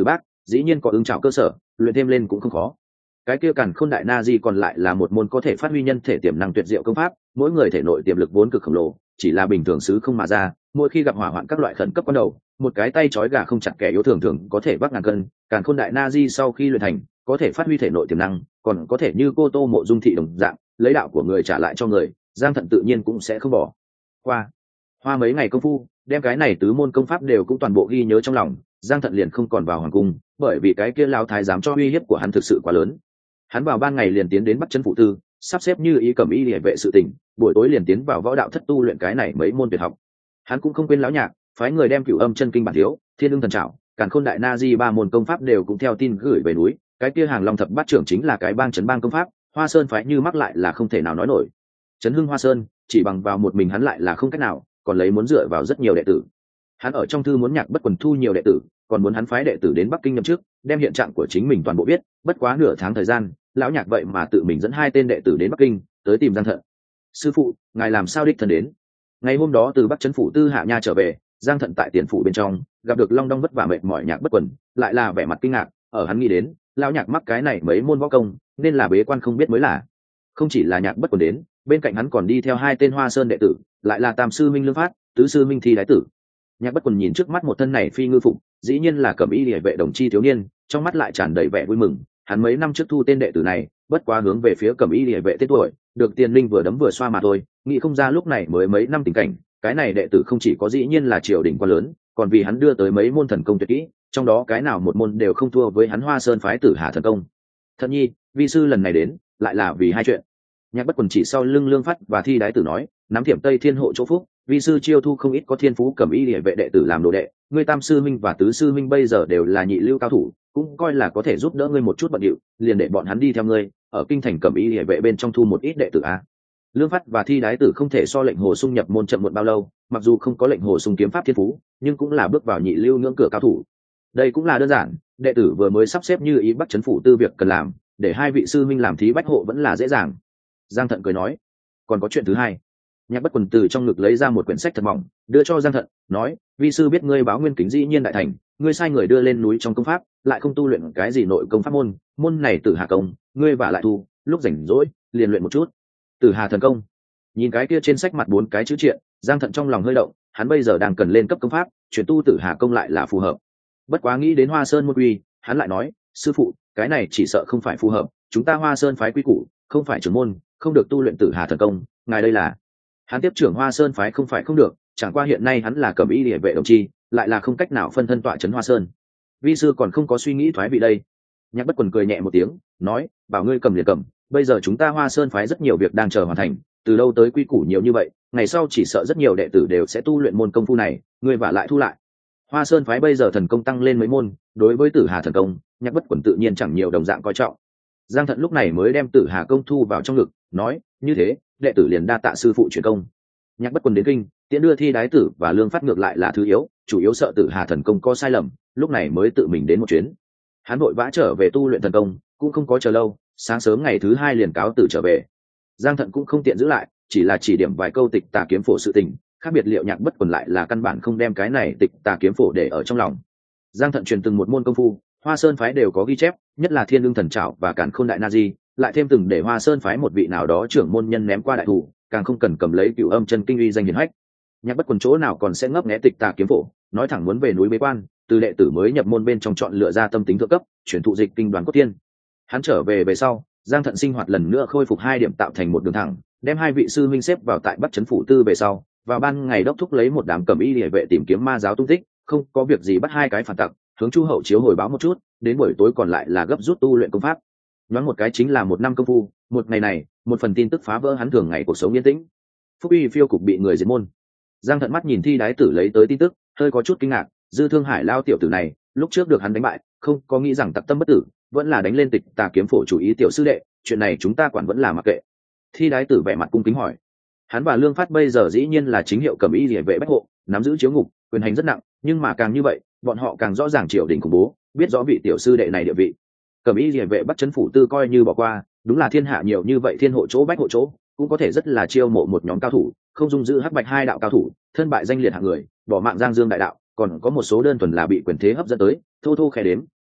Speaker 1: dĩ nhiên có ứng trảo cơ sở, luyện thêm lên cũng không khó. Cái kia Càn Khôn Đại Na Di còn lại là một môn có thể phát huy nhân thể tiềm năng tuyệt diệu công pháp, mỗi người thể nội tiềm lực vốn cực khổng lồ, chỉ là bình thường xứ không mà ra, mỗi khi gặp hỏa hoạn các loại khẩn cấp ban đầu, một cái tay trói gà không chặt kẻ yếu thường thường có thể vác ngàn cân. Càn Khôn Đại Na Di sau khi luyện thành, có thể phát huy thể nội tiềm năng, còn có thể như Cô Tô Mộ Dung thị đồng dạng, lấy đạo của người trả lại cho người, Giang Thận tự nhiên cũng sẽ không bỏ qua. Hoa mấy ngày công phu, đem cái này tứ môn công pháp đều cũng toàn bộ ghi nhớ trong lòng, Giang Thận liền không còn vào hoàng cung, bởi vì cái kia lão thái giám cho uy hiếp của hắn thực sự quá lớn. Hắn vào ban ngày liền tiến đến Bắc Trấn Phụ Tư, sắp xếp như ý cầm y liễu vệ sự tình, buổi tối liền tiến vào võ đạo thất tu luyện cái này mấy môn tuyệt học. Hắn cũng không quên lão nhạc, phái người đem Cửu Âm Chân Kinh bản thiếu, Thiên Ưng Thần Trảo, Càn Khôn Đại Na Di ba môn công pháp đều cũng theo tin gửi về núi. Cái kia Hàng Long Thập Bát Trưởng chính là cái bang trấn bang công pháp, Hoa Sơn phái như mắc lại là không thể nào nói nổi. Trấn Hưng Hoa Sơn, chỉ bằng vào một mình hắn lại là không cách nào, còn lấy muốn dựa vào rất nhiều đệ tử. Hắn ở trong thư muốn Nhạc Bất Quần thu nhiều đệ tử, còn muốn hắn phái đệ tử đến Bắc Kinh nhậm chức, đem hiện trạng của chính mình toàn bộ biết. Bất quá nửa tháng thời gian, lão Nhạc vậy mà tự mình dẫn 2 tên đệ tử đến Bắc Kinh, tới tìm Giang Thận. Sư phụ, ngài làm sao đích thân đến? Ngày hôm đó từ Bắc Trấn Phủ Tư hạ nha trở về, Giang Thận tại tiền phủ bên trong gặp được long đong vất vả mệt mỏi Nhạc Bất Quần, lại là vẻ mặt kinh ngạc. Ở hắn nghĩ đến, lão Nhạc mắc cái này mấy môn võ công, nên là bế quan không biết mới là. Không chỉ là Nhạc Bất Quần đến, bên cạnh hắn còn đi theo 2 tên Hoa Sơn đệ tử, lại là Tam sư Minh Lương Phát, Tứ sư Minh Thi Đái Tử. Nhạc Bất Quần nhìn trước mắt một thân này phi ngư phục, dĩ nhiên là cẩm y liễu vệ đồng chi thiếu niên, trong mắt lại tràn đầy vẻ vui mừng. Hắn mấy năm trước thu tên đệ tử này, bất quá hướng về phía cẩm y liễu vệ tên tuổi, được tiền linh vừa đấm vừa xoa mà thôi, nghĩ không ra lúc này mới mấy năm tình cảnh, cái này đệ tử không chỉ có dĩ nhiên là triều đình quá lớn, còn vì hắn đưa tới mấy môn thần công tuyệt kỹ, trong đó cái nào một môn đều không thua với hắn Hoa Sơn phái Tử Hà thần công. Thận nhi, vi sư lần này đến, lại là vì 2 chuyện. Nhạc Bất Quần chỉ sau lưng Lương Phát và Thi Đái Tử nói, nắm Thiểm Tây Thiên hộ chỗ phúc, vi sư chiêu thu không ít có thiên phú cẩm y liễu vệ đệ tử làm đồ đệ, ngươi Tam sư Minh và Tứ sư Minh bây giờ đều là nhị lưu cao thủ, cũng coi là có thể giúp đỡ ngươi một chút bận điệu, liền để bọn hắn đi theo ngươi, ở kinh thành cẩm y liễu vệ bên trong thu một ít đệ tử a. Lương Phát và Thi Đái Tử không thể so lệnh Hồ Sung nhập môn chậm muộn bao lâu, mặc dù không có lệnh Hồ Sung kiếm pháp thiên phú, nhưng cũng là bước vào nhị lưu ngưỡng cửa cao thủ. Đây cũng là đơn giản, đệ tử vừa mới sắp xếp như ý Bắc Trấn Phủ Tư việc cần làm, để 2 vị sư minh làm thí bách hộ vẫn là dễ dàng. Giang Thận cười nói, còn có chuyện thứ hai. Nhạc Bất Quần từ trong ngực lấy ra một quyển sách thật mỏng, đưa cho Giang Thận, nói, vi sư biết ngươi Báo Nguyên Kính dĩ nhiên đại thành, ngươi sai người đưa lên núi trong công pháp, lại không tu luyện cái gì nội công pháp môn, môn này Tử Hà công, ngươi vả lại thu, lúc rảnh rỗi liền luyện một chút. Tử Hà thần công. Nhìn cái kia trên sách mặt 4 cái chữ triện, Giang Thận trong lòng hơi động, hắn bây giờ đang cần lên cấp công pháp, chuyển tu Tử Hà công lại là phù hợp. Bất quá nghĩ đến Hoa Sơn môn quy, hắn lại nói, sư phụ, cái này chỉ sợ không phải phù hợp, chúng ta Hoa Sơn phái quy củ, không phải trưởng môn, không được tu luyện Tử Hà thần công, ngài đây là. Hắn tiếp trưởng Hoa Sơn phái không phải không được, chẳng qua hiện nay hắn là cẩm y liễu vệ đồng chi, lại là không cách nào phân thân tọa trấn Hoa Sơn. Vi sư còn không có suy nghĩ thoái vị đây. Nhạc Bất Quần cười nhẹ một tiếng, nói, bảo ngươi cầm liền cầm, bây giờ chúng ta Hoa Sơn phái rất nhiều việc đang chờ hoàn thành, từ đâu tới quy củ nhiều như vậy, ngày sau chỉ sợ rất nhiều đệ tử đều sẽ tu luyện môn công phu này, ngươi vả lại thu lại. Hoa Sơn phái bây giờ thần công tăng lên mấy môn, đối với Tử Hà thần công, Nhạc Bất Quần tự nhiên chẳng nhiều đồng dạng coi trọng. Giang Thận lúc này mới đem Tử Hà công thu vào trong ngực, nói, như thế, đệ tử liền đa tạ sư phụ truyền công. Nhạc Bất Quần đến kinh, tiễn đưa Thi Đái Tử và Lương Phát ngược lại là thứ yếu, chủ yếu sợ Tử Hà thần công có sai lầm, lúc này mới tự mình đến một chuyến. Hắn vội vã trở về tu luyện thần công, cũng không có chờ lâu, sáng sớm ngày thứ 2 liền cáo tử trở về. Giang Thận cũng không tiện giữ lại, chỉ là chỉ điểm vài câu Tịch Tà kiếm phổ sự tình, khác biệt liệu Nhạc Bất Quần lại là căn bản không đem cái này Tịch Tà kiếm phổ để ở trong lòng. Giang Thận truyền từng một môn công phu, Hoa Sơn phái đều có ghi chép, nhất là Thiên Ưng Thần Trảo và Càn Khôn Đại Na Di, lại thêm từng để Hoa Sơn phái một vị nào đó trưởng môn nhân ném qua đại thủ, càng không cần cầm lấy Cửu Âm Chân Kinh uy danh hiển hách. Nhạc Bất Quần chỗ nào còn sẽ ngấp nghé Tịch Tà kiếm phổ, nói thẳng muốn về núi bế quan, từ đệ tử mới nhập môn bên trong chọn lựa ra tâm tính thượng cấp, chuyển thụ dịch kinh Đoàn Cốt Tiên. Hắn trở về sau, Giang Thận sinh hoạt lần nữa khôi phục 2 điểm tạo thành một đường thẳng, đem 2 vị sư minh xếp vào tại Bắc Trấn Phủ Tư về sau, vào ban ngày đốc thúc lấy một đám cẩm y liễu vệ tìm kiếm ma giáo tung tích, không có việc gì bắt 2 cái phản tặc, hướng Chu Hậu Chiếu hồi báo một chút, đến buổi tối còn lại là gấp rút tu luyện công pháp. Nhoáng một cái chính là 1 năm công phu, một ngày này, một phần tin tức phá vỡ hắn thường ngày cuộc sống yên tĩnh. Phúc Uy phiêu cục bị người diệt môn. Giang Thận mắt nhìn Thi Đái Tử lấy tới tin tức, hơi có chút kinh ngạc, Dư Thương Hải lao tiểu tử này, lúc trước được hắn đánh bại, không có nghĩ rằng tặc tâm bất tử, vẫn là đánh lên Tịch Tà kiếm phổ chủ ý tiểu sư đệ, chuyện này chúng ta quản vẫn là mặc kệ. Thi Đái Tử vẻ mặt cung kính hỏi. Hắn và Lương Phát bây giờ dĩ nhiên là chính hiệu cẩm y liễu vệ bách hộ, nắm giữ chiếu ngục, quyền hành rất nặng, nhưng mà càng như vậy, bọn họ càng rõ ràng triều đình khủng bố, biết rõ vị tiểu sư đệ này địa vị. Cẩm y liễu vệ Bắc Trấn Phủ Tư coi như bỏ qua, đúng là thiên hạ nhiều như vậy thiên hộ chỗ bách hộ chỗ, cũng có thể rất là chiêu mộ một nhóm cao thủ, không dung giữ hắc bạch 2 đạo cao thủ, thân bại danh liệt hạng người, bỏ mạng Giang Dương đại đạo, còn có một số đơn thuần là bị quyền thế hấp dẫn tới, thô thô khe đếm,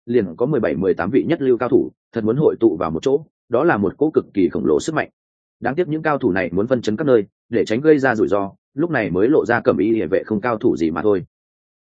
Speaker 1: liền có 17-18 vị nhất lưu cao thủ, thật muốn hội tụ vào một chỗ, đó là một cỗ cực kỳ khổng lồ sức mạnh. Đáng tiếc những cao thủ này muốn phân chấn các nơi, để tránh gây ra rủi ro, lúc này mới lộ ra cẩm y liề vệ không cao thủ gì mà thôi.